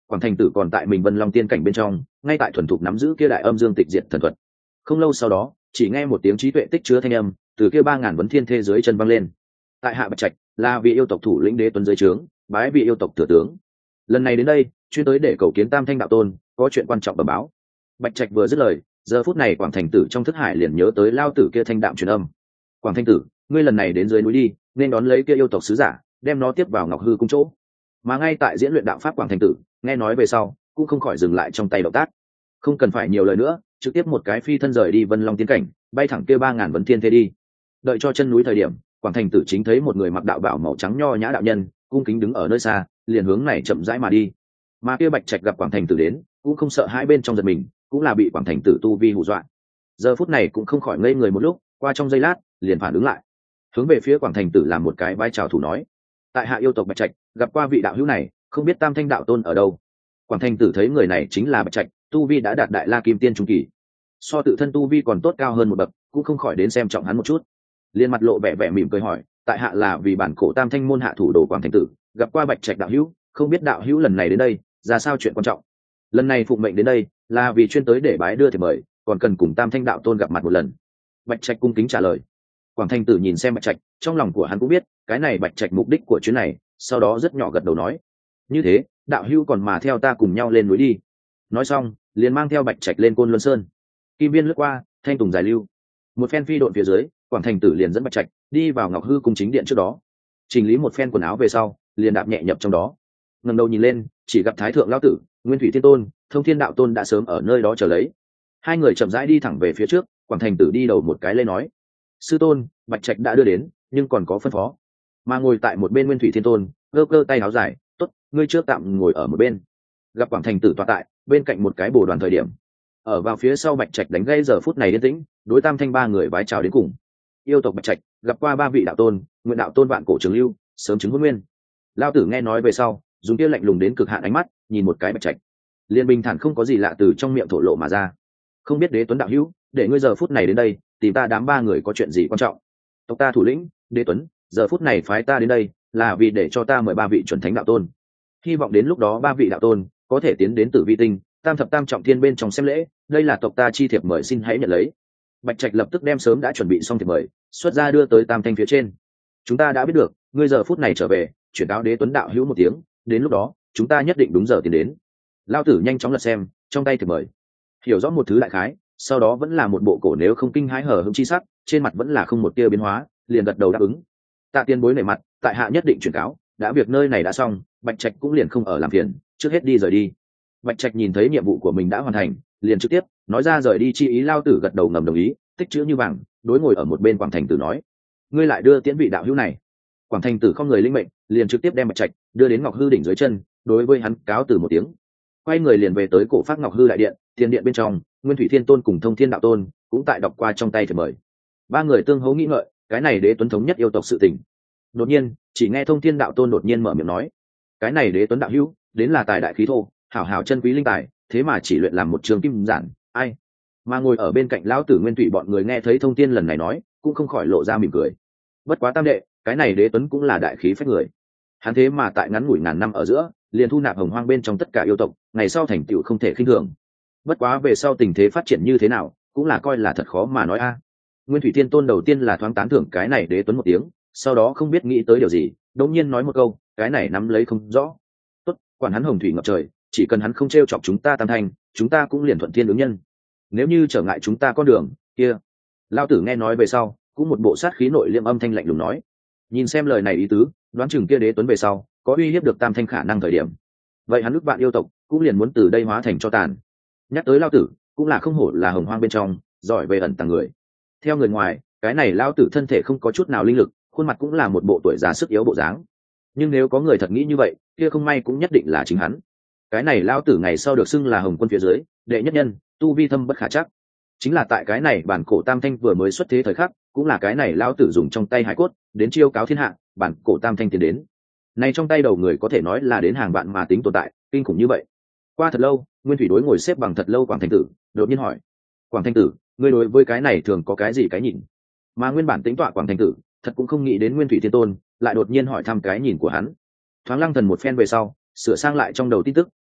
Quảng Thành Tử còn tại mình Vân Long tiên cảnh bên trong, ngay tại thuần thục nắm giữ kia đại âm dương tịch diệt thần thuật. Không lâu sau đó, chỉ nghe một tiếng trí tuệ tích chứa thanh âm từ kia 3000 vấn thiên thế giới chân vang lên. Tại hạ Bạch Trạch là vị yêu tộc thủ lĩnh đế tuấn dưới trướng, bái vị yêu tộc thừa tướng. Lần này đến đây, chuyên tới để cầu kiến Tam Thanh đạo tôn, có chuyện quan trọng bẩm báo. Bạch Trạch vừa dứt lời, giờ phút này Quảng Thành Tử trong thức hải liền nhớ tới lao tử kia thanh đạm truyền âm. Quảng Thành Tử, ngươi lần này đến dưới núi đi, nên đón lấy kia yêu tộc sứ giả, đem nó tiếp vào Ngọc Hư cung chỗ. Mà ngay tại diễn luyện đạo pháp Quảng Thành Tử, nghe nói về sau, cũng không khỏi dừng lại trong tay động tác. Không cần phải nhiều lời nữa, trực tiếp một cái phi thân rời đi Vân Long tiến cảnh, bay thẳng kia 3000 vấn thiên thế đi. Đợi cho chân núi thời điểm, Quảng Thành Tử chính thấy một người mặc đạo bào màu trắng nho nhã đạo nhân, cung kính đứng ở nơi xa, liền hướng này chậm rãi mà đi. Mà kia Bạch Trạch gặp Quảng Thành Tử đến, cũng không sợ hãi bên trong giật mình, cũng là bị Quảng Thành Tử tu vi hù dọa. Giờ phút này cũng không khỏi ngây người một lúc, qua trong giây lát, liền phản ứng lại, hướng về phía Quảng Thành Tử làm một cái vai chào thủ nói: tại hạ yêu tộc Bạch Trạch, gặp qua vị đạo hữu này, không biết Tam Thanh đạo tôn ở đâu. Quảng Thành Tử thấy người này chính là Bạch Trạch, tu vi đã đạt đại la kim tiên trung kỳ, so tự thân tu vi còn tốt cao hơn một bậc, cũng không khỏi đến xem trọng hắn một chút, liền mặt lộ vẻ vẻ mỉm cười hỏi: tại hạ là vì bản cổ Tam Thanh môn hạ thủ đồ Quảng Thành Tử, gặp qua Bạch Trạch đạo hữu, không biết đạo hữu lần này đến đây ra sao chuyện quan trọng. Lần này phụng mệnh đến đây là vì chuyên tới để bái đưa thiệp mời, còn cần cùng Tam Thanh đạo tôn gặp mặt một lần. Bạch Trạch cung kính trả lời. Quảng Thành Tử nhìn xem Bạch Trạch, trong lòng của hắn cũng biết cái này Bạch Trạch mục đích của chuyến này, sau đó rất nhỏ gật đầu nói: như thế, đạo hữu còn mà theo ta cùng nhau lên núi đi. Nói xong, liền mang theo Bạch Trạch lên Côn Luân Sơn. Kim Biên lướt qua, thanh tùng dài lưu, một phen phi độn phía dưới, Quảng Thành Tử liền dẫn Bạch Trạch đi vào Ngọc Hư cung chính điện trước đó, chỉnh lý một phen quần áo về sau, liền đạp nhẹ nhập trong đó. Ngẩng đầu nhìn lên, chỉ gặp Thái thượng lão tử, Nguyên Thủy Thiên Tôn, Thông Thiên đạo tôn đã sớm ở nơi đó chờ lấy. Hai người chậm rãi đi thẳng về phía trước, Quảng Thành Tử đi đầu một cái lên nói: sư tôn, Bạch Trạch đã đưa đến, nhưng còn có phân phó. Mà ngồi tại một bên Nguyên Thủy Thiên Tôn cơ cơ tay áo dài: tốt, ngươi trước tạm ngồi ở một bên. Gặp Quảng Thành Tử tọa tại bên cạnh một cái bồ đoàn thời điểm, ở vào phía sau Bạch Trạch đánh gây giờ phút này yên tĩnh, đối Tam Thanh ba người vái chào đến cùng. Yêu tộc Bạch Trạch gặp qua ba vị đạo tôn, nguyện đạo tôn vạn cổ trường lưu, sớm chứng hôn nguyên. Lao tử nghe nói về sau, dùng kia lạnh lùng đến cực hạn ánh mắt nhìn một cái Bạch Trạch, liền bình thản không có gì lạ từ trong miệng thổ lộ mà ra: không biết đế tuấn đạo hữu để ngươi giờ phút này đến đây tìm ta đám ba người có chuyện gì quan trọng. Tộc ta thủ lĩnh đế tuấn giờ phút này phái ta đến đây là vì để cho ta mời ba vị chuẩn thánh đạo tôn, hy vọng đến lúc đó ba vị đạo tôn có thể tiến đến Tử Vi Tinh tam thập tam trọng thiên bên trong xem lễ, đây là tộc ta chi thiệp mời, xin hãy nhận lấy. Bạch Trạch lập tức đem sớm đã chuẩn bị xong thiệp mời xuất ra đưa tới Tam Thanh phía trên. Chúng ta đã biết được ngươi giờ phút này trở về, chuyển cáo đế tuấn đạo hữu một tiếng, đến lúc đó chúng ta nhất định đúng giờ tiến đến. Lao tử nhanh chóng lật xem trong tay thiệp mời, hiểu rõ một thứ đại khái, sau đó vẫn là một bộ cổ nếu không kinh hãi hở hững chi sắc, trên mặt vẫn là không một tia biến hóa, liền gật đầu đáp ứng. Tạ tiên bối nể mặt, tại hạ nhất định chuyển cáo, đã việc nơi này đã xong, Bạch Trạch cũng liền không ở làm phiền, trước hết đi rời đi. Bạch Trạch nhìn thấy nhiệm vụ của mình đã hoàn thành, liền trực tiếp nói ra rời đi chi ý. Lao tử gật đầu ngầm đồng ý, tích chữ như vàng, đối ngồi ở một bên Quảng Thành Tử nói: ngươi lại đưa tiễn vị đạo hữu này. Quảng Thành Tử không người linh mệnh, liền trực tiếp đem Bạch Trạch đưa đến Ngọc Hư đỉnh dưới chân, đối với hắn cáo từ một tiếng, quay người liền về tới cổ phát Ngọc Hư đại điện. Tiền điện bên trong, Nguyên Thủy Thiên Tôn cùng Thông Thiên đạo tôn cũng tại đọc qua trong tay thiệp mời. Ba người tương hỗ nghĩ ngợi, cái này đế tuấn thống nhất yêu tộc sự tình. Đột nhiên, chỉ nghe Thông Thiên đạo tôn đột nhiên mở miệng nói: cái này đế tuấn đạo hữu đến là tài đại khí thô, hảo hảo chân quý linh tài, thế mà chỉ luyện làm một trường kim giản, ai. Mà ngồi ở bên cạnh lão tử Nguyên Thủy bọn người nghe thấy Thông Thiên lần này nói, cũng không khỏi lộ ra mỉm cười. Bất quá tam đệ, cái này đế tuấn cũng là đại khí phách người, hắn thế mà tại ngắn ngủi ngàn năm ở giữa liền thu nạp hồng hoang bên trong tất cả yêu tộc, ngày sau thành tựu không thể khinh thường. Bất quá về sau tình thế phát triển như thế nào, cũng là coi là thật khó mà nói a. Nguyên Thủy Thiên Tôn đầu tiên là thoáng tán thưởng cái này đế tuấn một tiếng, sau đó không biết nghĩ tới điều gì, đột nhiên nói một câu: cái này nắm lấy không rõ. Tốt, quản hắn hồng thủy ngập trời, chỉ cần hắn không trêu chọc chúng ta Tam Thanh, chúng ta cũng liền thuận thiên ứng nhân. Nếu như trở ngại chúng ta con đường kia. Lão tử nghe nói về sau, cũng một bộ sát khí nội liêm âm thanh lạnh lùng nói: nhìn xem lời này ý tứ, đoán chừng kia đế tuấn về sau có uy hiếp được Tam Thanh khả năng thời điểm, vậy hắn ước vạn yêu tộc cũng liền muốn từ đây hóa thành cho tàn. Nhắc tới Lão tử, cũng là không hổ là hồng hoang bên trong giỏi về ẩn tàng người. Theo người ngoài, cái này Lão tử thân thể không có chút nào linh lực, khuôn mặt cũng là một bộ tuổi già sức yếu bộ dáng. Nhưng nếu có người thật nghĩ như vậy, kia không may cũng nhất định là chính hắn. Cái này Lão tử ngày sau được xưng là Hồng Quân phía dưới đệ nhất nhân, tu vi thâm bất khả chắc. Chính là tại cái này bản cổ Tam Thanh vừa mới xuất thế thời khắc, cũng là cái này Lão tử dùng trong tay hải cốt đến chiêu cáo thiên hạ, bản cổ Tam Thanh tiến đến. Này trong tay đầu người có thể nói là đến hàng vạn mà tính tồn tại, kinh khủng như vậy. Qua thật lâu, Nguyên Thủy đối ngồi xếp bằng thật lâu Quảng Thành Tử đột nhiên hỏi: Quảng Thành Tử, ngươi đối với cái này thường có cái gì cái nhìn? Mà nguyên bản tính tọa Quảng Thành Tử thật cũng không nghĩ đến Nguyên Thủy Thiên Tôn lại đột nhiên hỏi thăm cái nhìn của hắn. Thoáng lăng thần một phen về sau, sửa sang lại trong đầu tin tức,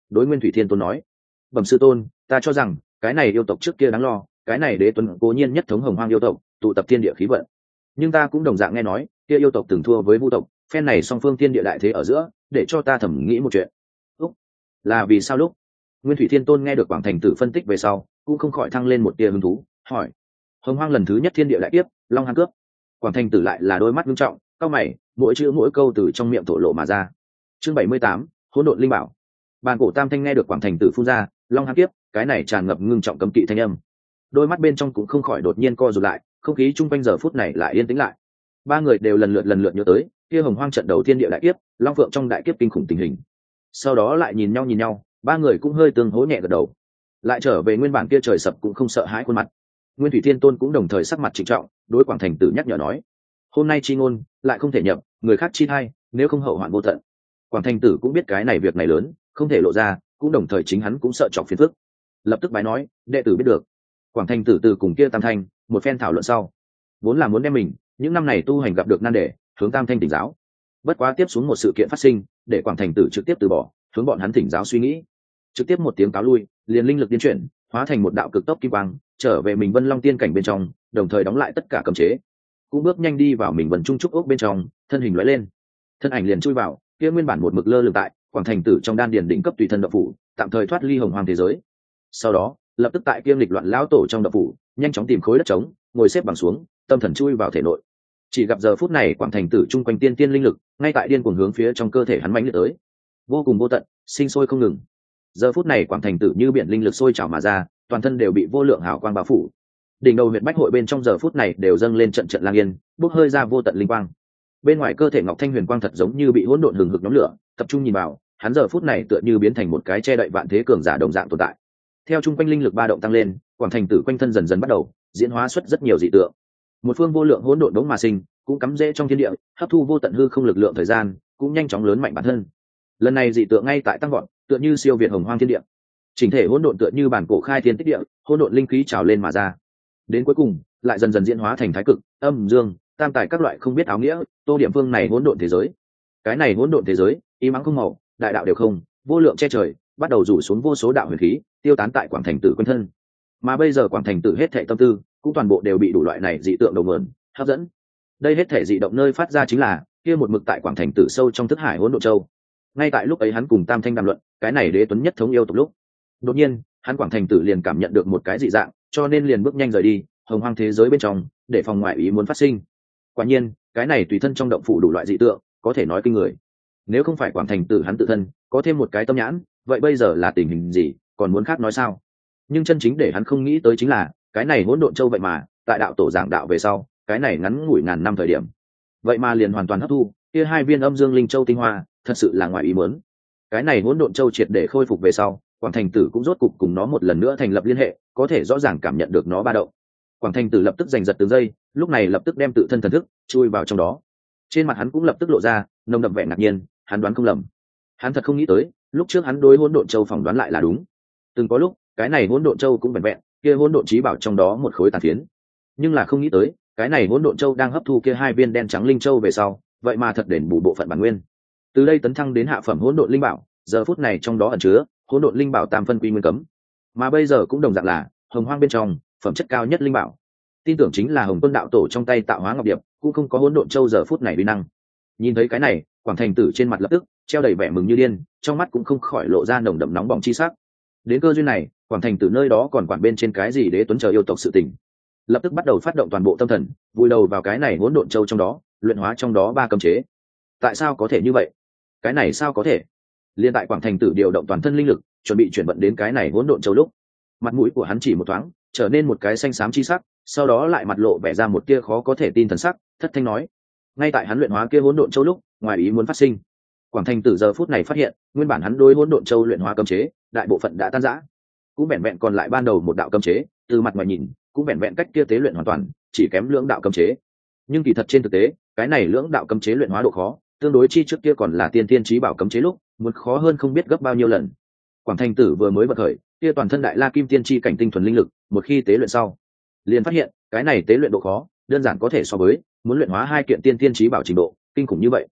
đối Nguyên Thủy Thiên Tôn nói: "Bẩm sư tôn, ta cho rằng cái này yêu tộc trước kia đáng lo, cái này đế tuấn cố nhiên nhất thống hồng hoang yêu tộc, tụ tập thiên địa khí vận. Nhưng ta cũng đồng dạng nghe nói, kia yêu tộc từng thua với vu tộc, phen này song phương thiên địa đại thế ở giữa, để cho ta thẩm nghĩ một chuyện. Úc, là vì sao lúc?" Nguyên Thủy Thiên Tôn nghe được Quảng Thành Tử phân tích về sau, cũng không khỏi thăng lên một tia hứng thú, hỏi: "Hồng hoang lần thứ nhất thiên địa đại kiếp, long hang cướp." Quảng Thành Tử lại là đôi mắt nghiêm trọng, cau mày, mỗi chữ mỗi câu từ trong miệng thổ lộ mà ra. Chương 78, hỗn độn linh bảo. Bàn cổ Tam Thanh nghe được Quảng Thành Tử phun ra long hang kiếp, cái này tràn ngập ngưng trọng cấm kỵ thanh âm, đôi mắt bên trong cũng không khỏi đột nhiên co rụt lại, không khí chung quanh giờ phút này lại yên tĩnh lại. Ba người đều lần lượt nhớ tới kia hồng hoang trận đầu thiên địa đại kiếp, long phượng trong đại kiếp kinh khủng tình hình. Sau đó lại nhìn nhau, ba người cũng hơi tương hỗ nhẹ gật đầu, lại trở về nguyên bản kia trời sập cũng không sợ hãi khuôn mặt. Nguyên Thủy Thiên Tôn cũng đồng thời sắc mặt trịnh trọng, đối Quảng Thành Tử nhắc nhở nói: "Hôm nay chi ngôn lại không thể nhập, người khác chi thay, nếu không hậu hoạn vô tận." Quảng Thành Tử cũng biết cái này việc này lớn, không thể lộ ra, cũng đồng thời chính hắn cũng sợ chọc phiền phức, lập tức bái nói: "Đệ tử biết được." Quảng Thành Tử từ cùng kia Tam Thanh một phen thảo luận sau, vốn là muốn đem mình những năm này tu hành gặp được nan đề hướng Tam Thanh thỉnh giáo, bất quá tiếp xuống một sự kiện phát sinh, để Quảng Thành Tử trực tiếp từ bỏ hướng bọn hắn thỉnh giáo suy nghĩ, trực tiếp một tiếng cáo lui, liền linh lực tiến chuyển, hóa thành một đạo cực tốc kim quang, trở về mình Vân Long tiên cảnh bên trong, đồng thời đóng lại tất cả cấm chế, cũng bước nhanh đi vào mình Vân Trung trúc ốc bên trong, thân hình lóe lên, thân ảnh liền chui vào kia nguyên bản một mực lơ lửng tại Quảng Thành Tử trong đan điền đỉnh cấp tùy thân độc phủ, tạm thời thoát ly hồng hoang thế giới. Sau đó lập tức tại kia nghịch loạn lão tổ trong độc phủ nhanh chóng tìm khối đất trống, ngồi xếp bằng xuống, tâm thần chui vào thể nội. Chỉ gặp giờ phút này Quảng Thành Tử chung quanh tiên tiên linh lực ngay tại điên cuồng hướng phía trong cơ thể hắn mãnh liệt tới, vô cùng vô tận, sinh sôi không ngừng. Giờ phút này Quảng Thành Tử như biển linh lực sôi trào mà ra, toàn thân đều bị vô lượng hào quang bao phủ. Đỉnh đầu huyệt bách hội bên trong giờ phút này đều dâng lên trận trận lang yên, bốc hơi ra vô tận linh quang. Bên ngoài cơ thể Ngọc Thanh Huyền Quang thật giống như bị hỗn độn hừng hực nhóm lửa, tập trung nhìn vào, hắn giờ phút này tựa như biến thành một cái che đậy vạn thế cường giả đồng dạng tồn tại. Theo trung quanh linh lực ba động tăng lên, Quảng Thành Tử quanh thân dần dần bắt đầu diễn hóa xuất rất nhiều dị tượng. Một phương vô lượng hỗn độn đống mà sinh, cũng cắm rễ trong thiên địa, hấp thu vô tận hư không lực lượng thời gian, cũng nhanh chóng lớn mạnh bản thân. Lần này dị tượng ngay tại tăng vọt, tựa như siêu việt hồng hoang thiên địa. Chỉnh thể hỗn độn tựa như bản cổ khai thiên tích địa, hỗn độn linh khí trào lên mà ra. Đến cuối cùng, lại dần dần diễn hóa thành thái cực, âm dương, tam tài các loại không biết áo nghĩa, tô điểm phương này hỗn độn thế giới. Cái này hỗn độn thế giới, im ắng không màu, đại đạo đều không, vô lượng che trời, bắt đầu rủ xuống vô số đạo huyền khí, tiêu tán tại Quảng Thành Tử quanh thân. Mà bây giờ Quảng Thành Tử hết thảy tâm tư, cũng toàn bộ đều bị đủ loại này dị tượng đầu nguồn hấp dẫn. Đây hết thảy dị động nơi phát ra chính là kia một mực tại Quảng Thành Tử sâu trong thức hải hỗn độn châu. Ngay tại lúc ấy hắn cùng Tam Thanh đàm luận cái này đế tuấn nhất thống yêu tộc lúc, đột nhiên hắn Quảng Thành Tử liền cảm nhận được một cái dị dạng, cho nên liền bước nhanh rời đi hồng hoang thế giới bên trong, để phòng ngoại ý muốn phát sinh. Quả nhiên cái này tùy thân trong động phủ đủ loại dị tượng, có thể nói kinh người. Nếu không phải Quảng Thành Tử hắn tự thân có thêm một cái tâm nhãn, vậy bây giờ là tình hình gì, còn muốn khác nói sao? Nhưng chân chính để hắn không nghĩ tới chính là cái này hỗn độn châu vậy mà tại đạo tổ giảng đạo về sau, cái này ngắn ngủi ngàn năm thời điểm, vậy mà liền hoàn toàn hấp thu kia hai viên âm dương linh châu tinh hoa, thật sự là ngoài ý muốn. Cái này hỗn độn châu triệt để khôi phục về sau, Quảng Thành Tử cũng rốt cục cùng nó một lần nữa thành lập liên hệ, có thể rõ ràng cảm nhận được nó ba động. Quảng Thành Tử lập tức giành giật từng giây, lúc này lập tức đem tự thân thần thức chui vào trong đó. Trên mặt hắn cũng lập tức lộ ra nồng đậm vẻ ngạc nhiên, hắn đoán không lầm. Hắn thật không nghĩ tới, lúc trước hắn đối hỗn độn châu phỏng đoán lại là đúng. Từng có lúc, cái này hỗn độn châu cũng vẹn vẹn kia hỗn độn chí bảo trong đó một khối tàn phiến, nhưng là không nghĩ tới, cái này hỗn độn châu đang hấp thu kia hai viên đen trắng linh châu về sau, vậy mà thật đền bù bộ phận bản nguyên. Từ đây tấn thăng đến hạ phẩm hỗn độn linh bảo, giờ phút này trong đó ẩn chứa hỗn độn linh bảo tam phân quy nguyên cấm, mà bây giờ cũng đồng dạng là hồng hoang bên trong phẩm chất cao nhất linh bảo. Tin tưởng chính là Hồng Tuân đạo tổ trong tay tạo hóa ngọc điệp, cũng không có hỗn độn châu giờ phút này uy năng. Nhìn thấy cái này, Quảng Thành Tử trên mặt lập tức treo đầy vẻ mừng như điên, trong mắt cũng không khỏi lộ ra nồng đậm nóng bỏng chi sắc. Đến cơ duyên này, Quảng Thành Tử nơi đó còn quản bên trên cái gì đế tuấn chờ yêu tộc sự tình, lập tức bắt đầu phát động toàn bộ tâm thần, vùi đầu vào cái này hỗn độn châu trong đó, luyện hóa trong đó ba cấm chế. Tại sao có thể như vậy? Cái này sao có thể? Liên tại Quảng Thành Tử điều động toàn thân linh lực, chuẩn bị chuyển vận đến cái này hỗn độn châu lúc, mặt mũi của hắn chỉ một thoáng trở nên một cái xanh xám chi sắc, sau đó lại mặt lộ vẻ ra một tia khó có thể tin thần sắc, thất thanh nói: ngay tại hắn luyện hóa kia hỗn độn châu lúc, ngoài ý muốn phát sinh. Quảng Thành Tử giờ phút này phát hiện, nguyên bản hắn đối hỗn độn châu luyện hóa cấm chế, đại bộ phận đã tan rã, cũng vẹn vẹn còn lại ban đầu một đạo cấm chế, từ mặt ngoài nhìn, cũng vẹn vẹn cách kia tế luyện hoàn toàn, chỉ kém lưỡng đạo cấm chế. Nhưng kỳ thật trên thực tế, cái này lưỡng đạo cấm chế luyện hóa độ khó, tương đối chi trước kia còn là tiên tiên chí bảo cấm chế lúc, muốn khó hơn không biết gấp bao nhiêu lần. Quảng Thành Tử vừa mới bật khởi, kia toàn thân đại la kim tiên chi cảnh tinh thuần linh lực, một khi tế luyện sau, liền phát hiện, cái này tế luyện độ khó, đơn giản có thể so với muốn luyện hóa hai kiện tiên tiên chí bảo trình độ, kinh khủng như vậy.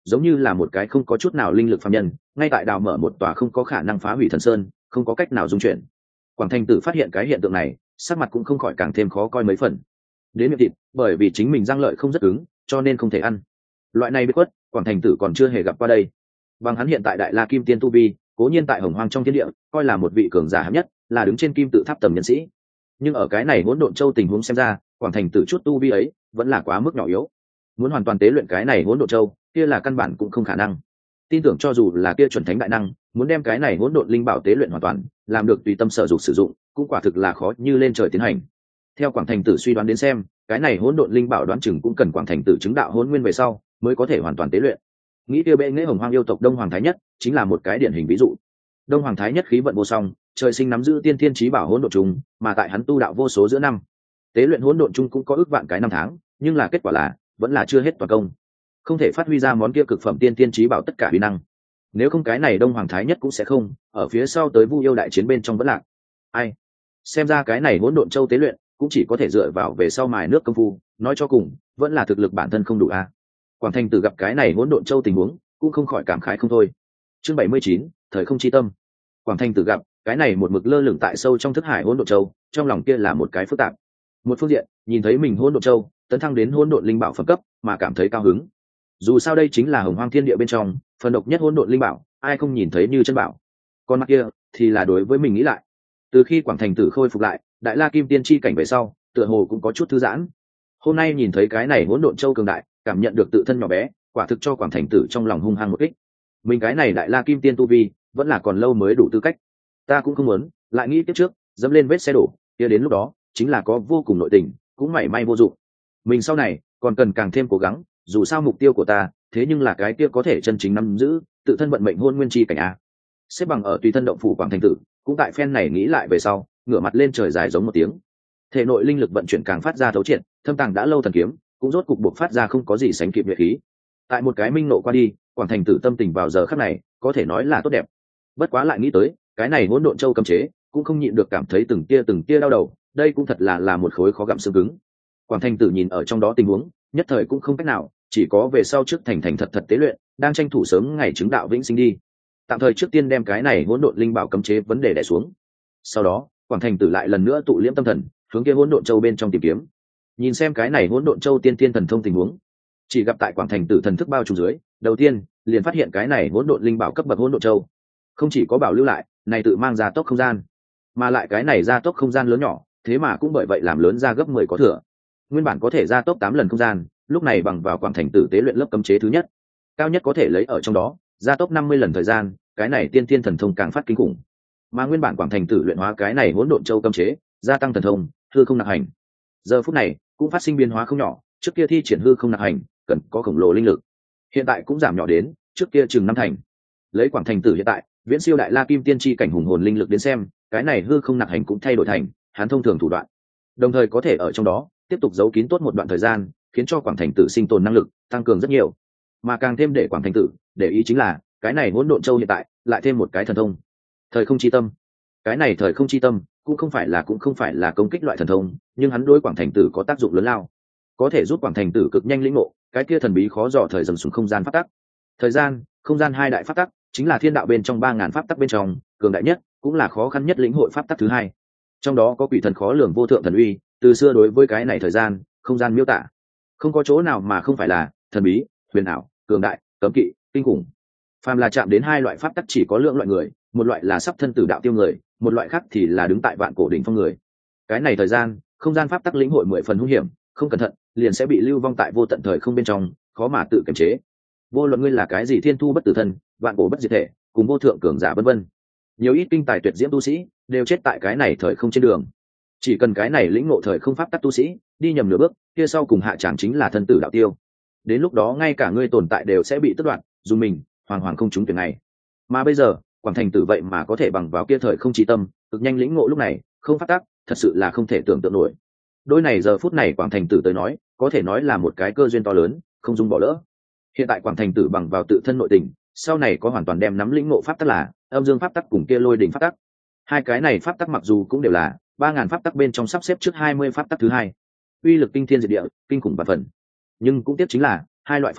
giống như là một cái không có chút nào linh lực phàm nhân ngay tại đào mở một tòa không có khả năng phá hủy thần sơn, không có cách nào dung chuyển. Quảng Thành Tử phát hiện cái hiện tượng này, sắc mặt cũng không khỏi càng thêm khó coi mấy phần. Đến miệng thịt, bởi vì chính mình răng lợi không rất cứng, cho nên không thể ăn. Loại này biết quất, Quảng Thành Tử còn chưa hề gặp qua đây. Bằng hắn hiện tại Đại La Kim Tiên tu vi, cố nhiên tại Hồng Hoang trong thiên địa, coi là một vị cường giả hạng nhất, là đứng trên kim tự tháp tầm nhân sĩ. Nhưng ở cái này hỗn độn châu tình huống xem ra, Quảng Thành Tử chút tu vi ấy vẫn là quá mức nhỏ yếu. Muốn hoàn toàn tế luyện cái này hỗn độn châu, kia là căn bản cũng không khả năng. Tin tưởng cho dù là kia chuẩn thánh đại năng, muốn đem cái này hỗn độn linh bảo tế luyện hoàn toàn, làm được tùy tâm sở dục sử dụng, cũng quả thực là khó như lên trời tiến hành. Theo Quảng Thành Tử suy đoán đến xem, cái này hỗn độn linh bảo đoán chừng cũng cần Quảng Thành Tử chứng đạo hỗn nguyên về sau mới có thể hoàn toàn tế luyện. Nghĩ kia bệ nghệ Hồng Hoang yêu tộc Đông Hoàng Thái Nhất chính là một cái điển hình ví dụ. Đông Hoàng Thái Nhất khí vận vô song, trời sinh nắm giữ tiên thiên chí bảo hỗn độn trùng, mà tại hắn tu đạo vô số giữa năm, tế luyện hỗn độn chung cũng có ước vạn cái năm tháng, nhưng là kết quả là vẫn là chưa hết toàn công, không thể phát huy ra món kia cực phẩm tiên tiên chí bảo tất cả uy năng. Nếu không cái này Đông Hoàng Thái Nhất cũng sẽ không ở phía sau tới Vu Yêu đại chiến bên trong vẫn lạc. Ai, xem ra cái này hỗn độn châu tế luyện cũng chỉ có thể dựa vào về sau mài nước công phu, nói cho cùng vẫn là thực lực bản thân không đủ a. Quảng Thành Tử gặp cái này hỗn độn châu tình huống, cũng không khỏi cảm khái không thôi. Chương 79, thời không chi tâm. Quảng Thành Tử gặp cái này một mực lơ lửng tại sâu trong thức hải hỗn độn châu, trong lòng kia là một cái phức tạp. Một phương diện, nhìn thấy mình hỗn độn châu tấn thăng đến hỗn độn linh bảo phẩm cấp, mà cảm thấy cao hứng. Dù sao đây chính là Hồng Hoang thiên địa bên trong phần độc nhất hỗn độn linh bảo, ai không nhìn thấy như chân bảo. Còn mặt kia thì là đối với mình nghĩ lại, từ khi Quảng Thành Tử khôi phục lại Đại La Kim Tiên chi cảnh về sau, tựa hồ cũng có chút thư giãn. Hôm nay nhìn thấy cái này hỗn độn châu cường đại, cảm nhận được tự thân nhỏ bé, quả thực cho Quảng Thành Tử trong lòng hung hăng một kích. Mình cái này Đại La Kim Tiên tu vi vẫn là còn lâu mới đủ tư cách. Ta cũng không muốn lại nghĩ tiếp trước dẫm lên vết xe đổ kia, đến lúc đó chính là có vô cùng nội tình cũng mảy may vô dụng. Mình sau này còn cần càng thêm cố gắng, dù sao mục tiêu của ta thế nhưng là cái kia có thể chân chính nắm giữ tự thân vận mệnh hôn nguyên chi cảnh a. Xếp bằng ở tùy thân động phủ Quảng Thành Tử cũng tại phen này nghĩ lại về sau, ngửa mặt lên trời dài giống một tiếng. Thể nội linh lực vận chuyển càng phát ra thấu triệt, thâm tàng đã lâu thần kiếm cũng rốt cục buộc phát ra không có gì sánh kịp nhuệ khí. Tại một cái minh nộ qua đi, Quảng Thành Tử tâm tình vào giờ khắc này có thể nói là tốt đẹp. Bất quá lại nghĩ tới cái này hỗn độn châu cấm chế, cũng không nhịn được cảm thấy từng tia đau đầu. Đây cũng thật là một khối khó gặm xương cứng. Quảng Thành Tử nhìn ở trong đó tình huống, nhất thời cũng không cách nào, chỉ có về sau trước thành thật tế luyện, đang tranh thủ sớm ngày chứng đạo vĩnh sinh đi. Tạm thời trước tiên đem cái này hỗn độn linh bảo cấm chế vấn đề đè xuống. Sau đó Quảng Thành Tử lại lần nữa tụ liễm tâm thần, hướng kia hỗn độn châu bên trong tìm kiếm, nhìn xem cái này hỗn độn châu tiên tiên thần thông tình huống. Chỉ gặp tại Quảng Thành Tử thần thức bao trùm dưới, đầu tiên liền phát hiện cái này hỗn độn linh bảo cấp bậc hỗn độn châu không chỉ có bảo lưu lại này tự mang ra tốc không gian, mà lại cái này ra tốc không gian lớn nhỏ thế mà cũng bởi vậy làm lớn ra gấp 10 có thừa. Nguyên bản có thể ra tốc 8 lần không gian, lúc này bằng vào Quảng Thành Tử tế luyện lớp cấm chế thứ nhất, cao nhất có thể lấy ở trong đó ra tốc 50 lần thời gian. Cái này tiên tiên thần thông càng phát kinh khủng. Mà nguyên bản Quảng Thành Tử luyện hóa cái này hỗn độn châu cấm chế, gia tăng thần thông hư không nặc hành, giờ phút này cũng phát sinh biến hóa không nhỏ. Trước kia thi triển hư không nặc hành cần có khổng lồ linh lực, hiện tại cũng giảm nhỏ đến trước kia chừng 5 thành. Lấy Quảng Thành Tử hiện tại viễn siêu Đại La Kim Tiên chi cảnh hùng hồn linh lực đến xem, cái này hư không nặc hành cũng thay đổi thành hắn thông thường thủ đoạn, đồng thời có thể ở trong đó tiếp tục giấu kín tốt một đoạn thời gian, khiến cho Quảng Thành Tử sinh tồn năng lực tăng cường rất nhiều. Mà càng thêm để Quảng Thành Tử để ý chính là cái này hỗn độn châu hiện tại lại thêm một cái thần thông, thời không chi tâm. Cái này thời không chi tâm cũng không phải là công kích loại thần thông, nhưng hắn đối Quảng Thành Tử có tác dụng lớn lao, có thể giúp Quảng Thành Tử cực nhanh lĩnh ngộ cái kia thần bí khó dò thời dần xuống không gian pháp tắc. Thời gian, không gian hai đại pháp tắc chính là thiên đạo bên trong 3000 pháp tắc bên trong cường đại nhất, cũng là khó khăn nhất lĩnh hội pháp tắc thứ hai. Trong đó có quỷ thần khó lường vô thượng thần uy, từ xưa đối với cái này thời gian, không gian miêu tả không có chỗ nào mà không phải là thần bí, huyền ảo, cường đại, cấm kỵ, kinh khủng. Phàm là chạm đến hai loại pháp tắc chỉ có lượng loại người, một loại là sắp thân tử đạo tiêu người, một loại khác thì là đứng tại vạn cổ đỉnh phong người. Cái này thời gian, không gian pháp tắc lĩnh hội 10 phần hung hiểm, không cẩn thận liền sẽ bị lưu vong tại vô tận thời không bên trong, khó mà tự kiềm chế. Vô luận ngươi là cái gì thiên thu bất tử thân, vạn cổ bất diệt thể, cùng vô thượng cường giả vân vân, nhiều ít kinh tài tuyệt diễm tu sĩ đều chết tại cái này thời không trên đường. Chỉ cần cái này lĩnh ngộ thời không pháp tắc tu sĩ đi nhầm nửa bước, kia sau cùng hạ tràng chính là thân tử đạo tiêu. Đến lúc đó ngay cả ngươi tồn tại đều sẽ bị tước đoạt, dùng mình hoàng hoàng không trúng tuyển này. Mà bây giờ Quảng Thành Tử vậy mà có thể bằng vào kia thời không chi tâm cực nhanh lĩnh ngộ lúc này không pháp tắc, thật sự là không thể tưởng tượng nổi. Đôi này giờ phút này Quảng Thành Tử tới nói, có thể nói là một cái cơ duyên to lớn, không dung bỏ lỡ. Hiện tại Quảng Thành Tử bằng vào tự thân nội tình, sau này có hoàn toàn đem nắm lĩnh ngộ pháp tắc là âm dương pháp tắc cùng kia lôi đỉnh pháp tắc. Hai cái này pháp tắc mặc dù cũng đều là 3000 pháp tắc bên trong sắp xếp trước 20 pháp tắc thứ hai, uy lực kinh thiên diệt địa, kinh khủng vạn phần. Nhưng cũng tiếc chính là hai loại pháp tắc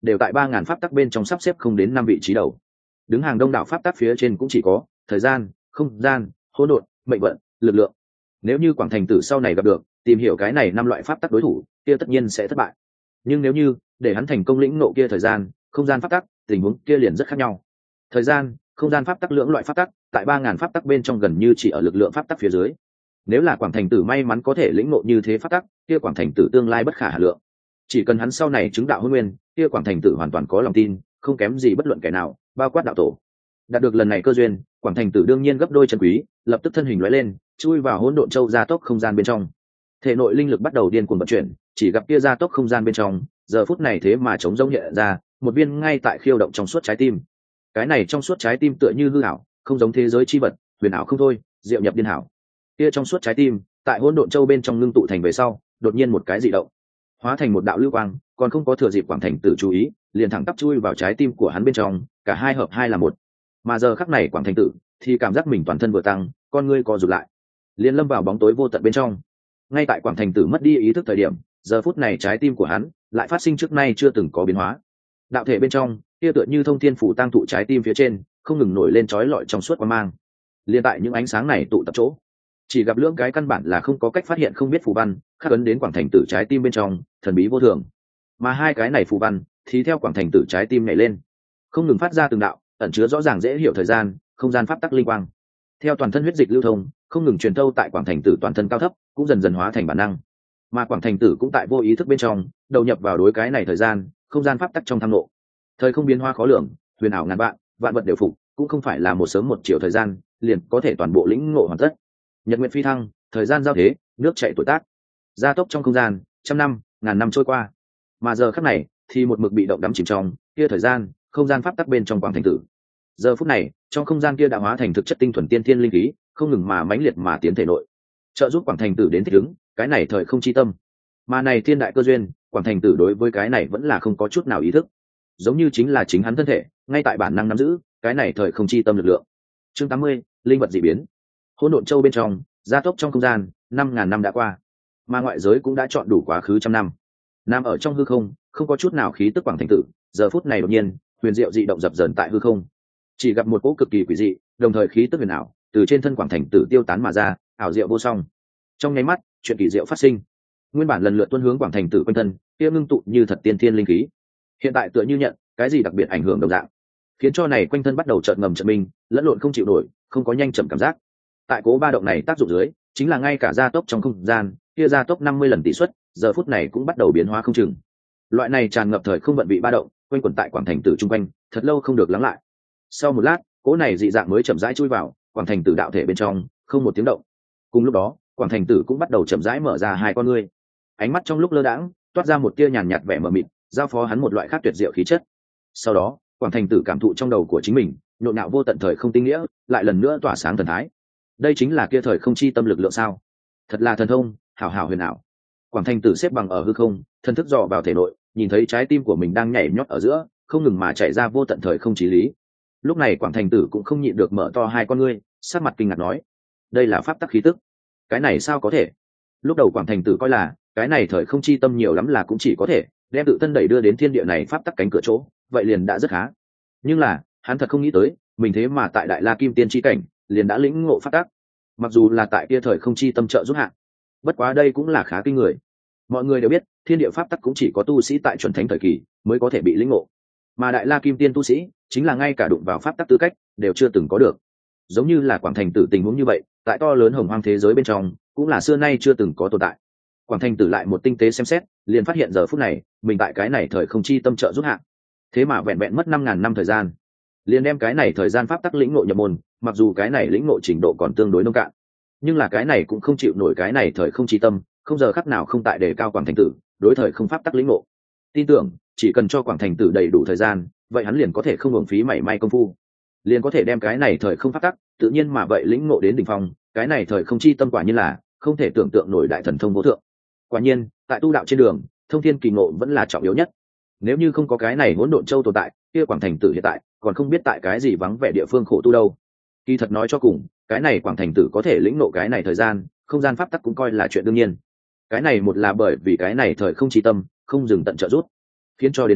đều tại 3.000 pháp tắc bên trong sắp xếp không đến 5 vị trí đầu. Đứng hàng đông đảo pháp tắc phía trên cũng chỉ có thời gian, không gian, hỗn độn, mệnh vận, lực lượng. Nếu như Quảng Thành Tử sau này gặp được tìm hiểu cái này 5 loại pháp tắc đối thủ, kia tất nhiên sẽ thất bại. Nhưng nếu như để hắn thành công lĩnh ngộ kia thời gian, không gian pháp tắc, tình huống kia liền rất khác nhau. Thời gian, không gian pháp tắc lưỡng loại pháp tắc, tại 3.000 pháp tắc bên trong gần như chỉ ở lực lượng pháp tắc phía dưới. Nếu là Quảng Thành Tử may mắn có thể lĩnh ngộ như thế pháp tắc, kia Quảng Thành Tử tương lai bất khả hà lượng. Chỉ cần hắn sau này chứng đạo hôn nguyên, kia Quảng Thành Tử hoàn toàn có lòng tin, không kém gì bất luận kẻ nào, bao quát đạo tổ. Đạt được lần này cơ duyên, Quảng Thành Tử đương nhiên gấp đôi chân quý, lập tức thân hình lóe lên, chui vào hỗn độn châu gia tốc không gian bên trong. Thể nội linh lực bắt đầu điên cuồng vận chuyển, chỉ gặp kia gia tốc không gian bên trong, giờ phút này thế mà trống rỗng hiện ra một viên ngay tại khiêu động trong suốt trái tim. Cái này trong suốt trái tim tựa như hư ảo, không giống thế giới chi vật, huyền ảo không thôi, diệu nhập điên hảo. Kia trong suốt trái tim, tại hỗn độn châu bên trong ngưng tụ thành về sau, đột nhiên một cái dị động, hóa thành một đạo lưu quang, còn không có thừa dịp Quảng Thành Tử chú ý, liền thẳng tắp chui vào trái tim của hắn bên trong, cả hai hợp hai là một. Mà giờ khắc này Quảng Thành Tử thì cảm giác mình toàn thân vừa tăng, con ngươi co rụt lại, liền lâm vào bóng tối vô tận bên trong. Ngay tại Quảng Thành Tử mất đi ý thức thời điểm, giờ phút này trái tim của hắn lại phát sinh trước nay chưa từng có biến hóa. Đạo thể bên trong kia tựa như thông thiên phủ tăng tụ trái tim phía trên, không ngừng nổi lên chói lọi trong suốt quang mang. Liên tại những ánh sáng này tụ tập chỗ, chỉ gặp lưỡng cái căn bản là không có cách phát hiện không biết phù văn khắc ấn đến Quảng Thành Tử trái tim bên trong, thần bí vô thường. Mà hai cái này phù văn thì theo Quảng Thành Tử trái tim nhảy lên, không ngừng phát ra từng đạo ẩn chứa rõ ràng dễ hiểu thời gian, không gian pháp tắc linh quang. Theo toàn thân huyết dịch lưu thông, không ngừng truyền thâu tại Quảng Thành Tử toàn thân cao thấp, cũng dần dần hóa thành bản năng. Mà Quảng Thành Tử cũng tại vô ý thức bên trong đầu nhập vào đối cái này thời gian, không gian pháp tắc trong tham nộ. Thời không biến hóa khó lường, huyền ảo ngàn vạn, vạn vật đều phục, cũng không phải là một sớm một chiều thời gian liền có thể toàn bộ lĩnh ngộ hoàn tất. Nhật nguyện phi thăng, thời gian giao thế, nước chảy tuổi tác, gia tốc trong không gian, trăm năm, ngàn năm trôi qua. Mà giờ khắc này thì một mực bị động đắm chìm trong kia thời gian, không gian pháp tắc bên trong Quảng Thành Tử. Giờ phút này, trong không gian kia đã hóa thành thực chất tinh thuần tiên thiên linh khí, không ngừng mà mãnh liệt mà tiến thể nội, trợ giúp Quảng Thành Tử đến thích ứng cái này thời không chi tâm. Mà này thiên đại cơ duyên, Quảng Thành Tử đối với cái này vẫn là không có chút nào ý thức, giống như chính là chính hắn thân thể ngay tại bản năng nắm giữ cái này thời không chi tâm lực lượng. Chương 80, linh vật dị biến. Hỗn độn châu bên trong, gia tốc trong không gian, 5.000 năm đã qua, mà ngoại giới cũng đã chọn đủ quá khứ trăm năm. Nằm ở trong hư không, không có chút nào khí tức Quảng Thành Tử, giờ phút này đột nhiên, huyền diệu dị động dập dờn tại hư không. Chỉ gặp một cỗ cực kỳ quỷ dị, đồng thời khí tức huyền ảo từ trên thân Quảng Thành Tử tiêu tán mà ra, ảo diệu vô song. Trong nháy mắt, chuyện kỳ diệu phát sinh. Nguyên bản lần lượt tuôn hướng Quảng Thành Tử quanh thân, kia ngưng tụ như thật tiên thiên linh khí, hiện tại tựa như nhận cái gì đặc biệt ảnh hưởng đồng dạng, khiến cho này quanh thân bắt đầu chợt ngầm chợt minh, lẫn lộn không chịu nổi, không có nhanh chậm cảm giác. Tại cố ba động này tác dụng dưới, chính là ngay cả gia tốc trong không gian, kia gia tốc 50 lần tỷ suất, giờ phút này cũng bắt đầu biến hóa không chừng. Loại này tràn ngập thời không vận vị ba động, quanh quẩn tại Quảng Thành Tử trung quanh, thật lâu không được lắng lại. Sau một lát, cố này dị dạng mới chậm rãi chui vào Quảng Thành Tử đạo thể bên trong, không một tiếng động. Cùng lúc đó, Quảng Thành Tử cũng bắt đầu chậm rãi mở ra hai con ngươi, ánh mắt trong lúc lơ đãng toát ra một tia nhàn nhạt vẻ mờ mịt, giao phó hắn một loại khác tuyệt diệu khí chất. Sau đó, Quảng Thành Tử cảm thụ trong đầu của chính mình nhộn nhạo vô tận thời không tinh nghĩa, lại lần nữa tỏa sáng thần thái. Đây chính là kia thời không chi tâm lực lượng sao? Thật là thần thông, hảo hảo huyền ảo. Quảng Thành Tử xếp bằng ở hư không, thân thức dò vào thể nội, nhìn thấy trái tim của mình đang nhảy nhót ở giữa, không ngừng mà chảy ra vô tận thời không chí lý. Lúc này Quảng Thành Tử cũng không nhịn được mở to hai con ngươi, sắc mặt kinh ngạc nói: đây là pháp tắc khí tức. Cái này sao có thể? Lúc đầu Quảng Thành Tử coi là cái này thời không chi tâm nhiều lắm là cũng chỉ có thể đem tự thân đẩy đưa đến thiên địa này pháp tắc cánh cửa chỗ, vậy liền đã rất khá. Nhưng là hắn thật không nghĩ tới, mình thế mà tại Đại La Kim Tiên chi cảnh liền đã lĩnh ngộ pháp tắc, mặc dù là tại kia thời không chi tâm trợ giúp hạn. Bất quá đây cũng là khá kinh người. Mọi người đều biết, thiên địa pháp tắc cũng chỉ có tu sĩ tại chuẩn thánh thời kỳ mới có thể bị lĩnh ngộ, mà Đại La Kim Tiên tu sĩ chính là ngay cả đụng vào pháp tắc tư cách đều chưa từng có được. Giống như là Quảng Thành Tử tình huống như vậy, tại to lớn hồng hoang thế giới bên trong cũng là xưa nay chưa từng có tồn tại. Quảng Thành Tử lại một tinh tế xem xét, liền phát hiện giờ phút này mình tại cái này thời không chi tâm trợ giúp hạn, thế mà vẹn vẹn mất 5.000 năm thời gian liền đem cái này thời gian pháp tắc lĩnh ngộ nhập môn. Mặc dù cái này lĩnh ngộ trình độ còn tương đối nông cạn, nhưng là cái này cũng không chịu nổi cái này thời không chi tâm không giờ khắc nào không tại đề cao Quảng Thành Tử đối thời không pháp tắc lĩnh ngộ. Tin tưởng chỉ cần cho Quảng Thành Tử đầy đủ thời gian, vậy hắn liền có thể không uổng phí mảy may công phu, liền có thể đem cái này thời không pháp tắc tự nhiên mà vậy lĩnh ngộ đến đỉnh phong. Cái này thời không chi tâm quả nhiên là không thể tưởng tượng nổi đại thần thông vô thượng. Quả nhiên tại tu đạo trên đường, thông thiên kỳ ngộ vẫn là trọng yếu nhất. Nếu như không có cái này hỗn độn châu tồn tại, kia Quảng Thành Tử hiện tại còn không biết tại cái gì vắng vẻ địa phương khổ tu đâu. Kỳ thật nói cho cùng, cái này Quảng Thành Tử có thể lĩnh ngộ cái này thời gian, không gian pháp tắc cũng coi là chuyện đương nhiên. Cái này một là bởi vì cái này thời không chi tâm không dừng tận trợ giúp, khiến cho đến hắn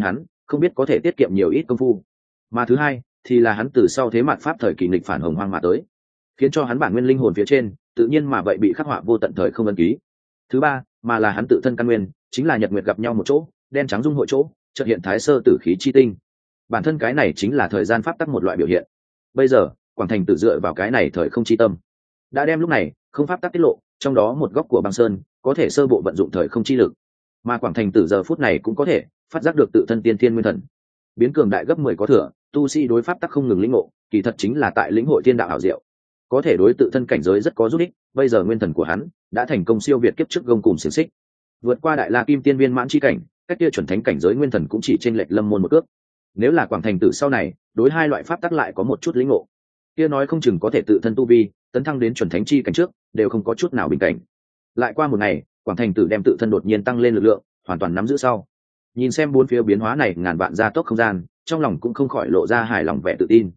không biết có thể tiết kiệm nhiều ít công phu. Mà thứ hai thì là hắn từ sau thế mạt pháp thời kỳ nghịch phản hồng hoang mà tới, khiến cho hắn bản nguyên linh hồn phía trên tự nhiên mà vậy bị khắc họa vô tận thời không ấn ký. Thứ ba mà là hắn tự thân căn nguyên chính là nhật nguyệt gặp nhau một chỗ, đen trắng dung hội chỗ, chợt hiện thái sơ tử khí chi tinh. Bản thân cái này chính là thời gian pháp tắc một loại biểu hiện. Bây giờ Quảng Thành Tử dựa vào cái này thời không chi tâm, đã đem lúc này không pháp tắc tiết lộ, trong đó một góc của băng sơn có thể sơ bộ vận dụng thời không chi lực, mà Quảng Thành Tử giờ phút này cũng có thể phát giác được tự thân tiên thiên nguyên thần biến cường đại gấp 10 có thừa. Tu sĩ đối pháp tắc không ngừng lĩnh ngộ, kỳ thật chính là tại lĩnh hội thiên đạo ảo diệu, có thể đối tự thân cảnh giới rất có giúp ích. Bây giờ nguyên thần của hắn đã thành công siêu việt kiếp trước gông cùng xiềng xích, vượt qua đại la kim tiên viên mãn chi cảnh, cách kia chuẩn thánh cảnh giới nguyên thần cũng chỉ trên lệch lâm môn một cước. Nếu là Quảng Thành Tử sau này đối hai loại pháp tắc lại có một chút lĩnh ngộ, kia nói không chừng có thể tự thân tu vi tấn thăng đến chuẩn thánh chi cảnh trước đều không có chút nào bình cảnh. Lại qua một ngày, Quảng Thành Tử đem tự thân đột nhiên tăng lên lực lượng, hoàn toàn nắm giữ sau, nhìn xem bốn phía biến hóa này ngàn vạn gia tốc không gian, trong lòng cũng không khỏi lộ ra hài lòng vẻ tự tin.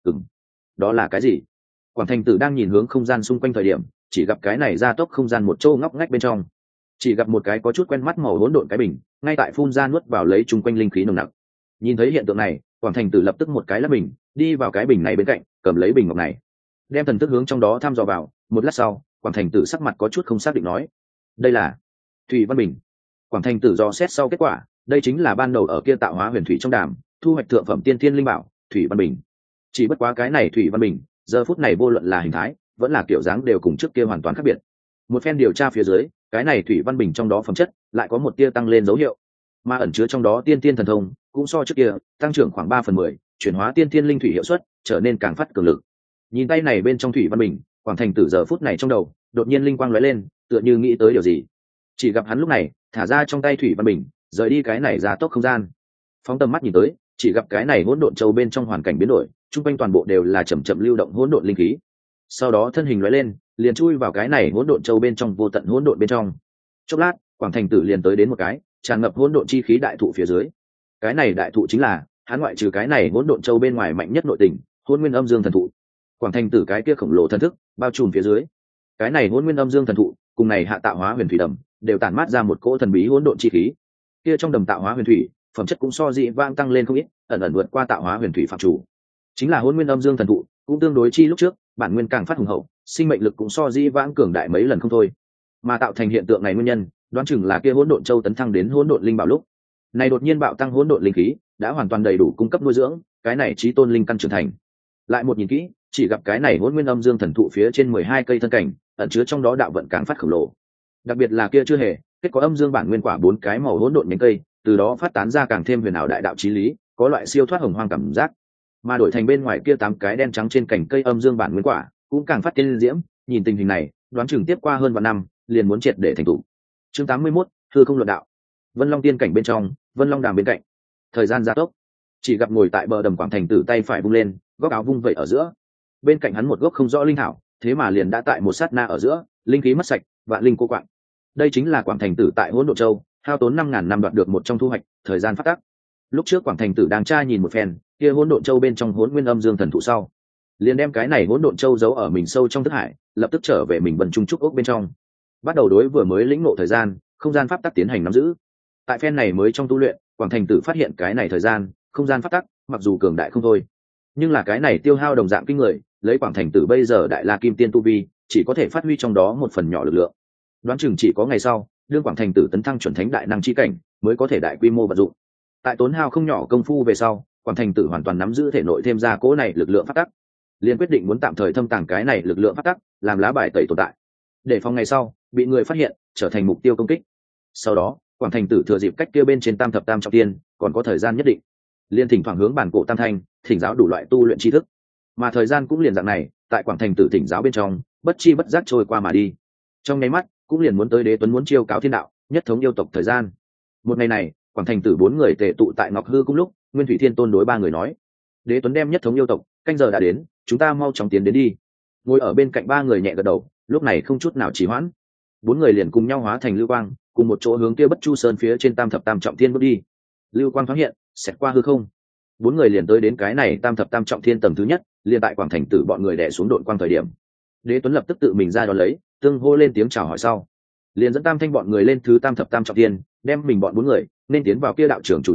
Đó là cái gì? Quảng Thành Tử đang nhìn hướng không gian xung quanh thời điểm, chỉ gặp cái này gia tốc không gian một chỗ ngóc ngách bên trong, chỉ gặp một cái có chút quen mắt màu hỗn độn cái bình, ngay tại phun ra nuốt vào lấy chung quanh linh khí nồng nặc. Nhìn thấy hiện tượng này, Quảng Thành Tử lập tức một cái lắc mình, đi vào cái bình này bên cạnh, cầm lấy bình ngọc này, đem thần thức hướng trong đó thăm dò vào. Một lát sau, Quảng Thành Tử sắc mặt có chút không xác định nói: đây là thủy văn bình. Quảng Thành Tử dò xét sau kết quả, đây chính là ban đầu ở kia tạo hóa huyền thủy trong đàm thu hoạch thượng phẩm tiên thiên linh bảo thủy văn bình. Chỉ bất quá cái này thủy văn bình giờ phút này vô luận là hình thái vẫn là kiểu dáng đều cùng trước kia hoàn toàn khác biệt. Một phen điều tra phía dưới, cái này thủy văn bình trong đó phẩm chất lại có một tia tăng lên dấu hiệu, mà ẩn chứa trong đó tiên tiên thần thông cũng so trước kia tăng trưởng khoảng 3/10, chuyển hóa tiên tiên linh thủy hiệu suất trở nên càng phát cường lực. Nhìn tay này bên trong thủy văn bình, Quảng Thành Tử giờ phút này trong đầu đột nhiên linh quang lóe lên, tựa như nghĩ tới điều gì. Chỉ gặp hắn lúc này thả ra trong tay thủy văn bình, rời đi cái này ra tốc không gian, phóng tầm mắt nhìn tới, chỉ gặp cái này hỗn độn châu bên trong hoàn cảnh biến đổi, chung quanh toàn bộ đều là chậm chậm lưu động hỗn độn linh khí. Sau đó thân hình lóe lên, liền chui vào cái này hỗn độn châu bên trong vô tận hỗn độn bên trong. Chốc lát, Quảng Thành Tử liền tới đến một cái tràn ngập hỗn độn chi khí đại thụ phía dưới. Cái này đại thụ chính là hắn ngoại trừ cái này hỗn độn châu bên ngoài mạnh nhất nội tình, Hỗn Nguyên Âm Dương thần thụ. Quảng Thành Tử cái kia khổng lồ thần thức bao trùm phía dưới, cái này Hỗn Nguyên Âm Dương thần thụ cùng này hạ tạo hóa huyền thủy đầm đều tản mát ra một cỗ thần bí hỗn độn chi khí. Kia trong đầm tạo hóa huyền thủy phẩm chất cũng so dị vang tăng lên không ít, ẩn ẩn vượt qua tạo hóa huyền thủy phạm chủ. Chính là Hỗn Nguyên Âm Dương thần thụ cũng tương đối chi lúc trước, bản nguyên càng phát hùng hậu, sinh mệnh lực cũng so dị vãng cường đại mấy lần không thôi. Mà tạo thành hiện tượng này nguyên nhân, đoán chừng là kia hỗn độn châu tấn thăng đến hỗn độn linh bảo lúc này đột nhiên bạo tăng hỗn độn linh khí, đã hoàn toàn đầy đủ cung cấp nuôi dưỡng cái này chí tôn linh căn trưởng thành. Lại một nhìn kỹ, chỉ gặp cái này Hỗn Nguyên Âm Dương thần thụ phía trên 12 cây thân cảnh, ẩn chứa trong đó đạo vận càng phát khổng lồ. Đặc biệt là kia chưa hề kết có âm dương bản nguyên quả 4 cái màu hỗn độn nhánh cây, từ đó phát tán ra càng thêm huyền ảo đại đạo chí lý, có loại siêu thoát hồng hoang cảm giác. Mà đổi thành bên ngoài kia 8 cái đen trắng trên cành cây âm dương bản nguyên quả, cũng càng phát tiên diễm, nhìn tình hình này, đoán chừng tiếp qua hơn vạn năm, liền muốn triệt để thành tựu. Chương 81, hư không luận đạo. Vân Long tiên cảnh bên trong, Vân Long đàm bên cạnh. Thời gian gia tốc, chỉ gặp ngồi tại bờ đầm Quảng Thành Tử tay phải vung lên, góc áo vung vậy ở giữa. Bên cạnh hắn một gốc không rõ linh thảo, thế mà liền đã tại một sát na ở giữa, linh khí mất sạch, vạn linh cô quạng. Đây chính là Quảng Thành Tử tại Hỗn Độn Châu, hao tốn 5000 năm đoạt được một trong thu hoạch, thời gian phát tác. Lúc trước Quảng Thành Tử đang tra nhìn một phen, kia Hỗn Độn Châu bên trong Hỗn Nguyên Âm Dương thần thụ sau, liền đem cái này Hỗn Độn Châu giấu ở mình sâu trong thức hải, lập tức trở về mình Vân Trung Trúc ốc bên trong, bắt đầu đối vừa mới lĩnh ngộ thời gian, không gian pháp tắc tiến hành nắm giữ. Tại phen này mới trong tu luyện, Quảng Thành Tử phát hiện cái này thời gian, không gian pháp tắc, mặc dù cường đại không thôi, nhưng là cái này tiêu hao đồng dạng kinh người, lấy Quảng Thành Tử bây giờ đại la kim tiên tu vi, chỉ có thể phát huy trong đó một phần nhỏ lực lượng. Đoán chừng chỉ có ngày sau, đương Quảng Thành Tử tấn thăng chuẩn thánh đại năng chi cảnh, mới có thể đại quy mô vận dụng. Tại tốn hao không nhỏ công phu về sau, Quảng Thành Tử hoàn toàn nắm giữ thể nội thêm ra cỗ này lực lượng pháp tắc, liền quyết định muốn tạm thời thâm tàng cái này lực lượng pháp tắc, làm lá bài tẩy tồn tại, để phòng ngày sau bị người phát hiện, trở thành mục tiêu công kích. Sau đó, Quảng Thành Tử thừa dịp cách kia bên trên Tam Thập Tam Trọng Thiên còn có thời gian nhất định, liền thỉnh thoảng hướng bản cổ Tam Thanh thỉnh giáo đủ loại tu luyện tri thức. Mà thời gian cũng liền dạng này, tại Quảng Thành Tử thỉnh giáo bên trong, bất chi bất giác trôi qua mà đi. Trong nháy mắt, cũng liền muốn tới Đế Tuấn muốn chiêu cáo thiên đạo, nhất thống yêu tộc thời gian. Một ngày này, Quảng Thành Tử 4 người tề tụ tại Ngọc Hư Cung lúc, Nguyên Thủy Thiên Tôn đối 3 người nói: Đế Tuấn đem nhất thống yêu tộc, canh giờ đã đến, chúng ta mau chóng tiến đến đi. Ngồi ở bên cạnh 3 người nhẹ gật đầu, lúc này không chút nào trì hoãn. 4 người liền cùng nhau hóa thành lưu quang, cùng một chỗ hướng kia Bất Chu Sơn phía trên Tam Thập Tam Trọng Thiên bước đi. Lưu quang thoáng hiện, xẹt qua hư không. 4 người liền tới đến cái này Tam Thập Tam Trọng Thiên tầng thứ nhất, liền tại Quảng Thành Tử bọn người đè xuống độn quang thời điểm, Đế Tuấn lập tức tự mình ra đón lấy, tương hô lên tiếng chào hỏi sau, liền dẫn Tam Thanh bọn người lên thứ Tam Thập Tam Trọng Thiên, đem mình bọn 4 người nên tiến vào kia đạo trưởng chủ điện,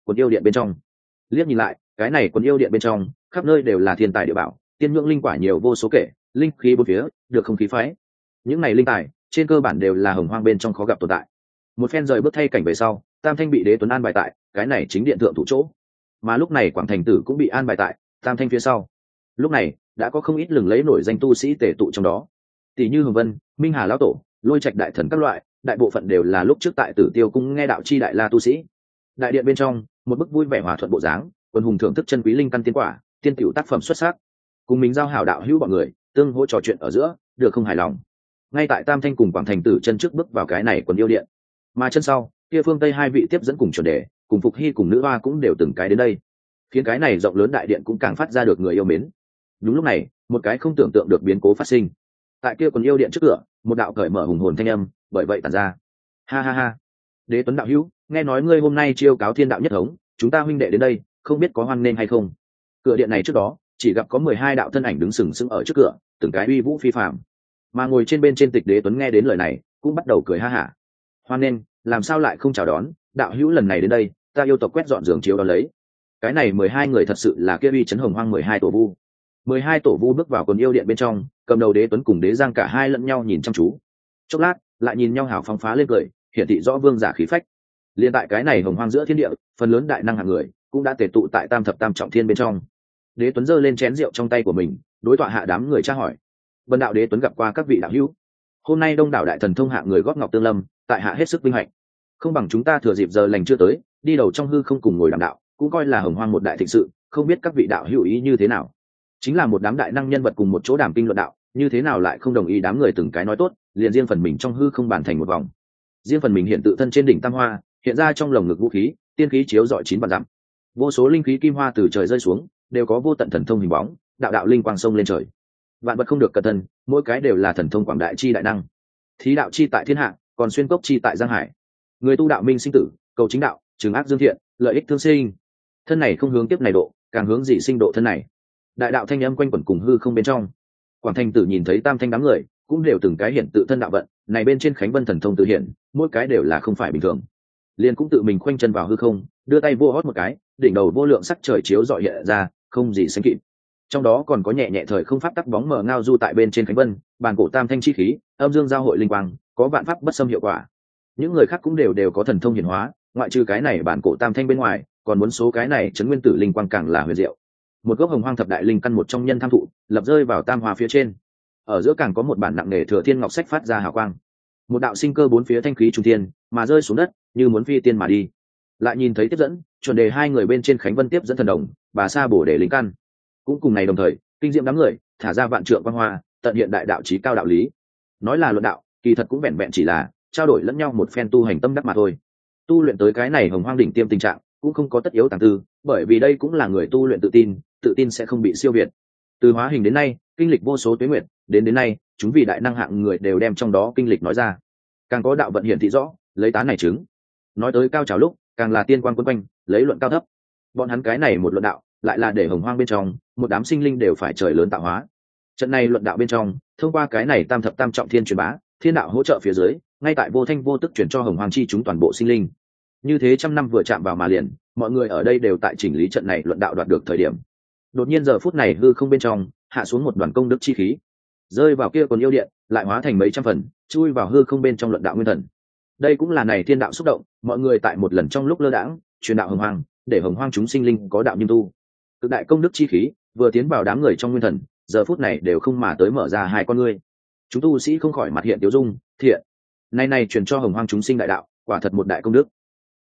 quần yêu điện bên trong. Liếc nhìn lại, cái này quần yêu điện bên trong khắp nơi đều là thiên tài địa bảo, tiên nhưỡng linh quả nhiều vô số kể, linh khí bốn phía, được không khí phái. Những này linh tài trên cơ bản đều là hồng hoang bên trong khó gặp tồn tại. Một phen rời bước thay cảnh về sau, Tam Thanh bị Đế Tuấn an bài tại cái này chính điện thượng thủ chỗ, mà lúc này Quảng Thành Tử cũng bị an bài tại Tam Thanh phía sau. Lúc này đã có không ít lừng lấy nổi danh tu sĩ tề tụ trong đó, tỷ như Hồng Vân, Minh Hà lão tổ, Lôi Trạch đại thần các loại, đại bộ phận đều là lúc trước tại Tử Tiêu cung nghe đạo chi đại la tu sĩ. Đại điện bên trong, một bức vui vẻ hòa thuận bộ dáng, quân hùng thưởng thức chân quý linh căn tiên quả, tiên tiểu tác phẩm xuất sắc, cùng mình giao hảo đạo hữu bọn người, tương hỗ trò chuyện ở giữa, được không hài lòng. Ngay tại Tam Thanh cùng Quảng Thành Tử chân trước bước vào cái này quần yêu điện, mà chân sau, kia phương Tây hai vị tiếp dẫn cùng chuẩn đề, cùng Phục Hy cùng nữ hoa cũng đều từng cái đến đây, khiến cái này rộng lớn đại điện cũng càng phát ra được người yêu mến. Đúng lúc này, một cái không tưởng tượng được biến cố phát sinh. Tại kia quần yêu điện trước cửa, một đạo cởi mở hùng hồn thanh âm, bởi vậy tản ra. Ha ha ha, Đế Tuấn đạo hữu, nghe nói ngươi hôm nay chiêu cáo thiên đạo nhất thống, chúng ta huynh đệ đến đây, không biết có hoan nên hay không. Cửa điện này trước đó chỉ gặp có 12 đạo thân ảnh đứng sừng sững ở trước cửa, từng cái uy vũ phi phàm. Mà ngồi trên bên trên Tịch Đế Tuấn nghe đến lời này, cũng bắt đầu cười ha hả. Hoan nên, làm sao lại không chào đón, đạo hữu lần này đến đây, ta yêu tộc quét dọn giường chiếu đó lấy. Cái này 12 người thật sự là kia uy chấn hồng hoang 12 tổ vu. 12 tổ vu bước vào quần yêu điện bên trong, cầm đầu Đế Tuấn cùng Đế Giang cả hai lẫn nhau nhìn chăm chú. Chốc lát, lại nhìn nhau hào phóng phá lên cười, hiển thị rõ vương giả khí phách. Liên tại cái này hồng hoang giữa thiên địa, phần lớn đại năng hạng người cũng đã tề tụ tại Tam Thập Tam Trọng Thiên bên trong. Đế Tuấn giơ lên chén rượu trong tay của mình, đối tọa hạ đám người tra hỏi. Vân đạo Đế Tuấn gặp qua các vị đạo hữu. Hôm nay đông đảo đại thần thông hạng người góp ngọc tương lâm, tại hạ hết sức vinh hạnh. Không bằng chúng ta thừa dịp giờ lành chưa tới, đi đầu trong hư không cùng ngồi đàm đạo, cũng coi là hồng hoang một đại thịnh sự, không biết các vị đạo hữu ý như thế nào. Chính là một đám đại năng nhân vật cùng một chỗ đàm kinh luận đạo, như thế nào lại không đồng ý, đám người từng cái nói tốt, liền riêng phần mình trong hư không bàn thành một vòng. Riêng phần mình hiện tự thân trên đỉnh tam hoa, hiện ra trong lồng ngực vũ khí, tiên khí chiếu rọi 9 vạn dặm. Vô số linh khí kim hoa từ trời rơi xuống, đều có vô tận thần thông hình bóng, đạo đạo linh quang sông lên trời. Vạn vật không được cẩn thân, mỗi cái đều là thần thông quảng đại chi đại năng. Thí đạo chi tại thiên hạ, còn xuyên cốc chi tại giang hải. Người tu đạo minh sinh tử, cầu chính đạo, trường ác dương thiện, lợi ích thương sinh. Thân này không hướng tiếp này độ, càng hướng dị sinh độ thân này. Đại đạo thanh âm quanh quẩn cùng hư không bên trong. Quảng Thành Tử nhìn thấy Tam Thanh đám người, cũng đều từng cái hiện tự thân đạo vận, này bên trên Khánh Vân thần thông tự hiện, mỗi cái đều là không phải bình thường. Liền cũng tự mình khoanh chân vào hư không, đưa tay vô hót một cái, đỉnh đầu vô lượng sắc trời chiếu rọi hiện ra, không gì sánh kịp. Trong đó còn có nhẹ nhẹ thời không pháp tắc bóng mờ ngao du tại bên trên Khánh Vân, bàn cổ Tam Thanh chi khí, âm dương giao hội linh quang, có vạn pháp bất xâm hiệu quả. Những người khác cũng đều có thần thông hiển hóa, ngoại trừ cái này bản cổ Tam Thanh bên ngoài, còn muốn số cái này chấn nguyên tử linh quang càng là huyền diệu. Một gốc hồng hoang thập đại linh căn một trong nhân tham thụ, lập rơi vào tam hoa phía trên. Ở giữa càng có một bản nặng nề thừa thiên ngọc sách phát ra hào quang. Một đạo sinh cơ bốn phía thanh khí trung thiên, mà rơi xuống đất, như muốn phi tiên mà đi. Lại nhìn thấy tiếp dẫn, chuẩn đề hai người bên trên Khánh Vân tiếp dẫn thần đồng, bà sa bổ để linh căn. Cũng cùng này đồng thời, kinh diệm đám người, thả ra vạn trượng quang hoa, tận hiện đại đạo chí cao đạo lý. Nói là luận đạo, kỳ thật cũng vẹn vẹn chỉ là trao đổi lẫn nhau một phen tu hành tâm đắc mà thôi. Tu luyện tới cái này hồng hoang đỉnh tiêm tình trạng, cũng không có tất yếu tàng tư, bởi vì đây cũng là người tu luyện tự tin sẽ không bị siêu việt. Từ hóa hình đến nay, kinh lịch vô số tuế nguyệt, đến nay, chúng vì đại năng hạng người đều đem trong đó kinh lịch nói ra. Càng có đạo vận hiển thị rõ, lấy tán này chứng. Nói tới cao trào lúc, càng là tiên quan quấn quanh, lấy luận cao thấp. Bọn hắn cái này một luận đạo, lại là để hồng hoang bên trong, một đám sinh linh đều phải trời lớn tạo hóa. Trận này luận đạo bên trong, thông qua cái này tam thập tam trọng thiên truyền bá, thiên đạo hỗ trợ phía dưới, ngay tại vô thanh vô tức chuyển cho hồng hoang chi chúng toàn bộ sinh linh. Như thế trăm năm vừa chạm vào mà liền, mọi người ở đây đều tại chỉnh lý trận này luận đạo đoạt được thời điểm. Đột nhiên giờ phút này hư không bên trong hạ xuống một đoàn công đức chi khí, rơi vào kia còn yêu điện, lại hóa thành mấy trăm phần, chui vào hư không bên trong luận đạo nguyên thần. Đây cũng là này thiên đạo xúc động, mọi người tại một lần trong lúc lơ đãng truyền đạo hồng hoang, để hồng hoang chúng sinh linh có đạo nghiêm tu. Cực đại công đức chi khí vừa tiến vào đám người trong nguyên thần, giờ phút này đều không mà tới mở ra hai con ngươi. Chúng tu sĩ không khỏi mặt hiện tiêu dung, thiện. Này truyền cho hồng hoang chúng sinh đại đạo, quả thật một đại công đức.